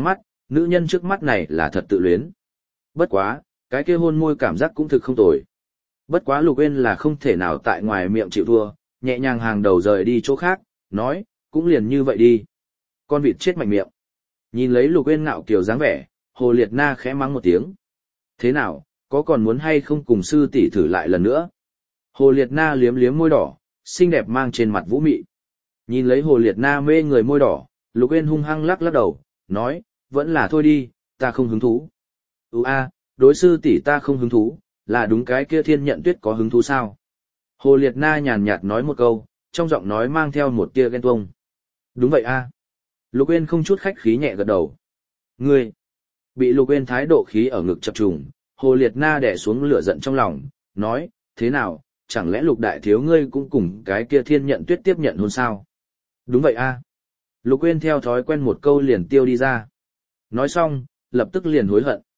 nữ nhân trước mắt này là thật tự luyến. Bất quá, cái kia hôn môi cảm giác cũng thực không tồi. Bất quá Lục Uyên là không thể nào tại ngoài miệng chịu thua, nhẹ nhàng hàng đầu rời đi chỗ khác, nói, cũng liền như vậy đi. Con vịt chết mạnh miệng. Nhìn lấy Lục Uyên ngạo kiều dáng vẻ, Hồ Liệt Na khẽ mắng một tiếng. Thế nào, có còn muốn hay không cùng sư tỷ thử lại lần nữa? Hồ Liệt Na liếm liếm môi đỏ, xinh đẹp mang trên mặt vũ mị. Nhìn lấy Hồ Liệt Na mê người môi đỏ, Lục Uyên hung hăng lắc lắc đầu, nói, vẫn là thôi đi, ta không hứng thú. Đối sư tỷ ta không hứng thú, là đúng cái kia Thiên Nhận Tuyết có hứng thú sao? Hồ Liệt Na nhàn nhạt nói một câu, trong giọng nói mang theo một tia ghen tuông. Đúng vậy a. Lục Uyên không chút khách khí nhẹ gật đầu. Ngươi! Bị Lục Uyên thái độ khí ở ngực chập trùng, Hồ Liệt Na đè xuống lửa giận trong lòng, nói, thế nào, chẳng lẽ Lục đại thiếu ngươi cũng cùng cái kia Thiên Nhận Tuyết tiếp nhận hôn sao? Đúng vậy a. Lục Uyên theo thói quen một câu liền tiêu đi ra. Nói xong, lập tức liền hối hận.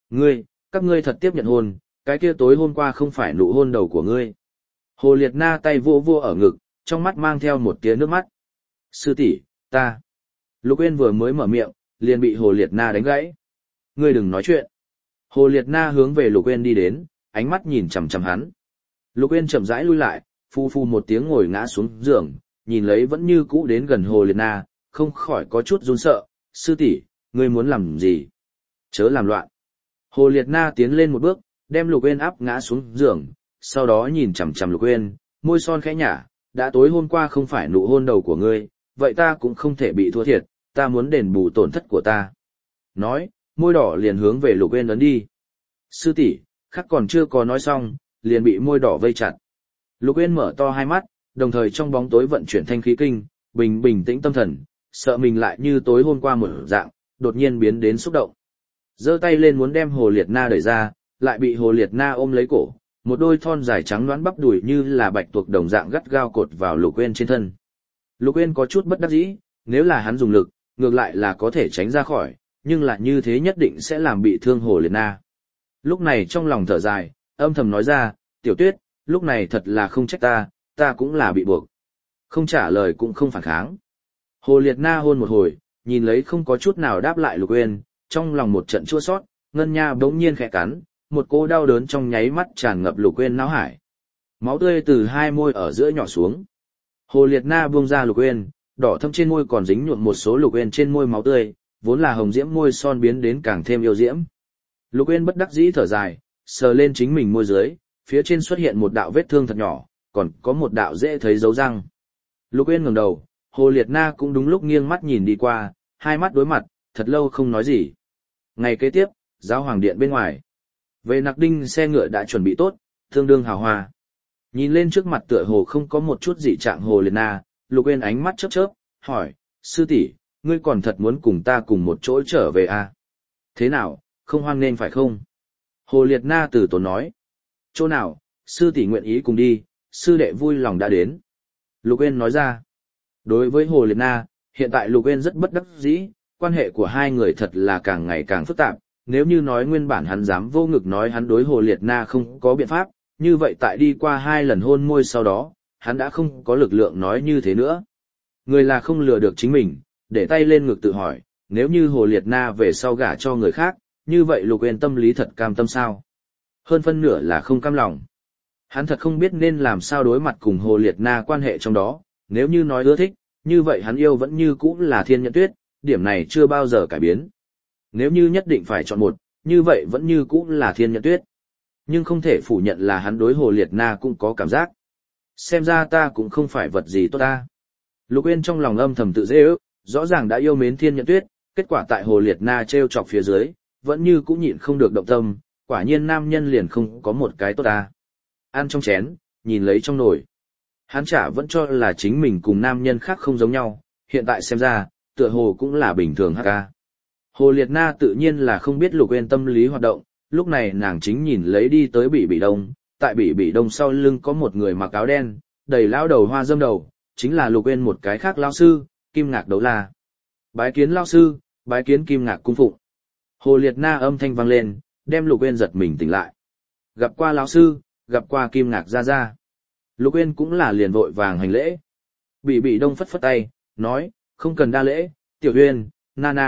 Các ngươi thật tiếp nhận hôn, cái kia tối hôm qua không phải nụ hôn đầu của ngươi. Hồ Liệt Na tay vô vô ở ngực, trong mắt mang theo một tia nước mắt. Sư tỷ, ta. Lục Uyên vừa mới mở miệng, liền bị Hồ Liệt Na đánh gãy. Ngươi đừng nói chuyện. Hồ Liệt Na hướng về Lục Uyên đi đến, ánh mắt nhìn chằm chằm hắn. Lục Uyên chậm rãi lui lại, phu phu một tiếng ngồi ngã xuống giường, nhìn lấy vẫn như cũ đến gần Hồ Liệt Na, không khỏi có chút run sợ. Sư tỷ, ngươi muốn làm gì? Chớ làm loạn. Hồ Liệt Na tiến lên một bước, đem Lục Uyên áp ngã xuống giường, sau đó nhìn chằm chằm Lục Uyên, môi son khẽ nhả, đã tối hôm qua không phải nụ hôn đầu của ngươi, vậy ta cũng không thể bị thua thiệt, ta muốn đền bù tổn thất của ta. Nói, môi đỏ liền hướng về Lục Uyên ấn đi. Sư tỷ, khắc còn chưa có nói xong, liền bị môi đỏ vây chặt. Lục Uyên mở to hai mắt, đồng thời trong bóng tối vận chuyển thanh khí kinh, bình tĩnh tâm thần, sợ mình lại như tối hôm qua một dạng, đột nhiên biến đến xúc động. Giơ tay lên muốn đem Hồ Liệt Na đẩy ra, lại bị Hồ Liệt Na ôm lấy cổ, một đôi thon dài trắng nõn bắp đùi như là bạch tuộc đồng dạng gắt gao cột vào Lục Uyên trên thân. Lục Uyên có chút bất đắc dĩ, nếu là hắn dùng lực, ngược lại là có thể tránh ra khỏi, nhưng là như thế nhất định sẽ làm bị thương Hồ Liệt Na. Lúc này trong lòng thở dài, âm thầm nói ra, Tiểu Tuyết, lúc này thật là không trách ta cũng là bị buộc. Không trả lời cũng không phản kháng. Hồ Liệt Na hôn một hồi, nhìn lấy không có chút nào đáp lại Lục Uyên, trong lòng một trận chua xót, ngân nha bỗng nhiên khẽ cắn, một cỗ đau đớn trong nháy mắt tràn ngập Lục Uyên não hải. Máu tươi từ hai môi ở giữa nhỏ xuống. Hồ Liệt Na buông ra Lục Uyên, đỏ thâm trên môi còn dính nhuộm một số Lục Uyên trên môi máu tươi, vốn là hồng diễm môi son biến đến càng thêm yêu diễm. Lục Uyên bất đắc dĩ thở dài, sờ lên chính mình môi dưới, phía trên xuất hiện một đạo vết thương thật nhỏ, còn có một đạo dễ thấy dấu răng. Lục Uyên ngẩng đầu, Hồ Liệt Na cũng đúng lúc nghiêng mắt nhìn đi qua, hai mắt đối mặt, thật lâu không nói gì. Ngày kế tiếp, giáo hoàng điện bên ngoài. Về Nặc Đinh xe ngựa đã chuẩn bị tốt, tương đương hào hoa. Nhìn lên trước mặt tựa hồ không có một chút dị trạng Hồ Liệt Na, Lục Uyên ánh mắt chớp chớp, hỏi, sư tỷ, ngươi còn thật muốn cùng ta cùng một chỗ trở về à? Thế nào, không hoan nghênh phải không? Hồ Liệt Na từ tốn nói. Chỗ nào, sư tỷ nguyện ý cùng đi, sư đệ vui lòng đã đến. Lục Uyên nói ra. Đối với Hồ Liệt Na, hiện tại Lục Uyên rất bất đắc dĩ, quan hệ của hai người thật là càng ngày càng phức tạp. Nếu như nói nguyên bản hắn dám vô ngực nói hắn đối Hồ Liệt Na không có biện pháp, như vậy tại đi qua 2 lần hôn môi sau đó, hắn đã không có lực lượng nói như thế nữa. Người là không lừa được chính mình, để tay lên ngực tự hỏi, nếu như Hồ Liệt Na về sau gả cho người khác, như vậy Lục Uyên tâm lý thật cam tâm sao? Hơn phân nửa là không cam lòng. Hắn thật không biết nên làm sao đối mặt cùng Hồ Liệt Na quan hệ trong đó, nếu như nói ưa thích, như vậy hắn yêu vẫn như cũ là Thiên Nhận Tuyết, điểm này chưa bao giờ cải biến. Nếu như nhất định phải chọn một, như vậy vẫn như cũ là Thiên Nhận Tuyết. Nhưng không thể phủ nhận là hắn đối Hồ Liệt Na cũng có cảm giác. Xem ra ta cũng không phải vật gì tốt ta. Lục Uyên trong lòng âm thầm tự dễ ước, rõ ràng đã yêu mến Thiên Nhận Tuyết, kết quả tại Hồ Liệt Na treo chọc phía dưới, vẫn như cũng nhịn không được động tâm, quả nhiên nam nhân liền không có một cái tốt ta. Ăn trong chén, nhìn lấy trong nồi. Hắn chả vẫn cho là chính mình cùng nam nhân khác không giống nhau, hiện tại xem ra, tựa hồ cũng là bình thường hả ca. Hồ Liệt Na tự nhiên là không biết Lục Uyên tâm lý hoạt động, lúc này nàng chính nhìn lấy đi tới Bỉ Đông, tại Bỉ Đông sau lưng có một người mặc áo đen, đầy lão đầu hoa dâm đầu, chính là Lục Uyên một cái khác lão sư, Kim Ngạc Đấu La. Bái kiến lão sư, bái kiến Kim Ngạc cung phụng. Hồ Liệt Na âm thanh vang lên, đem Lục Uyên giật mình tỉnh lại. Gặp qua lão sư, gặp qua Kim Ngạc gia gia. Lục Uyên cũng là liền vội vàng hành lễ. Bỉ Đông phất phất tay, nói, không cần đa lễ, Tiểu Uyên, Nana,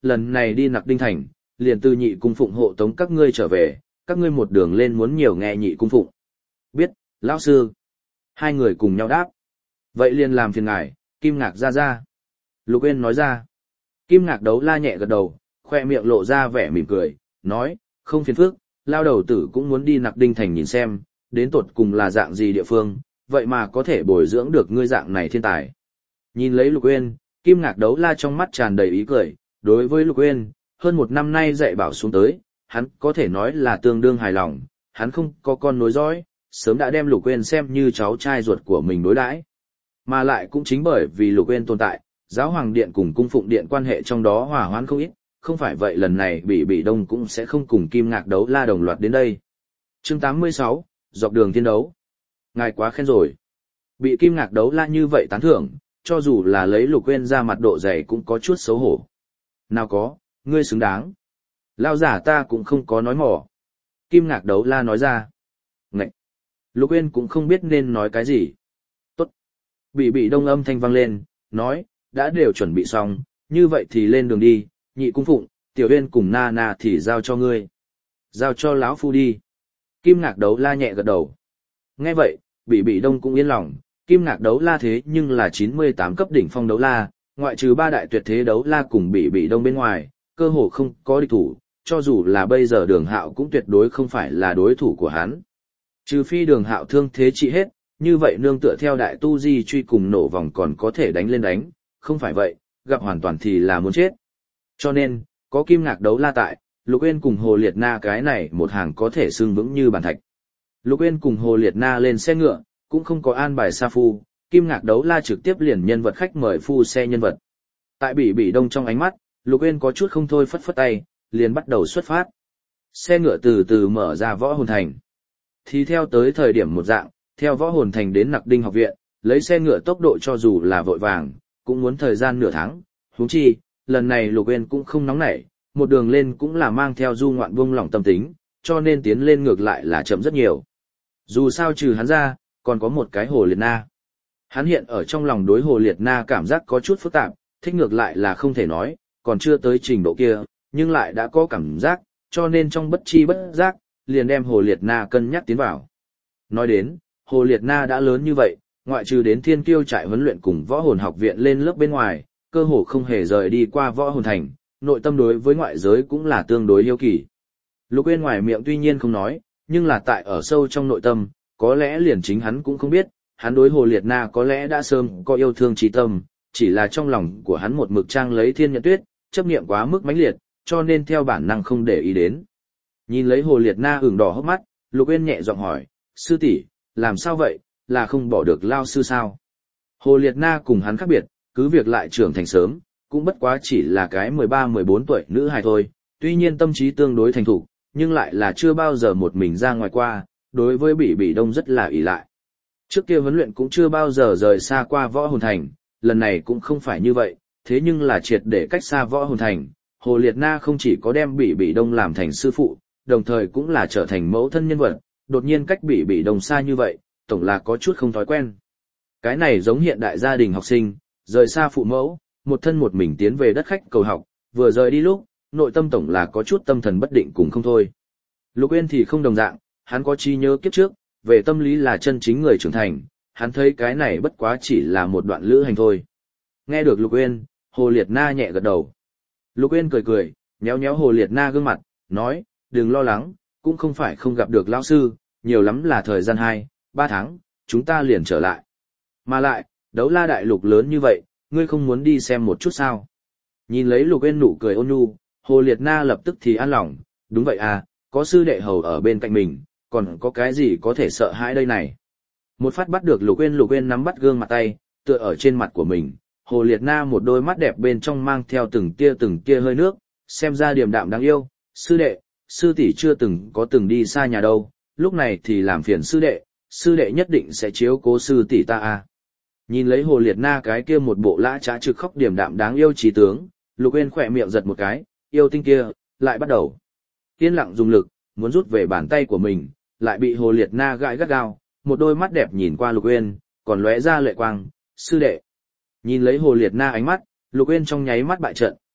lần này đi Nặc Đinh Thành, liền từ Nhị cung phụng hộ tống các ngươi trở về, các ngươi một đường lên muốn nhiều nghe Nhị cung phụng. Biết, lão sư. Hai người cùng nhau đáp. Vậy liền làm phiền ngài, Kim Ngạc ra ra. Lục Uyên nói ra. Kim Ngạc Đấu La nhẹ gật đầu, khoe miệng lộ ra vẻ mỉm cười, nói, không phiền phức, lao đầu tử cũng muốn đi Nặc Đinh Thành nhìn xem, đến tột cùng là dạng gì địa phương, vậy mà có thể bồi dưỡng được ngươi dạng này thiên tài. Nhìn lấy Lục Uyên, Kim Ngạc Đấu La trong mắt tràn đầy ý cười, đối với Lục Uyên, hơn một năm nay dạy bảo xuống tới, hắn có thể nói là tương đương hài lòng, hắn không có con nối dõi, sớm đã đem Lục Uyên xem như cháu trai ruột của mình đối đãi. Mà lại cũng chính bởi vì Lục Uyên tồn tại, Giáo Hoàng Điện cùng Cung Phụng Điện quan hệ trong đó hòa hoãn không ít, không phải vậy lần này Bỉ Đông cũng sẽ không cùng Kim Ngạc Đấu La đồng loạt đến đây. Chương 86, dọc đường thiên đấu. Ngài quá khen rồi. Bị Kim Ngạc Đấu La như vậy tán thưởng, cho dù là lấy Lục Uyên ra mặt độ dày cũng có chút xấu hổ. Nào có, ngươi xứng đáng. Lao giả ta cũng không có nói mỏ. Kim Ngạc Đấu La nói ra. Ngậy. Lục Uyên cũng không biết nên nói cái gì. Tốt. Bỉ Đông âm thanh vang lên, nói, đã đều chuẩn bị xong, như vậy thì lên đường đi, Nhị cung phụng, Tiểu Uyên cùng Na Na thì giao cho ngươi. Giao cho lão phu đi. Kim Ngạc Đấu La nhẹ gật đầu. Nghe vậy, Bỉ Đông cũng yên lòng, Kim Ngạc Đấu La thế nhưng là 98 cấp đỉnh phong đấu la, ngoại trừ ba đại tuyệt thế đấu la cùng Bỉ Đông bên ngoài, cơ hồ không có địch thủ, cho dù là bây giờ Đường Hạo cũng tuyệt đối không phải là đối thủ của hắn. Trừ phi Đường Hạo thương thế trị hết, như vậy nương tựa theo đại tu di truy cùng nổ vòng còn có thể đánh lên đánh, không phải vậy, gặp hoàn toàn thì là muốn chết. Cho nên, có Kim Ngạc Đấu La tại, Lục Uyên cùng Hồ Liệt Na cái này một hàng có thể xưng vững như bàn thạch. Lục Uyên cùng Hồ Liệt Na lên xe ngựa, cũng không có an bài sa phu, Kim Ngạc Đấu La trực tiếp liền nhân vật khách mời phu xe nhân vật. Tại Bỉ Đông trong ánh mắt, Lục Uyên có chút không thôi phất phất tay, liền bắt đầu xuất phát. Xe ngựa từ từ mở ra Võ Hồn Thành. Thì theo tới thời điểm một dạng, theo Võ Hồn Thành đến Nặc Đinh học viện, lấy xe ngựa tốc độ cho dù là vội vàng, cũng muốn thời gian nửa tháng. Huống chi, lần này Lục Uyên cũng không nóng nảy, một đường lên cũng là mang theo du ngoạn buông lỏng tâm tính, cho nên tiến lên ngược lại là chậm rất nhiều. Dù sao trừ hắn ra, còn có một cái Hồ Liệt Na. Hắn hiện ở trong lòng đối Hồ Liệt Na cảm giác có chút phức tạp, thích ngược lại là không thể nói, còn chưa tới trình độ kia, nhưng lại đã có cảm giác, cho nên trong bất chi bất giác, liền đem Hồ Liệt Na cân nhắc tiến vào. Nói đến, Hồ Liệt Na đã lớn như vậy, ngoại trừ đến Thiên Kiêu trại huấn luyện cùng Võ Hồn học viện lên lớp bên ngoài, cơ hồ không hề rời đi qua Võ Hồn Thành, nội tâm đối với ngoại giới cũng là tương đối yêu kỳ. Lục Uyên ngoài miệng tuy nhiên không nói, nhưng là tại ở sâu trong nội tâm, có lẽ liền chính hắn cũng không biết, hắn đối Hồ Liệt Na có lẽ đã sớm có yêu thương trí tâm, chỉ là trong lòng của hắn một mực trang lấy Thiên Nhận Tuyết, chấp niệm quá mức mãnh liệt, cho nên theo bản năng không để ý đến. Nhìn lấy Hồ Liệt Na ửng đỏ hốc mắt, Lục Uyên nhẹ giọng hỏi, sư tỷ, làm sao vậy, là không bỏ được lao sư sao? Hồ Liệt Na cùng hắn khác biệt, cứ việc lại trưởng thành sớm, cũng bất quá chỉ là cái 13-14 tuổi nữ hài thôi, tuy nhiên tâm trí tương đối thành thục, nhưng lại là chưa bao giờ một mình ra ngoài qua, đối với Bỉ Đông rất là ỷ lại. Trước kia huấn luyện cũng chưa bao giờ rời xa qua Võ Hồn Thành, lần này cũng không phải như vậy, thế nhưng là triệt để cách xa Võ Hồn Thành, Hồ Liệt Na không chỉ có đem Bỉ Đông làm thành sư phụ, đồng thời cũng là trở thành mẫu thân nhân vật, đột nhiên cách Bỉ Đông xa như vậy, tổng là có chút không thói quen. Cái này giống hiện đại gia đình học sinh, rời xa phụ mẫu, một thân một mình tiến về đất khách cầu học, vừa rời đi lúc, nội tâm tổng là có chút tâm thần bất định cùng không thôi. Lục Uyên thì không đồng dạng, hắn có trí nhớ kiếp trước, về tâm lý là chân chính người trưởng thành, hắn thấy cái này bất quá chỉ là một đoạn lữ hành thôi. Nghe được Lục Uyên, Hồ Liệt Na nhẹ gật đầu. Lục Uyên cười cười, nhéo nhéo Hồ Liệt Na gương mặt, nói, đừng lo lắng, cũng không phải không gặp được lão sư, nhiều lắm là thời gian 2-3 tháng, chúng ta liền trở lại. Mà lại, đấu la đại lục lớn như vậy, ngươi không muốn đi xem một chút sao? Nhìn lấy Lục Uyên nụ cười ôn nhu, Hồ Liệt Na lập tức thì an lòng, đúng vậy à, có sư đệ hầu ở bên cạnh mình, còn có cái gì có thể sợ hãi đây này? Một phát bắt được Lục Uyên nắm bắt gương mặt tay, tựa ở trên mặt của mình, Hồ Liệt Na một đôi mắt đẹp bên trong mang theo từng tia hơi nước, xem ra điềm đạm đáng yêu, sư đệ, sư tỷ chưa từng có từng đi xa nhà đâu, lúc này thì làm phiền sư đệ nhất định sẽ chiếu cố sư tỷ ta à. Nhìn lấy Hồ Liệt Na cái kia một bộ lã trá trực khóc điềm đạm đáng yêu trí tướng, Lục Uyên khỏe miệng giật một cái, yêu tinh kia, lại bắt đầu. Yên lặng dùng lực, muốn rút về bàn tay của mình, lại bị Hồ Liệt Na gãi gắt gao, một đôi mắt đẹp nhìn qua Lục Uyên, còn lóe ra lệ quang, sư đệ. Nhìn lấy Hồ Liệt Na ánh mắt, Lục Uyên trong nháy mắt bại trận,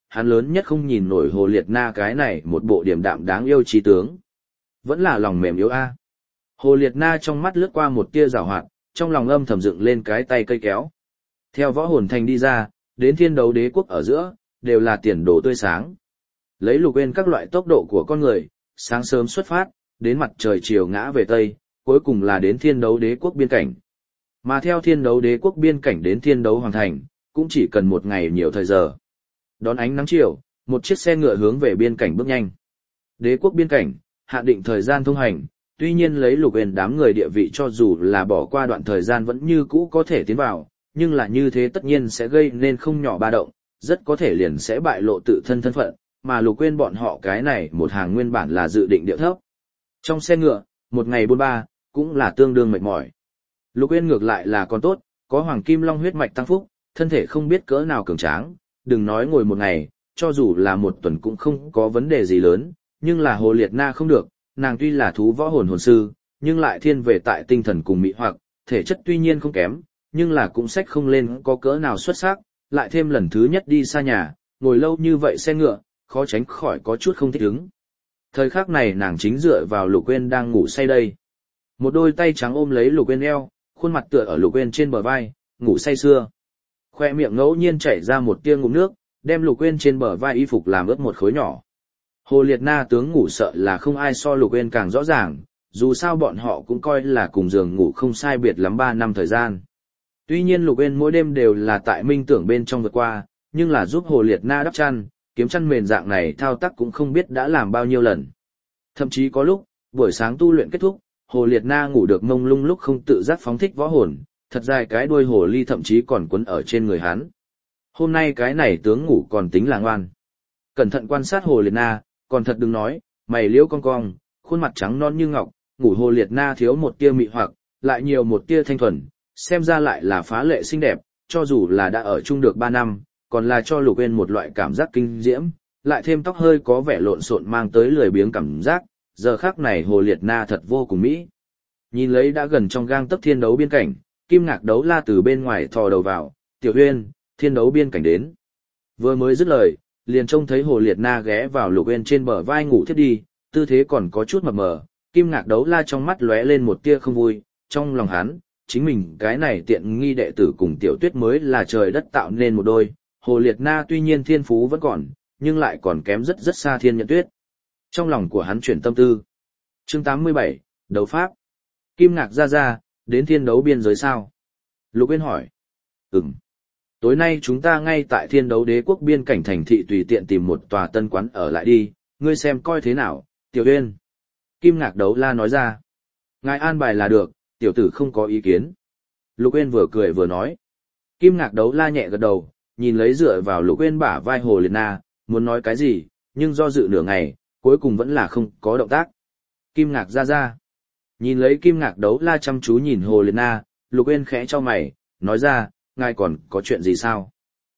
hắn lớn nhất không nhìn nổi Hồ Liệt Na cái này một bộ điềm đạm đáng yêu trí tướng. Vẫn là lòng mềm yếu a. Hồ Liệt Na trong mắt lướt qua một tia giảo hoạt, trong lòng âm thầm dựng lên cái tay cây kéo. Theo võ hồn thành đi ra, đến thiên đấu đế quốc ở giữa, đều là tiền đồ tươi sáng. Lấy Lục Uyên các loại tốc độ của con người, sáng sớm xuất phát, đến mặt trời chiều ngã về Tây, cuối cùng là đến thiên đấu đế quốc biên cảnh. Mà theo thiên đấu đế quốc biên cảnh đến thiên đấu hoàng thành, cũng chỉ cần một ngày nhiều thời giờ. Đón ánh nắng chiều, một chiếc xe ngựa hướng về biên cảnh bước nhanh. Đế quốc biên cảnh, hạ định thời gian thông hành, tuy nhiên lấy Lục Uyên đám người địa vị cho dù là bỏ qua đoạn thời gian vẫn như cũ có thể tiến vào, nhưng là như thế tất nhiên sẽ gây nên không nhỏ ba động, rất có thể liền sẽ bại lộ tự thân thân phận, mà Lục Uyên bọn họ cái này một hàng nguyên bản là dự định điệu thấp. Trong xe ngựa, một ngày buôn ba, cũng là tương đương mệt mỏi. Lục Uyên ngược lại là còn tốt, có Hoàng Kim Long huyết mạch tăng phúc, thân thể không biết cỡ nào cường tráng, đừng nói ngồi một ngày, cho dù là một tuần cũng không có vấn đề gì lớn, nhưng là Hồ Liệt Na không được, nàng tuy là thú võ hồn hồn sư, nhưng lại thiên về tại tinh thần cùng mỹ hoặc, thể chất tuy nhiên không kém, nhưng là cũng sách không lên có cỡ nào xuất sắc, lại thêm lần thứ nhất đi xa nhà, ngồi lâu như vậy xe ngựa, khó tránh khỏi có chút không thích ứng. Thời khắc này nàng chính dựa vào Lục Uyên đang ngủ say đây. Một đôi tay trắng ôm lấy Lục Uyên eo, khuôn mặt tựa ở Lục Uyên trên bờ vai, ngủ say sưa. Khoe miệng ngẫu nhiên chảy ra một tia ngụm nước, đem Lục Uyên trên bờ vai y phục làm ướt một khối nhỏ. Hồ Liệt Na tướng ngủ sợ là không ai so Lục Uyên càng rõ ràng, dù sao bọn họ cũng coi là cùng giường ngủ không sai biệt lắm 3 năm thời gian. Tuy nhiên Lục Uyên mỗi đêm đều là tại minh tưởng bên trong vượt qua, nhưng là giúp Hồ Liệt Na đắp chăn, kiếm chăn mền dạng này thao tác cũng không biết đã làm bao nhiêu lần. Thậm chí có lúc, buổi sáng tu luyện kết thúc, Hồ Liệt Na ngủ được mông lung lúc không tự giác phóng thích võ hồn, thật dài cái đuôi hồ ly thậm chí còn quấn ở trên người hắn. Hôm nay cái này tướng ngủ còn tính là ngoan. Cẩn thận quan sát Hồ Liệt Na, còn thật đừng nói, mày liễu cong cong, khuôn mặt trắng non như ngọc, ngủ Hồ Liệt Na thiếu một tia mị hoặc, lại nhiều một tia thanh thuần, xem ra lại là phá lệ xinh đẹp, cho dù là đã ở chung được 3 năm, còn là cho Lục Uyên một loại cảm giác kinh diễm, lại thêm tóc hơi có vẻ lộn xộn mang tới lười biếng cảm giác, giờ khắc này Hồ Liệt Na thật vô cùng mỹ. Nhìn lấy đã gần trong gang tấc thiên đấu biên cảnh, Kim Ngạc Đấu La từ bên ngoài thò đầu vào, "Tiểu Uyên, thiên đấu biên cảnh đến." Vừa mới dứt lời, liền trông thấy Hồ Liệt Na ghé vào Lục Uyên trên bờ vai ngủ thiếp đi, tư thế còn có chút mập mờ, Kim Ngạc Đấu La trong mắt lóe lên một tia không vui, trong lòng hắn, chính mình cái này tiện nghi đệ tử cùng Tiểu Tuyết mới là trời đất tạo nên một đôi, Hồ Liệt Na tuy nhiên thiên phú vẫn còn, nhưng lại còn kém rất rất xa Thiên Nhận Tuyết. Trong lòng của hắn chuyển tâm tư. Chương 87, đấu pháp. Kim Ngạc ra, đến thiên đấu biên giới sao? Lục Uyên hỏi. Tối nay chúng ta ngay tại thiên đấu đế quốc biên cảnh thành thị tùy tiện tìm một tòa tân quán ở lại đi, ngươi xem coi thế nào, Tiểu Uyên. Kim Ngạc Đấu La nói ra. Ngài an bài là được, tiểu tử không có ý kiến. Lục Uyên vừa cười vừa nói. Kim Ngạc Đấu La nhẹ gật đầu, nhìn lấy dựa vào Lục Uyên bả vai Hồ Liệt Na, muốn nói cái gì, nhưng do dự nửa ngày, cuối cùng vẫn là không có động tác. Kim Ngạc ra. Nhìn lấy Kim Ngạc Đấu La chăm chú nhìn Hồ Liệt Na, Lục Uyên khẽ cho mày, nói ra, ngài còn có chuyện gì sao?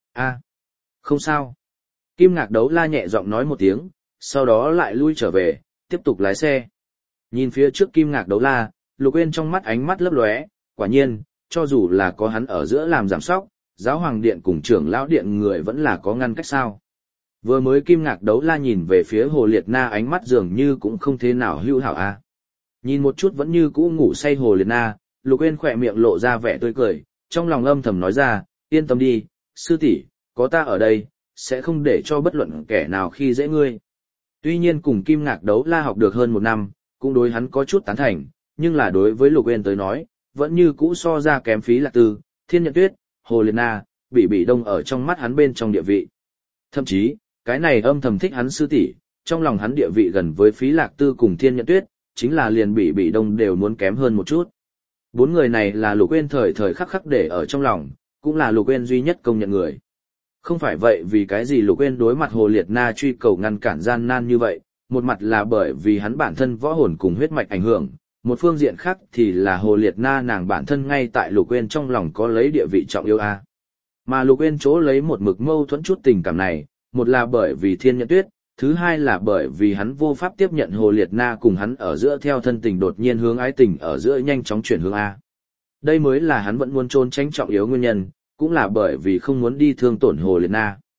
Không sao. Kim Ngạc Đấu La nhẹ giọng nói một tiếng, sau đó lại lui trở về, tiếp tục lái xe. Nhìn phía trước Kim Ngạc Đấu La, Lục Uyên trong mắt ánh mắt lấp lóe, quả nhiên, cho dù là có hắn ở giữa làm giảm sóc, giáo hoàng điện cùng trưởng lão điện người vẫn là có ngăn cách sao. Vừa mới Kim Ngạc Đấu La nhìn về phía Hồ Liệt Na ánh mắt dường như cũng không thế nào hữu hảo a. Nhìn một chút vẫn như cũ ngủ say Hồ Liệt Na, Lục Uyên khỏe miệng lộ ra vẻ tươi cười, trong lòng âm thầm nói ra, yên tâm đi, sư tỷ, có ta ở đây, sẽ không để cho bất luận kẻ nào khi dễ ngươi. Tuy nhiên cùng Kim Ngạc Đấu La học được hơn 1 năm, cũng đối hắn có chút tán thành, nhưng là đối với Lục Uyên tới nói, vẫn như cũ so ra kém Phí Lạc Tư, Thiên Nhận Tuyết, Hồ Liệt Na, bị đông ở trong mắt hắn bên trong địa vị. Thậm chí, cái này âm thầm thích hắn sư tỷ, trong lòng hắn địa vị gần với Phí Lạc Tư cùng Thiên Nhận Tuyết, chính là liền bị đông đều muốn kém hơn một chút. 4 người này là Lục Uyên thời thời khắc khắc để ở trong lòng, cũng là Lục Uyên duy nhất công nhận người. Không phải vậy vì cái gì Lục Uyên đối mặt Hồ Liệt Na truy cầu ngăn cản gian nan như vậy, một mặt là bởi vì hắn bản thân võ hồn cùng huyết mạch ảnh hưởng, một phương diện khác thì là Hồ Liệt Na nàng bản thân ngay tại Lục Uyên trong lòng có lấy địa vị trọng yếu a. Mà Lục Uyên chỗ lấy một mực mâu thuẫn chút tình cảm này, một là bởi vì Thiên Nhận Tuyết, thứ hai là bởi vì hắn vô pháp tiếp nhận Hồ Liệt Na cùng hắn ở giữa theo thân tình đột nhiên hướng ái tình ở giữa nhanh chóng chuyển hướng A. Đây mới là hắn vẫn muốn trốn tránh trọng yếu nguyên nhân, cũng là bởi vì không muốn đi thương tổn Hồ Liệt Na.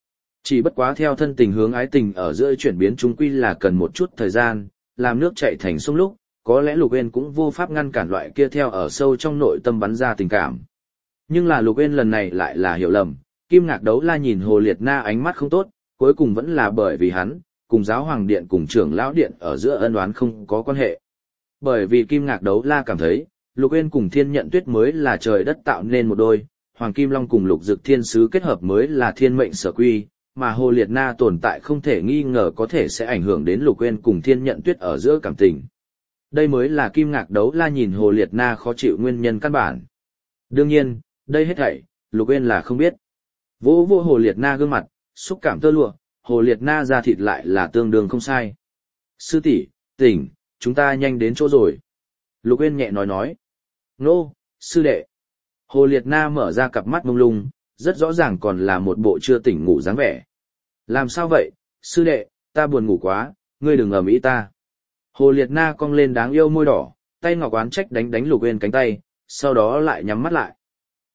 Chỉ bất quá theo thân tình hướng ái tình ở giữa chuyển biến chung quy là cần một chút thời gian, làm nước chảy thành sông lúc, có lẽ Lục Uyên cũng vô pháp ngăn cản loại kia theo ở sâu trong nội tâm bắn ra tình cảm. Nhưng là Lục Uyên lần này lại là hiểu lầm, Kim Ngạc Đấu La nhìn Hồ Liệt Na ánh mắt không tốt, cuối cùng vẫn là bởi vì hắn, cùng giáo hoàng điện cùng trưởng lão điện ở giữa ân oán không có quan hệ. Bởi vì Kim Ngạc Đấu La cảm thấy, Lục Uyên cùng Thiên Nhận Tuyết mới là trời đất tạo nên một đôi, Hoàng Kim Long cùng Lục Dực Thiên Sứ kết hợp mới là thiên mệnh sở quy, mà Hồ Liệt Na tồn tại không thể nghi ngờ có thể sẽ ảnh hưởng đến Lục Uyên cùng Thiên Nhận Tuyết ở giữa cảm tình. Đây mới là Kim Ngạc Đấu La nhìn Hồ Liệt Na khó chịu nguyên nhân căn bản. Đương nhiên, đây hết thảy, Lục Uyên là không biết. Vỗ vỗ Hồ Liệt Na gương mặt, xúc cảm tơ lụa, Hồ Liệt Na da thịt lại là tương đương không sai. Sư tỷ, tỉnh, chúng ta nhanh đến chỗ rồi. Lục Uyên nhẹ nói. Nô, sư đệ. Hồ Liệt Na mở ra cặp mắt mông lung, rất rõ ràng còn là một bộ chưa tỉnh ngủ dáng vẻ. Làm sao vậy, sư đệ, ta buồn ngủ quá, ngươi đừng ầm ĩ ta. Hồ Liệt Na cong lên đáng yêu môi đỏ, tay ngọc oán trách đánh Lục Uyên cánh tay, sau đó lại nhắm mắt lại.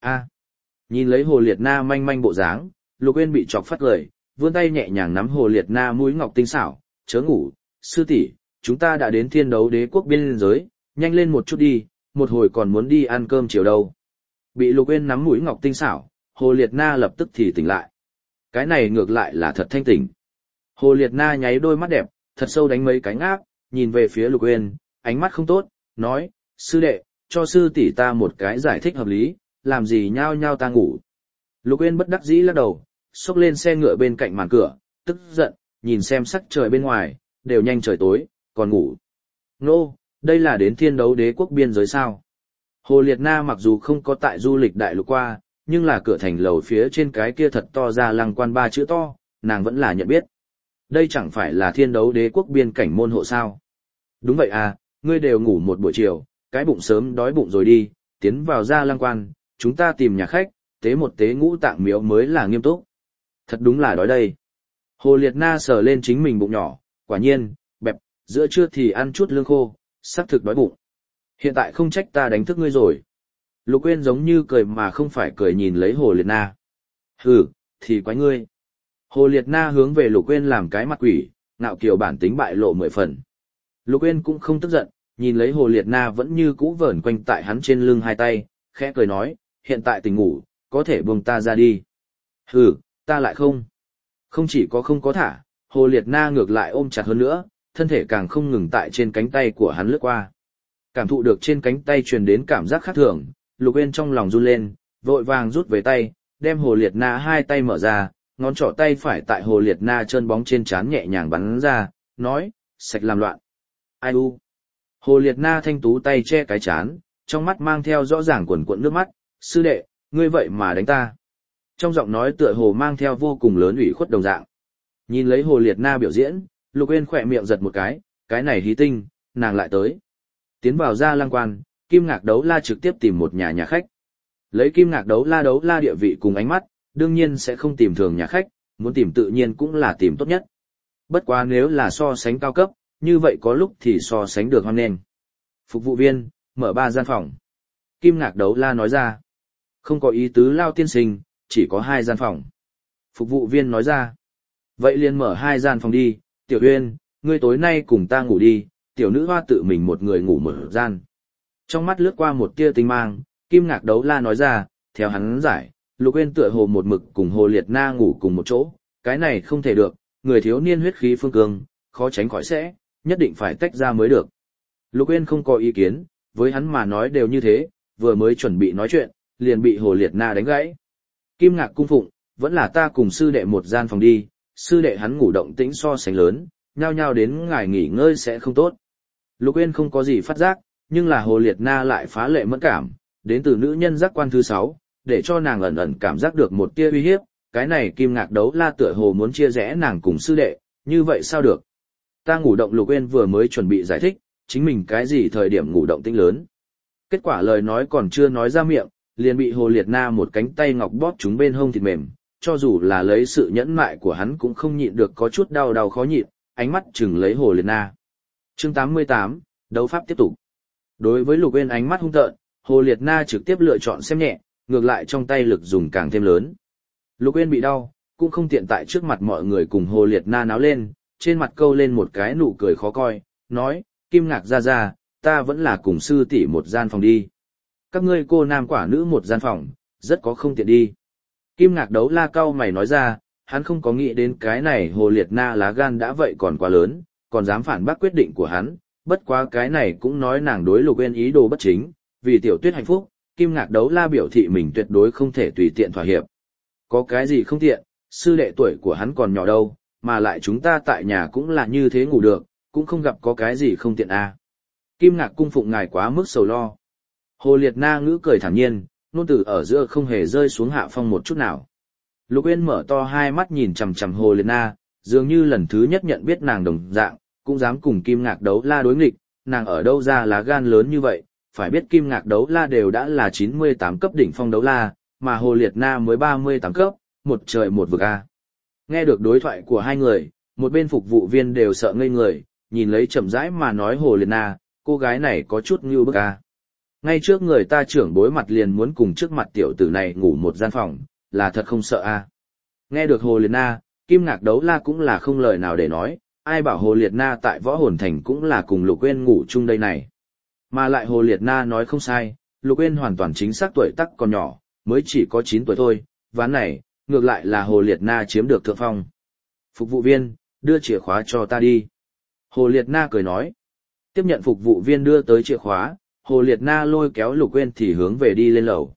Nhìn lấy Hồ Liệt Na manh manh bộ dáng, Lục Uyên bị chọc phát lời, vươn tay nhẹ nhàng nắm Hồ Liệt Na mũi ngọc tinh xảo, chớ ngủ, sư tỷ, chúng ta đã đến Thiên Đấu Đế quốc biên giới, nhanh lên một chút đi, một hồi còn muốn đi ăn cơm chiều đâu. Bị Lục Uyên nắm mũi ngọc tinh xảo, Hồ Liệt Na lập tức thì tỉnh lại. Cái này ngược lại là thật thanh tỉnh. Hồ Liệt Na nháy đôi mắt đẹp, thật sâu đánh mấy cái ngáp, nhìn về phía Lục Uyên, ánh mắt không tốt, nói, sư đệ, cho sư tỷ ta một cái giải thích hợp lý, làm gì nhao nhao ta ngủ. Lục Uyên bất đắc dĩ lắc đầu, xốc lên xe ngựa bên cạnh màn cửa, tức giận, nhìn xem sắc trời bên ngoài, đều nhanh trời tối, còn ngủ. Nô, đây là đến Thiên Đấu Đế quốc biên giới sao? Hồ Liệt Na mặc dù không có tại du lịch đại lục qua, nhưng là cửa thành lầu phía trên cái kia thật to ra lăng quan 3 chữ to, nàng vẫn là nhận biết. Đây chẳng phải là Thiên Đấu Đế quốc biên cảnh môn hộ sao? Đúng vậy à, ngươi đều ngủ một buổi chiều, cái bụng sớm đói bụng rồi đi, tiến vào ra lăng quan, chúng ta tìm nhà khách, tế một tế ngũ tạng miếu mới là nghiêm túc. Thật đúng là đói đây. Hồ Liệt Na sờ lên chính mình bụng nhỏ, quả nhiên, bẹp, giữa trưa thì ăn chút lương khô, xác thực đói bụng. Hiện tại không trách ta đánh thức ngươi rồi. Lục Uyên giống như cười mà không phải cười nhìn lấy Hồ Liệt Na. Hừ, thì quái ngươi. Hồ Liệt Na hướng về Lục Uyên làm cái mặt quỷ, ngạo kiều bản tính bại lộ 10 phần. Lục Uyên cũng không tức giận, nhìn lấy Hồ Liệt Na vẫn như cũ vờn quanh tại hắn trên lưng hai tay, khẽ cười nói, hiện tại tỉnh ngủ, có thể buông ta ra đi. Hừ, ta lại không. Không chỉ có không có thả, Hồ Liệt Na ngược lại ôm chặt hơn nữa, thân thể càng không ngừng tại trên cánh tay của hắn lướt qua. Cảm thụ được trên cánh tay truyền đến cảm giác khác thường, Lục Uyên trong lòng run lên, vội vàng rút về tay, đem Hồ Liệt Na hai tay mở ra, ngón trỏ tay phải tại Hồ Liệt Na chân bóng trên trán nhẹ nhàng bắn ra, nói, sạch làm loạn. Ai u. Hồ Liệt Na thanh tú tay che cái trán, trong mắt mang theo rõ ràng quần cuộn nước mắt, sư đệ, ngươi vậy mà đánh ta. Trong giọng nói tựa hồ mang theo vô cùng lớn ủy khuất đồng dạng. Nhìn lấy Hồ Liệt Na biểu diễn, Lục Uyên khỏe miệng giật một cái này hí tinh, nàng lại tới. Tiến vào ra lăng quan, Kim Ngạc Đấu La trực tiếp tìm một nhà khách. Lấy Kim Ngạc Đấu La địa vị cùng ánh mắt, đương nhiên sẽ không tìm thường nhà khách, muốn tìm tự nhiên cũng là tìm tốt nhất. Bất quá nếu là so sánh cao cấp, như vậy có lúc thì so sánh được hoan nghênh. Phục vụ viên, mở 3 gian phòng. Kim Ngạc Đấu La nói ra. Không có ý tứ Lao tiên sinh, chỉ có 2 gian phòng. Phục vụ viên nói ra. Vậy liền mở 2 gian phòng đi, Tiểu Uyên, ngươi tối nay cùng ta ngủ đi, tiểu nữ hoa tự mình một người ngủ một gian. Trong mắt lướt qua một tia tinh mang, Kim Ngạc Đấu La nói ra, theo hắn giải, Lục Uyên tựa hồ một mực cùng Hồ Liệt Na ngủ cùng một chỗ, cái này không thể được, người thiếu niên huyết khí phương cương, khó tránh khỏi sẽ, nhất định phải tách ra mới được. Lục Uyên không có ý kiến, với hắn mà nói đều như thế, vừa mới chuẩn bị nói chuyện, liền bị Hồ Liệt Na đánh gãy. Kim Ngạc cung phụng, vẫn là ta cùng sư đệ một gian phòng đi, sư đệ hắn ngủ động tĩnh so sánh lớn, nhao nhao đến ngài nghỉ ngơi sẽ không tốt. Lục Uyên không có gì phát giác, nhưng là Hồ Liệt Na lại phá lệ mẫn cảm, đến từ nữ nhân giác quan thứ 6, để cho nàng ẩn ẩn cảm giác được một tia uy hiếp, cái này Kim Ngạc Đấu La tựa hồ muốn chia rẽ nàng cùng sư đệ, như vậy sao được? Ta ngủ động. Lục Uyên vừa mới chuẩn bị giải thích, chính mình cái gì thời điểm ngủ động tĩnh lớn. Kết quả lời nói còn chưa nói ra miệng, liền bị Hồ Liệt Na một cánh tay ngọc bóp trúng bên hông thịt mềm, cho dù là lấy sự nhẫn nại của hắn cũng không nhịn được có chút đau khó nhịn, ánh mắt chừng lấy Hồ Liệt Na. Chương 88, đấu pháp tiếp tục. Đối với Lục Uyên ánh mắt hung tợn, Hồ Liệt Na trực tiếp lựa chọn xem nhẹ, ngược lại trong tay lực dùng càng thêm lớn. Lục Uyên bị đau, cũng không tiện tại trước mặt mọi người cùng Hồ Liệt Na náo lên, trên mặt câu lên một cái nụ cười khó coi, nói, Kim Ngạc ra ra, ta vẫn là cùng sư tỷ một gian phòng đi. Các ngươi cô nam quả nữ một gian phòng, rất có không tiện đi. Kim Ngạc Đấu La cau mày nói ra, hắn không có nghĩ đến cái này Hồ Liệt Na lá gan đã vậy còn quá lớn, còn dám phản bác quyết định của hắn, bất quá cái này cũng nói nàng đối Lục Uyên ý đồ bất chính, vì Tiểu Tuyết hạnh phúc, Kim Ngạc Đấu La biểu thị mình tuyệt đối không thể tùy tiện thỏa hiệp. Có cái gì không tiện, sư đệ tuổi của hắn còn nhỏ đâu, mà lại chúng ta tại nhà cũng là như thế ngủ được, cũng không gặp có cái gì không tiện à. Kim Ngạc cung phụng ngài quá mức sầu lo. Hồ Liệt Na ngữ cười thản nhiên, nôn từ ở giữa không hề rơi xuống hạ phong một chút nào. Lục Uyên mở to hai mắt nhìn chằm chằm Hồ Liệt Na, dường như lần thứ nhất nhận biết nàng đồng dạng, cũng dám cùng Kim Ngạc Đấu La đối nghịch, nàng ở đâu ra lá gan lớn như vậy, phải biết Kim Ngạc Đấu La đều đã là 98 cấp đỉnh phong đấu la, mà Hồ Liệt Na mới 38 cấp, một trời một vực a. Nghe được đối thoại của hai người, một bên phục vụ viên đều sợ ngây người, nhìn lấy chậm rãi mà nói Hồ Liệt Na, cô gái này có chút ngưu bức a. Ngay trước người ta trưởng bối mặt liền muốn cùng trước mặt tiểu tử này ngủ một gian phòng, là thật không sợ a. Nghe được Hồ Liệt Na, Kim Ngạc Đấu La cũng là không lời nào để nói, ai bảo Hồ Liệt Na tại Võ Hồn Thành cũng là cùng Lục Uyên ngủ chung đây này. Mà lại Hồ Liệt Na nói không sai, Lục Uyên hoàn toàn chính xác tuổi tác còn nhỏ, mới chỉ có 9 tuổi thôi, ván này, ngược lại là Hồ Liệt Na chiếm được thượng phong. Phục vụ viên, đưa chìa khóa cho ta đi. Hồ Liệt Na cười nói. Tiếp nhận phục vụ viên đưa tới chìa khóa, Hồ Liệt Na lôi kéo Lục Uyên thì hướng về đi lên lầu.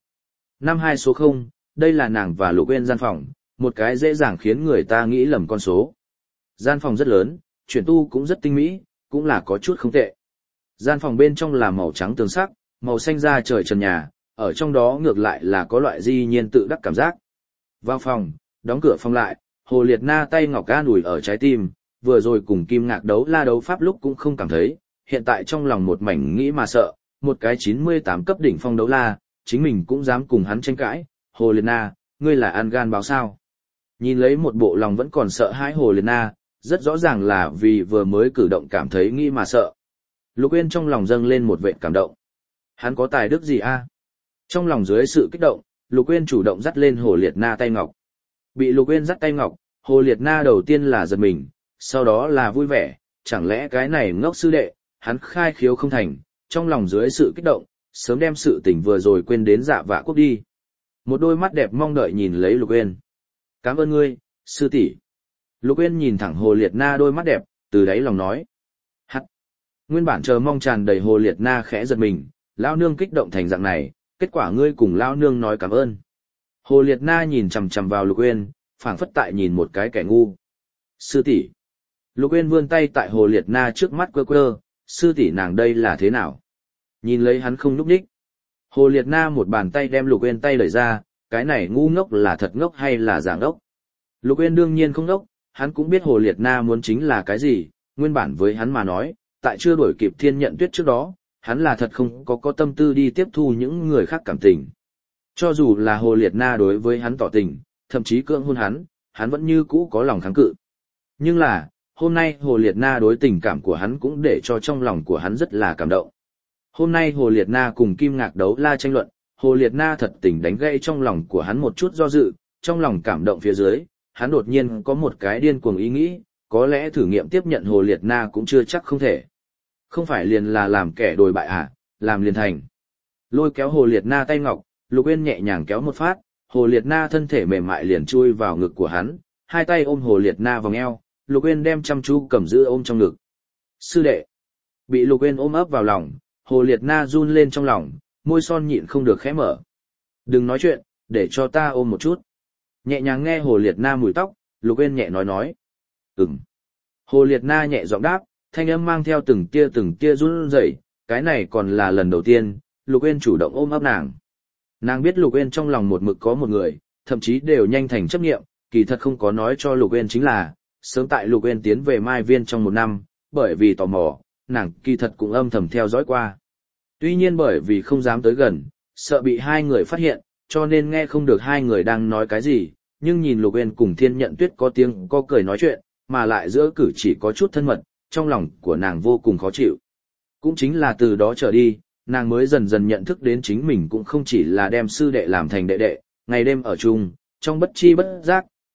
52 số 0, đây là nàng và Lục Uyên gian phòng, một cái dễ dàng khiến người ta nghĩ lầm con số. Gian phòng rất lớn, chuyển tu cũng rất tinh mỹ, cũng là có chút không tệ. Gian phòng bên trong là màu trắng tường sắc, màu xanh da trời trần nhà, ở trong đó ngược lại là có loại di nhiên tự đắc cảm giác. Vào phòng, đóng cửa phòng lại, Hồ Liệt Na tay ngọc an ủi ở trái tim, vừa rồi cùng Kim Ngạc Đấu La đấu pháp lúc cũng không cảm thấy, hiện tại trong lòng một mảnh nghĩ mà sợ, một cái 98 cấp đỉnh phong đấu la, chính mình cũng dám cùng hắn tranh cãi. Hồ Liệt Na, ngươi là ăn gan báo sao? Nhìn lấy một bộ lòng vẫn còn sợ hãi Hồ Liệt Na, rất rõ ràng là vì vừa mới cử động cảm thấy nghĩ mà sợ. Lục Uyên trong lòng dâng lên một vệt cảm động. Hắn có tài đức gì a? Trong lòng dưới sự kích động, Lục Uyên chủ động dắt lên Hồ Liệt Na tay ngọc. Bị Lục Uyên dắt tay ngọc, Hồ Liệt Na đầu tiên là giật mình, sau đó là vui vẻ, chẳng lẽ cái này ngốc sư đệ, hắn khai khiếu không thành, trong lòng dưới sự kích động, sớm đem sự tình vừa rồi quên đến Dạ Vạ Quốc đi. Một đôi mắt đẹp mong đợi nhìn lấy Lục Uyên. Cảm ơn ngươi, sư tỷ. Lục Uyên nhìn thẳng Hồ Liệt Na đôi mắt đẹp, từ đáy lòng nói. Hắc. Nguyên bản chờ mong tràn đầy Hồ Liệt Na khẽ giật mình, lão nương kích động thành dạng này, kết quả ngươi cùng lão nương nói cảm ơn. Hồ Liệt Na nhìn chằm chằm vào Lục Uyên, phảng phất tại nhìn một cái kẻ ngu. Sư tỷ. Lục Uyên vươn tay tại Hồ Liệt Na trước mắt quơ quơ, sư tỷ nàng đây là thế nào? Nhìn lấy hắn không nhúc nhích. Hồ Liệt Na một bàn tay đem Lục Uyên tay đẩy ra, cái này ngu ngốc là thật ngốc hay là giả ngốc? Lục Uyên đương nhiên không ngốc, hắn cũng biết Hồ Liệt Na muốn chính là cái gì, nguyên bản với hắn mà nói, tại chưa đuổi kịp Thiên Nhận Tuyết trước đó, hắn là thật không có tâm tư đi tiếp thu những người khác cảm tình. Cho dù là Hồ Liệt Na đối với hắn tỏ tình, thậm chí cưỡng hôn hắn vẫn như cũ có lòng kháng cự. Nhưng là, hôm nay Hồ Liệt Na đối tình cảm của hắn cũng để cho trong lòng của hắn rất là cảm động. Hôm nay Hồ Liệt Na cùng Kim Ngạc Đấu La tranh luận, Hồ Liệt Na thật tình đánh gãy trong lòng của hắn một chút do dự, trong lòng cảm động phía dưới, hắn đột nhiên có một cái điên cuồng ý nghĩ, có lẽ thử nghiệm tiếp nhận Hồ Liệt Na cũng chưa chắc không thể. Không phải liền là làm kẻ đồi bại à, làm liền thành. Lôi kéo Hồ Liệt Na tay ngọc, Lục Uyên nhẹ nhàng kéo một phát, Hồ Liệt Na thân thể mềm mại liền chui vào ngực của hắn, hai tay ôm Hồ Liệt Na vòng eo, Lục Uyên đem chăm chú cầm giữ ôm trong ngực. Sư đệ. Bị Lục Uyên ôm ấp vào lòng, Hồ Liệt Na run lên trong lòng, môi son nhịn không được khẽ mở. Đừng nói chuyện, để cho ta ôm một chút. Nhẹ nhàng nghe Hồ Liệt Na mùi tóc, Lục Uyên nhẹ nói. Ừm. Hồ Liệt Na nhẹ giọng đáp, thanh âm mang theo từng tia run rẩy, cái này còn là lần đầu tiên, Lục Uyên chủ động ôm ấp nàng. Nàng biết Lục Uyên trong lòng một mực có một người, thậm chí đều nhanh thành chấp niệm, kỳ thật không có nói cho Lục Uyên chính là, sớm tại Lục Uyên tiến về Mai Viên trong 1 năm, bởi vì tò mò, nàng kỳ thật cũng âm thầm theo dõi qua. Tuy nhiên bởi vì không dám tới gần, sợ bị hai người phát hiện, cho nên nghe không được hai người đang nói cái gì, nhưng nhìn Lục Uyên cùng Thiên Nhận Tuyết có tiếng có cười nói chuyện, mà lại giữa cử chỉ có chút thân mật, trong lòng của nàng vô cùng khó chịu. Cũng chính là từ đó trở đi, nàng mới dần dần nhận thức đến chính mình cũng không chỉ là đem sư đệ làm thành đệ đệ, ngày đêm ở chung, trong bất chi bất giác,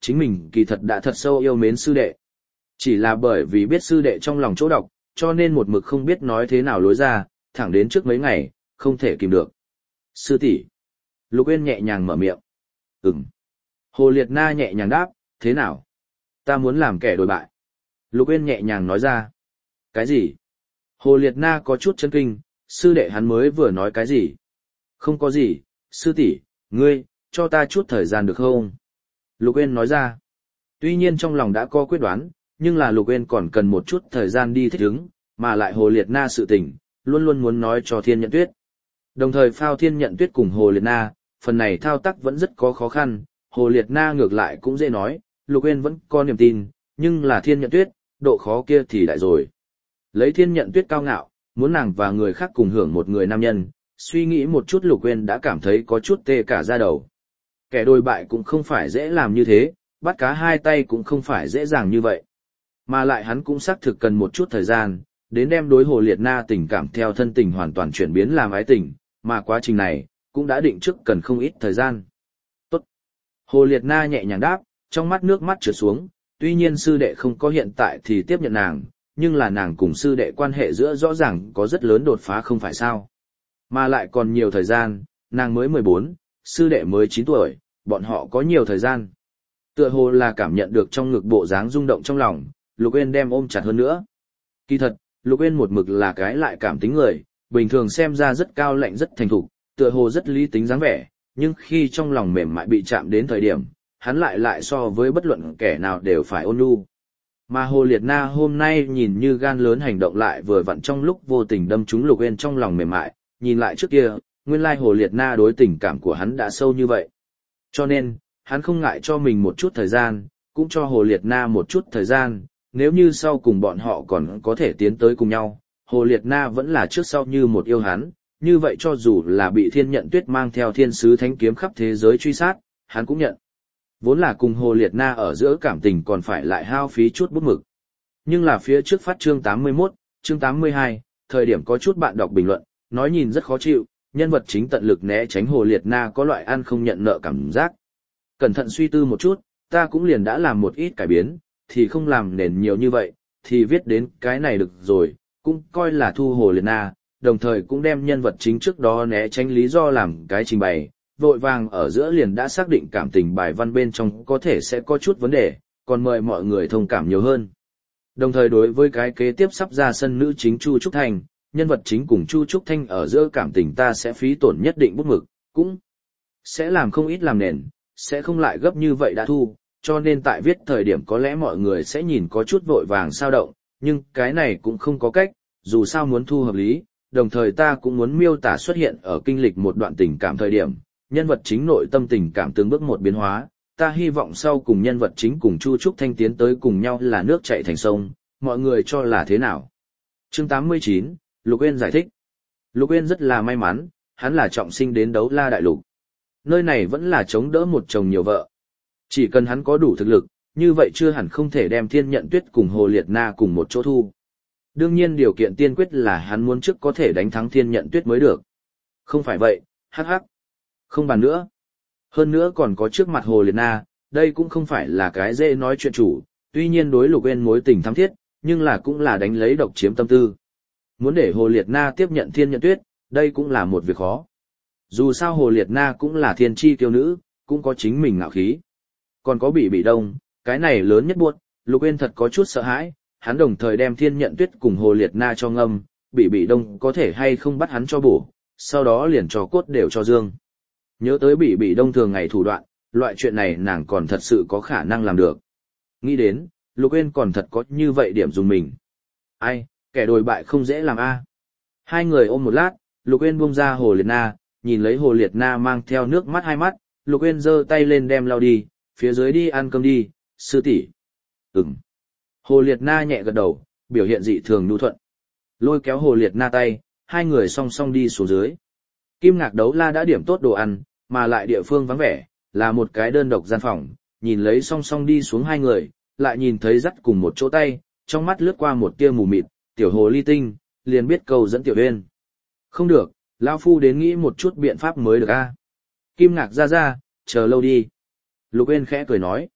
chính mình kỳ thật đã thật sâu yêu mến sư đệ. Chỉ là bởi vì biết sư đệ trong lòng chỗ độc, cho nên một mực không biết nói thế nào lối ra, thẳng đến trước mấy ngày, không thể kìm được. Sư tỷ. Lục Uyên nhẹ nhàng mở miệng. Ừm. Hồ Liệt Na nhẹ nhàng đáp, thế nào? Ta muốn làm kẻ đồi bại. Lục Uyên nhẹ nhàng nói ra. Cái gì? Hồ Liệt Na có chút chấn kinh, sư đệ hắn mới vừa nói cái gì? Không có gì, sư tỷ, ngươi, cho ta chút thời gian được không? Lục Uyên nói ra. Tuy nhiên trong lòng đã có quyết đoán, nhưng là Lục Uyên còn cần một chút thời gian đi thích ứng, mà lại Hồ Liệt Na sự tình, luôn luôn muốn nói cho Thiên Nhận Tuyết. Đồng thời phao Thiên Nhận Tuyết cùng Hồ Liệt Na, phần này thao tác vẫn rất có khó khăn, Hồ Liệt Na ngược lại cũng dễ nói, Lục Uyên vẫn có niềm tin, nhưng là Thiên Nhận Tuyết, độ khó kia thì đại rồi. Lấy Thiên Nhận Tuyết cao ngạo, muốn nàng và người khác cùng hưởng một người nam nhân, suy nghĩ một chút Lục Uyên đã cảm thấy có chút tê cả da đầu. Kẻ đồi bại cũng không phải dễ làm như thế, bắt cá hai tay cũng không phải dễ dàng như vậy. Mà lại hắn cũng xác thực cần một chút thời gian, đến đem đối Hồ Liệt Na tình cảm theo thân tình hoàn toàn chuyển biến làm ái tình, mà quá trình này, cũng đã định trước cần không ít thời gian. Tốt. Hồ Liệt Na nhẹ nhàng đáp, trong mắt nước mắt trượt xuống, tuy nhiên sư đệ không có hiện tại thì tiếp nhận nàng, nhưng là nàng cùng sư đệ quan hệ giữa rõ ràng có rất lớn đột phá không phải sao. Mà lại còn nhiều thời gian, nàng mới 14, sư đệ mới 9 tuổi, bọn họ có nhiều thời gian. Tựa hồ là cảm nhận được trong ngực bộ dáng rung động trong lòng, Lục Uyên đem ôm chặt hơn nữa. Kỳ thật, Lục Uyên một mực là cái lại cảm tính người, bình thường xem ra rất cao lạnh rất thành thục, tựa hồ rất lý tính dáng vẻ, nhưng khi trong lòng mềm mại bị chạm đến thời điểm, hắn lại so với bất luận kẻ nào đều phải ôn nhu. Mà Hồ Liệt Na hôm nay nhìn như gan lớn hành động lại vừa vặn trong lúc vô tình đâm trúng Lục Uyên trong lòng mềm mại, nhìn lại trước kia, nguyên lai Hồ Liệt Na đối tình cảm của hắn đã sâu như vậy. Cho nên, hắn không ngại cho mình một chút thời gian, cũng cho Hồ Liệt Na một chút thời gian, nếu như sau cùng bọn họ còn có thể tiến tới cùng nhau, Hồ Liệt Na vẫn là trước sau như một yêu hắn, như vậy cho dù là bị Thiên Nhận Tuyết mang theo thiên sứ thánh kiếm khắp thế giới truy sát, hắn cũng nhận. Vốn là cùng Hồ Liệt Na ở giữa cảm tình còn phải lại hao phí chút bút mực. Nhưng là phía trước phát chương 81, chương 82, thời điểm có chút bạn đọc bình luận, nói nhìn rất khó chịu, nhân vật chính tận lực né tránh Hồ Liệt Na có loại ăn không nhận nợ cảm giác. Cẩn thận suy tư một chút, ta cũng liền đã làm một ít cải biến, thì không làm nền nhiều như vậy, thì viết đến cái này được rồi, cũng coi là thu Hồ Liệt Na, đồng thời cũng đem nhân vật chính trước đó né tránh lý do làm cái trình bày, vội vàng ở giữa liền đã xác định cảm tình bài văn bên trong có thể sẽ có chút vấn đề, còn mời mọi người thông cảm nhiều hơn. Đồng thời đối với cái kế tiếp sắp ra sân nữ chính Chu Trúc Thanh, nhân vật chính cùng Chu Trúc Thanh ở giữa cảm tình ta sẽ phí tổn nhất định bút mực, cũng sẽ làm không ít làm nền, sẽ không lại gấp như vậy đã thu, cho nên tại viết thời điểm có lẽ mọi người sẽ nhìn có chút vội vàng sao động, nhưng cái này cũng không có cách, dù sao muốn thu hợp lý, đồng thời ta cũng muốn miêu tả xuất hiện ở kinh lịch một đoạn tình cảm thời điểm, nhân vật chính nội tâm tình cảm từng bước một biến hóa, ta hy vọng sau cùng nhân vật chính cùng Chu Trúc Thanh tiến tới cùng nhau là nước chảy thành sông, mọi người cho là thế nào? Chương 89, Lục Uyên giải thích. Lục Uyên rất là may mắn, hắn là trọng sinh đến Đấu La Đại Lục. Nơi này vẫn là chống đỡ một chồng nhiều vợ. Chỉ cần hắn có đủ thực lực, như vậy chưa hẳn không thể đem Thiên Nhận Tuyết cùng Hồ Liệt Na cùng một chỗ thu. Đương nhiên điều kiện tiên quyết là hắn muốn trước có thể đánh thắng Thiên Nhận Tuyết mới được. Không phải vậy, hắc hắc. Không bàn nữa. Hơn nữa còn có trước mặt Hồ Liệt Na, đây cũng không phải là cái dễ nói chuyện chủ, tuy nhiên đối Lục Uyên mối tình thắm thiết, nhưng là cũng là đánh lấy độc chiếm tâm tư. Muốn để Hồ Liệt Na tiếp nhận Thiên Nhận Tuyết, đây cũng là một việc khó. Dù sao Hồ Liệt Na cũng là thiên chi kiêu nữ, cũng có chính mình ngạo khí. Còn có Bỉ Đông, cái này lớn nhất buộc, Lục Uyên thật có chút sợ hãi, hắn đồng thời đem Thiên Nhận Tuyết cùng Hồ Liệt Na cho ngâm, Bỉ Đông có thể hay không bắt hắn cho bổ, sau đó liền cho cốt đều cho dương. Nhớ tới Bỉ Đông thường ngày thủ đoạn, loại chuyện này nàng còn thật sự có khả năng làm được. Nghĩ đến, Lục Uyên còn thật có như vậy điểm dùng mình. Ai, kẻ đồi bại không dễ làm a. Hai người ôm một lát, Lục Uyên buông ra Hồ Liệt Na, nhìn lấy Hồ Liệt Na mang theo nước mắt hai mắt, Lục Uyên giơ tay lên đem lau đi, phía dưới đi ăn cơm đi, sư tỷ. Ừm. Hồ Liệt Na nhẹ gật đầu, biểu hiện dị thường nhu thuận. Lôi kéo Hồ Liệt Na tay, hai người song song đi xuống dưới. Kim Ngạc Đấu La đã điểm tốt đồ ăn, mà lại địa phương vắng vẻ, là một cái đơn độc gian phòng, nhìn lấy song song đi xuống hai người, lại nhìn thấy dắt cùng một chỗ tay, trong mắt lướt qua một tia mù mịt, tiểu hồ ly tinh, liền biết cầu dẫn tiểu uyên. Không được, lão phu đến nghĩ một chút biện pháp mới được a. Kim Ngạc ra, chờ lâu đi. Lục Uyên khẽ cười nói.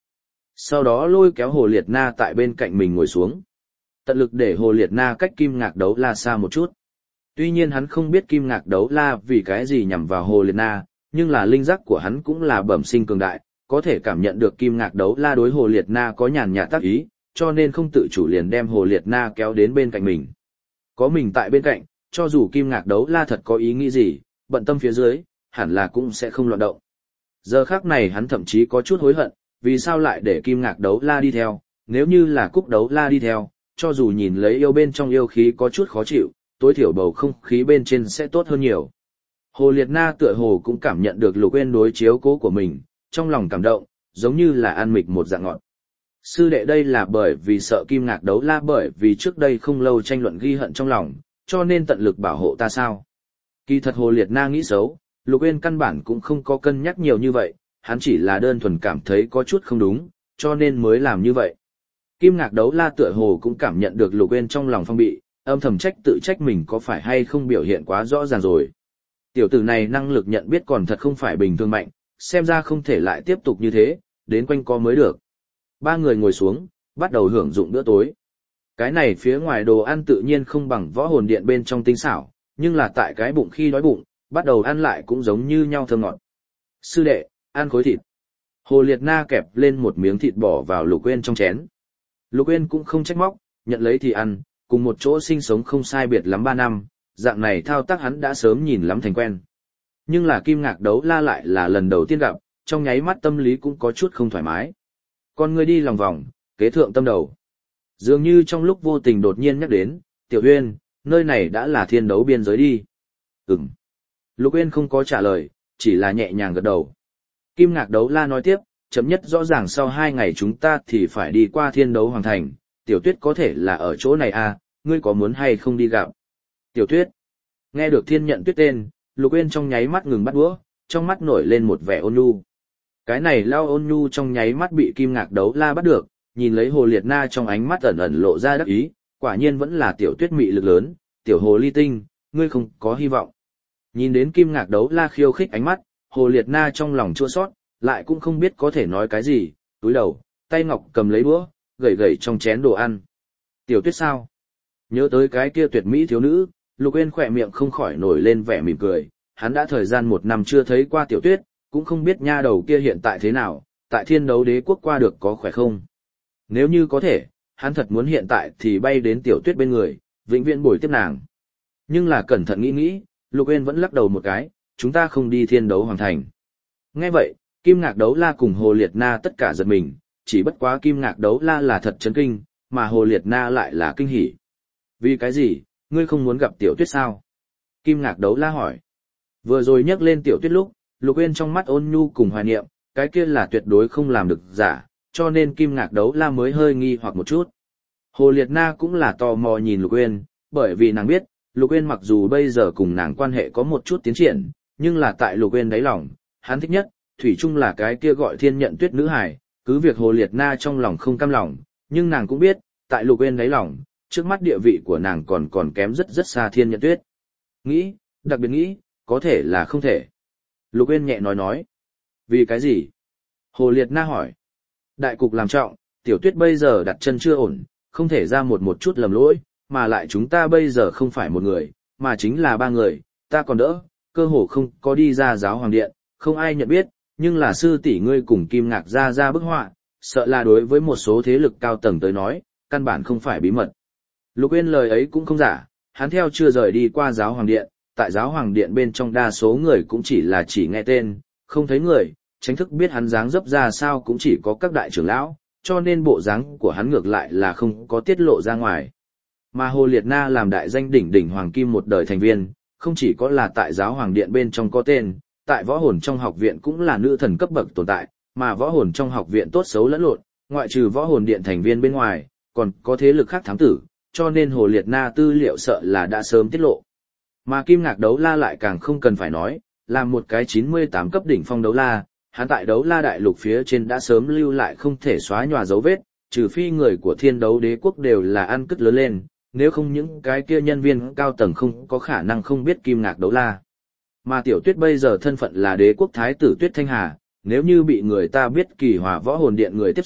Sau đó lôi kéo Hồ Liệt Na tại bên cạnh mình ngồi xuống. Tận lực để Hồ Liệt Na cách Kim Ngạc Đấu La xa một chút. Tuy nhiên hắn không biết Kim Ngạc Đấu La vì cái gì nhằm vào Hồ Liệt Na, nhưng là linh giác của hắn cũng là bẩm sinh cường đại, có thể cảm nhận được Kim Ngạc Đấu La đối Hồ Liệt Na có nhàn nhạt tác ý, cho nên không tự chủ liền đem Hồ Liệt Na kéo đến bên cạnh mình. Có mình tại bên cạnh, cho dù Kim Ngạc Đấu La thật có ý nghĩ gì, bận tâm phía dưới, hẳn là cũng sẽ không loạn động. Giờ khắc này hắn thậm chí có chút hối hận, vì sao lại để Kim Ngạc Đấu La đi theo, nếu như là Cúc Đấu La đi theo, cho dù nhìn lấy yêu bên trong yêu khí có chút khó chịu, tối thiểu bầu không khí bên trên sẽ tốt hơn nhiều. Hồ Liệt Na tựa hồ cũng cảm nhận được Lục Uyên đối chiếu cố của mình, trong lòng cảm động, giống như là ăn mịch một dạng ngọt. Sư đệ đây là bởi vì sợ Kim Ngạc Đấu La bởi vì trước đây không lâu tranh luận ghi hận trong lòng, cho nên tận lực bảo hộ ta sao. Kỳ thật Hồ Liệt Na nghĩ xấu, Lục Uyên căn bản cũng không có cân nhắc nhiều như vậy, hắn chỉ là đơn thuần cảm thấy có chút không đúng, cho nên mới làm như vậy. Kim Ngạc Đấu La tựa hồ cũng cảm nhận được Lục Uyên trong lòng phong bị, âm thầm tự trách mình có phải hay không biểu hiện quá rõ ràng rồi. Tiểu tử này năng lực nhận biết còn thật không phải bình thường mạnh, xem ra không thể lại tiếp tục như thế, đến quanh co mới được. Ba người ngồi xuống, bắt đầu hưởng dụng bữa tối. Cái này phía ngoài đồ ăn tự nhiên không bằng Võ Hồn Điện bên trong tinh xảo, nhưng là tại cái bụng khi đói bụng, bắt đầu ăn lại cũng giống như nhau thơm ngọt. Sư đệ, ăn khối thịt. Hồ Liệt Na kẹp lên một miếng thịt bỏ vào Lục Uyên trong chén. Lục Uyên cũng không trách móc, nhận lấy thì ăn, cùng một chỗ sinh sống không sai biệt lắm 3 năm, dạng này thao tác hắn đã sớm nhìn lắm thành quen. Nhưng là Kim Ngạc Đấu La lại là lần đầu tiên gặp, trong nháy mắt tâm lý cũng có chút không thoải mái. Con người đi lòng vòng, kế thượng tâm đầu. Dường như trong lúc vô tình đột nhiên nhắc đến, Tiểu Uyên, nơi này đã là thiên đấu biên giới đi. Ừm. Lục Uyên không có trả lời, chỉ là nhẹ nhàng gật đầu. Kim Ngạc Đấu La nói tiếp, chậm nhất rõ ràng sau 2 ngày chúng ta thì phải đi qua thiên đấu hoàng thành, Tiểu Tuyết có thể là ở chỗ này à, ngươi có muốn hay không đi gặp? Tiểu Tuyết. Nghe được Thiên Nhận Tuyết tên, Lục Uyên trong nháy mắt ngừng bắt đũa, trong mắt nổi lên một vẻ ôn nhu. Cái này lao ôn nhu trong nháy mắt bị Kim Ngạc Đấu La bắt được, nhìn lấy Hồ Liệt Na trong ánh mắt ẩn ẩn lộ ra đắc ý, quả nhiên vẫn là Tiểu Tuyết mị lực lớn, tiểu hồ ly tinh, ngươi không có hy vọng. Nhìn đến Kim Ngạc Đấu La khiêu khích ánh mắt, Hồ Liệt Na trong lòng chua xót, lại cũng không biết có thể nói cái gì, túi đầu, tay ngọc cầm lấy đũa, gẩy gẩy trong chén đồ ăn. Tiểu Tuyết sao? Nhớ tới cái kia tuyệt mỹ thiếu nữ, Lục Uyên khỏe miệng không khỏi nổi lên vẻ mỉm cười, hắn đã thời gian 1 năm chưa thấy qua Tiểu Tuyết, cũng không biết nha đầu kia hiện tại thế nào, tại Thiên Đấu Đế quốc qua được có khỏe không. Nếu như có thể, hắn thật muốn hiện tại thì bay đến Tiểu Tuyết bên người, vĩnh viễn bồi tiếp nàng. Nhưng là cẩn thận nghĩ nghĩ, Lục Uyên vẫn lắc đầu một cái, chúng ta không đi Thiên Đấu Hoàng thành. Nghe vậy, Kim Ngạc Đấu La cùng Hồ Liệt Na tất cả giật mình, chỉ bất quá Kim Ngạc Đấu La là thật chấn kinh, mà Hồ Liệt Na lại là kinh hỉ. Vì cái gì, ngươi không muốn gặp Tiểu Tuyết sao? Kim Ngạc Đấu La hỏi. Vừa rồi nhắc lên Tiểu Tuyết lúc, Lục Uyên trong mắt ôn nhu cùng hoài niệm, cái kia là tuyệt đối không làm được giả, cho nên Kim Ngạc Đấu La mới hơi nghi hoặc một chút. Hồ Liệt Na cũng là tò mò nhìn Lục Uyên, bởi vì nàng biết, Lục Uyên mặc dù bây giờ cùng nàng quan hệ có một chút tiến triển, nhưng là tại Lục Uyên đáy lòng, hắn thích nhất, thủy chung là cái kia gọi Thiên Nhận Tuyết nữ hài, cứ việc Hồ Liệt Na trong lòng không cam lòng, nhưng nàng cũng biết, tại Lục Uyên đáy lòng, trước mắt địa vị của nàng còn kém rất rất xa Thiên Nhận Tuyết. Nghĩ, đặc biệt nghĩ, có thể là không thể. Lục Uyên nhẹ nói. Vì cái gì? Hồ Liệt Na hỏi. Đại cục làm trọng, Tiểu Tuyết bây giờ đặt chân chưa ổn, không thể ra một chút lầm lỗi, mà lại chúng ta bây giờ không phải một người, mà chính là 3 người, ta còn đỡ, cơ hồ không có đi ra giáo hoàng điện, không ai nhận biết, nhưng là sư tỷ ngươi cùng Kim Ngạc ra bức họa, sợ là đối với một số thế lực cao tầng tới nói, căn bản không phải bí mật. Lục Uyên lời ấy cũng không giả, hắn theo chưa rời đi qua giáo hoàng điện, tại giáo hoàng điện bên trong đa số người cũng chỉ nghe tên, không thấy người, chính thức biết hắn dáng dấp ra sao cũng chỉ có các đại trưởng lão, cho nên bộ dáng của hắn ngược lại là không có tiết lộ ra ngoài. Mà Hồ Liệt Na làm đại danh đỉnh hoàng kim một đời thành viên, không chỉ có là tại giáo hoàng điện bên trong có tên, tại võ hồn trong học viện cũng là nữ thần cấp bậc tồn tại, mà võ hồn trong học viện tốt xấu lẫn lộn, ngoại trừ võ hồn điện thành viên bên ngoài, còn có thế lực khác thám tử, cho nên Hồ Liệt Na tư liệu sợ là đã sớm tiết lộ. Mà Kim Ngạc Đấu La lại càng không cần phải nói, là một cái 98 cấp đỉnh phong đấu la, hắn tại đấu la đại lục phía trên đã sớm lưu lại không thể xóa nhòa dấu vết, trừ phi người của Thiên Đấu Đế quốc đều là ăn cứt lớn lên, nếu không những cái kia nhân viên cao tầng không có khả năng không biết Kim Ngạc Đấu La. Mà Tiểu Tuyết bây giờ thân phận là đế quốc thái tử Tuyết Thanh Hà, nếu như bị người ta biết Kỳ Hòa Võ Hồn Điện người tiếp xúc,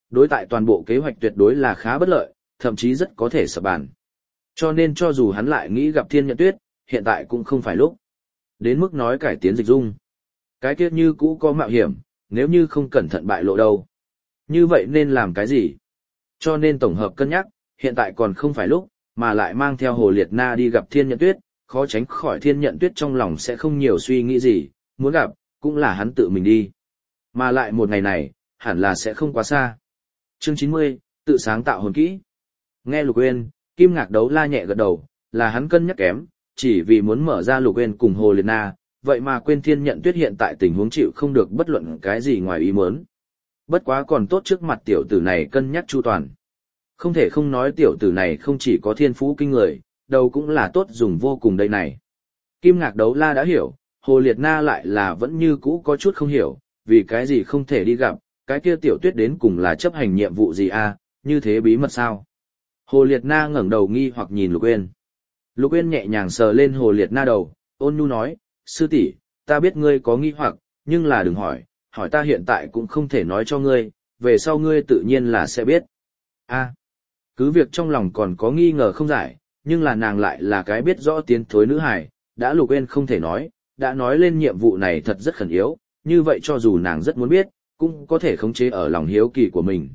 đối tại toàn bộ kế hoạch tuyệt đối là khá bất lợi, thậm chí rất có thể sập bàn. Cho nên cho dù hắn lại nghĩ gặp Thiên Nhận Tuyết, hiện tại cũng không phải lúc. Đến mức nói cải tiến dịch dung. Cái tiết như cũ có mạo hiểm, nếu như không cẩn thận bại lộ đâu. Như vậy nên làm cái gì? Cho nên tổng hợp cân nhắc, hiện tại còn không phải lúc, mà lại mang theo Hồ Liệt Na đi gặp Thiên Nhận Tuyết, khó tránh khỏi Thiên Nhận Tuyết trong lòng sẽ không nhiều suy nghĩ gì, muốn gặp, cũng là hắn tự mình đi. Mà lại một ngày này, hẳn là sẽ không quá xa. Chương 90, tự sáng tạo hồn kỹ. Nghe Lục Uyên, Kim Ngạc Đấu La nhẹ gật đầu, là hắn cân nhắc kém, chỉ vì muốn mở ra Lục Uyên cùng Hồ Liệt Na, vậy mà quên Thiên Nhận Tuyết hiện tại tình huống chịu không được bất luận cái gì ngoài ý muốn. Bất quá còn tốt trước mặt tiểu tử này cân nhắc chu toàn. Không thể không nói tiểu tử này không chỉ có thiên phú kinh người, đầu cũng là tốt dùng vô cùng đây này. Kim Ngạc Đấu La đã hiểu, Hồ Liệt Na lại là vẫn như cũ có chút không hiểu, vì cái gì không thể đi gặp, cái kia tiểu tuyết đến cùng là chấp hành nhiệm vụ gì a, như thế bí mật sao? Hồ Liệt Na ngẩng đầu nghi hoặc nhìn Lục Uyên. Lục Uyên nhẹ nhàng sờ lên Hồ Liệt Na đầu, ôn nhu nói, sư tỷ, ta biết ngươi có nghi hoặc, nhưng là đừng hỏi, hỏi ta hiện tại cũng không thể nói cho ngươi, về sau ngươi tự nhiên là sẽ biết. A, cứ việc trong lòng còn có nghi ngờ không giải, nhưng là nàng lại là cái biết rõ tiến thối nữ hài, đã Lục Uyên không thể nói, đã nói lên nhiệm vụ này thật rất khẩn yếu, như vậy cho dù nàng rất muốn biết, cũng có thể khống chế ở lòng hiếu kỳ của mình.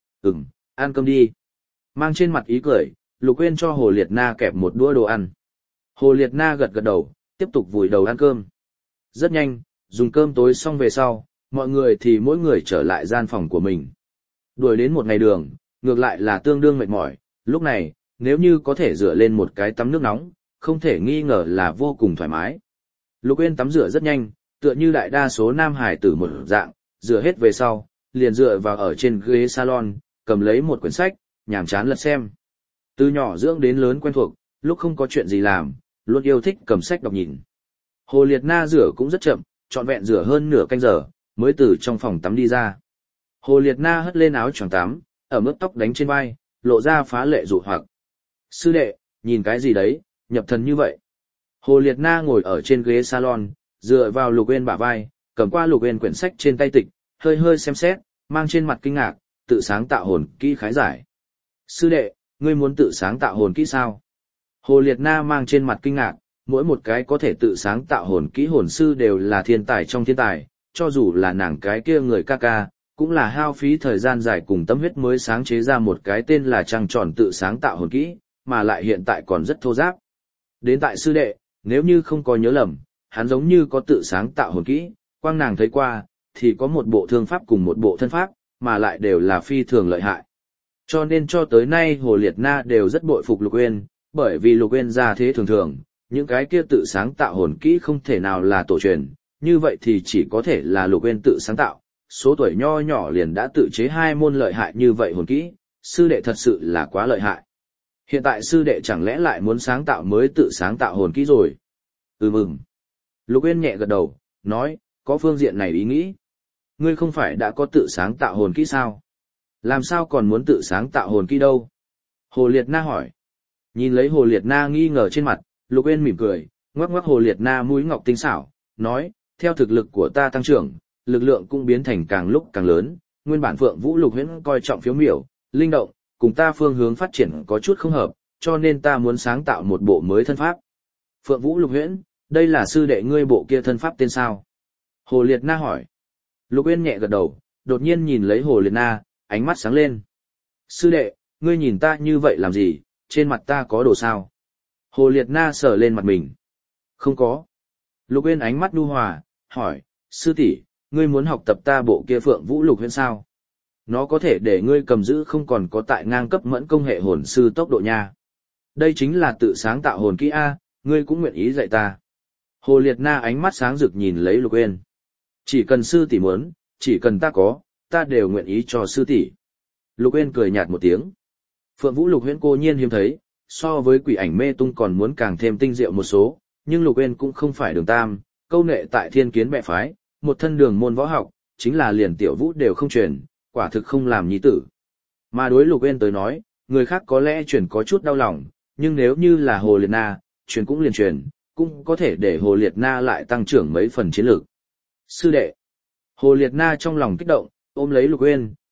Ăn cơm đi. Mang trên mặt ý cười, Lục Uyên cho Hồ Liệt Na kẹp một đũa đồ ăn. Hồ Liệt Na gật gật đầu, tiếp tục vùi đầu ăn cơm. Rất nhanh, dùng cơm tối xong về sau, mọi người thì mỗi người trở lại gian phòng của mình. Đuổi đến một ngày đường, ngược lại là tương đương mệt mỏi, lúc này, nếu như có thể rửa lên một cái tắm nước nóng, không thể nghi ngờ là vô cùng thoải mái. Lục Uyên tắm rửa rất nhanh, tựa như đại đa số nam hải tử một dạng, rửa hết về sau, liền dựa vào ở trên ghế salon, cầm lấy một quyển sách, nhàm chán lật xem. Từ nhỏ dưỡng đến lớn quen thuộc, lúc không có chuyện gì làm, luôn yêu thích cầm sách đọc nhìn. Hồ Liệt Na rửa cũng rất chậm, trọn vẹn rửa hơn nửa canh giờ, mới từ trong phòng tắm đi ra. Hồ Liệt Na hất lên áo choàng tắm, ở mức tóc đánh trên vai, lộ ra phá lệ dụ hoặc. Sư đệ, nhìn cái gì đấy, nhập thần như vậy. Hồ Liệt Na ngồi ở trên ghế salon, dựa vào Lục Uyên bả vai, cầm qua Lục Uyên quyển sách trên tay tịch, hơi hơi xem xét, mang trên mặt kinh ngạc, tự sáng tạo hồn kỹ khái giải. Sư đệ, ngươi muốn tự sáng tạo hồn kỹ sao? Hồ Liệt Na mang trên mặt kinh ngạc, mỗi một cái có thể tự sáng tạo hồn kỹ hồn sư đều là thiên tài trong thiên tài, cho dù là nàng cái kia người ca ca, cũng là hao phí thời gian dài cùng tâm huyết mới sáng chế ra một cái tên là trăng tròn tự sáng tạo hồn kỹ, mà lại hiện tại còn rất thô giáp. Đến tại sư đệ, nếu như không có nhớ lầm, hắn giống như có tự sáng tạo hồn kỹ, quang nàng thấy qua, thì có một bộ thương pháp cùng một bộ thân pháp, mà lại đều là phi thường lợi hại. Cho nên cho tới nay Hồ Liệt Na đều rất bội phục Lục Uyên, bởi vì Lục Uyên ra thế thường thường, những cái kia tự sáng tạo hồn kỹ không thể nào là tổ truyền, như vậy thì chỉ có thể là Lục Uyên tự sáng tạo, số tuổi nho nhỏ liền đã tự chế hai môn lợi hại như vậy hồn kỹ, sư đệ thật sự là quá lợi hại. Hiện tại sư đệ chẳng lẽ lại muốn sáng tạo mới tự sáng tạo hồn kỹ rồi? Mừng. Lục Uyên nhẹ gật đầu, nói, có phương diện này ý nghĩ. Ngươi không phải đã có tự sáng tạo hồn kỹ sao? Làm sao còn muốn tự sáng tạo hồn kỹ đâu? Hồ Liệt Na hỏi. Nhìn lấy Hồ Liệt Na nghi ngờ trên mặt, Lục Uyên mỉm cười, ngoắc ngoắc Hồ Liệt Na mũi ngọc tinh xảo, nói, theo thực lực của ta tăng trưởng, lực lượng cũng biến thành càng lúc càng lớn, nguyên bản Phượng Vũ Lục Huyễn coi trọng phiếu miểu, linh động, cùng ta phương hướng phát triển có chút không hợp, cho nên ta muốn sáng tạo một bộ mới thân pháp. Phượng Vũ Lục Huyễn, đây là sư đệ ngươi bộ kia thân pháp tên sao? Hồ Liệt Na hỏi. Lục Uyên nhẹ gật đầu, đột nhiên nhìn lấy Hồ Liệt Na, ánh mắt sáng lên. Sư đệ, ngươi nhìn ta như vậy làm gì, trên mặt ta có đồ sao? Hồ Liệt Na sờ lên mặt mình. Không có. Lục Uyên ánh mắt nhu hòa, hỏi, sư tỷ, ngươi muốn học tập ta bộ kia Phượng Vũ Lục Huyễn sao? Nó có thể để ngươi cầm giữ không còn có tại ngang cấp mẫn công hệ hồn sư tốc độ nha. Đây chính là tự sáng tạo hồn kỹ A, ngươi cũng nguyện ý dạy ta. Hồ Liệt Na ánh mắt sáng rực nhìn lấy Lục Uyên. Chỉ cần sư tỷ muốn, chỉ cần ta có, ta đều nguyện ý cho sư tỷ. Lục Uyên cười nhạt một tiếng. Phượng Vũ Lục Huyễn cô nhiên hiếm thấy, so với Quỷ Ảnh Mê Tung còn muốn càng thêm tinh diệu một số, nhưng Lục Uyên cũng không phải đường tam, câu nệ tại Thiên Kiến bệ phái, một thân đường môn võ học, chính là liền tiểu vũ đều không truyền, quả thực không làm nhi tử. Mà đối Lục Uyên tới nói, người khác có lẽ truyền có chút đau lòng, nhưng nếu như là Hồ Liệt Na, truyền cũng liền truyền, cũng có thể để Hồ Liệt Na lại tăng trưởng mấy phần chiến lược. Sư đệ. Hồ Liệt Na trong lòng kích động, ôm lấy Lục Uyên,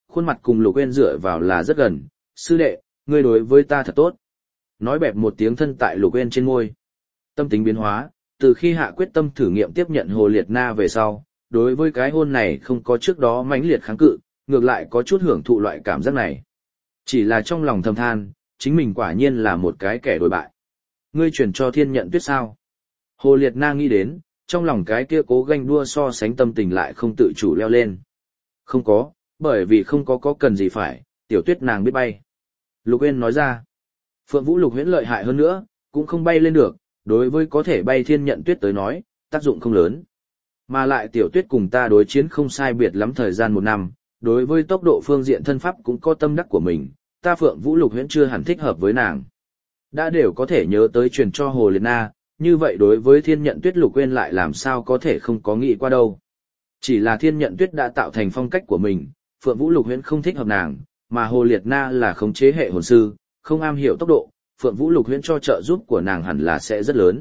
khuôn mặt cùng Lục Uyên dựa vào là rất gần, sư đệ, ngươi đối với ta thật tốt. Nói bẹp một tiếng thân tại Lục Uyên trên môi. Tâm tính biến hóa, từ khi hạ quyết tâm thử nghiệm tiếp nhận Hồ Liệt Na về sau, đối với cái hôn này không có trước đó mãnh liệt kháng cự, ngược lại có chút hưởng thụ loại cảm giác này. Chỉ là trong lòng thầm than, chính mình quả nhiên là một cái kẻ đối bại. Ngươi chuyển cho Thiên Nhận Tuyết sao? Hồ Liệt Na nghĩ đến, trong lòng cái kia cố ganh đua so sánh tâm tình lại không tự chủ leo lên. Không có, bởi vì không có cần gì phải, tiểu tuyết nàng biết bay. Lục Uyên nói ra, Phượng Vũ Lục Huyễn lợi hại hơn nữa, cũng không bay lên được, đối với có thể bay Thiên Nhận Tuyết tới nói, tác dụng không lớn. Mà lại tiểu tuyết cùng ta đối chiến không sai biệt lắm thời gian 1 năm, đối với tốc độ phương diện thân pháp cũng có tâm đắc của mình, ta Phượng Vũ Lục Huyễn chưa hẳn thích hợp với nàng. Đã đều có thể nhớ tới truyền cho Hồ Liệt Na, như vậy đối với Thiên Nhận Tuyết Lục Uyên lại làm sao có thể không có nghĩ qua đâu. Chỉ là Thiên Nhận Tuyết đã tạo thành phong cách của mình, Phượng Vũ Lục Huyễn không thích hợp nàng, mà Hồ Liệt Na là khống chế hệ hồn sư, không am hiểu tốc độ, Phượng Vũ Lục Huyễn cho trợ giúp của nàng hẳn là sẽ rất lớn.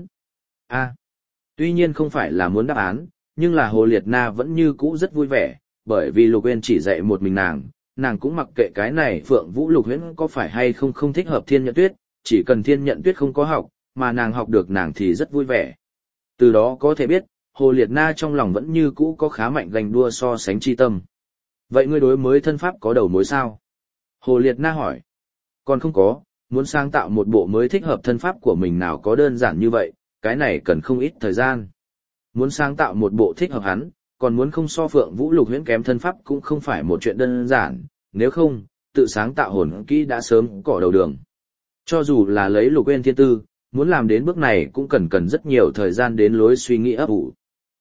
Tuy nhiên không phải là muốn đáp án, nhưng là Hồ Liệt Na vẫn như cũ rất vui vẻ, bởi vì Lục Uyên chỉ dạy một mình nàng cũng mặc kệ cái này Phượng Vũ Lục Huyễn có phải hay không thích hợp Thiên Nhận Tuyết, chỉ cần Thiên Nhận Tuyết không có học, mà nàng học được nàng thì rất vui vẻ. Từ đó có thể biết, Hồ Liệt Na trong lòng vẫn như cũ có khá mạnh ganh đua so sánh chi tâm. Vậy ngươi đối mới thân pháp có đầu mối sao? Hồ Liệt Na hỏi. Còn không có, muốn sáng tạo một bộ mới thích hợp thân pháp của mình nào có đơn giản như vậy, cái này cần không ít thời gian. Muốn sáng tạo một bộ thích hợp hắn, còn muốn không so Phượng Vũ Lục Huyễn kém thân pháp cũng không phải một chuyện đơn giản, nếu không, tự sáng tạo hồn kỹ đã sớm cỏ đầu đường. Cho dù là lấy Lục Uyên thiên tư, muốn làm đến bước này cũng cần rất nhiều thời gian đến lối suy nghĩ ấp ủ.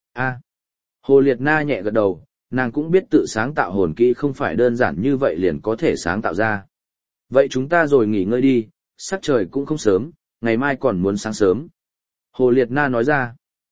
Hồ Liệt Na nhẹ gật đầu, nàng cũng biết tự sáng tạo hồn kỹ không phải đơn giản như vậy liền có thể sáng tạo ra. Vậy chúng ta rồi nghỉ ngơi đi, sắc trời cũng không sớm, ngày mai còn muốn sáng sớm. Hồ Liệt Na nói ra.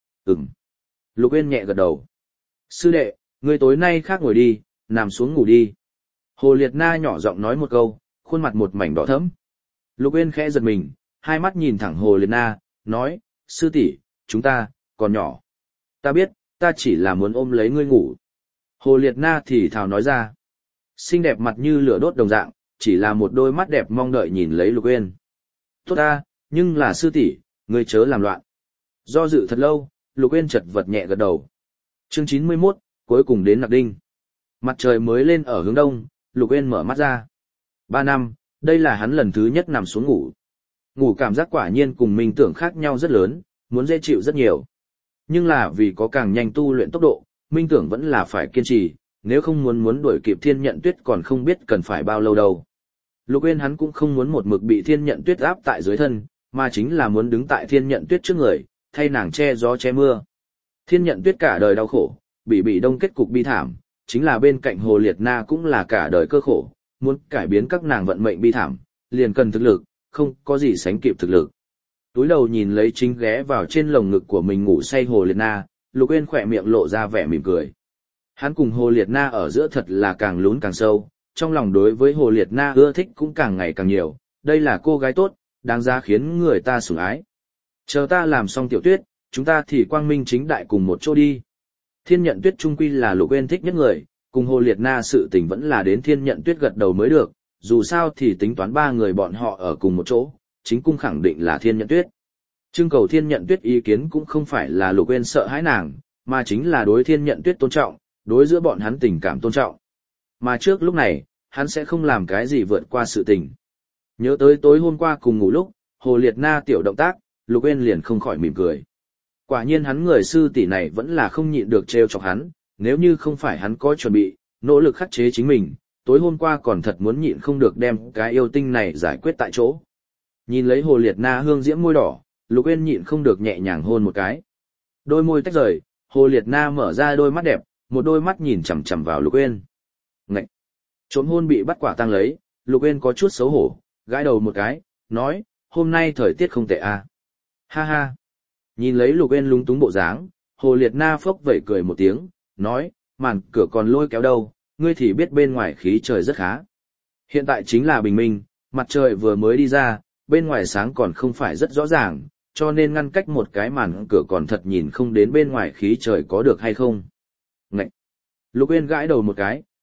Lục Uyên nhẹ gật đầu. Sư đệ, ngươi tối nay khác ngồi đi, nằm xuống ngủ đi. Hồ Liệt Na nhỏ giọng nói một câu, khuôn mặt một mảnh đỏ thẫm. Lục Uyên khẽ giật mình, hai mắt nhìn thẳng Hồ Liệt Na, nói, sư tỷ, chúng ta, còn nhỏ. Ta biết, ta chỉ là muốn ôm lấy ngươi ngủ. Hồ Liệt Na thì thào nói ra. Xinh đẹp mặt như lửa đốt đồng dạng, chỉ là một đôi mắt đẹp mong đợi nhìn lấy Lục Uyên. Tốt ta, nhưng là sư tỷ, ngươi chớ làm loạn. Do dự thật lâu, Lục Uyên chật vật nhẹ gật đầu. Chương 91, cuối cùng đến Nặc Đinh. Mặt trời mới lên ở hướng đông, Lục Uyên mở mắt ra. 3 năm, đây là hắn lần thứ nhất nằm xuống ngủ. Ngủ cảm giác quả nhiên cùng mình tưởng khác nhau rất lớn, muốn dễ chịu rất nhiều. Nhưng là vì có càng nhanh tu luyện tốc độ, minh tưởng vẫn là phải kiên trì, nếu không muốn đuổi kịp Thiên Nhận Tuyết còn không biết cần phải bao lâu đâu. Lục Uyên hắn cũng không muốn một mực bị Thiên Nhận Tuyết áp tại dưới thân, mà chính là muốn đứng tại Thiên Nhận Tuyết trước người, thay nàng che gió che mưa. Thiên Nhận Tuyết cả đời đau khổ, bị đông kết cục bi thảm, chính là bên cạnh Hồ Liệt Na cũng là cả đời cơ khổ, muốn cải biến các nàng vận mệnh bi thảm, liền cần thực lực, không có gì sánh kịp thực lực. Túi đầu nhìn lấy chính ghé vào trên lồng ngực của mình ngủ say Hồ Liệt Na, Lục Uyên khỏe miệng lộ ra vẻ mỉm cười. Hắn cùng Hồ Liệt Na ở giữa thật là càng lún càng sâu, trong lòng đối với Hồ Liệt Na ưa thích cũng càng ngày càng nhiều, đây là cô gái tốt, đáng giá khiến người ta sủng ái. Chờ ta làm xong Tiểu Tuyết, chúng ta thì quang minh chính đại cùng một chỗ đi. Thiên Nhận Tuyết trung quy là Lục Uyên thích nhất người, cùng Hồ Liệt Na sự tình vẫn là đến Thiên Nhận Tuyết gật đầu mới được, dù sao thì tính toán 3 người bọn họ ở cùng một chỗ, chính cung khẳng định là Thiên Nhận Tuyết. Trưng cầu Thiên Nhận Tuyết ý kiến cũng không phải là Lục Uyên sợ hãi nàng, mà chính là đối Thiên Nhận Tuyết tôn trọng, đối giữa bọn hắn tình cảm tôn trọng. Mà trước lúc này, hắn sẽ không làm cái gì vượt qua sự tình. Nhớ tới tối hôm qua cùng ngủ lúc, Hồ Liệt Na tiểu động tác, Lục Uyên liền không khỏi mỉm cười. Quả nhiên hắn người sư tỷ này vẫn là không nhịn được trêu chọc hắn, nếu như không phải hắn có chuẩn bị, nỗ lực khắc chế chính mình, tối hôm qua còn thật muốn nhịn không được đem cái yêu tinh này giải quyết tại chỗ. Nhìn lấy Hồ Liệt Na hương diễm môi đỏ, Lục Uyên nhịn không được nhẹ nhàng hôn một cái. Đôi môi tách rời, Hồ Liệt Na mở ra đôi mắt đẹp, một đôi mắt nhìn chằm chằm vào Lục Uyên. Ngậy! Trốn hôn bị bắt quả tang lấy, Lục Uyên có chút xấu hổ, gãi đầu một cái, nói, hôm nay thời tiết không tệ à. Ha ha! Nhìn lấy Lục Uyên lúng túng bộ dáng, Hồ Liệt Na phốc vẩy cười một tiếng, nói, màn cửa còn lôi kéo đâu, ngươi thì biết bên ngoài khí trời rất khá. Hiện tại chính là bình minh, mặt trời vừa mới đi ra, bên ngoài sáng còn không phải rất rõ ràng, cho nên ngăn cách một cái màn cửa còn thật nhìn không đến bên ngoài khí trời có được hay không. Ngậy! Lục Uyên gãi đầu một cái,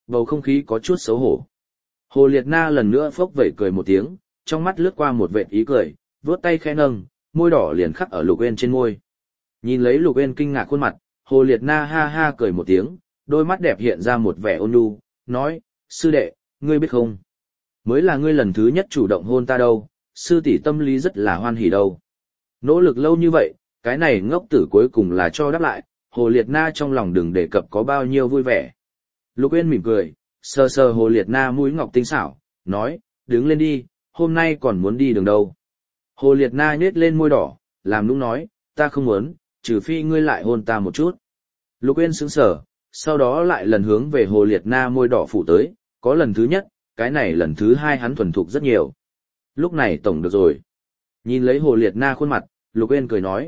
bầu không khí có chút xấu hổ. Hồ Liệt Na lần nữa phốc vẩy cười một tiếng, trong mắt lướt qua một vệt ý cười, vướt tay khẽ nâng, môi đỏ liền khắc ở Lục Uyên trên môi. Nhìn lấy Lục Uyên kinh ngạc khuôn mặt, Hồ Liệt Na ha ha cười một tiếng, đôi mắt đẹp hiện ra một vẻ ôn nhu, nói, sư đệ, ngươi biết không? Mới là ngươi lần thứ nhất chủ động hôn ta đâu, sư tỷ tâm lý rất là hoan hỉ đâu. Nỗ lực lâu như vậy, cái này ngốc tử cuối cùng là cho đáp lại, Hồ Liệt Na trong lòng đừng đề cập có bao nhiêu vui vẻ. Lục Uyên mỉm cười, sờ sờ Hồ Liệt Na mũi ngọc tinh xảo, nói, đứng lên đi, hôm nay còn muốn đi đường đâu. Hồ Liệt Na nhếch lên môi đỏ, làm nũng nói, ta không muốn, trừ phi ngươi lại hôn ta một chút. Lục Uyên sững sờ, sau đó lại lần hướng về Hồ Liệt Na môi đỏ phủ tới, có lần thứ nhất, cái này lần thứ hai hắn thuần thục rất nhiều. Lúc này tổng được rồi. Nhìn lấy Hồ Liệt Na khuôn mặt, Lục Uyên cười nói.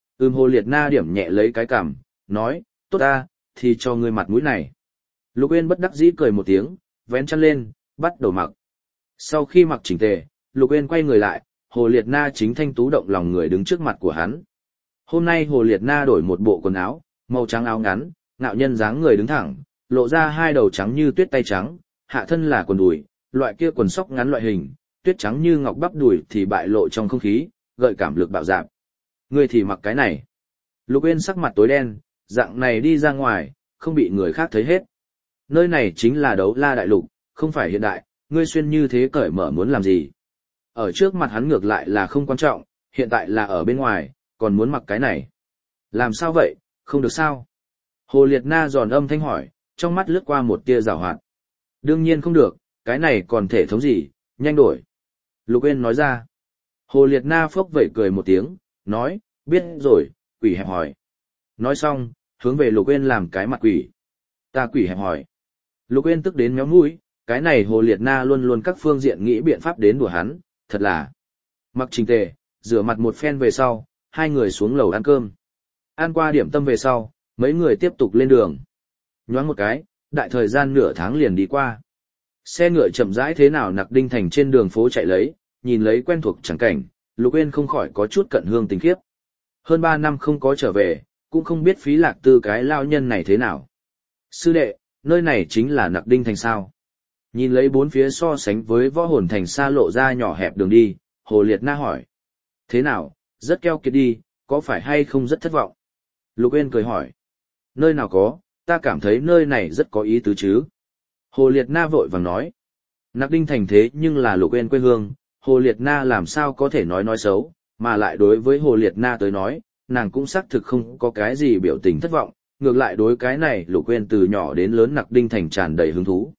Hồ Liệt Na điểm nhẹ lấy cái cằm, nói, tốt ta, thì cho ngươi mặt mũi này. Lục Uyên bất đắc dĩ cười một tiếng, vén chăn lên, bắt đầu mặc. Sau khi mặc chỉnh tề, Lục Uyên quay người lại, Hồ Liệt Na chính thanh tú động lòng người đứng trước mặt của hắn. Hôm nay Hồ Liệt Na đổi một bộ quần áo, màu trắng áo ngắn, ngạo nhân dáng người đứng thẳng, lộ ra hai đầu trắng như tuyết tay trắng, hạ thân là quần đùi, loại kia quần sóc ngắn loại hình, tuyết trắng như ngọc bắp đùi thì bại lộ trong không khí, gợi cảm lực bạo dạn. Ngươi thì mặc cái này. Lục Uyên sắc mặt tối đen, dạng này đi ra ngoài, không bị người khác thấy hết. Nơi này chính là Đấu La đại lục, không phải hiện đại, ngươi xuyên như thế cởi mở muốn làm gì? Ở trước mặt hắn ngược lại là không quan trọng, hiện tại là ở bên ngoài, còn muốn mặc cái này. Làm sao vậy, không được sao? Hồ Liệt Na giòn âm thanh hỏi, trong mắt lướt qua một tia giảo hoạt. Đương nhiên không được, cái này còn thể thống gì, nhanh đổi. Lục Uyên nói ra. Hồ Liệt Na phốc vẩy cười một tiếng, nói, biết rồi, quỷ hẹp hỏi. Nói xong, hướng về Lục Uyên làm cái mặt quỷ. Ta quỷ hẹp hỏi. Lục Uyên tức đến méo mũi, cái này Hồ Liệt Na luôn luôn các phương diện nghĩ biện pháp đến đùa hắn, thật là. Mặc chỉnh tề, rửa mặt một phen về sau, hai người xuống lầu ăn cơm. Ăn qua điểm tâm về sau, mấy người tiếp tục lên đường. Nhoáng một cái, đại thời gian nửa tháng liền đi qua. Xe ngựa chậm rãi thế nào Nặc Đinh Thành trên đường phố chạy lấy, nhìn lấy quen thuộc chẳng cảnh, Lục Uyên không khỏi có chút cận hương tình khiếp. Hơn 3 năm không có trở về, cũng không biết Phí Lạc Tư cái lao nhân này thế nào. Sư đệ, nơi này chính là Nặc Đinh Thành sao? Nhìn lấy bốn phía so sánh với Võ Hồn Thành xa lộ ra nhỏ hẹp đường đi, Hồ Liệt Na hỏi. Thế nào, rất keo kiệt đi, có phải hay không rất thất vọng? Lục Uyên cười hỏi. Nơi nào có, ta cảm thấy nơi này rất có ý tứ chứ. Hồ Liệt Na vội vàng nói. Nặc Đinh Thành thế nhưng là Lục Uyên quê hương, Hồ Liệt Na làm sao có thể nói xấu, mà lại đối với Hồ Liệt Na tới nói, nàng cũng xác thực không có cái gì biểu tình thất vọng, ngược lại đối cái này Lục Uyên từ nhỏ đến lớn Nặc Đinh Thành tràn đầy hứng thú.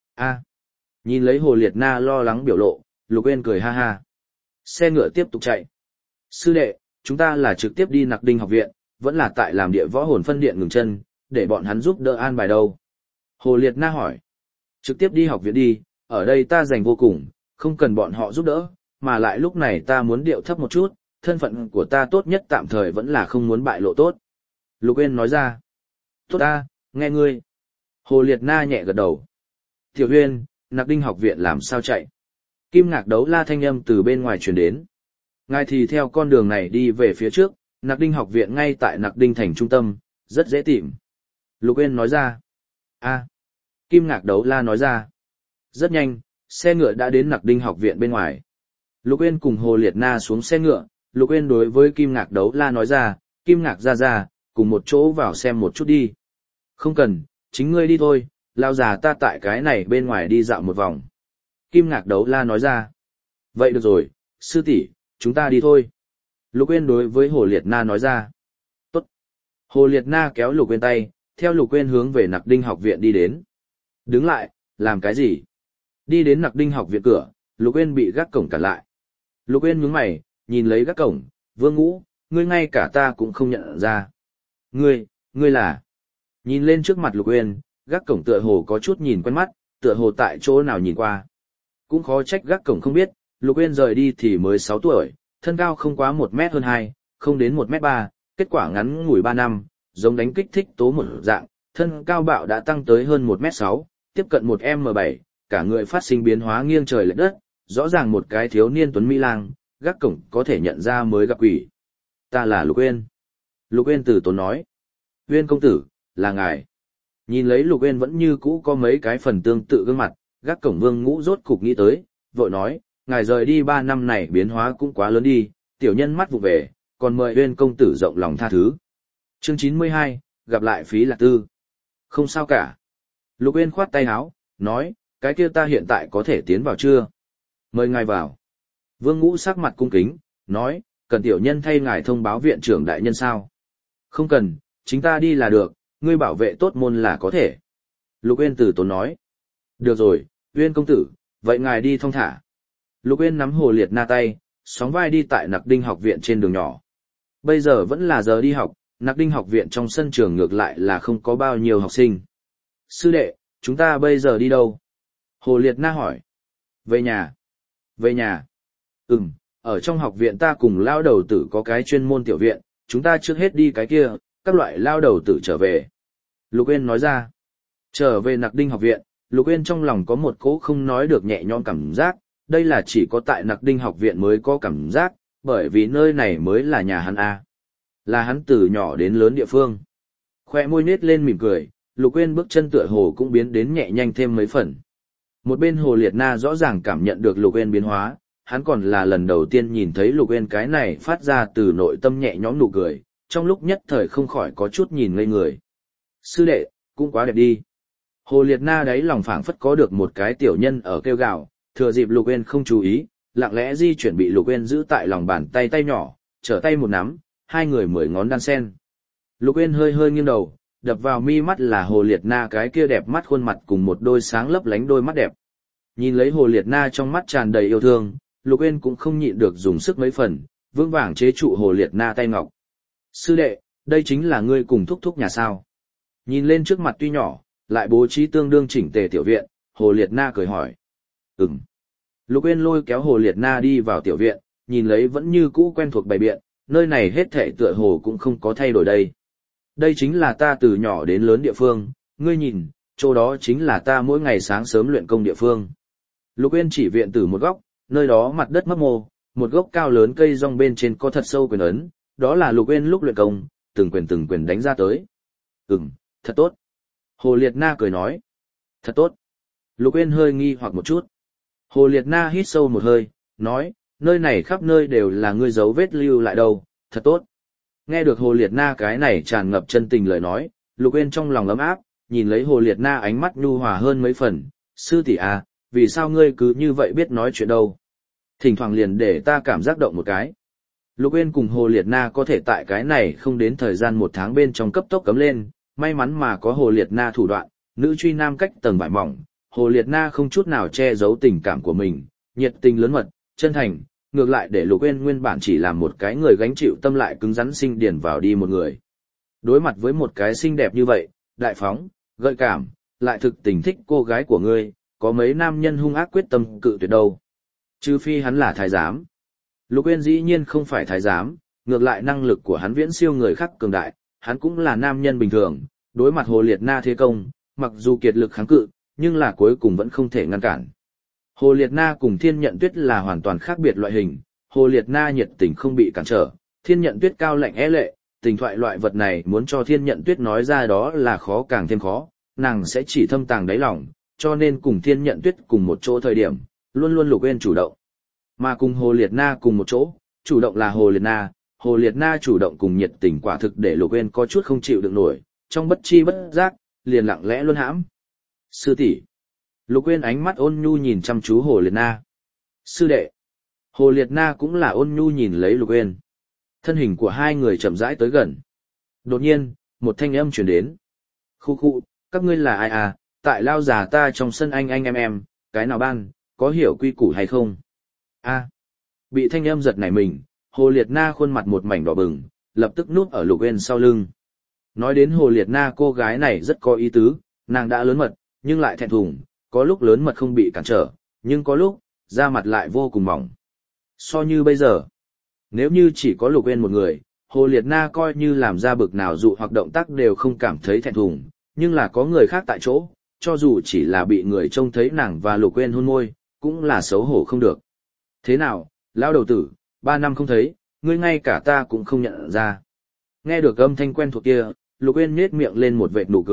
Nhìn lấy Hồ Liệt Na lo lắng biểu lộ, Lục Uyên cười ha ha. Xe ngựa tiếp tục chạy. Sư đệ, chúng ta là trực tiếp đi Nặc Đinh học viện, vẫn là tại làm địa võ hồn phân điện ngừng chân, để bọn hắn giúp đỡ an bài đâu. Hồ Liệt Na hỏi. Trực tiếp đi học viện đi, ở đây ta dành vô cùng, không cần bọn họ giúp đỡ, mà lại lúc này ta muốn điệu thấp một chút, thân phận của ta tốt nhất tạm thời vẫn là không muốn bại lộ tốt. Lục Uyên nói ra. Tốt ta, nghe ngươi. Hồ Liệt Na nhẹ gật đầu. Tiểu Uyên, Nặc Đinh học viện làm sao chạy? Kim Ngạc Đấu La thanh âm từ bên ngoài truyền đến. Ngài thì theo con đường này đi về phía trước, Nặc Đinh học viện ngay tại Nặc Đinh thành trung tâm, rất dễ tìm. Lục Uyên nói ra. Kim Ngạc Đấu La nói ra. Rất nhanh, xe ngựa đã đến Nặc Đinh học viện bên ngoài. Lục Uyên cùng Hồ Liệt Na xuống xe ngựa, Lục Uyên đối với Kim Ngạc Đấu La nói ra, Kim Ngạc ra, cùng một chỗ vào xem một chút đi. Không cần, chính ngươi đi thôi, lão già ta tại cái này bên ngoài đi dạo một vòng. Kim Ngạc Đấu La nói ra. Vậy được rồi, sư tỷ, chúng ta đi thôi. Lục Uyên đối với Hồ Liệt Na nói ra. Tốt. Hồ Liệt Na kéo Lục Uyên tay, theo Lục Uyên hướng về Nặc Đinh học viện đi đến. Đứng lại, làm cái gì? Đi đến Nặc Đinh học viện cửa, Lục Uyên bị gác cổng cản lại. Lục Uyên nhướng mày, nhìn lấy gác cổng, Vương Ngũ, ngươi ngay cả ta cũng không nhận ra. Ngươi là... Nhìn lên trước mặt Lục Uyên, gác cổng tựa hồ có chút nhìn quen mắt, tựa hồ tại chỗ nào nhìn qua. Cũng khó trách gác cổng không biết, Lục Uyên rời đi thì mới 6 tuổi, thân cao không quá 1 mét hơn 2, không đến 1 mét 3, kết quả ngắn ngủi 3 năm, giống đánh kích thích tố một dạng, thân cao bạo đã tăng tới hơn 1 mét 6, tiếp cận 1 m7, cả người phát sinh biến hóa nghiêng trời lệch đất, rõ ràng một cái thiếu niên tuấn mỹ lang, gác cổng có thể nhận ra mới gặp quỷ. Ta là Lục Uyên. Lục Uyên từ tốn nói. Uyên công tử, là ngài. Nhìn lấy Lục Uyên vẫn như cũ có mấy cái phần tương tự gương mặt, gác cổng Vương Ngũ rốt cục nghĩ tới, vội nói, ngài rời đi 3 năm này biến hóa cũng quá lớn đi, tiểu nhân mắt vụ về, còn mời Uyên công tử rộng lòng tha thứ. Chương 92, gặp lại phí lạc tư. Không sao cả. Lục Uyên khoát tay áo, nói, cái kia ta hiện tại có thể tiến vào chưa? Mời ngài vào. Vương Ngũ sắc mặt cung kính, nói, cần tiểu nhân thay ngài thông báo viện trưởng đại nhân sao? Không cần, chính ta đi là được, ngươi bảo vệ tốt môn là có thể. Lục Uyên từ tốn nói. Được rồi, Uyên công tử, vậy ngài đi thong thả. Lục Uyên nắm Hồ Liệt Na tay, sóng vai đi tại Nặc Đinh học viện trên đường nhỏ. Bây giờ vẫn là giờ đi học, Nặc Đinh học viện trong sân trường ngược lại là không có bao nhiêu học sinh. Sư đệ, chúng ta bây giờ đi đâu? Hồ Liệt Na hỏi. Về nhà. Về nhà. Ở trong học viện ta cùng lao đầu tử có cái chuyên môn tiểu viện, chúng ta trước hết đi cái kia, các loại lao đầu tử trở về. Lục Uyên nói ra. Trở về Nặc Đinh học viện, Lục Uyên trong lòng có một cỗ không nói được nhẹ nhõm cảm giác, đây là chỉ có tại Nặc Đinh học viện mới có cảm giác, bởi vì nơi này mới là nhà hắn a. Là hắn từ nhỏ đến lớn địa phương. Khoe môi nết lên mỉm cười, Lục Uyên bước chân tựa hồ cũng biến đến nhẹ nhanh thêm mấy phần. Một bên Hồ Liệt Na rõ ràng cảm nhận được Lục Uyên biến hóa, hắn còn là lần đầu tiên nhìn thấy Lục Uyên cái này phát ra từ nội tâm nhẹ nhõm nụ cười, trong lúc nhất thời không khỏi có chút nhìn ngây người. Sư đệ, cũng quá đẹp đi. Hồ Liệt Na đáy lòng phảng phất có được một cái tiểu nhân ở kêu gào, thừa dịp Lục Uyên không chú ý, lặng lẽ di chuyển bị Lục Uyên giữ tại lòng bàn tay tay nhỏ, trở tay một nắm, hai người 10 ngón đan sen. Lục Uyên hơi hơi nghiêng đầu, đập vào mi mắt là Hồ Liệt Na cái kia đẹp mắt khuôn mặt cùng một đôi sáng lấp lánh đôi mắt đẹp. Nhìn lấy Hồ Liệt Na trong mắt tràn đầy yêu thương, Lục Uyên cũng không nhịn được dùng sức mấy phần, vững vàng chế trụ Hồ Liệt Na tay ngọc. Sư đệ, đây chính là ngươi cùng thúc thúc nhà sao? Nhìn lên trước mặt tuy nhỏ, lại bố trí tương đương chỉnh tề tiểu viện, Hồ Liệt Na cười hỏi. Lục Uyên lôi kéo Hồ Liệt Na đi vào tiểu viện, nhìn lấy vẫn như cũ quen thuộc bày biện, nơi này hết thảy tựa hồ cũng không có thay đổi đây. Đây chính là ta từ nhỏ đến lớn địa phương, ngươi nhìn, chỗ đó chính là ta mỗi ngày sáng sớm luyện công địa phương. Lục Uyên chỉ viện từ một góc, nơi đó mặt đất mấp mô, một gốc cao lớn cây rong bên trên có thật sâu quyền ấn, đó là Lục Uyên lúc luyện công, từng quyền đánh ra tới. Thật tốt. Hồ Liệt Na cười nói. Thật tốt. Lục Uyên hơi nghi hoặc một chút. Hồ Liệt Na hít sâu một hơi, nói, nơi này khắp nơi đều là ngươi dấu vết lưu lại đâu, thật tốt. Nghe được Hồ Liệt Na cái này tràn ngập chân tình lời nói, Lục Uyên trong lòng ấm áp, nhìn lấy Hồ Liệt Na ánh mắt nhu hòa hơn mấy phần, sư tỷ à, vì sao ngươi cứ như vậy biết nói chuyện đâu? Thỉnh thoảng liền để ta cảm giác động một cái. Lục Uyên cùng Hồ Liệt Na có thể tại cái này không đến thời gian 1 tháng bên trong cấp tốc cấm lên, may mắn mà có Hồ Liệt Na thủ đoạn, nữ truy nam cách tầng vải mỏng, Hồ Liệt Na không chút nào che giấu tình cảm của mình, nhiệt tình lớn mật, chân thành, ngược lại để Lục Uyên nguyên bản chỉ làm một cái người gánh chịu tâm lại cứng rắn sinh điền vào đi một người. Đối mặt với một cái xinh đẹp như vậy, đại phóng, gợi cảm, lại thực tình thích cô gái của ngươi, có mấy nam nhân hung ác quyết tâm cự tuyệt đâu. Trừ phi hắn là thái giám. Lục Uyên dĩ nhiên không phải thái giám, ngược lại năng lực của hắn viễn siêu người khác cường đại, hắn cũng là nam nhân bình thường, đối mặt Hồ Liệt Na thế công, mặc dù kiệt lực kháng cự, nhưng là cuối cùng vẫn không thể ngăn cản. Hồ Liệt Na cùng Thiên Nhận Tuyết là hoàn toàn khác biệt loại hình, Hồ Liệt Na nhiệt tình không bị cản trở, Thiên Nhận Tuyết cao lạnh é lệ, tình thoại loại vật này muốn cho Thiên Nhận Tuyết nói ra đó là khó càng thêm khó, nàng sẽ chỉ thâm tàng đáy lòng, cho nên cùng Thiên Nhận Tuyết cùng một chỗ thời điểm, luôn luôn Lục Uyên chủ động. Mà cùng Hồ Liệt Na cùng một chỗ, chủ động là Hồ Liệt Na chủ động cùng nhiệt tình quả thực để Lục Uyên có chút không chịu được nổi, trong bất chi bất giác, liền lặng lẽ luôn hãm. Sư tỷ. Lục Uyên ánh mắt ôn nhu nhìn chăm chú Hồ Liệt Na. Sư đệ. Hồ Liệt Na cũng là ôn nhu nhìn lấy Lục Uyên. Thân hình của hai người chậm rãi tới gần. Đột nhiên, một thanh âm truyền đến. Khu khu, các ngươi là ai à, tại lao già ta trong sân anh em, cái nào ban, có hiểu quy củ hay không? A. Bị thanh âm giật nảy mình, Hồ Liệt Na khuôn mặt một mảnh đỏ bừng, lập tức núp ở Lục Uyên sau lưng. Nói đến Hồ Liệt Na cô gái này rất có ý tứ, nàng đã lớn mật, nhưng lại thẹn thùng, có lúc lớn mật không bị cản trở, nhưng có lúc, da mặt lại vô cùng mỏng. So như bây giờ, nếu như chỉ có Lục Uyên một người, Hồ Liệt Na coi như làm ra bực nào dụ hoặc động tác đều không cảm thấy thẹn thùng, nhưng là có người khác tại chỗ, cho dù chỉ là bị người trông thấy nàng và Lục Uyên hôn môi, cũng là xấu hổ không được. Thế nào, lão đầu tử, 3 năm không thấy, ngươi ngay cả ta cũng không nhận ra. Nghe được âm thanh quen thuộc kia, Lục Uyên nhếch miệng lên một vệt nụ cười,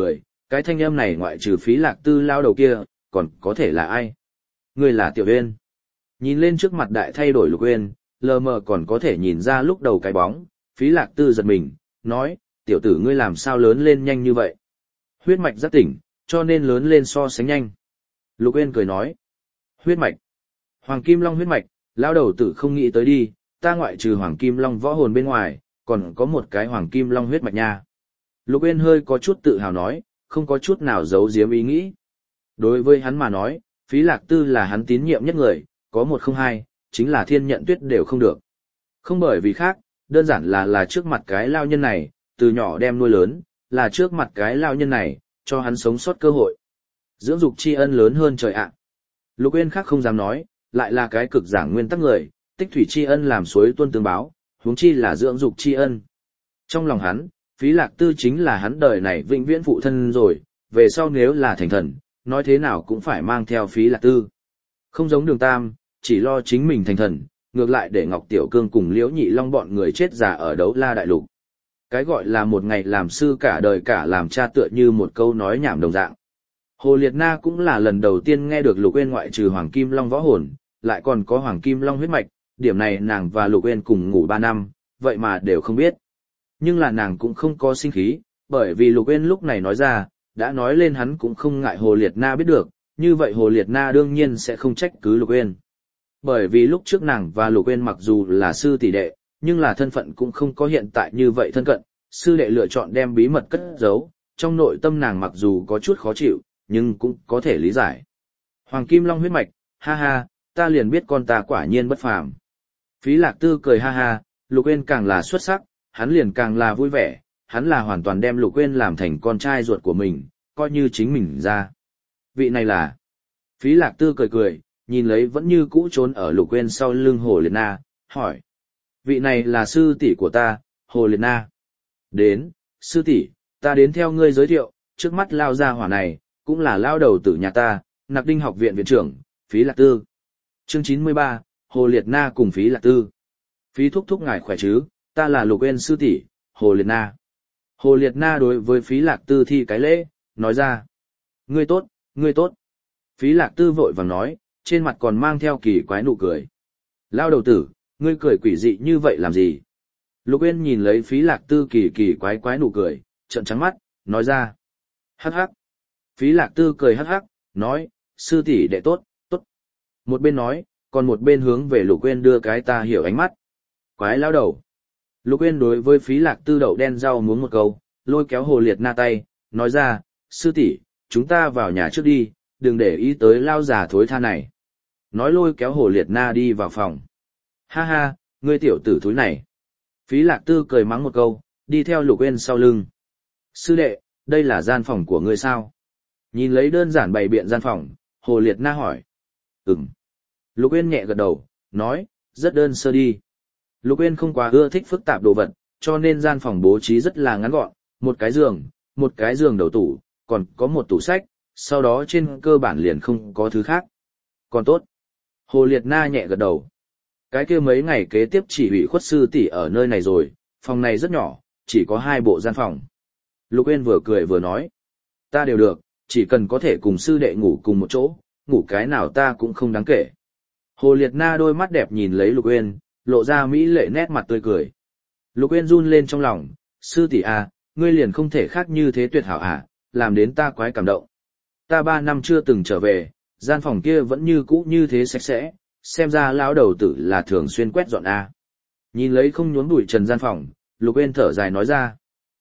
cái thanh âm này ngoại trừ Phí Lạc Tư lao đầu kia, còn có thể là ai? Người là Tiểu Uyên. Nhìn lên trước mặt đại thay đổi Lục Uyên, lờ mờ còn có thể nhìn ra lúc đầu cái bóng, Phí Lạc Tư giật mình, nói, tiểu tử ngươi làm sao lớn lên nhanh như vậy? Huyết mạch giác tỉnh, cho nên lớn lên so sánh nhanh. Lục Uyên cười nói, huyết mạch, Hoàng Kim Long huyết mạch, lao đầu tử không nghĩ tới đi, ta ngoại trừ Hoàng Kim Long võ hồn bên ngoài, còn có một cái Hoàng Kim Long huyết mạch nha. Lục Uyên hơi có chút tự hào nói, không có chút nào giấu giếm ý nghĩ. Đối với hắn mà nói, Phí Lạc Tư là hắn tín nhiệm nhất người, có một không hai, chính là Thiên Nhận Tuyết đều không được. Không bởi vì khác, đơn giản là trước mặt cái lao nhân này, từ nhỏ đem nuôi lớn, là trước mặt cái lao nhân này, cho hắn sống sót cơ hội. Dưỡng dục tri ân lớn hơn trời ạ. Lục Uyên khác không dám nói, lại là cái cực giảng nguyên tắc người, tích thủy tri ân làm suối tuôn tương báo, huống chi là dưỡng dục tri ân. Trong lòng hắn, Phí Lạc Tư chính là hắn đời này vĩnh viễn phụ thân rồi, về sau nếu là thành thần, nói thế nào cũng phải mang theo Phí Lạc Tư. Không giống Đường Tam, chỉ lo chính mình thành thần, ngược lại để Ngọc Tiểu Cương cùng Liễu Nhị Long bọn người chết già ở Đấu La Đại Lục. Cái gọi là một ngày làm sư cả đời cả làm cha tựa như một câu nói nhảm đồng dạng. Hồ Liệt Na cũng là lần đầu tiên nghe được Lục Uyên ngoại trừ Hoàng Kim Long võ hồn, lại còn có Hoàng Kim Long huyết mạch, điểm này nàng và Lục Uyên cùng ngủ 3 năm, vậy mà đều không biết. Nhưng là nàng cũng không có sinh khí, bởi vì Lục Uyên lúc này nói ra, đã nói lên hắn cũng không ngại Hồ Liệt Na biết được, như vậy Hồ Liệt Na đương nhiên sẽ không trách cứ Lục Uyên. Bởi vì lúc trước nàng và Lục Uyên mặc dù là sư tỷ đệ, nhưng là thân phận cũng không có hiện tại như vậy thân cận, sư đệ lựa chọn đem bí mật cất giấu, trong nội tâm nàng mặc dù có chút khó chịu, nhưng cũng có thể lý giải. Hoàng Kim Long huyết mạch, ha ha, ta liền biết con ta quả nhiên bất phàm. Phí Lạc Tư cười ha ha, Lục Uyên càng là xuất sắc, hắn liền càng là vui vẻ, hắn là hoàn toàn đem Lục Uyên làm thành con trai ruột của mình, coi như chính mình ra. Vị này là... Phí Lạc Tư cười cười, nhìn lấy vẫn như cũ trốn ở Lục Uyên sau lưng Hồ Liệt Na, hỏi. Vị này là sư tỷ của ta, Hồ Liệt Na. Đến, sư tỷ, ta đến theo ngươi giới thiệu, trước mắt lao ra hỏa này, cũng là lao đầu tử nhà ta, Nặc Đinh học viện viện trưởng, Phí Lạc Tư. Chương 93, Hồ Liệt Na cùng Phí Lạc Tư. Phí thúc thúc ngài khỏe chứ, ta là Lục Uyên sư tỷ, Hồ Liệt Na. Hồ Liệt Na đối với Phí Lạc Tư thi cái lễ, nói ra. Ngươi tốt, ngươi tốt. Phí Lạc Tư vội vàng nói, trên mặt còn mang theo kỳ quái nụ cười. Lao đầu tử, ngươi cười quỷ dị như vậy làm gì? Lục Uyên nhìn lấy Phí Lạc Tư kỳ quái nụ cười, trợn trắng mắt, nói ra. Hắc hắc. Phí Lạc Tư cười hắc hắc, nói, sư tỷ đệ tốt, tốt. Một bên nói, còn một bên hướng về Lục Uyên đưa cái ta hiểu ánh mắt. Quái lao đầu. Lục Uyên đối với Phí Lạc Tư đậu đen rau muống một câu, lôi kéo Hồ Liệt Na tay, nói ra, sư tỷ, chúng ta vào nhà trước đi, đừng để ý tới lao già thối tha này. Nói lôi kéo Hồ Liệt Na đi vào phòng. Ha ha, ngươi tiểu tử thúi này. Phí Lạc Tư cười mắng một câu, đi theo Lục Uyên sau lưng. Sư đệ, đây là gian phòng của ngươi sao? Nhìn lấy đơn giản bày biện gian phòng, Hồ Liệt Na hỏi. Ừm. Lục Uyên nhẹ gật đầu, nói, rất đơn sơ đi. Lục Uyên không quá ưa thích phức tạp đồ vật, cho nên gian phòng bố trí rất là ngắn gọn, một cái giường đầu tủ, còn có một tủ sách, sau đó trên cơ bản liền không có thứ khác. Còn tốt. Hồ Liệt Na nhẹ gật đầu. Cái kia mấy ngày kế tiếp chỉ ủy khuất sư tỷ ở nơi này rồi, phòng này rất nhỏ, chỉ có 2 bộ gian phòng. Lục Uyên vừa cười vừa nói. Ta đều được, chỉ cần có thể cùng sư đệ ngủ cùng một chỗ, ngủ cái nào ta cũng không đáng kể. Hồ Liệt Na đôi mắt đẹp nhìn lấy Lục Uyên, lộ ra mỹ lệ nét mặt tươi cười. Lục Uyên run lên trong lòng, sư tỷ à, ngươi liền không thể khác như thế tuyệt hảo à, làm đến ta quái cảm động. Ta 3 năm chưa từng trở về, gian phòng kia vẫn như cũ như thế sạch sẽ, xem ra lão đầu tử là thường xuyên quét dọn à. Nhìn lấy không nhốn bụi trần gian phòng, Lục Uyên thở dài nói ra.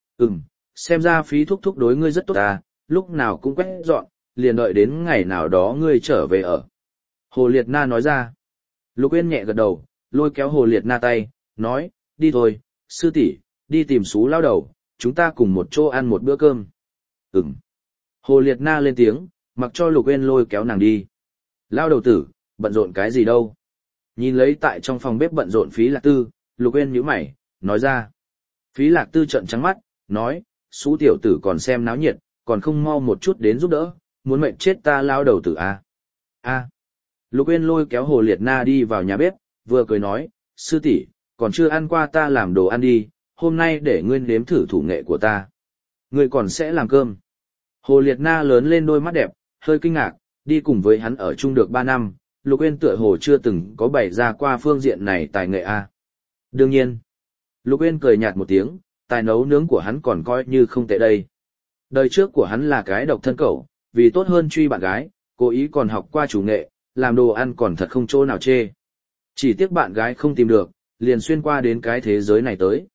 Xem ra Phí thúc thúc đối ngươi rất tốt à, lúc nào cũng quét dọn, liền đợi đến ngày nào đó ngươi trở về ở. Hồ Liệt Na nói ra. Lục Uyên nhẹ gật đầu, lôi kéo Hồ Liệt Na tay, nói, đi thôi, sư tỷ, đi tìm xú lao đầu, chúng ta cùng một chỗ ăn một bữa cơm. Hồ Liệt Na lên tiếng, mặc cho Lục Uyên lôi kéo nàng đi. Lao đầu tử, bận rộn cái gì đâu? Nhìn lấy tại trong phòng bếp bận rộn Phí Lạc Tư, Lục Uyên nhíu mày, nói ra. Phí Lạc Tư trợn trắng mắt, nói, xú tiểu tử còn xem náo nhiệt, còn không mau một chút đến giúp đỡ, muốn mệnh chết ta lao đầu tử à? Lục Uyên lôi kéo Hồ Liệt Na đi vào nhà bếp, vừa cười nói, sư tỷ, còn chưa ăn qua ta làm đồ ăn đi, hôm nay để ngươi nếm thử thủ nghệ của ta. Ngươi còn sẽ làm cơm. Hồ Liệt Na lớn lên đôi mắt đẹp, hơi kinh ngạc, đi cùng với hắn ở chung được 3 năm, Lục Uyên tựa hồ chưa từng có bày ra qua phương diện này tài nghệ a. Đương nhiên. Lục Uyên cười nhạt một tiếng, tài nấu nướng của hắn còn coi như không tệ đây. Đời trước của hắn là cái độc thân cẩu, vì tốt hơn truy bạn gái, cố ý còn học qua chủ nghệ, làm đồ ăn còn thật không chỗ nào chê. Chỉ tiếc bạn gái không tìm được, liền xuyên qua đến cái thế giới này tới.